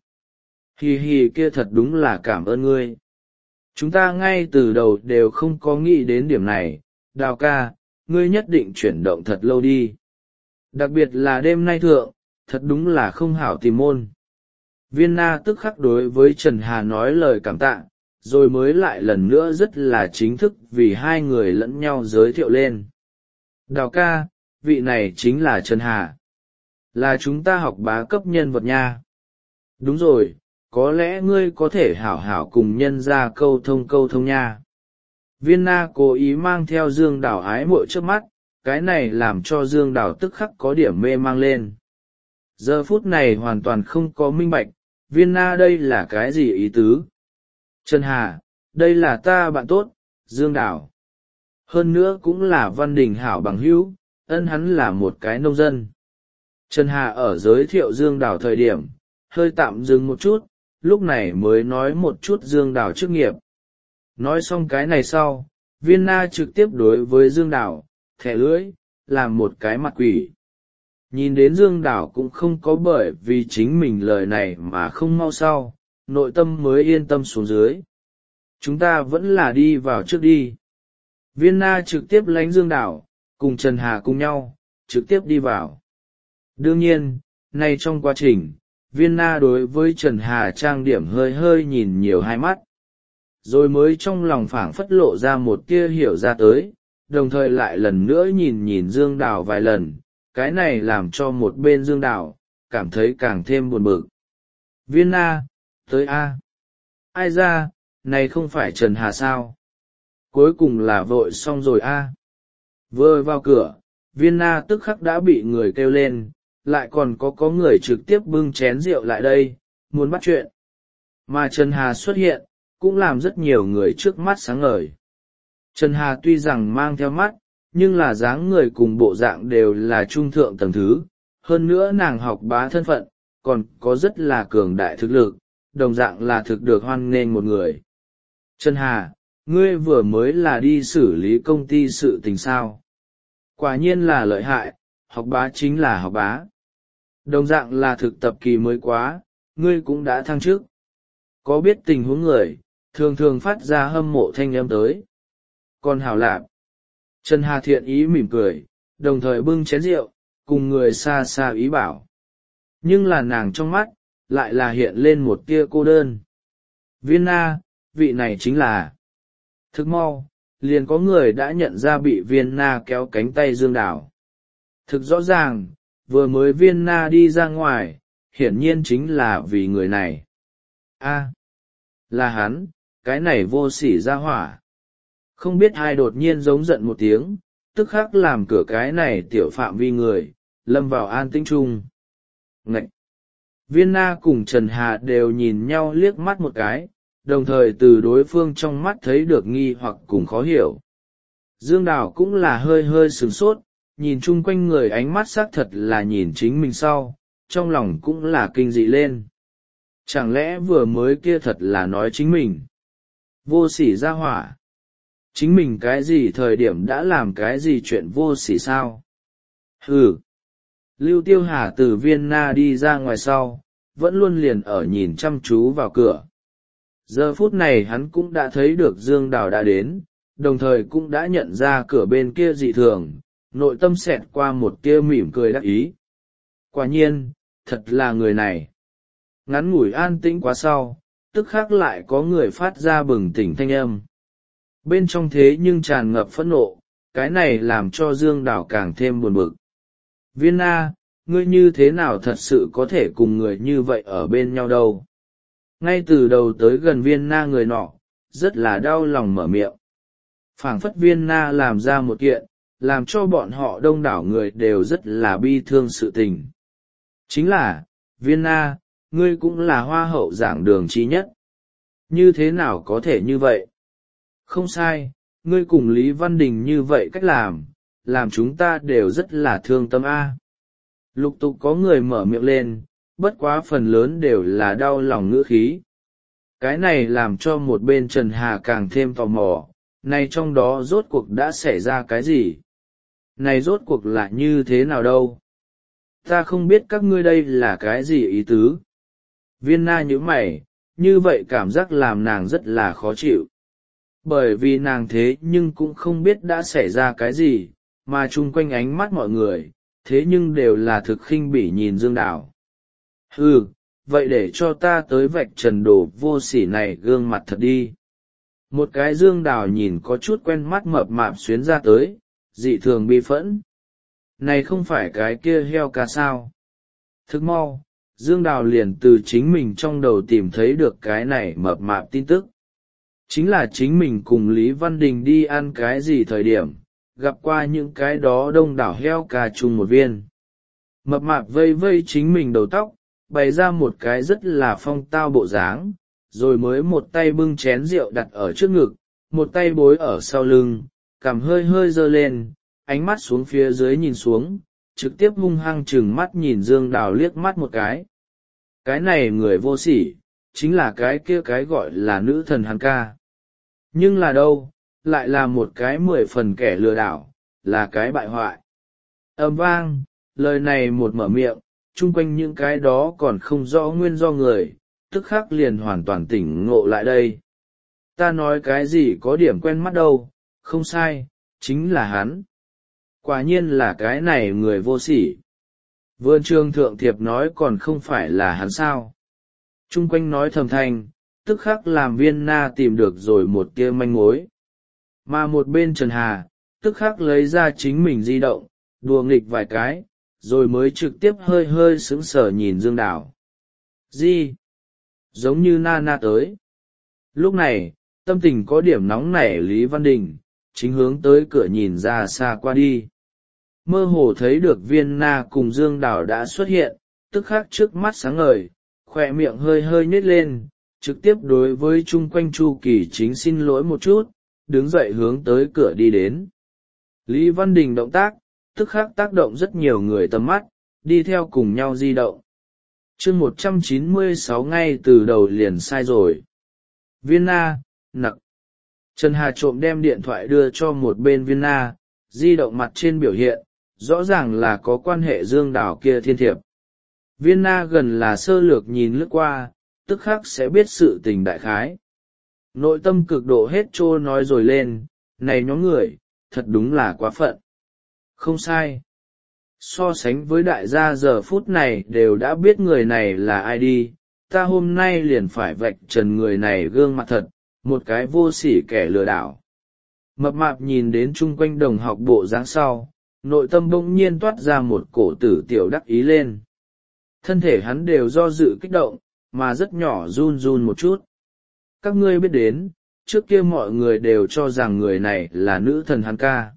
Hì hì kia thật đúng là cảm ơn ngươi. Chúng ta ngay từ đầu đều không có nghĩ đến điểm này, Đào ca, ngươi nhất định chuyển động thật lâu đi. Đặc biệt là đêm nay thượng, thật đúng là không hảo tìm môn. Viên Na tức khắc đối với Trần Hà nói lời cảm tạ, rồi mới lại lần nữa rất là chính thức vì hai người lẫn nhau giới thiệu lên. Đào ca, vị này chính là Trần Hà. Là chúng ta học bá cấp nhân vật nha. Đúng rồi, có lẽ ngươi có thể hảo hảo cùng nhân ra câu thông câu thông nha. Viên Na cố ý mang theo Dương Đào ái muội trước mắt, cái này làm cho Dương Đào tức khắc có điểm mê mang lên. Giờ phút này hoàn toàn không có minh bạch, Viên Na đây là cái gì ý tứ? Trần Hà, đây là ta bạn tốt, Dương Đào. Hơn nữa cũng là Văn Đình hảo bằng hữu, ân hắn là một cái nông dân. Trần Hà ở giới thiệu Dương Đào thời điểm, hơi tạm dừng một chút, lúc này mới nói một chút Dương Đào chức nghiệp. Nói xong cái này sau, Viên Na trực tiếp đối với Dương Đào, thẻ lưỡi, làm một cái mặt quỷ. Nhìn đến Dương Đào cũng không có bởi vì chính mình lời này mà không mau sau, nội tâm mới yên tâm xuống dưới. Chúng ta vẫn là đi vào trước đi. Viên Na trực tiếp lánh Dương Đào, cùng Trần Hà cùng nhau, trực tiếp đi vào. Đương nhiên, nay trong quá trình, Viên Na đối với Trần Hà trang điểm hơi hơi nhìn nhiều hai mắt. Rồi mới trong lòng phảng phất lộ ra một tia hiểu ra tới, đồng thời lại lần nữa nhìn nhìn Dương Đào vài lần, cái này làm cho một bên Dương Đào cảm thấy càng thêm buồn bực. Viên Na, tới A. Ai ra, này không phải Trần Hà sao? Cuối cùng là vội xong rồi A. Vừa vào cửa, Viên Na tức khắc đã bị người kêu lên, lại còn có có người trực tiếp bưng chén rượu lại đây, muốn bắt chuyện. Mà Trần Hà xuất hiện, cũng làm rất nhiều người trước mắt sáng ngời. Trần Hà tuy rằng mang theo mắt, nhưng là dáng người cùng bộ dạng đều là trung thượng tầng thứ, hơn nữa nàng học bá thân phận, còn có rất là cường đại thực lực, đồng dạng là thực được hoan nghênh một người. Trần Hà, ngươi vừa mới là đi xử lý công ty sự tình sao? Quả nhiên là lợi hại, học bá chính là học bá. Đồng dạng là thực tập kỳ mới quá, ngươi cũng đã thăng chức. Có biết tình huống người, thường thường phát ra hâm mộ thanh âm tới. Còn hảo lạp. Trần Hà thiện ý mỉm cười, đồng thời bưng chén rượu, cùng người xa xa ý bảo. Nhưng là nàng trong mắt, lại là hiện lên một tia cô đơn. Viên Na, vị này chính là. Thức mau, liền có người đã nhận ra bị Viên Na kéo cánh tay Dương Đào. Thực rõ ràng, vừa mới Viên Na đi ra ngoài, hiển nhiên chính là vì người này. A, là hắn, cái này vô sỉ ra hỏa. Không biết ai đột nhiên giống giận một tiếng, tức khắc làm cửa cái này tiểu phạm vi người, lâm vào an tĩnh chung. Ngậy! Viên Na cùng Trần Hà đều nhìn nhau liếc mắt một cái, đồng thời từ đối phương trong mắt thấy được nghi hoặc cùng khó hiểu. Dương Đào cũng là hơi hơi sửng sốt, nhìn chung quanh người ánh mắt xác thật là nhìn chính mình sau, trong lòng cũng là kinh dị lên. Chẳng lẽ vừa mới kia thật là nói chính mình? Vô sỉ ra hỏa. Chính mình cái gì thời điểm đã làm cái gì chuyện vô sỉ sao? Hừ. Lưu Tiêu Hà từ Vienna đi ra ngoài sau, vẫn luôn liền ở nhìn chăm chú vào cửa. Giờ phút này hắn cũng đã thấy được Dương Đào đã đến, đồng thời cũng đã nhận ra cửa bên kia dị thường, nội tâm xẹt qua một tia mỉm cười đắc ý. Quả nhiên, thật là người này. Ngắn ngủi an tĩnh quá sau, tức khắc lại có người phát ra bừng tỉnh thanh âm. Bên trong thế nhưng tràn ngập phẫn nộ, cái này làm cho Dương Đào càng thêm buồn bực. Viên Na, ngươi như thế nào thật sự có thể cùng người như vậy ở bên nhau đâu? Ngay từ đầu tới gần Viên Na người nọ, rất là đau lòng mở miệng. Phảng phất Viên Na làm ra một kiện, làm cho bọn họ đông đảo người đều rất là bi thương sự tình. Chính là, Viên Na, ngươi cũng là hoa hậu giảng đường trí nhất. Như thế nào có thể như vậy? Không sai, ngươi cùng Lý Văn Đình như vậy cách làm, làm chúng ta đều rất là thương tâm a. Lục tục có người mở miệng lên, bất quá phần lớn đều là đau lòng ngữ khí. Cái này làm cho một bên Trần Hà càng thêm tò mò, này trong đó rốt cuộc đã xảy ra cái gì? Này rốt cuộc là như thế nào đâu? Ta không biết các ngươi đây là cái gì ý tứ. Viên Na nhíu mày, như vậy cảm giác làm nàng rất là khó chịu. Bởi vì nàng thế nhưng cũng không biết đã xảy ra cái gì, mà chung quanh ánh mắt mọi người, thế nhưng đều là thực khinh bỉ nhìn Dương Đào. Ừ, vậy để cho ta tới vạch trần đồ vô sỉ này gương mặt thật đi. Một cái Dương Đào nhìn có chút quen mắt mập mạp xuyến ra tới, dị thường bi phẫn. Này không phải cái kia heo ca sao? Thức mau, Dương Đào liền từ chính mình trong đầu tìm thấy được cái này mập mạp tin tức. Chính là chính mình cùng Lý Văn Đình đi ăn cái gì thời điểm, gặp qua những cái đó đông đảo heo ca chung một viên. Mập mạp vây vây chính mình đầu tóc, bày ra một cái rất là phong tao bộ dáng, rồi mới một tay bưng chén rượu đặt ở trước ngực, một tay bối ở sau lưng, cằm hơi hơi giơ lên, ánh mắt xuống phía dưới nhìn xuống, trực tiếp hung hăng chừng mắt nhìn Dương Đào liếc mắt một cái. Cái này người vô sỉ, chính là cái kia cái gọi là nữ thần hắn ca. Nhưng là đâu, lại là một cái mười phần kẻ lừa đảo, là cái bại hoại. Ầm vang, lời này một mở miệng, chung quanh những cái đó còn không rõ nguyên do người, tức khắc liền hoàn toàn tỉnh ngộ lại đây. Ta nói cái gì có điểm quen mắt đâu, không sai, chính là hắn. Quả nhiên là cái này người vô sỉ. Vườn trường thượng thiệp nói còn không phải là hắn sao. Chung quanh nói thầm thanh, tức khắc làm Viên Na tìm được rồi một tia manh mối. Mà một bên Trần Hà, tức khắc lấy ra chính mình di động, đùa nghịch vài cái, rồi mới trực tiếp hơi hơi sững sờ nhìn Dương Đào. Di? Giống như Na Na tới. Lúc này, tâm tình có điểm nóng nảy Lý Văn Đình, chính hướng tới cửa nhìn ra xa qua đi. Mơ hồ thấy được Viên Na cùng Dương Đào đã xuất hiện, tức khắc trước mắt sáng ngời, khỏe miệng hơi hơi nhếch lên, trực tiếp đối với chung quanh Chu Kỳ Chính xin lỗi một chút, đứng dậy hướng tới cửa đi đến. Lý Văn Đình động tác, tức khắc tác động rất nhiều người tầm mắt, đi theo cùng nhau di động. Chương một trăm chín mươi sáu ngay từ đầu liền sai rồi. Viên Na, nặc. Trần Hà trộm đem điện thoại đưa cho một bên Viên Na, di động mặt trên biểu hiện, rõ ràng là có quan hệ Dương Đào kia thiên thiệp. Viên Na gần là sơ lược nhìn lướt qua, tức khắc sẽ biết sự tình đại khái. Nội tâm cực độ hết trô nói rồi lên, này nhóm người, thật đúng là quá phận. Không sai. So sánh với đại gia giờ phút này đều đã biết người này là ai đi, ta hôm nay liền phải vạch trần người này gương mặt thật, một cái vô sỉ kẻ lừa đảo. Mập mạp nhìn đến chung quanh đồng học bộ dáng sau, nội tâm bỗng nhiên toát ra một cổ tử tiểu đắc ý lên. Thân thể hắn đều do dự kích động, mà rất nhỏ run run một chút. Các ngươi biết đến, trước kia mọi người đều cho rằng người này là nữ thần hắn ca.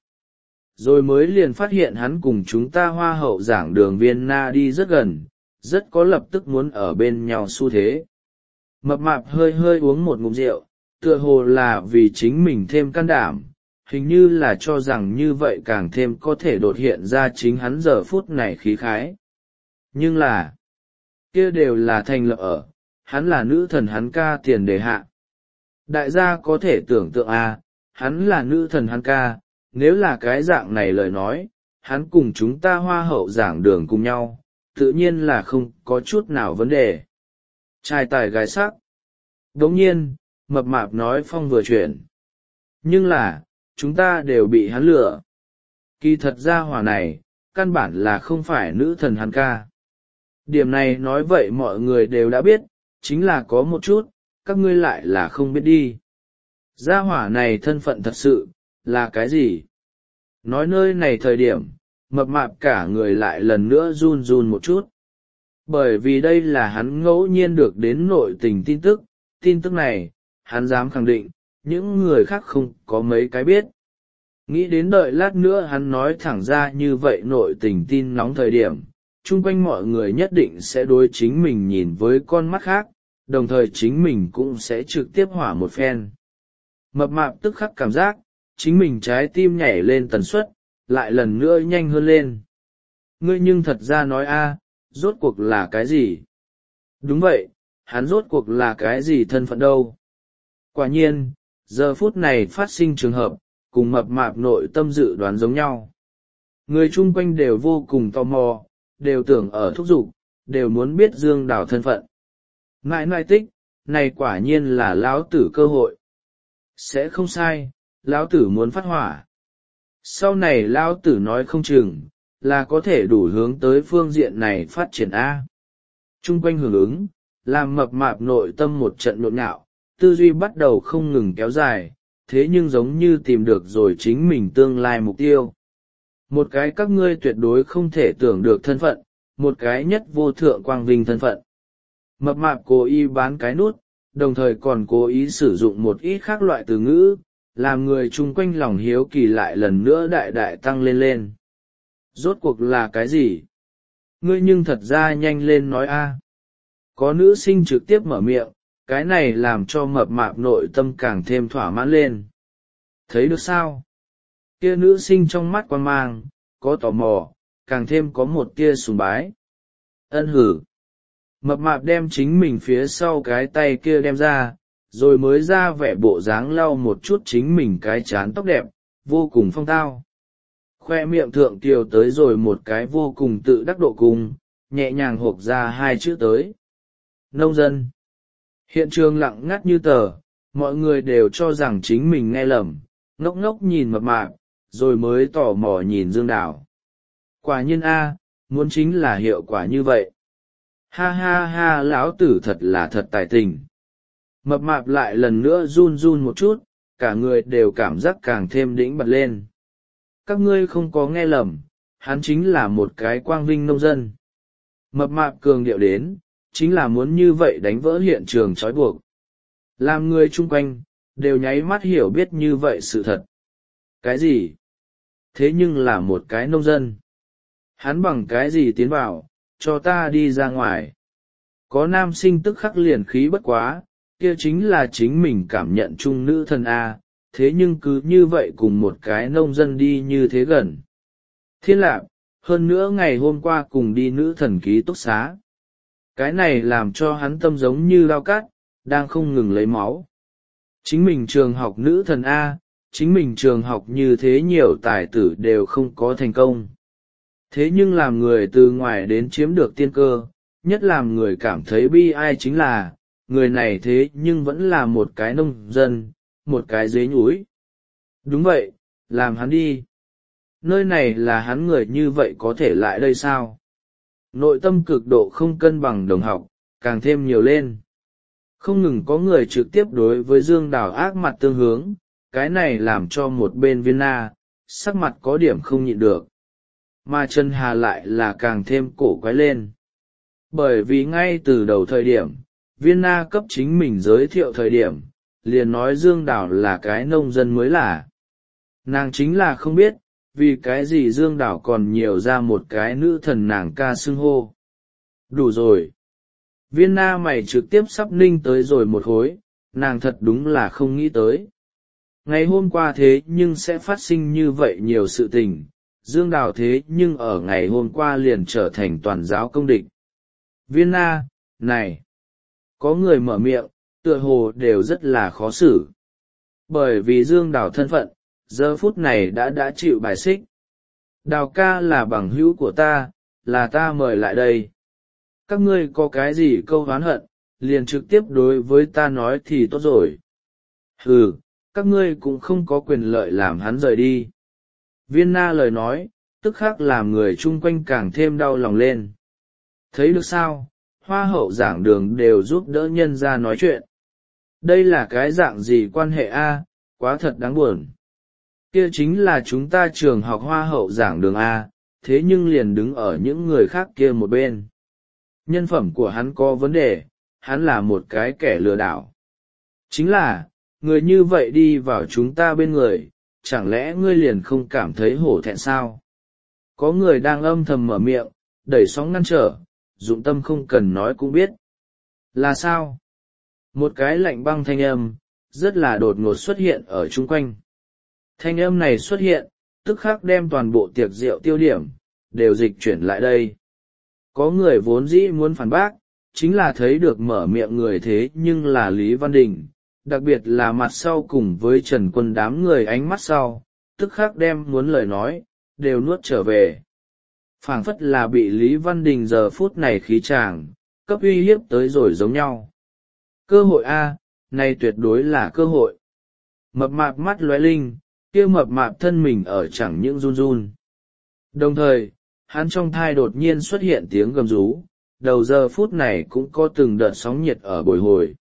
Rồi mới liền phát hiện hắn cùng chúng ta hoa hậu giảng đường Viên Na đi rất gần, rất có lập tức muốn ở bên nhau xu thế. Mập mạp hơi hơi uống một ngụm rượu, tựa hồ là vì chính mình thêm can đảm, hình như là cho rằng như vậy càng thêm có thể đột hiện ra chính hắn giờ phút này khí khái. Nhưng là, kia đều là thành lập ở, hắn là nữ thần hắn ca tiền đề hạ. Đại gia có thể tưởng tượng à, hắn là nữ thần hắn ca, nếu là cái dạng này lời nói, hắn cùng chúng ta hoa hậu giảng đường cùng nhau, tự nhiên là không có chút nào vấn đề. Trai tài gái sắc. Đồng nhiên, mập mạp nói phong vừa chuyển. Nhưng là, chúng ta đều bị hắn lừa. Kỳ thật ra hỏa này, căn bản là không phải nữ thần hắn ca. Điểm này nói vậy mọi người đều đã biết, chính là có một chút, các ngươi lại là không biết đi. Gia hỏa này thân phận thật sự, là cái gì? Nói nơi này thời điểm, mập mạp cả người lại lần nữa run run một chút. Bởi vì đây là hắn ngẫu nhiên được đến nội tình tin tức, tin tức này, hắn dám khẳng định, những người khác không có mấy cái biết. Nghĩ đến đợi lát nữa hắn nói thẳng ra như vậy nội tình tin nóng thời điểm, chung quanh mọi người nhất định sẽ đối chính mình nhìn với con mắt khác, đồng thời chính mình cũng sẽ trực tiếp hỏa một phen. Mập mạp tức khắc cảm giác, chính mình trái tim nhảy lên tần suất, lại lần nữa nhanh hơn lên. Ngươi nhưng thật ra nói a, rốt cuộc là cái gì? Đúng vậy, hắn rốt cuộc là cái gì thân phận đâu? Quả nhiên, giờ phút này phát sinh trường hợp, cùng mập mạp nội tâm dự đoán giống nhau. Người chung quanh đều vô cùng tò mò, đều tưởng ở thúc giục, đều muốn biết Dương Đào thân phận. Ngại ngại tích, này quả nhiên là lão tử cơ hội. Sẽ không sai, lão tử muốn phát hỏa. Sau này lão tử nói không chừng, là có thể đủ hướng tới phương diện này phát triển A. Chung quanh hưởng ứng, làm mập mạp nội tâm một trận nhộn nhạo, tư duy bắt đầu không ngừng kéo dài, thế nhưng giống như tìm được rồi chính mình tương lai mục tiêu. Một cái các ngươi tuyệt đối không thể tưởng được thân phận, một cái nhất vô thượng quang vinh thân phận. Mập mạp cố ý bán cái nút, đồng thời còn cố ý sử dụng một ít khác loại từ ngữ, làm người chung quanh lòng hiếu kỳ lại lần nữa đại đại tăng lên lên. Rốt cuộc là cái gì? Ngươi nhưng thật ra nhanh lên nói a. Có nữ sinh trực tiếp mở miệng, cái này làm cho mập mạp nội tâm càng thêm thỏa mãn lên. Thấy được sao? Kia nữ sinh trong mắt quan mang, có tò mò, càng thêm có một tia sùng bái. Ân hử. Mập mạp đem chính mình phía sau cái tay kia đem ra, rồi mới ra vẻ bộ dáng lau một chút chính mình cái chán tóc đẹp, vô cùng phong tao. Khoe miệng thượng tiều tới rồi một cái vô cùng tự đắc độ cùng, nhẹ nhàng hộp ra hai chữ tới. Nông dân. Hiện trường lặng ngắt như tờ, mọi người đều cho rằng chính mình nghe lầm, ngốc ngốc nhìn mập mạp, rồi mới tò mò nhìn Dương Đào. Quả nhiên a, muốn chính là hiệu quả như vậy. Ha ha ha, lão tử thật là thật tài tình. Mập mạp lại lần nữa run run một chút, cả người đều cảm giác càng thêm đĩnh bật lên. Các ngươi không có nghe lầm, hắn chính là một cái quang vinh nông dân. Mập mạp cường điệu đến, chính là muốn như vậy đánh vỡ hiện trường trói buộc. Làm người chung quanh, đều nháy mắt hiểu biết như vậy sự thật. Cái gì? Thế nhưng là một cái nông dân. Hắn bằng cái gì tiến vào, cho ta đi ra ngoài. Có nam sinh tức khắc liền khí bất quá, kia chính là chính mình cảm nhận chung nữ thần A, thế nhưng cứ như vậy cùng một cái nông dân đi như thế gần. Thiên lạc, hơn nữa ngày hôm qua cùng đi nữ thần ký túc xá. Cái này làm cho hắn tâm giống như lao cát, đang không ngừng lấy máu. Chính mình trường học nữ thần A, chính mình trường học như thế nhiều tài tử đều không có thành công. Thế nhưng làm người từ ngoài đến chiếm được tiên cơ, nhất làm người cảm thấy bi ai chính là, người này thế nhưng vẫn là một cái nông dân, một cái dế nhúi. Đúng vậy, làm hắn đi. Nơi này là hắn người như vậy có thể lại đây sao? Nội tâm cực độ không cân bằng đồng học, càng thêm nhiều lên. Không ngừng có người trực tiếp đối với Dương Đào ác mặt tương hướng, cái này làm cho một bên Vienna, sắc mặt có điểm không nhịn được. Mà Trần Hà lại là càng thêm cổ quái lên. Bởi vì ngay từ đầu thời điểm, Vienna cấp chính mình giới thiệu thời điểm, liền nói Dương Đào là cái nông dân mới là. Nàng chính là không biết, vì cái gì Dương Đào còn nhiều ra một cái nữ thần nàng ca xưng hô. Đủ rồi. Vienna mày trực tiếp sắp ninh tới rồi một hối, nàng thật đúng là không nghĩ tới. ngày hôm qua thế nhưng sẽ phát sinh như vậy nhiều sự tình, Dương Đào thế nhưng ở ngày hôm qua liền trở thành toàn giáo công địch. Viên Na, này! Có người mở miệng, tựa hồ đều rất là khó xử. Bởi vì Dương Đào thân phận, giờ phút này đã đã chịu bài xích. Đào ca là bằng hữu của ta, là ta mời lại đây. Các ngươi có cái gì câu oán hận, liền trực tiếp đối với ta nói thì tốt rồi. Hừ, các ngươi cũng không có quyền lợi làm hắn rời đi. Viên Na lời nói, tức khắc làm người chung quanh càng thêm đau lòng lên. Thấy được sao, hoa hậu giảng đường đều giúp đỡ nhân ra nói chuyện. Đây là cái dạng gì quan hệ a? Quá thật đáng buồn. Kia chính là chúng ta trường học hoa hậu giảng đường A, thế nhưng liền đứng ở những người khác kia một bên. Nhân phẩm của hắn có vấn đề, hắn là một cái kẻ lừa đảo. Chính là, người như vậy đi vào chúng ta bên người, chẳng lẽ ngươi liền không cảm thấy hổ thẹn sao? Có người đang âm thầm mở miệng, đẩy sóng ngăn trở, dụng tâm không cần nói cũng biết. Là sao? Một cái lạnh băng thanh âm, rất là đột ngột xuất hiện ở chung quanh. Thanh âm này xuất hiện, tức khắc đem toàn bộ tiệc rượu tiêu điểm, đều dịch chuyển lại đây. Có người vốn dĩ muốn phản bác, chính là thấy được mở miệng người thế nhưng là Lý Văn Đình, đặc biệt là mặt sau cùng với Trần Quân đám người ánh mắt sau, tức khắc đem muốn lời nói, đều nuốt trở về. Phảng phất là bị Lý Văn Đình giờ phút này khí tràng, cấp uy hiếp tới rồi giống nhau. Cơ hội A, này tuyệt đối là cơ hội. Mập mạp mắt lóe linh, kia mập mạp thân mình ở chẳng những run run. Đồng thời, hắn trong thai đột nhiên xuất hiện tiếng gầm rú, đầu giờ phút này cũng có từng đợt sóng nhiệt ở bồi hồi.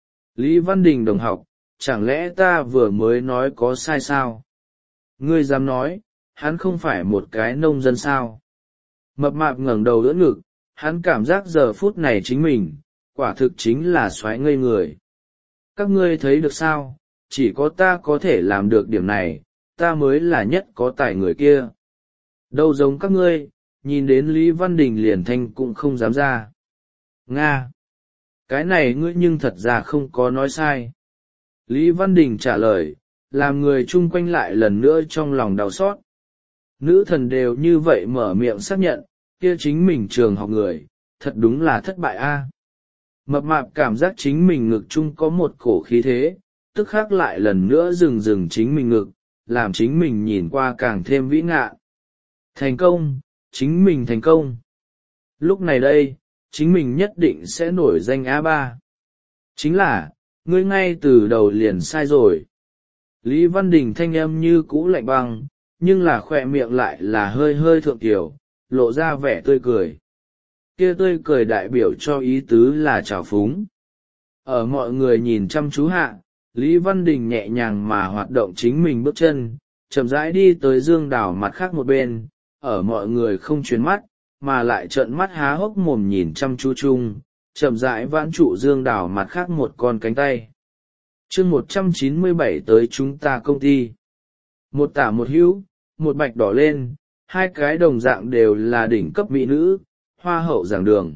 Lý Văn Đình đồng học, chẳng lẽ ta vừa mới nói có sai sao? Ngươi dám nói, hắn không phải một cái nông dân sao? Mập mạp ngẩng đầu đỡ ngực, hắn cảm giác giờ phút này chính mình, quả thực chính là xoáy ngây người. Các ngươi thấy được sao? Chỉ có ta có thể làm được điểm này, ta mới là nhất có tài người kia. Đâu giống các ngươi, nhìn đến Lý Văn Đình liền thanh cũng không dám ra. Nga! Cái này ngươi nhưng thật ra không có nói sai. Lý Văn Đình trả lời, làm người chung quanh lại lần nữa trong lòng đau xót. Nữ thần đều như vậy mở miệng xác nhận, kia chính mình trường học người, thật đúng là thất bại a. Mập mạp cảm giác chính mình ngực chung có một cổ khí thế, tức khắc lại lần nữa dừng dừng chính mình ngực, làm chính mình nhìn qua càng thêm vĩ ngạ. Thành công, chính mình thành công. Lúc này đây, chính mình nhất định sẽ nổi danh a ba. Chính là, ngươi ngay từ đầu liền sai rồi. Lý Văn Đình thanh âm như cũ lạnh băng, nhưng là khỏe miệng lại là hơi hơi thượng tiểu, lộ ra vẻ tươi cười. Kia tươi cười đại biểu cho ý tứ là trào phúng. Ở mọi người nhìn chăm chú hạ, Lý Văn Đình nhẹ nhàng mà hoạt động chính mình bước chân, chậm rãi đi tới Dương Đào mặt khác một bên, ở mọi người không chuyến mắt, mà lại trợn mắt há hốc mồm nhìn chăm chú chung, chậm rãi vãn trụ Dương Đào mặt khác một con cánh tay. Chương một trăm chín mươi bảy tới chúng ta công ty. Một tả một hữu, một bạch đỏ lên, hai cái đồng dạng đều là đỉnh cấp mỹ nữ, hoa hậu giảng đường.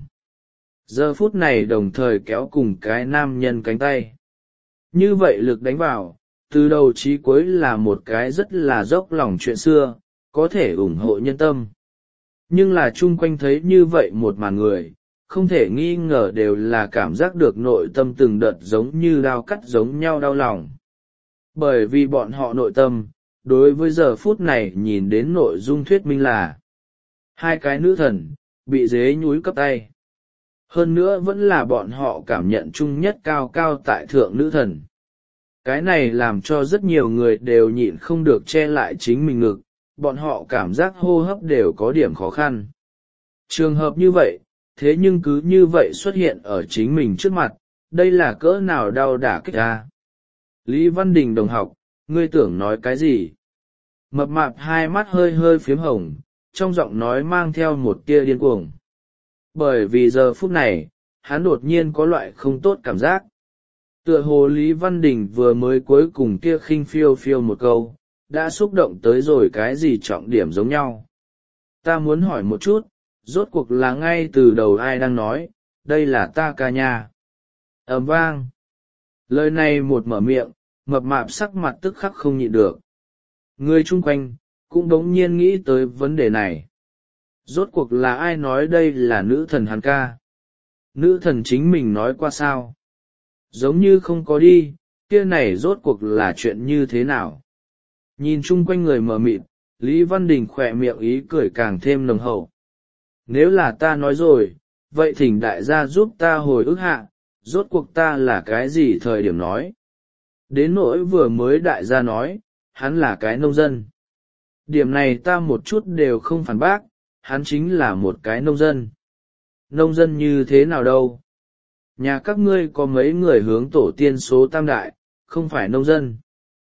Giờ phút này đồng thời kéo cùng cái nam nhân cánh tay. Như vậy lực đánh vào, từ đầu chí cuối là một cái rất là dốc lòng chuyện xưa, có thể ủng hộ nhân tâm. Nhưng là chung quanh thấy như vậy một màn người, không thể nghi ngờ đều là cảm giác được nội tâm từng đợt giống như đao cắt giống nhau đau lòng. Bởi vì bọn họ nội tâm, đối với giờ phút này nhìn đến nội dung thuyết minh là hai cái nữ thần, bị dế nhúi cấp tay. Hơn nữa vẫn là bọn họ cảm nhận chung nhất cao cao tại thượng nữ thần. Cái này làm cho rất nhiều người đều nhịn không được che lại chính mình ngực, bọn họ cảm giác hô hấp đều có điểm khó khăn. Trường hợp như vậy, thế nhưng cứ như vậy xuất hiện ở chính mình trước mặt, đây là cỡ nào đau đả kích a. Lý Văn Đình đồng học, ngươi tưởng nói cái gì? Mập mạp hai mắt hơi hơi phiếm hồng, trong giọng nói mang theo một tia điên cuồng. Bởi vì giờ phút này, hắn đột nhiên có loại không tốt cảm giác. Tựa hồ Lý Văn Đình vừa mới cuối cùng kia khinh phiêu phiêu một câu, đã xúc động tới rồi cái gì trọng điểm giống nhau. Ta muốn hỏi một chút, rốt cuộc là ngay từ đầu ai đang nói, đây là ta ca nha. Ầm vang. Lời này một mở miệng, mập mạp sắc mặt tức khắc không nhịn được. Người chung quanh cũng bỗng nhiên nghĩ tới vấn đề này. Rốt cuộc là ai nói đây là nữ thần hắn ca? Nữ thần chính mình nói qua sao? Giống như không có đi, kia này rốt cuộc là chuyện như thế nào? Nhìn chung quanh người mờ mịt, Lý Văn Đình khỏe miệng ý cười càng thêm nồng hậu. Nếu là ta nói rồi, vậy thỉnh đại gia giúp ta hồi ức hạ, rốt cuộc ta là cái gì thời điểm nói? Đến nỗi vừa mới đại gia nói, hắn là cái nông dân. Điểm này ta một chút đều không phản bác, hắn chính là một cái nông dân. Nông dân như thế nào đâu? Nhà các ngươi có mấy người hướng tổ tiên số tam đại, không phải nông dân.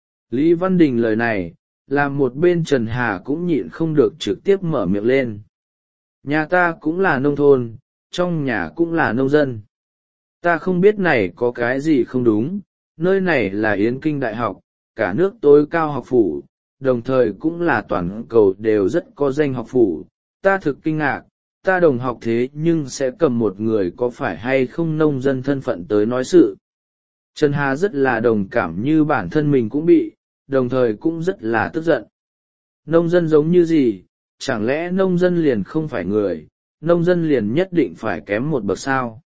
Lý Văn Đình lời này, làm một bên Trần Hà cũng nhịn không được trực tiếp mở miệng lên. Nhà ta cũng là nông thôn, trong nhà cũng là nông dân. Ta không biết này có cái gì không đúng, nơi này là Yến Kinh Đại học, cả nước tối cao học phủ, đồng thời cũng là toàn cầu đều rất có danh học phủ. Ta thực kinh ngạc, ta đồng học thế nhưng sẽ cầm một người có phải hay không nông dân thân phận tới nói sự. Trần Hà rất là đồng cảm như bản thân mình cũng bị, đồng thời cũng rất là tức giận. Nông dân giống như gì, chẳng lẽ nông dân liền không phải người, nông dân liền nhất định phải kém một bậc sao?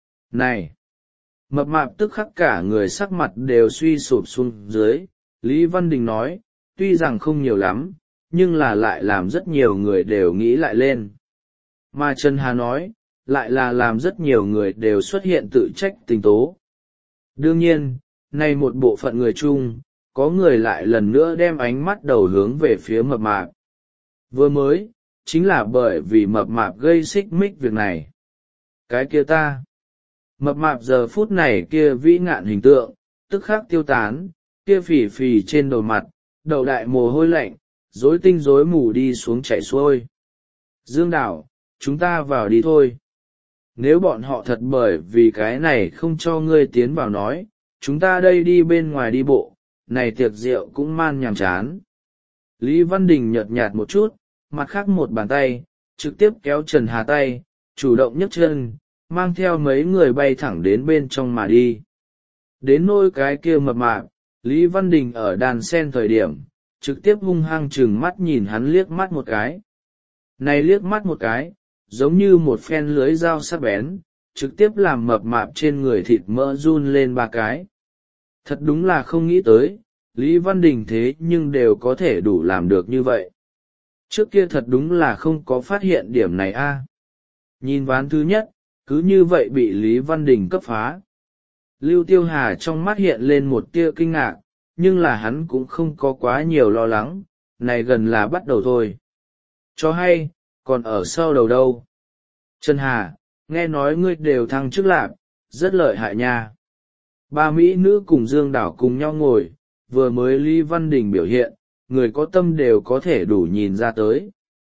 Này! Mập mạp tức khắc cả người sắc mặt đều suy sụp xuống dưới, Lý Văn Đình nói, tuy rằng không nhiều lắm, nhưng là lại làm rất nhiều người đều nghĩ lại lên. Mà Trần Hà nói, lại là làm rất nhiều người đều xuất hiện tự trách tình tố. Đương nhiên, nay một bộ phận người chung, có người lại lần nữa đem ánh mắt đầu hướng về phía mập mạp. Vừa mới, chính là bởi vì mập mạp gây xích mích việc này. Cái kia ta. Mập mạp giờ phút này kia vĩ ngạn hình tượng, tức khắc tiêu tán, kia phì phì trên đầu mặt, đầu đại mồ hôi lạnh, rối tinh rối mù đi xuống chảy xuôi. Dương Đảo, chúng ta vào đi thôi. Nếu bọn họ thật bởi vì cái này không cho ngươi tiến vào nói, chúng ta đây đi bên ngoài đi bộ, này tiệc rượu cũng man nhàm chán. Lý Văn Đình nhợt nhạt một chút, mặt khác một bàn tay, trực tiếp kéo Trần Hà tay, chủ động nhấc chân, mang theo mấy người bay thẳng đến bên trong mà đi. Đến nôi cái kia mập mạp, Lý Văn Đình ở đàn sen thời điểm, trực tiếp hung hăng trừng mắt nhìn hắn liếc mắt một cái. Này liếc mắt một cái, giống như một phen lưới dao sắc bén, trực tiếp làm mập mạp trên người thịt mỡ run lên ba cái. Thật đúng là không nghĩ tới, Lý Văn Đình thế nhưng đều có thể đủ làm được như vậy. Trước kia thật đúng là không có phát hiện điểm này a. Nhìn ván thứ nhất, cứ như vậy bị Lý Văn Đình cấp phá. Lưu Tiêu Hà trong mắt hiện lên một tia kinh ngạc, nhưng là hắn cũng không có quá nhiều lo lắng, này gần là bắt đầu thôi. Cho hay, còn ở sau đầu đâu. Trần Hà, nghe nói ngươi đều thăng chức lạc, rất lợi hại nha. Ba mỹ nữ cùng Dương Đảo cùng nhau ngồi, vừa mới Lý Văn Đình biểu hiện, người có tâm đều có thể đủ nhìn ra tới.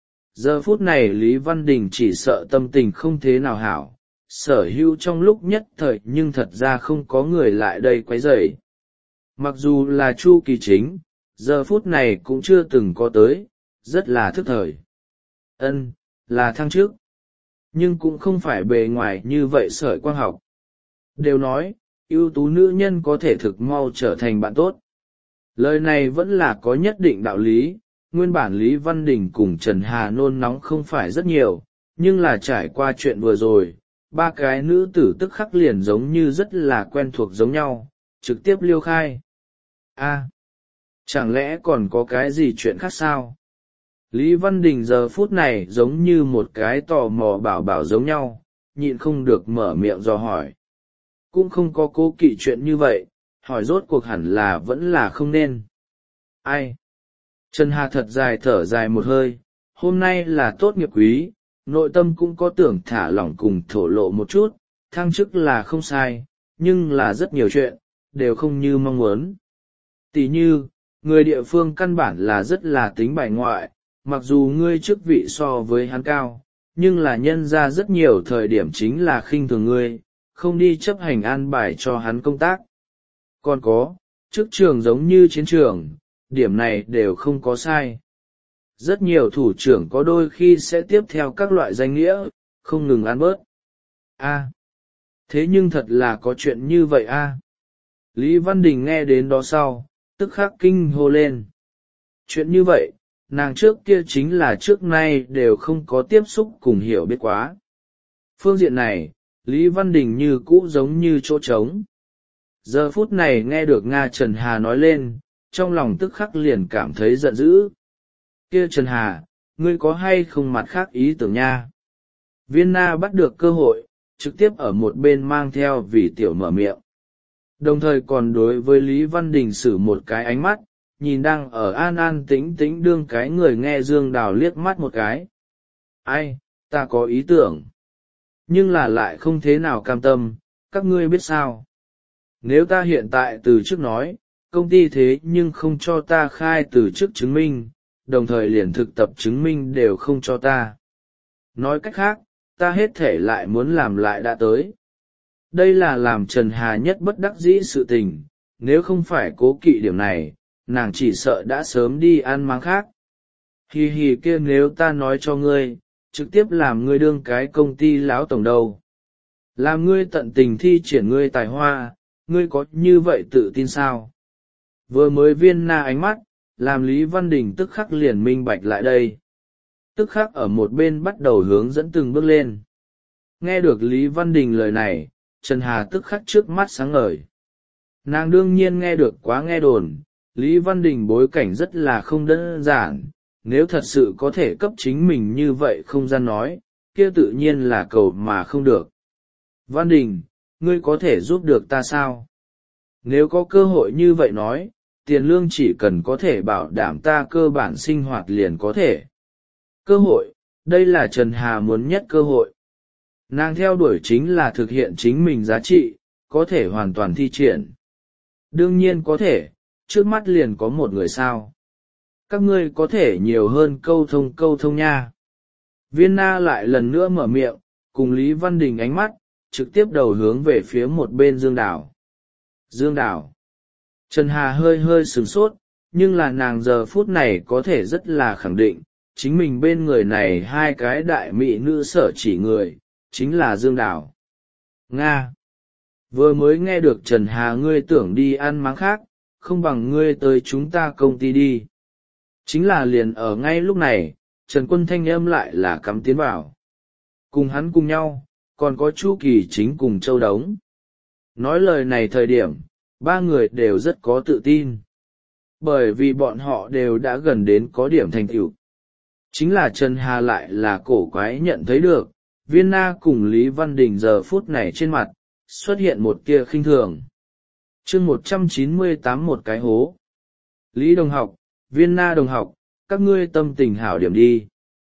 Giờ phút này Lý Văn Đình chỉ sợ tâm tình không thế nào hảo, sở hữu trong lúc nhất thời nhưng thật ra không có người lại đây quấy rầy. Mặc dù là Chu Kỳ Chính, giờ phút này cũng chưa từng có tới, rất là thức thời. Ân, là thăng chức. Nhưng cũng không phải bề ngoài như vậy sợi quang học. Đều nói, ưu tú nữ nhân có thể thực mau trở thành bạn tốt. Lời này vẫn là có nhất định đạo lý, nguyên bản Lý Văn Đình cùng Trần Hà nôn nóng không phải rất nhiều, nhưng là trải qua chuyện vừa rồi, ba cái nữ tử tức khắc liền giống như rất là quen thuộc giống nhau, trực tiếp liêu khai. A, chẳng lẽ còn có cái gì chuyện khác sao? Lý Văn Đình giờ phút này giống như một cái tò mò bảo bảo giống nhau, nhịn không được mở miệng dò hỏi. Cũng không có cố kỵ chuyện như vậy, hỏi rốt cuộc hẳn là vẫn là không nên. Ai? Trần Hà thật dài thở dài một hơi, hôm nay là tốt nghiệp quý, nội tâm cũng có tưởng thả lỏng cùng thổ lộ một chút, thăng chức là không sai, nhưng là rất nhiều chuyện, đều không như mong muốn. Tỷ như, người địa phương căn bản là rất là tính bài ngoại, mặc dù ngươi chức vị so với hắn cao, nhưng là nhân ra rất nhiều thời điểm chính là khinh thường ngươi, không đi chấp hành an bài cho hắn công tác. Còn có, chức trường giống như chiến trường, điểm này đều không có sai. Rất nhiều thủ trưởng có đôi khi sẽ tiếp theo các loại danh nghĩa, không ngừng ăn bớt. A, thế nhưng thật là có chuyện như vậy a. Lý Văn Đình nghe đến đó sau, tức khắc kinh hô lên. Chuyện như vậy, nàng trước kia chính là trước nay đều không có tiếp xúc cùng hiểu biết quá. Phương diện này, Lý Văn Đình như cũ giống như chỗ trống. Giờ phút này nghe được Nga Trần Hà nói lên, trong lòng tức khắc liền cảm thấy giận dữ. Kia Trần Hà, ngươi có hay không mặt khác ý tưởng nha? Viên Na bắt được cơ hội, trực tiếp ở một bên mang theo vì tiểu mở miệng. Đồng thời còn đối với Lý Văn Đình sử một cái ánh mắt, nhìn đang ở an an tĩnh tĩnh đương cái người nghe Dương Đào liếc mắt một cái. Ai, ta có ý tưởng. Nhưng là lại không thế nào cam tâm, các ngươi biết sao? Nếu ta hiện tại từ trước nói, công ty thế nhưng không cho ta khai từ chức chứng minh, đồng thời liền thực tập chứng minh đều không cho ta. Nói cách khác, ta hết thể lại muốn làm lại đã tới. Đây là làm Trần Hà nhất bất đắc dĩ sự tình, nếu không phải cố kỵ điểm này, nàng chỉ sợ đã sớm đi ăn máng khác. Hì hì kia nếu ta nói cho ngươi, trực tiếp làm ngươi đương cái công ty lão tổng đầu. Làm ngươi tận tình thi triển ngươi tài hoa, ngươi có như vậy tự tin sao? Vừa mới Viên Na ánh mắt, làm Lý Văn Đình tức khắc liền minh bạch lại đây. Tức khắc ở một bên bắt đầu hướng dẫn từng bước lên. Nghe được Lý Văn Đình lời này, Trần Hà tức khắc trước mắt sáng ngời. Nàng đương nhiên nghe được quá nghe đồn, Lý Văn Đình bối cảnh rất là không đơn giản, nếu thật sự có thể cấp chính mình như vậy không gian nói, kia tự nhiên là cầu mà không được. Văn Đình, ngươi có thể giúp được ta sao? Nếu có cơ hội như vậy nói, tiền lương chỉ cần có thể bảo đảm ta cơ bản sinh hoạt liền có thể. Cơ hội, đây là Trần Hà muốn nhất cơ hội. Nàng theo đuổi chính là thực hiện chính mình giá trị, có thể hoàn toàn thi triển. Đương nhiên có thể, trước mắt liền có một người sao. Các ngươi có thể nhiều hơn câu thông câu thông nha. Viên Na lại lần nữa mở miệng, cùng Lý Văn Đình ánh mắt, trực tiếp đầu hướng về phía một bên Dương Đào. Dương Đào. Trần Hà hơi hơi sửng sốt, nhưng là nàng giờ phút này có thể rất là khẳng định, chính mình bên người này hai cái đại mỹ nữ sở chỉ người, chính là Dương Đào. Nga. Vừa mới nghe được Trần Hà ngươi tưởng đi ăn máng khác, không bằng ngươi tới chúng ta công ty đi. Chính là liền ở ngay lúc này, Trần Quân thanh âm lại là cắm tiến vào. Cùng hắn cùng nhau, còn có Chu Kỳ Chính cùng Châu Đống. Nói lời này thời điểm, ba người đều rất có tự tin. Bởi vì bọn họ đều đã gần đến có điểm thành tựu. Chính là Trần Hà lại là cổ quái nhận thấy được, Viên Na cùng Lý Văn Đình giờ phút này trên mặt, xuất hiện một tia khinh thường. chương một trăm chín mươi tám một cái hố. Lý đồng học, Viên Na đồng học, các ngươi tâm tình hảo điểm đi.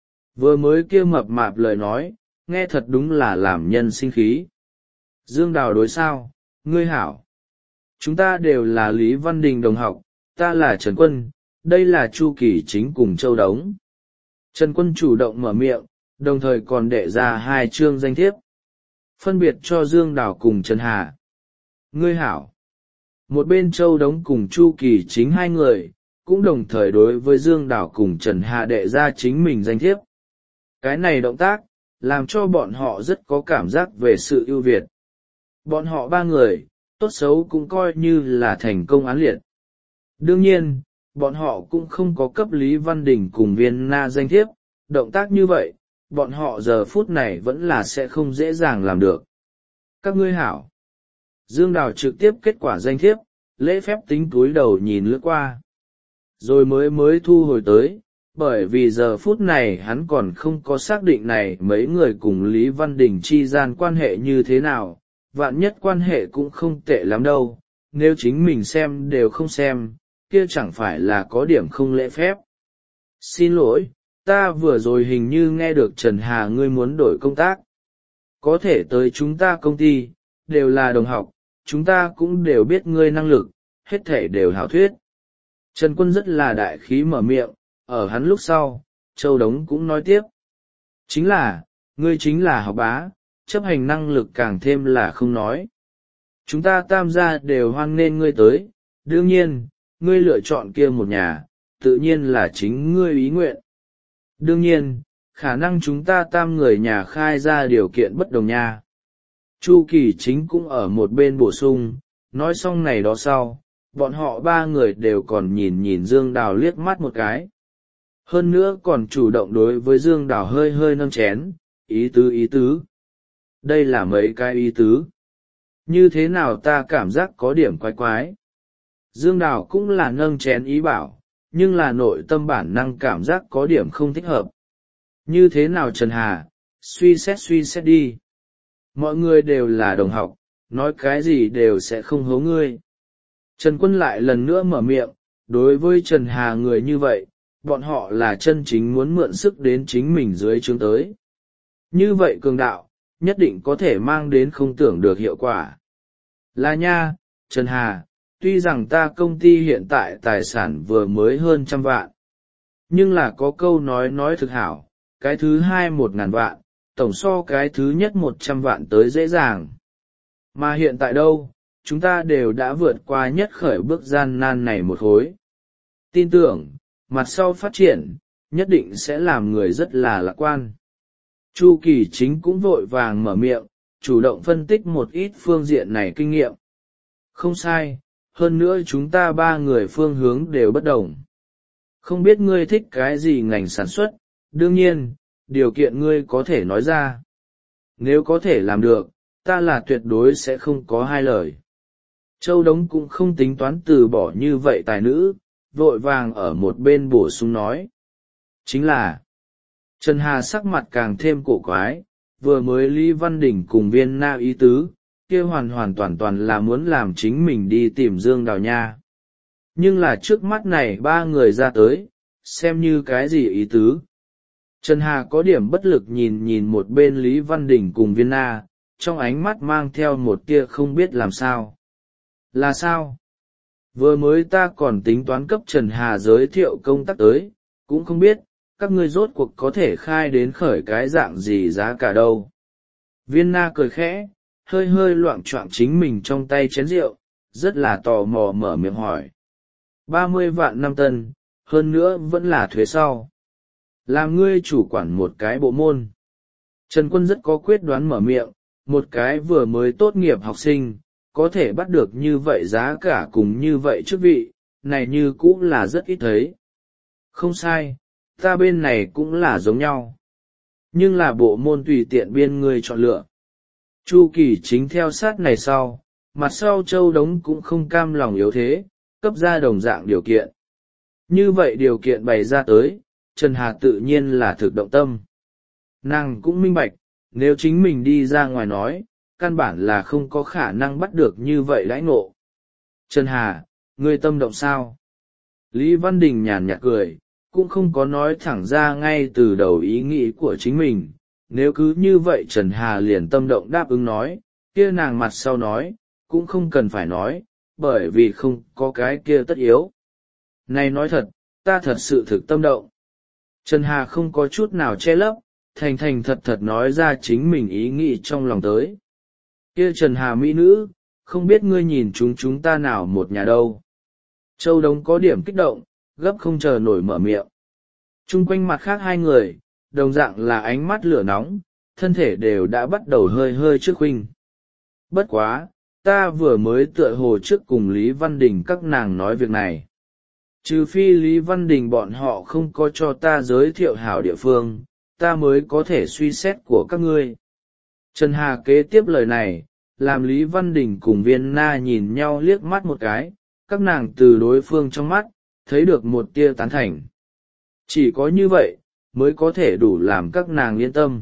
Vừa mới kia mập mạp lời nói, nghe thật đúng là làm nhân sinh khí. Dương Đào đối sao, ngươi hảo. Chúng ta đều là Lý Văn Đình đồng học, ta là Trần Quân, đây là Chu Kỳ Chính cùng Châu Đống. Trần Quân chủ động mở miệng, đồng thời còn đệ ra hai chương danh thiếp. Phân biệt cho Dương Đào cùng Trần Hà. Ngươi hảo. Một bên Châu Đống cùng Chu Kỳ Chính hai người, cũng đồng thời đối với Dương Đào cùng Trần Hà đệ ra chính mình danh thiếp. Cái này động tác, làm cho bọn họ rất có cảm giác về sự ưu việt. Bọn họ ba người, tốt xấu cũng coi như là thành công án liệt. Đương nhiên, bọn họ cũng không có cấp Lý Văn Đình cùng Viên Na danh thiếp, động tác như vậy, bọn họ giờ phút này vẫn là sẽ không dễ dàng làm được. Các ngươi hảo. Dương Đào trực tiếp kết quả danh thiếp, lễ phép tính túi đầu nhìn lướt qua. Rồi mới mới thu hồi tới, bởi vì giờ phút này hắn còn không có xác định này mấy người cùng Lý Văn Đình chi gian quan hệ như thế nào, vạn nhất quan hệ cũng không tệ lắm đâu, nếu chính mình xem đều không xem, kia chẳng phải là có điểm không lễ phép. Xin lỗi, ta vừa rồi hình như nghe được Trần Hà ngươi muốn đổi công tác. Có thể tới chúng ta công ty, đều là đồng học, chúng ta cũng đều biết ngươi năng lực, hết thể đều hảo thuyết. Trần Quân rất là đại khí mở miệng, ở hắn lúc sau, Châu Đống cũng nói tiếp. Chính là, ngươi chính là học bá, chấp hành năng lực càng thêm là không nói. Chúng ta tam gia đều hoan nghênh ngươi tới, đương nhiên, ngươi lựa chọn kia một nhà, tự nhiên là chính ngươi ý nguyện. Đương nhiên, khả năng chúng ta tam người nhà khai ra điều kiện bất đồng nha. Chu Kỳ Chính cũng ở một bên bổ sung, nói xong này đó sau, bọn họ ba người đều còn nhìn nhìn Dương Đào liếc mắt một cái. Hơn nữa còn chủ động đối với Dương Đào hơi hơi nâng chén, ý tứ ý tứ. Đây là mấy cái ý tứ. Như thế nào ta cảm giác có điểm quái quái. Dương Đào cũng là nâng chén ý bảo, nhưng là nội tâm bản năng cảm giác có điểm không thích hợp. Như thế nào Trần Hà, suy xét suy xét đi. Mọi người đều là đồng học, nói cái gì đều sẽ không hố ngươi. Trần Quân lại lần nữa mở miệng, đối với Trần Hà người như vậy, bọn họ là chân chính muốn mượn sức đến chính mình dưới trướng tới. Như vậy cường đạo, nhất định có thể mang đến không tưởng được hiệu quả. Là nha, Trần Hà, tuy rằng ta công ty hiện tại tài sản vừa mới hơn trăm vạn. Nhưng là có câu nói nói thực hảo, cái thứ hai một ngàn vạn, tổng so cái thứ nhất một trăm vạn tới dễ dàng. Mà hiện tại đâu, chúng ta đều đã vượt qua nhất khởi bước gian nan này một khối. Tin tưởng, mặt sau phát triển, nhất định sẽ làm người rất là lạc quan. Chu Kỳ Chính cũng vội vàng mở miệng, chủ động phân tích một ít phương diện này kinh nghiệm. Không sai, hơn nữa chúng ta ba người phương hướng đều bất đồng. Không biết ngươi thích cái gì ngành sản xuất, đương nhiên, điều kiện ngươi có thể nói ra. Nếu có thể làm được, ta là tuyệt đối sẽ không có hai lời. Châu Đống cũng không tính toán từ bỏ như vậy tài nữ, vội vàng ở một bên bổ sung nói. Chính là, Trần Hà sắc mặt càng thêm cổ quái, vừa mới Lý Văn Đình cùng Viên Na ý tứ, kia hoàn hoàn toàn toàn là muốn làm chính mình đi tìm Dương Đào nha. Nhưng là trước mắt này ba người ra tới, xem như cái gì ý tứ. Trần Hà có điểm bất lực nhìn nhìn một bên Lý Văn Đình cùng Viên Na, trong ánh mắt mang theo một tia không biết làm sao. Là sao? Vừa mới ta còn tính toán cấp Trần Hà giới thiệu công tác tới, cũng không biết, các ngươi rốt cuộc có thể khai đến khởi cái dạng gì giá cả đâu. Viên Na cười khẽ, hơi hơi loạng choạng chính mình trong tay chén rượu, rất là tò mò mở miệng hỏi. Ba mươi vạn năm tân, hơn nữa vẫn là thuế sau. Làm ngươi chủ quản một cái bộ môn. Trần Quân rất có quyết đoán mở miệng, một cái vừa mới tốt nghiệp học sinh, có thể bắt được như vậy giá cả cùng như vậy chức vị, này như cũng là rất ít thấy. Không sai, ta bên này cũng là giống nhau. Nhưng là bộ môn tùy tiện biên ngươi chọn lựa. Chu Kỳ Chính theo sát này sau, mặt sau Châu Đống cũng không cam lòng yếu thế, cấp ra đồng dạng điều kiện. Như vậy điều kiện bày ra tới, Trần Hà tự nhiên là thực động tâm. Nàng cũng minh bạch, nếu chính mình đi ra ngoài nói, căn bản là không có khả năng bắt được như vậy đãi ngộ. Trần Hà, ngươi tâm động sao? Lý Văn Đình nhàn nhạt cười, cũng không có nói thẳng ra ngay từ đầu ý nghĩ của chính mình. Nếu cứ như vậy Trần Hà liền tâm động đáp ứng nói, kia nàng mặt sau nói, cũng không cần phải nói, bởi vì không có cái kia tất yếu. Này nói thật, ta thật sự thực tâm động. Trần Hà không có chút nào che lấp, thành thành thật thật nói ra chính mình ý nghĩ trong lòng tới. Kia Trần Hà mỹ nữ, không biết ngươi nhìn chúng chúng ta nào một nhà đâu. Châu Đống có điểm kích động, gấp không chờ nổi mở miệng. Trung quanh mặt khác hai người, đồng dạng là ánh mắt lửa nóng, thân thể đều đã bắt đầu hơi hơi trước huynh. Bất quá, ta vừa mới tựa hồ trước cùng Lý Văn Đình các nàng nói việc này. Trừ phi Lý Văn Đình bọn họ không có cho ta giới thiệu hảo địa phương, ta mới có thể suy xét của các ngươi. Trần Hà kế tiếp lời này, làm Lý Văn Đình cùng Viên Na nhìn nhau liếc mắt một cái, các nàng từ đối phương trong mắt, thấy được một tia tán thành. Chỉ có như vậy, mới có thể đủ làm các nàng yên tâm.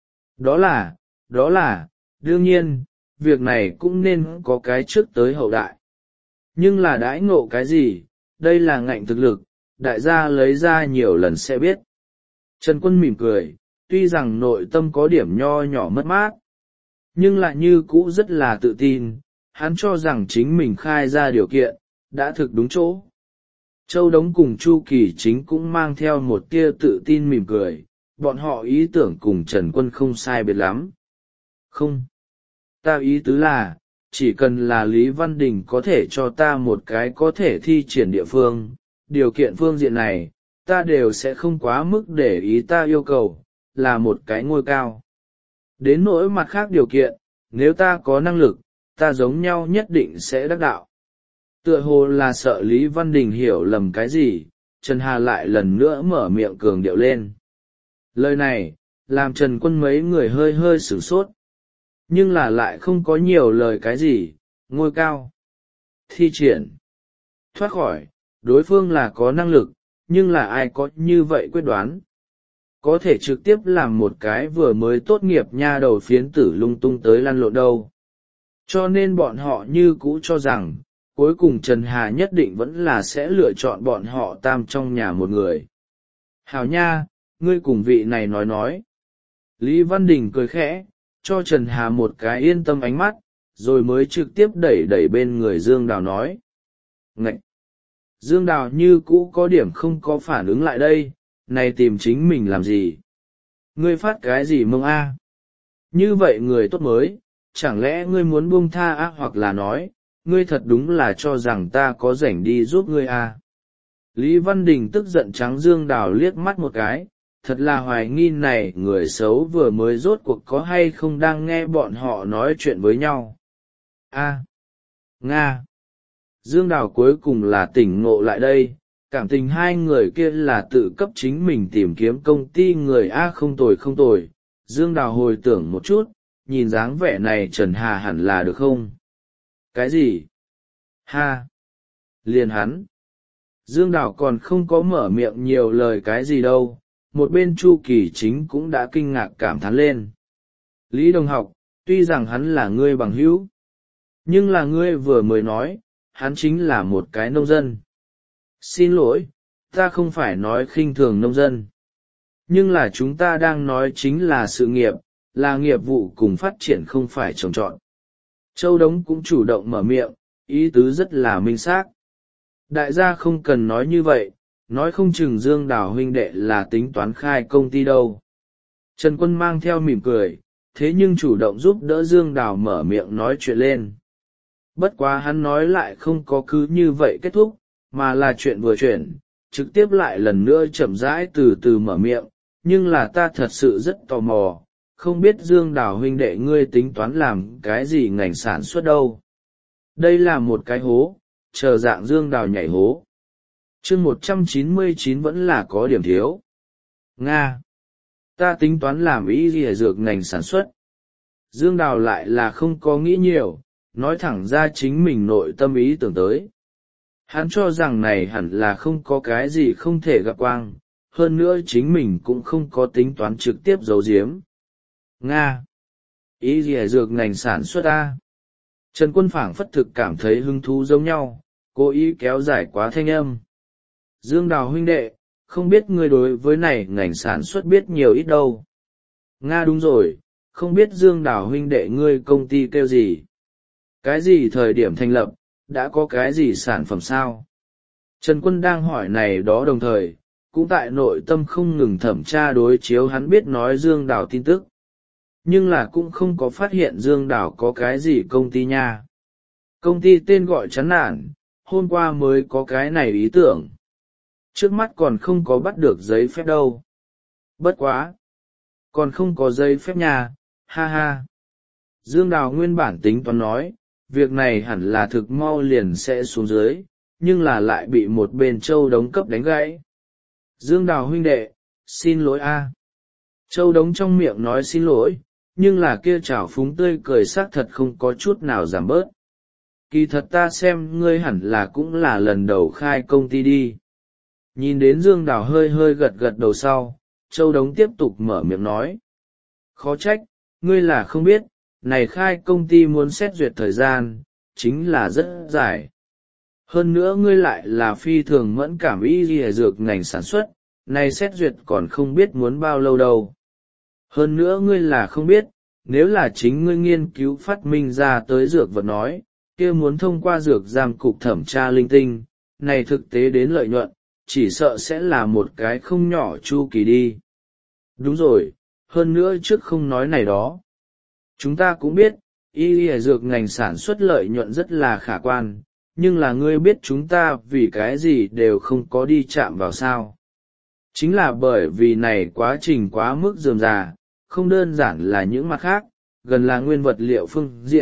Đó là, đó là, đương nhiên, việc này cũng nên có cái trước tới hậu đại. Nhưng là đãi ngộ cái gì, đây là ngạnh thực lực, đại gia lấy ra nhiều lần sẽ biết. Trần Quân mỉm cười, tuy rằng nội tâm có điểm nho nhỏ mất mát, nhưng lại như cũ rất là tự tin, hắn cho rằng chính mình khai ra điều kiện, đã thực đúng chỗ. Châu Đống cùng Chu Kỳ Chính cũng mang theo một tia tự tin mỉm cười, bọn họ ý tưởng cùng Trần Quân không sai biệt lắm. Không, ta ý tứ là, chỉ cần là Lý Văn Đình có thể cho ta một cái có thể thi triển địa phương, điều kiện phương diện này, ta đều sẽ không quá mức để ý, ta yêu cầu, là một cái ngôi cao. Đến nỗi mặt khác điều kiện, nếu ta có năng lực, ta giống nhau nhất định sẽ đắc đạo. Tựa hồ là sợ Lý Văn Đình hiểu lầm cái gì, Trần Hà lại lần nữa mở miệng cường điệu lên. Lời này, làm Trần Quân mấy người hơi hơi sửng sốt. Nhưng là lại không có nhiều lời cái gì, ngôi cao. Thi triển. Thoát khỏi, đối phương là có năng lực, nhưng là ai có như vậy quyết đoán. Có thể trực tiếp làm một cái vừa mới tốt nghiệp nha đầu phiến tử lung tung tới lăn lộn đâu. Cho nên bọn họ như cũ cho rằng, cuối cùng Trần Hà nhất định vẫn là sẽ lựa chọn bọn họ tam trong nhà một người. Hảo nha, ngươi cùng vị này nói nói. Lý Văn Đình cười khẽ, cho Trần Hà một cái yên tâm ánh mắt, rồi mới trực tiếp đẩy đẩy bên người Dương Đào nói. Ngậy! Dương Đào như cũ có điểm không có phản ứng lại đây, này tìm chính mình làm gì? Ngươi phát cái gì mông a? Như vậy người tốt mới, chẳng lẽ ngươi muốn buông tha a hoặc là nói, ngươi thật đúng là cho rằng ta có rảnh đi giúp ngươi a? Lý Văn Đình tức giận trắng Dương Đào liếc mắt một cái, thật là hoài nghi này người xấu vừa mới rốt cuộc có hay không đang nghe bọn họ nói chuyện với nhau. A. Nga. Dương Đào cuối cùng là tỉnh ngộ lại đây, cảm tình hai người kia là tự cấp chính mình tìm kiếm công ty người A không tồi không tồi. Dương Đào hồi tưởng một chút, nhìn dáng vẻ này Trần Hà hẳn là được không? Cái gì? Ha! Liền hắn! Dương Đào còn không có mở miệng nhiều lời cái gì đâu, một bên Chu Kỳ Chính cũng đã kinh ngạc cảm thán lên. Lý Đồng Học, tuy rằng hắn là ngươi bằng hữu, nhưng là ngươi vừa mới nói, hắn chính là một cái nông dân. Xin lỗi, ta không phải nói khinh thường nông dân. Nhưng là chúng ta đang nói chính là sự nghiệp, là nghiệp vụ cùng phát triển không phải trồng trọt. Châu Đống cũng chủ động mở miệng, ý tứ rất là minh xác. Đại gia không cần nói như vậy, nói không chừng Dương Đào huynh đệ là tính toán khai công ty đâu. Trần Quân mang theo mỉm cười, thế nhưng chủ động giúp đỡ Dương Đào mở miệng nói chuyện lên. Bất quá hắn nói lại không có cứ như vậy kết thúc, mà là chuyện vừa chuyển, trực tiếp lại lần nữa chậm rãi từ từ mở miệng, nhưng là ta thật sự rất tò mò, không biết Dương Đào huynh đệ ngươi tính toán làm cái gì ngành sản xuất đâu. Đây là một cái hố, chờ dạng Dương Đào nhảy hố. Chương một trăm chín mươi chín vẫn là có điểm thiếu. Nga. Ta tính toán làm ý gì dược ngành sản xuất. Dương Đào lại là không có nghĩ nhiều, nói thẳng ra chính mình nội tâm ý tưởng tới. Hắn cho rằng này hẳn là không có cái gì không thể gặp quang, hơn nữa chính mình cũng không có tính toán trực tiếp giấu giếm. Nga. Ý gì dược ngành sản xuất a? Trần Quân phảng phất thực cảm thấy hứng thú giống nhau, cố ý kéo dài quá thanh âm. Dương Đào huynh đệ, không biết ngươi đối với này ngành sản xuất biết nhiều ít đâu. Nga đúng rồi, không biết Dương Đào huynh đệ ngươi công ty kêu gì? Cái gì thời điểm thành lập, đã có cái gì sản phẩm sao? Trần Quân đang hỏi này đó đồng thời, cũng tại nội tâm không ngừng thẩm tra đối chiếu hắn biết nói Dương Đào tin tức. Nhưng là cũng không có phát hiện Dương Đào có cái gì công ty nha. Công ty tên gọi chán nản, hôm qua mới có cái này ý tưởng. Trước mắt còn không có bắt được giấy phép đâu. Bất quá. Còn không có giấy phép nha, ha ha. Dương Đào nguyên bản tính toán nói, việc này hẳn là thực mau liền sẽ xuống dưới, nhưng là lại bị một bên Châu Đống cấp đánh gãy. Dương Đào huynh đệ, xin lỗi a. Châu Đống trong miệng nói xin lỗi, nhưng là kia trào phúng tươi cười xác thật không có chút nào giảm bớt. Kỳ thật ta xem ngươi hẳn là cũng là lần đầu khai công ty đi. Nhìn đến Dương Đào hơi hơi gật gật đầu sau, Châu Đống tiếp tục mở miệng nói. Khó trách, ngươi là không biết, này khai công ty muốn xét duyệt thời gian, chính là rất dài. Hơn nữa ngươi lại là phi thường mẫn cảm y y dược ngành sản xuất, này xét duyệt còn không biết muốn bao lâu đâu. Hơn nữa ngươi là không biết, nếu là chính ngươi nghiên cứu phát minh ra tới dược vật nói, kia muốn thông qua dược giam cục thẩm tra linh tinh, này thực tế đến lợi nhuận, chỉ sợ sẽ là một cái không nhỏ chu kỳ đi. Đúng rồi, hơn nữa trước không nói này đó. Chúng ta cũng biết, y y dược ngành sản xuất lợi nhuận rất là khả quan, nhưng là ngươi biết chúng ta vì cái gì đều không có đi chạm vào sao. Chính là bởi vì này quá trình quá mức rườm rà, không đơn giản là những mặt khác, gần là nguyên vật liệu phương diện,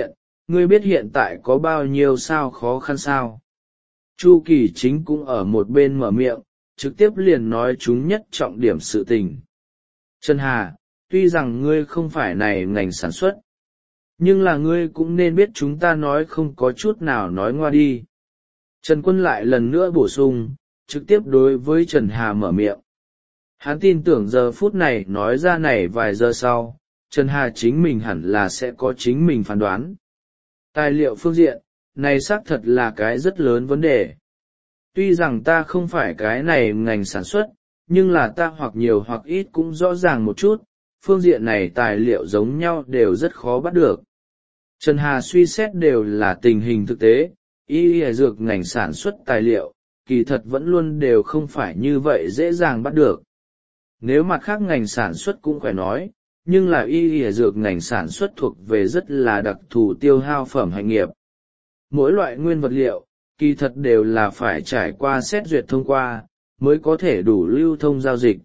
ngươi biết hiện tại có bao nhiêu sao khó khăn sao? Chu Kỳ Chính cũng ở một bên mở miệng, trực tiếp liền nói chúng nhất trọng điểm sự tình. Trần Hà, tuy rằng ngươi không phải này ngành sản xuất, nhưng là ngươi cũng nên biết chúng ta nói không có chút nào nói ngoa đi. Trần Quân lại lần nữa bổ sung, trực tiếp đối với Trần Hà mở miệng. Hắn tin tưởng giờ phút này nói ra này vài giờ sau, Trần Hà chính mình hẳn là sẽ có chính mình phán đoán. Tài liệu phương diện, này xác thật là cái rất lớn vấn đề. Tuy rằng ta không phải cái này ngành sản xuất, nhưng là ta hoặc nhiều hoặc ít cũng rõ ràng một chút, phương diện này tài liệu giống nhau đều rất khó bắt được. Trần Hà suy xét đều là tình hình thực tế, y y dược ngành sản xuất tài liệu, kỳ thật vẫn luôn đều không phải như vậy dễ dàng bắt được. Nếu mặt khác ngành sản xuất cũng phải nói, nhưng là y y dược ngành sản xuất thuộc về rất là đặc thù tiêu hao phẩm hành nghiệp. Mỗi loại nguyên vật liệu, kỳ thật đều là phải trải qua xét duyệt thông qua, mới có thể đủ lưu thông giao dịch.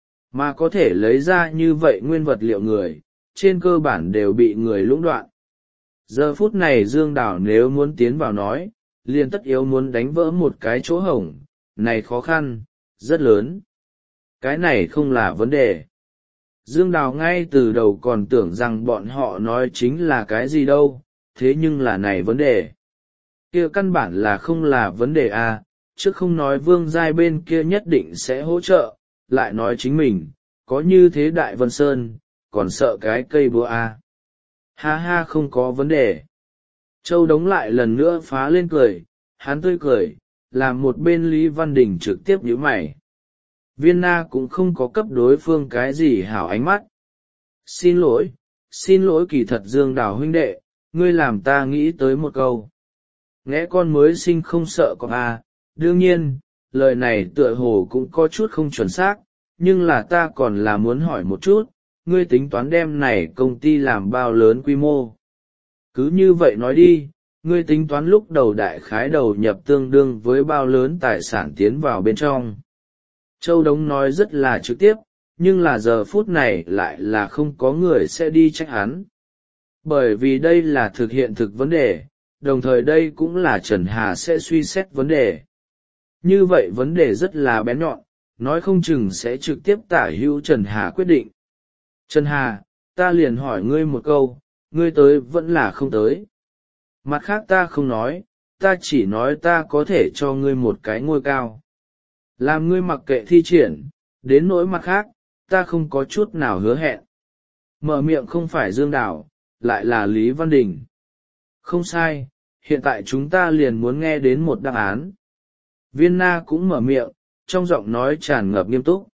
Mà có thể lấy ra như vậy nguyên vật liệu người, trên cơ bản đều bị người lũng đoạn. Giờ phút này Dương Đào nếu muốn tiến vào nói, liền tất yếu muốn đánh vỡ một cái chỗ hổng, này khó khăn, rất lớn. Cái này không là vấn đề. Dương Đào ngay từ đầu còn tưởng rằng bọn họ nói chính là cái gì đâu, thế nhưng là này vấn đề. Kia căn bản là không là vấn đề à, chứ không nói Vương Giai bên kia nhất định sẽ hỗ trợ, lại nói chính mình, có như thế Đại Vân Sơn, còn sợ cái cây búa à. Ha ha không có vấn đề. Châu Đống lại lần nữa phá lên cười, hắn tươi cười, làm một bên Lý Văn Đình trực tiếp nhíu mày. Viên Na cũng không có cấp đối phương cái gì hảo ánh mắt. Xin lỗi, xin lỗi kỳ thật Dương Đào huynh đệ, ngươi làm ta nghĩ tới một câu. Nghe con mới sinh không sợ con à, đương nhiên, lời này tựa hồ cũng có chút không chuẩn xác, nhưng là ta còn là muốn hỏi một chút, ngươi tính toán đem này công ty làm bao lớn quy mô. Cứ như vậy nói đi, ngươi tính toán lúc đầu đại khái đầu nhập tương đương với bao lớn tài sản tiến vào bên trong. Châu Đống nói rất là trực tiếp, nhưng là giờ phút này lại là không có người sẽ đi trách hắn. Bởi vì đây là thực hiện thực vấn đề, đồng thời đây cũng là Trần Hà sẽ suy xét vấn đề. Như vậy vấn đề rất là bén nhọn, nói không chừng sẽ trực tiếp tả hữu Trần Hà quyết định. Trần Hà, ta liền hỏi ngươi một câu, ngươi tới vẫn là không tới. Mặt khác ta không nói, ta chỉ nói ta có thể cho ngươi một cái ngôi cao. Làm ngươi mặc kệ thi triển, đến nỗi mặt khác, ta không có chút nào hứa hẹn. Mở miệng không phải Dương Đào, lại là Lý Văn Đình. Không sai, hiện tại chúng ta liền muốn nghe đến một đáp án. Viên Na cũng mở miệng, trong giọng nói tràn ngập nghiêm túc.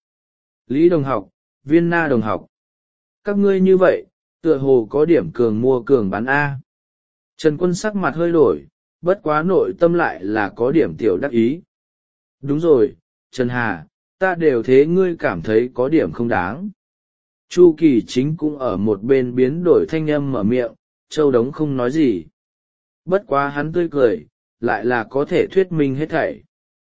Lý đồng học, Viên Na đồng học. Các ngươi như vậy, tựa hồ có điểm cường mua cường bán A. Trần Quân sắc mặt hơi đổi, bất quá nội tâm lại là có điểm tiểu đắc ý. Đúng rồi, Trần Hà, ta đều thế ngươi cảm thấy có điểm không đáng. Chu Kỳ Chính cũng ở một bên biến đổi thanh âm mở miệng, Châu Đống không nói gì. Bất quá hắn tươi cười, lại là có thể thuyết minh hết thảy.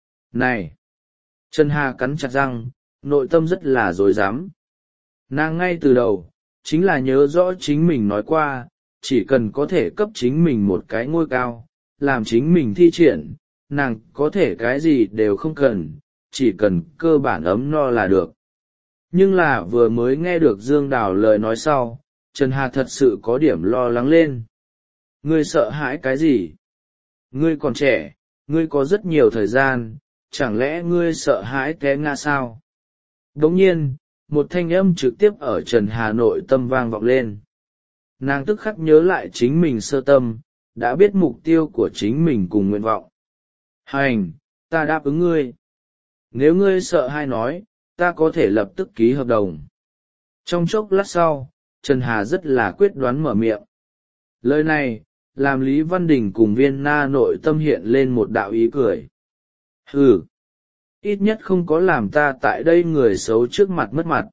Này! Trần Hà cắn chặt răng, nội tâm rất là dối dám. Nàng ngay từ đầu, chính là nhớ rõ chính mình nói qua, chỉ cần có thể cấp chính mình một cái ngôi cao, làm chính mình thi triển, nàng có thể cái gì đều không cần, chỉ cần cơ bản ấm no là được. Nhưng là vừa mới nghe được Dương Đào lời nói sau, Trần Hà thật sự có điểm lo lắng lên. Ngươi sợ hãi cái gì? Ngươi còn trẻ, ngươi có rất nhiều thời gian, chẳng lẽ ngươi sợ hãi té ngã sao? Đồng nhiên, một thanh âm trực tiếp ở Trần Hà nội tâm vang vọng lên. Nàng tức khắc nhớ lại chính mình sơ tâm, đã biết mục tiêu của chính mình cùng nguyện vọng. Hành, ta đáp ứng ngươi. Nếu ngươi sợ hay nói, ta có thể lập tức ký hợp đồng. Trong chốc lát sau, Trần Hà rất là quyết đoán mở miệng. Lời này, làm Lý Văn Đình cùng Viên Na nội tâm hiện lên một đạo ý cười. Hừ, ít nhất không có làm ta tại đây người xấu trước mặt mất mặt.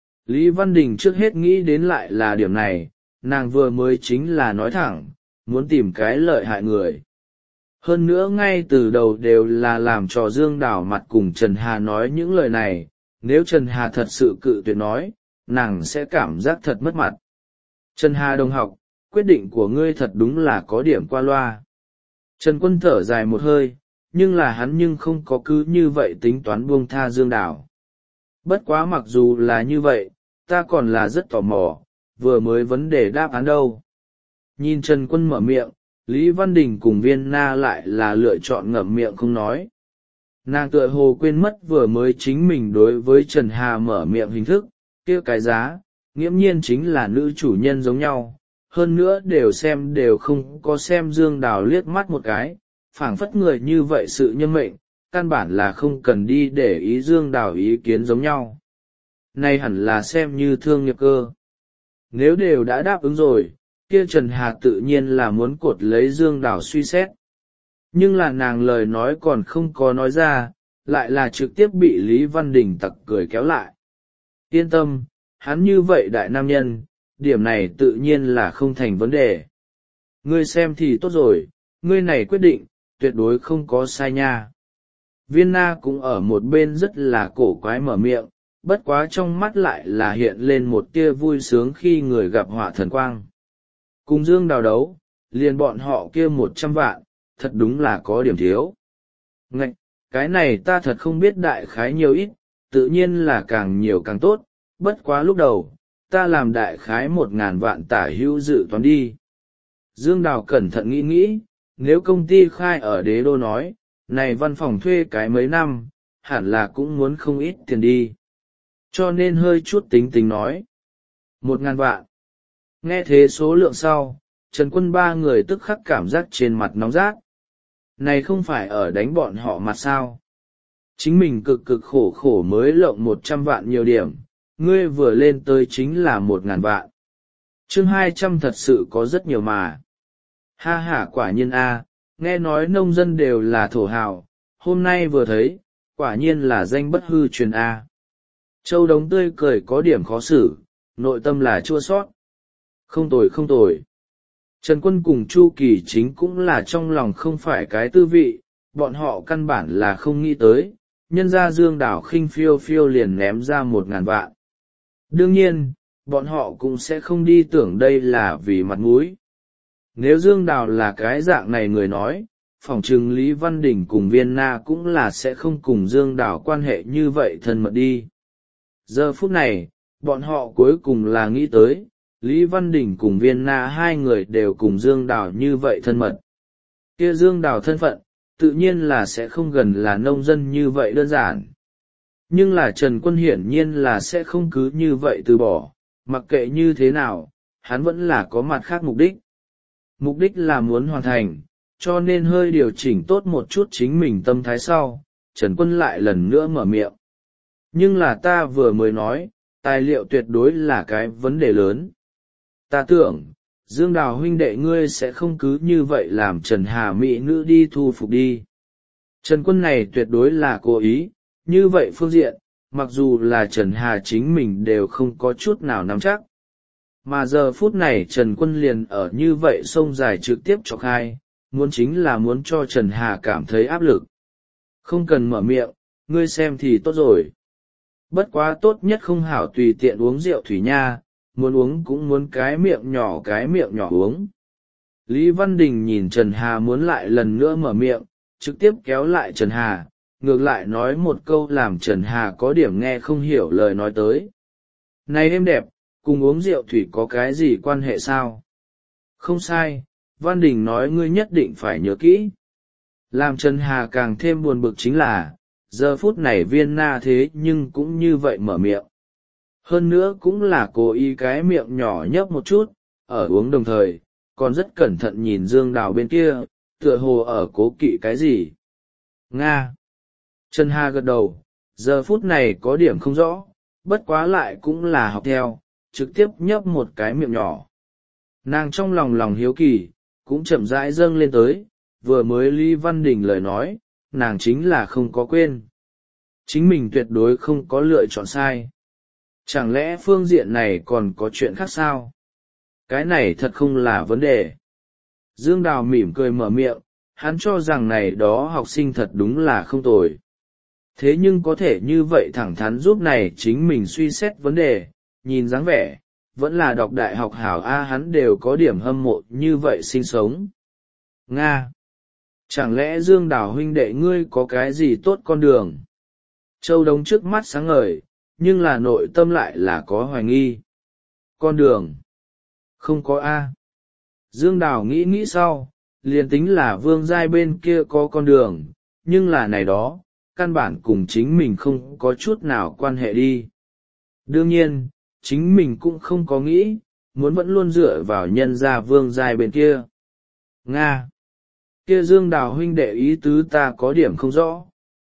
Lý Văn Đình trước hết nghĩ đến lại là điểm này, nàng vừa mới chính là nói thẳng, muốn tìm cái lợi hại người. Hơn nữa ngay từ đầu đều là làm trò Dương Đào mặt cùng Trần Hà nói những lời này, nếu Trần Hà thật sự cự tuyệt nói, nàng sẽ cảm giác thật mất mặt. Trần Hà đồng học, quyết định của ngươi thật đúng là có điểm qua loa. Trần Quân thở dài một hơi, nhưng là hắn nhưng không có cứ như vậy tính toán buông tha Dương Đào. Bất quá mặc dù là như vậy, ta còn là rất tò mò, vừa mới vấn đề đáp án đâu. Nhìn Trần Quân mở miệng, Lý Văn Đình cùng Viên Na lại là lựa chọn ngậm miệng không nói. Nàng tựa hồ quên mất vừa mới chính mình đối với Trần Hà mở miệng hình thức, kia cái giá, nghiễm nhiên chính là nữ chủ nhân giống nhau, hơn nữa đều xem đều không có xem Dương Đào liếc mắt một cái, phảng phất người như vậy sự nhân mệnh, căn bản là không cần đi để ý Dương Đào ý kiến giống nhau. Này hẳn là xem như thương nghiệp cơ. Nếu đều đã đáp ứng rồi, kia Trần Hà tự nhiên là muốn cột lấy Dương Đào suy xét. Nhưng là nàng lời nói còn không có nói ra, lại là trực tiếp bị Lý Văn Đình tặc cười kéo lại. Yên tâm, hắn như vậy đại nam nhân, điểm này tự nhiên là không thành vấn đề. Ngươi xem thì tốt rồi, ngươi này quyết định, tuyệt đối không có sai nha. Viên Na cũng ở một bên rất là cổ quái mở miệng, bất quá trong mắt lại là hiện lên một tia vui sướng khi người gặp họa thần quang. Cùng Dương Đào đấu, liền bọn họ kia một trăm vạn, thật đúng là có điểm thiếu. Ngạch, cái này ta thật không biết đại khái nhiều ít, tự nhiên là càng nhiều càng tốt, bất quá lúc đầu, ta làm đại khái một ngàn vạn tả hữu dự toán đi. Dương Đào cẩn thận nghĩ nghĩ, nếu công ty khai ở đế đô nói, này văn phòng thuê cái mấy năm, hẳn là cũng muốn không ít tiền đi. Cho nên hơi chút tính tính nói. Một ngàn vạn. Nghe thế số lượng sau, Trần Quân ba người tức khắc cảm giác trên mặt nóng rát. Này không phải ở đánh bọn họ mặt sao. Chính mình cực cực khổ khổ mới lộng một trăm vạn nhiều điểm, ngươi vừa lên tới chính là một ngàn vạn. Chương hai trăm thật sự có rất nhiều mà. Ha ha, quả nhiên a, nghe nói nông dân đều là thổ hào, hôm nay vừa thấy, quả nhiên là danh bất hư truyền a. Châu Đống tươi cười có điểm khó xử, nội tâm là chua sót. Không tồi không tồi. Trần Quân cùng Chu Kỳ Chính cũng là trong lòng không phải cái tư vị, bọn họ căn bản là không nghĩ tới, nhân ra Dương Đào khinh phiêu phiêu liền ném ra một ngàn vạn. Đương nhiên, bọn họ cũng sẽ không đi tưởng đây là vì mặt mũi. Nếu Dương Đào là cái dạng này người nói, phỏng chừng Lý Văn Đình cùng Viên Na cũng là sẽ không cùng Dương Đào quan hệ như vậy thân mật đi. Giờ phút này, bọn họ cuối cùng là nghĩ tới, Lý Văn Đình cùng Viên Na hai người đều cùng Dương Đào như vậy thân mật. Kia Dương Đào thân phận, tự nhiên là sẽ không gần là nông dân như vậy đơn giản. Nhưng là Trần Quân hiển nhiên là sẽ không cứ như vậy từ bỏ, mặc kệ như thế nào, hắn vẫn là có mặt khác mục đích. Mục đích là muốn hoàn thành, cho nên hơi điều chỉnh tốt một chút chính mình tâm thái sau, Trần Quân lại lần nữa mở miệng. Nhưng là ta vừa mới nói, tài liệu tuyệt đối là cái vấn đề lớn. Ta tưởng, Dương Đào huynh đệ ngươi sẽ không cứ như vậy làm Trần Hà mỹ nữ đi thu phục đi. Trần Quân này tuyệt đối là cố ý, như vậy phương diện, mặc dù là Trần Hà chính mình đều không có chút nào nắm chắc. Mà giờ phút này Trần Quân liền ở như vậy sông dài trực tiếp cho khai, muốn chính là muốn cho Trần Hà cảm thấy áp lực. Không cần mở miệng, ngươi xem thì tốt rồi. Bất quá tốt nhất không hảo tùy tiện uống rượu thủy nha, muốn uống cũng muốn cái miệng nhỏ cái miệng nhỏ uống. Lý Văn Đình nhìn Trần Hà muốn lại lần nữa mở miệng, trực tiếp kéo lại Trần Hà, ngược lại nói một câu làm Trần Hà có điểm nghe không hiểu lời nói tới. Này em đẹp, cùng uống rượu thủy có cái gì quan hệ sao? Không sai, Văn Đình nói ngươi nhất định phải nhớ kỹ. Làm Trần Hà càng thêm buồn bực chính là, giờ phút này Viên Na thế nhưng cũng như vậy mở miệng. Hơn nữa cũng là cố ý cái miệng nhỏ nhấp một chút, ở uống đồng thời, còn rất cẩn thận nhìn Dương Đào bên kia, tựa hồ ở cố kỵ cái gì. Nga. Trần Hà gật đầu, giờ phút này có điểm không rõ, bất quá lại cũng là học theo, trực tiếp nhấp một cái miệng nhỏ. Nàng trong lòng lòng hiếu kỳ, cũng chậm rãi dâng lên tới, vừa mới Lý Văn Đình lời nói, nàng chính là không có quên. Chính mình tuyệt đối không có lựa chọn sai. Chẳng lẽ phương diện này còn có chuyện khác sao? Cái này thật không là vấn đề. Dương Đào mỉm cười mở miệng, hắn cho rằng này đó học sinh thật đúng là không tồi. Thế nhưng có thể như vậy thẳng thắn giúp này chính mình suy xét vấn đề, nhìn dáng vẻ, vẫn là đọc đại học hảo a hắn đều có điểm hâm mộ như vậy sinh sống. Nga! Chẳng lẽ Dương Đào huynh đệ ngươi có cái gì tốt con đường? Châu Đống trước mắt sáng ngời, nhưng là nội tâm lại là có hoài nghi. Con đường? Không có a. Dương Đào nghĩ nghĩ sau, liền tính là Vương giai bên kia có con đường, nhưng là này đó, căn bản cùng chính mình không có chút nào quan hệ đi. Đương nhiên, chính mình cũng không có nghĩ, muốn vẫn luôn dựa vào nhân gia Vương giai bên kia. Nga! Kia Dương Đào huynh đệ ý tứ ta có điểm không rõ.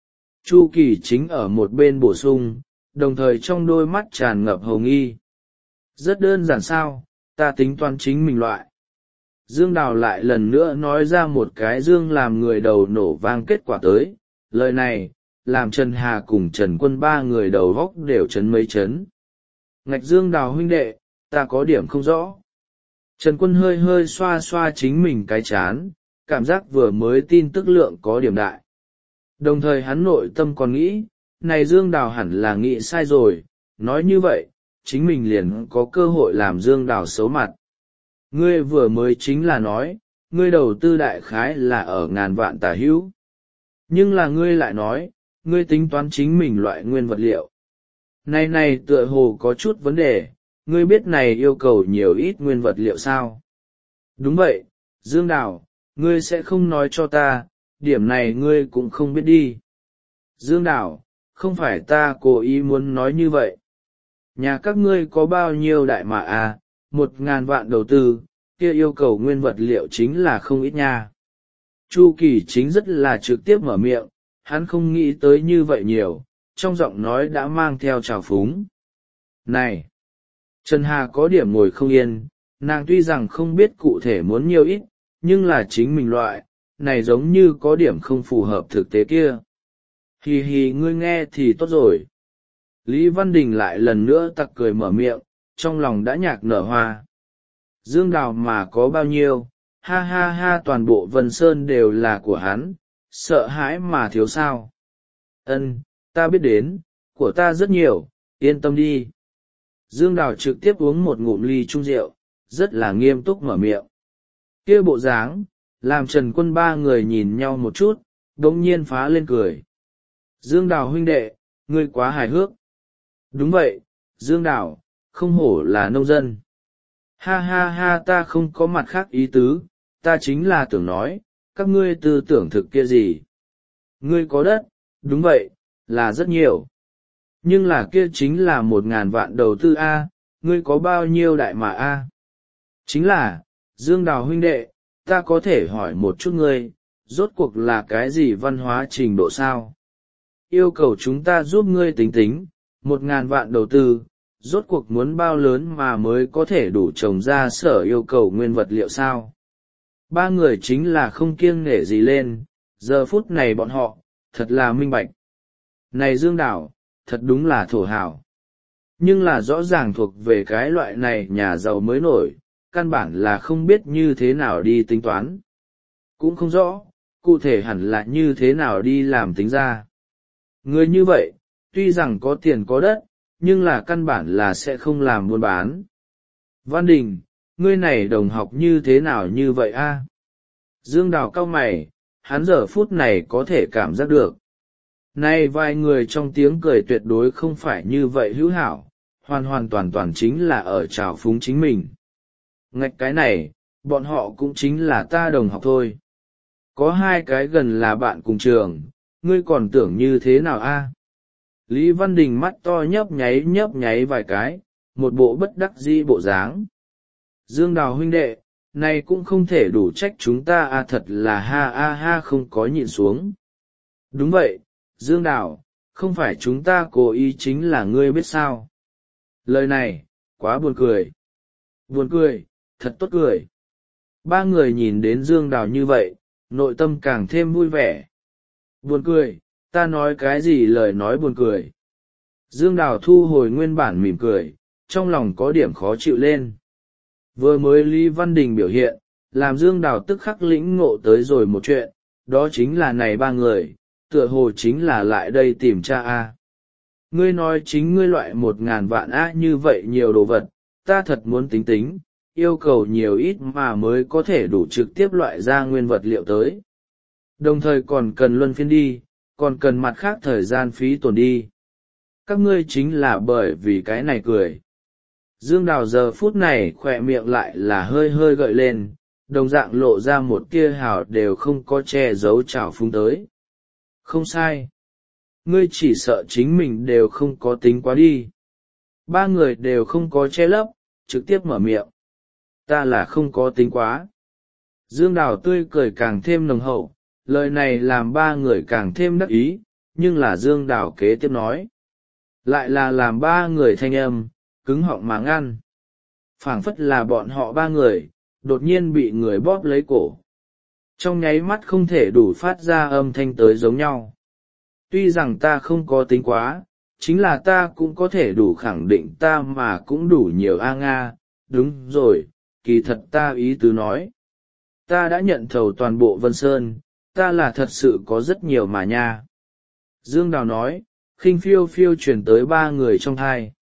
Chu Kỳ Chính ở một bên bổ sung, đồng thời trong đôi mắt tràn ngập hồng nghi. Rất đơn giản sao, ta tính toán chính mình loại. Dương Đào lại lần nữa nói ra một cái Dương làm người đầu nổ vang kết quả tới, lời này, làm Trần Hà cùng Trần Quân ba người đầu góc đều chấn mấy chấn. Ngạch Dương Đào huynh đệ, ta có điểm không rõ. Trần Quân hơi hơi xoa xoa chính mình cái chán, cảm giác vừa mới tin tức lượng có điểm đại. Đồng thời hắn nội tâm còn nghĩ, này Dương Đào hẳn là nghĩ sai rồi, nói như vậy, chính mình liền có cơ hội làm Dương Đào xấu mặt. Ngươi vừa mới chính là nói, ngươi đầu tư đại khái là ở ngàn vạn tả hữu. Nhưng là ngươi lại nói, ngươi tính toán chính mình loại nguyên vật liệu. Này này tựa hồ có chút vấn đề, ngươi biết này yêu cầu nhiều ít nguyên vật liệu sao? Đúng vậy, Dương Đào, ngươi sẽ không nói cho ta, điểm này ngươi cũng không biết đi. Dương Đào, không phải ta cố ý muốn nói như vậy. Nhà các ngươi có bao nhiêu đại mạ à, một ngàn vạn đầu tư, kia yêu cầu nguyên vật liệu chính là không ít nha. Chu Kỳ Chính rất là trực tiếp mở miệng, hắn không nghĩ tới như vậy nhiều, trong giọng nói đã mang theo trào phúng. Này! Trần Hà có điểm ngồi không yên, nàng tuy rằng không biết cụ thể muốn nhiều ít, nhưng là chính mình loại, này giống như có điểm không phù hợp thực tế kia. Hì hì ngươi nghe thì tốt rồi. Lý Văn Đình lại lần nữa tặc cười mở miệng, trong lòng đã nhạc nở hoa. Dương Đào mà có bao nhiêu, ha ha ha toàn bộ Vân Sơn đều là của hắn, sợ hãi mà thiếu sao. Ân, ta biết đến, của ta rất nhiều, yên tâm đi. Dương Đào trực tiếp uống một ngụm ly chung rượu, rất là nghiêm túc mở miệng. Kia bộ dáng, làm Trần Quân ba người nhìn nhau một chút, đống nhiên phá lên cười. Dương Đào huynh đệ, ngươi quá hài hước. Đúng vậy, Dương Đào, không hổ là nông dân. Ha ha ha ta không có mặt khác ý tứ, ta chính là tưởng nói, các ngươi tư tưởng thực kia gì. Ngươi có đất, đúng vậy, là rất nhiều. Nhưng là kia chính là một ngàn vạn đầu tư A, ngươi có bao nhiêu đại mà A. Chính là, Dương Đào huynh đệ, ta có thể hỏi một chút ngươi, rốt cuộc là cái gì văn hóa trình độ sao? Yêu cầu chúng ta giúp ngươi tính tính, một ngàn vạn đầu tư, rốt cuộc muốn bao lớn mà mới có thể đủ trồng ra sở yêu cầu nguyên vật liệu sao? Ba người chính là không kiêng nể gì lên, giờ phút này bọn họ, thật là minh bạch. Này Dương Đào, thật đúng là thổ hào. Nhưng là rõ ràng thuộc về cái loại này nhà giàu mới nổi, căn bản là không biết như thế nào đi tính toán. Cũng không rõ, cụ thể hẳn là như thế nào đi làm tính ra. Người như vậy, tuy rằng có tiền có đất, nhưng là căn bản là sẽ không làm buôn bán. Văn Đình, ngươi này đồng học như thế nào như vậy a? Dương Đào cau mày, hắn giờ phút này có thể cảm giác được. Nay vài người trong tiếng cười tuyệt đối không phải như vậy hữu hảo, hoàn hoàn toàn toàn chính là ở trào phúng chính mình. Ngạch cái này, bọn họ cũng chính là ta đồng học thôi. Có hai cái gần là bạn cùng trường, ngươi còn tưởng như thế nào a? Lý Văn Đình mắt to nhấp nháy nhấp nháy vài cái, một bộ bất đắc dĩ bộ dáng. Dương Đào huynh đệ, này cũng không thể đủ trách chúng ta a thật là ha ha ha không có nhịn xuống. Đúng vậy, Dương Đào, không phải chúng ta cố ý chính là ngươi biết sao. Lời này, quá buồn cười. Buồn cười, thật tốt cười. Ba người nhìn đến Dương Đào như vậy, nội tâm càng thêm vui vẻ. Buồn cười, ta nói cái gì lời nói buồn cười. Dương Đào thu hồi nguyên bản mỉm cười, trong lòng có điểm khó chịu lên. Vừa mới Lý Văn Đình biểu hiện, làm Dương Đào tức khắc lĩnh ngộ tới rồi một chuyện, đó chính là này ba người, tựa hồ chính là lại đây tìm cha A. Ngươi nói chính ngươi loại một ngàn vạn A như vậy nhiều đồ vật, ta thật muốn tính tính, yêu cầu nhiều ít mà mới có thể đủ trực tiếp loại ra nguyên vật liệu tới. Đồng thời còn cần luân phiên đi, còn cần mặt khác thời gian phí tổn đi. Các ngươi chính là bởi vì cái này cười. Dương Đào giờ phút này khỏe miệng lại là hơi hơi gợi lên, đồng dạng lộ ra một tia hào đều không có che giấu trào phúng tới. Không sai. Ngươi chỉ sợ chính mình đều không có tính quá đi. Ba người đều không có che lấp, trực tiếp mở miệng. Ta là không có tính quá. Dương Đào tươi cười càng thêm nồng hậu, lời này làm ba người càng thêm đắc ý, nhưng là Dương Đào kế tiếp nói. Lại là làm ba người thanh âm, cứng họng mà ngăn. Phảng phất là bọn họ ba người, đột nhiên bị người bóp lấy cổ. Trong nháy mắt không thể đủ phát ra âm thanh tới giống nhau. Tuy rằng ta không có tính quá, chính là ta cũng có thể đủ khẳng định ta mà cũng đủ nhiều a nga, đúng rồi, kỳ thật ta ý tứ nói. Ta đã nhận thầu toàn bộ Vân Sơn, ta là thật sự có rất nhiều mà nha. Dương Đào nói, khinh phiêu phiêu chuyển tới ba người trong thai.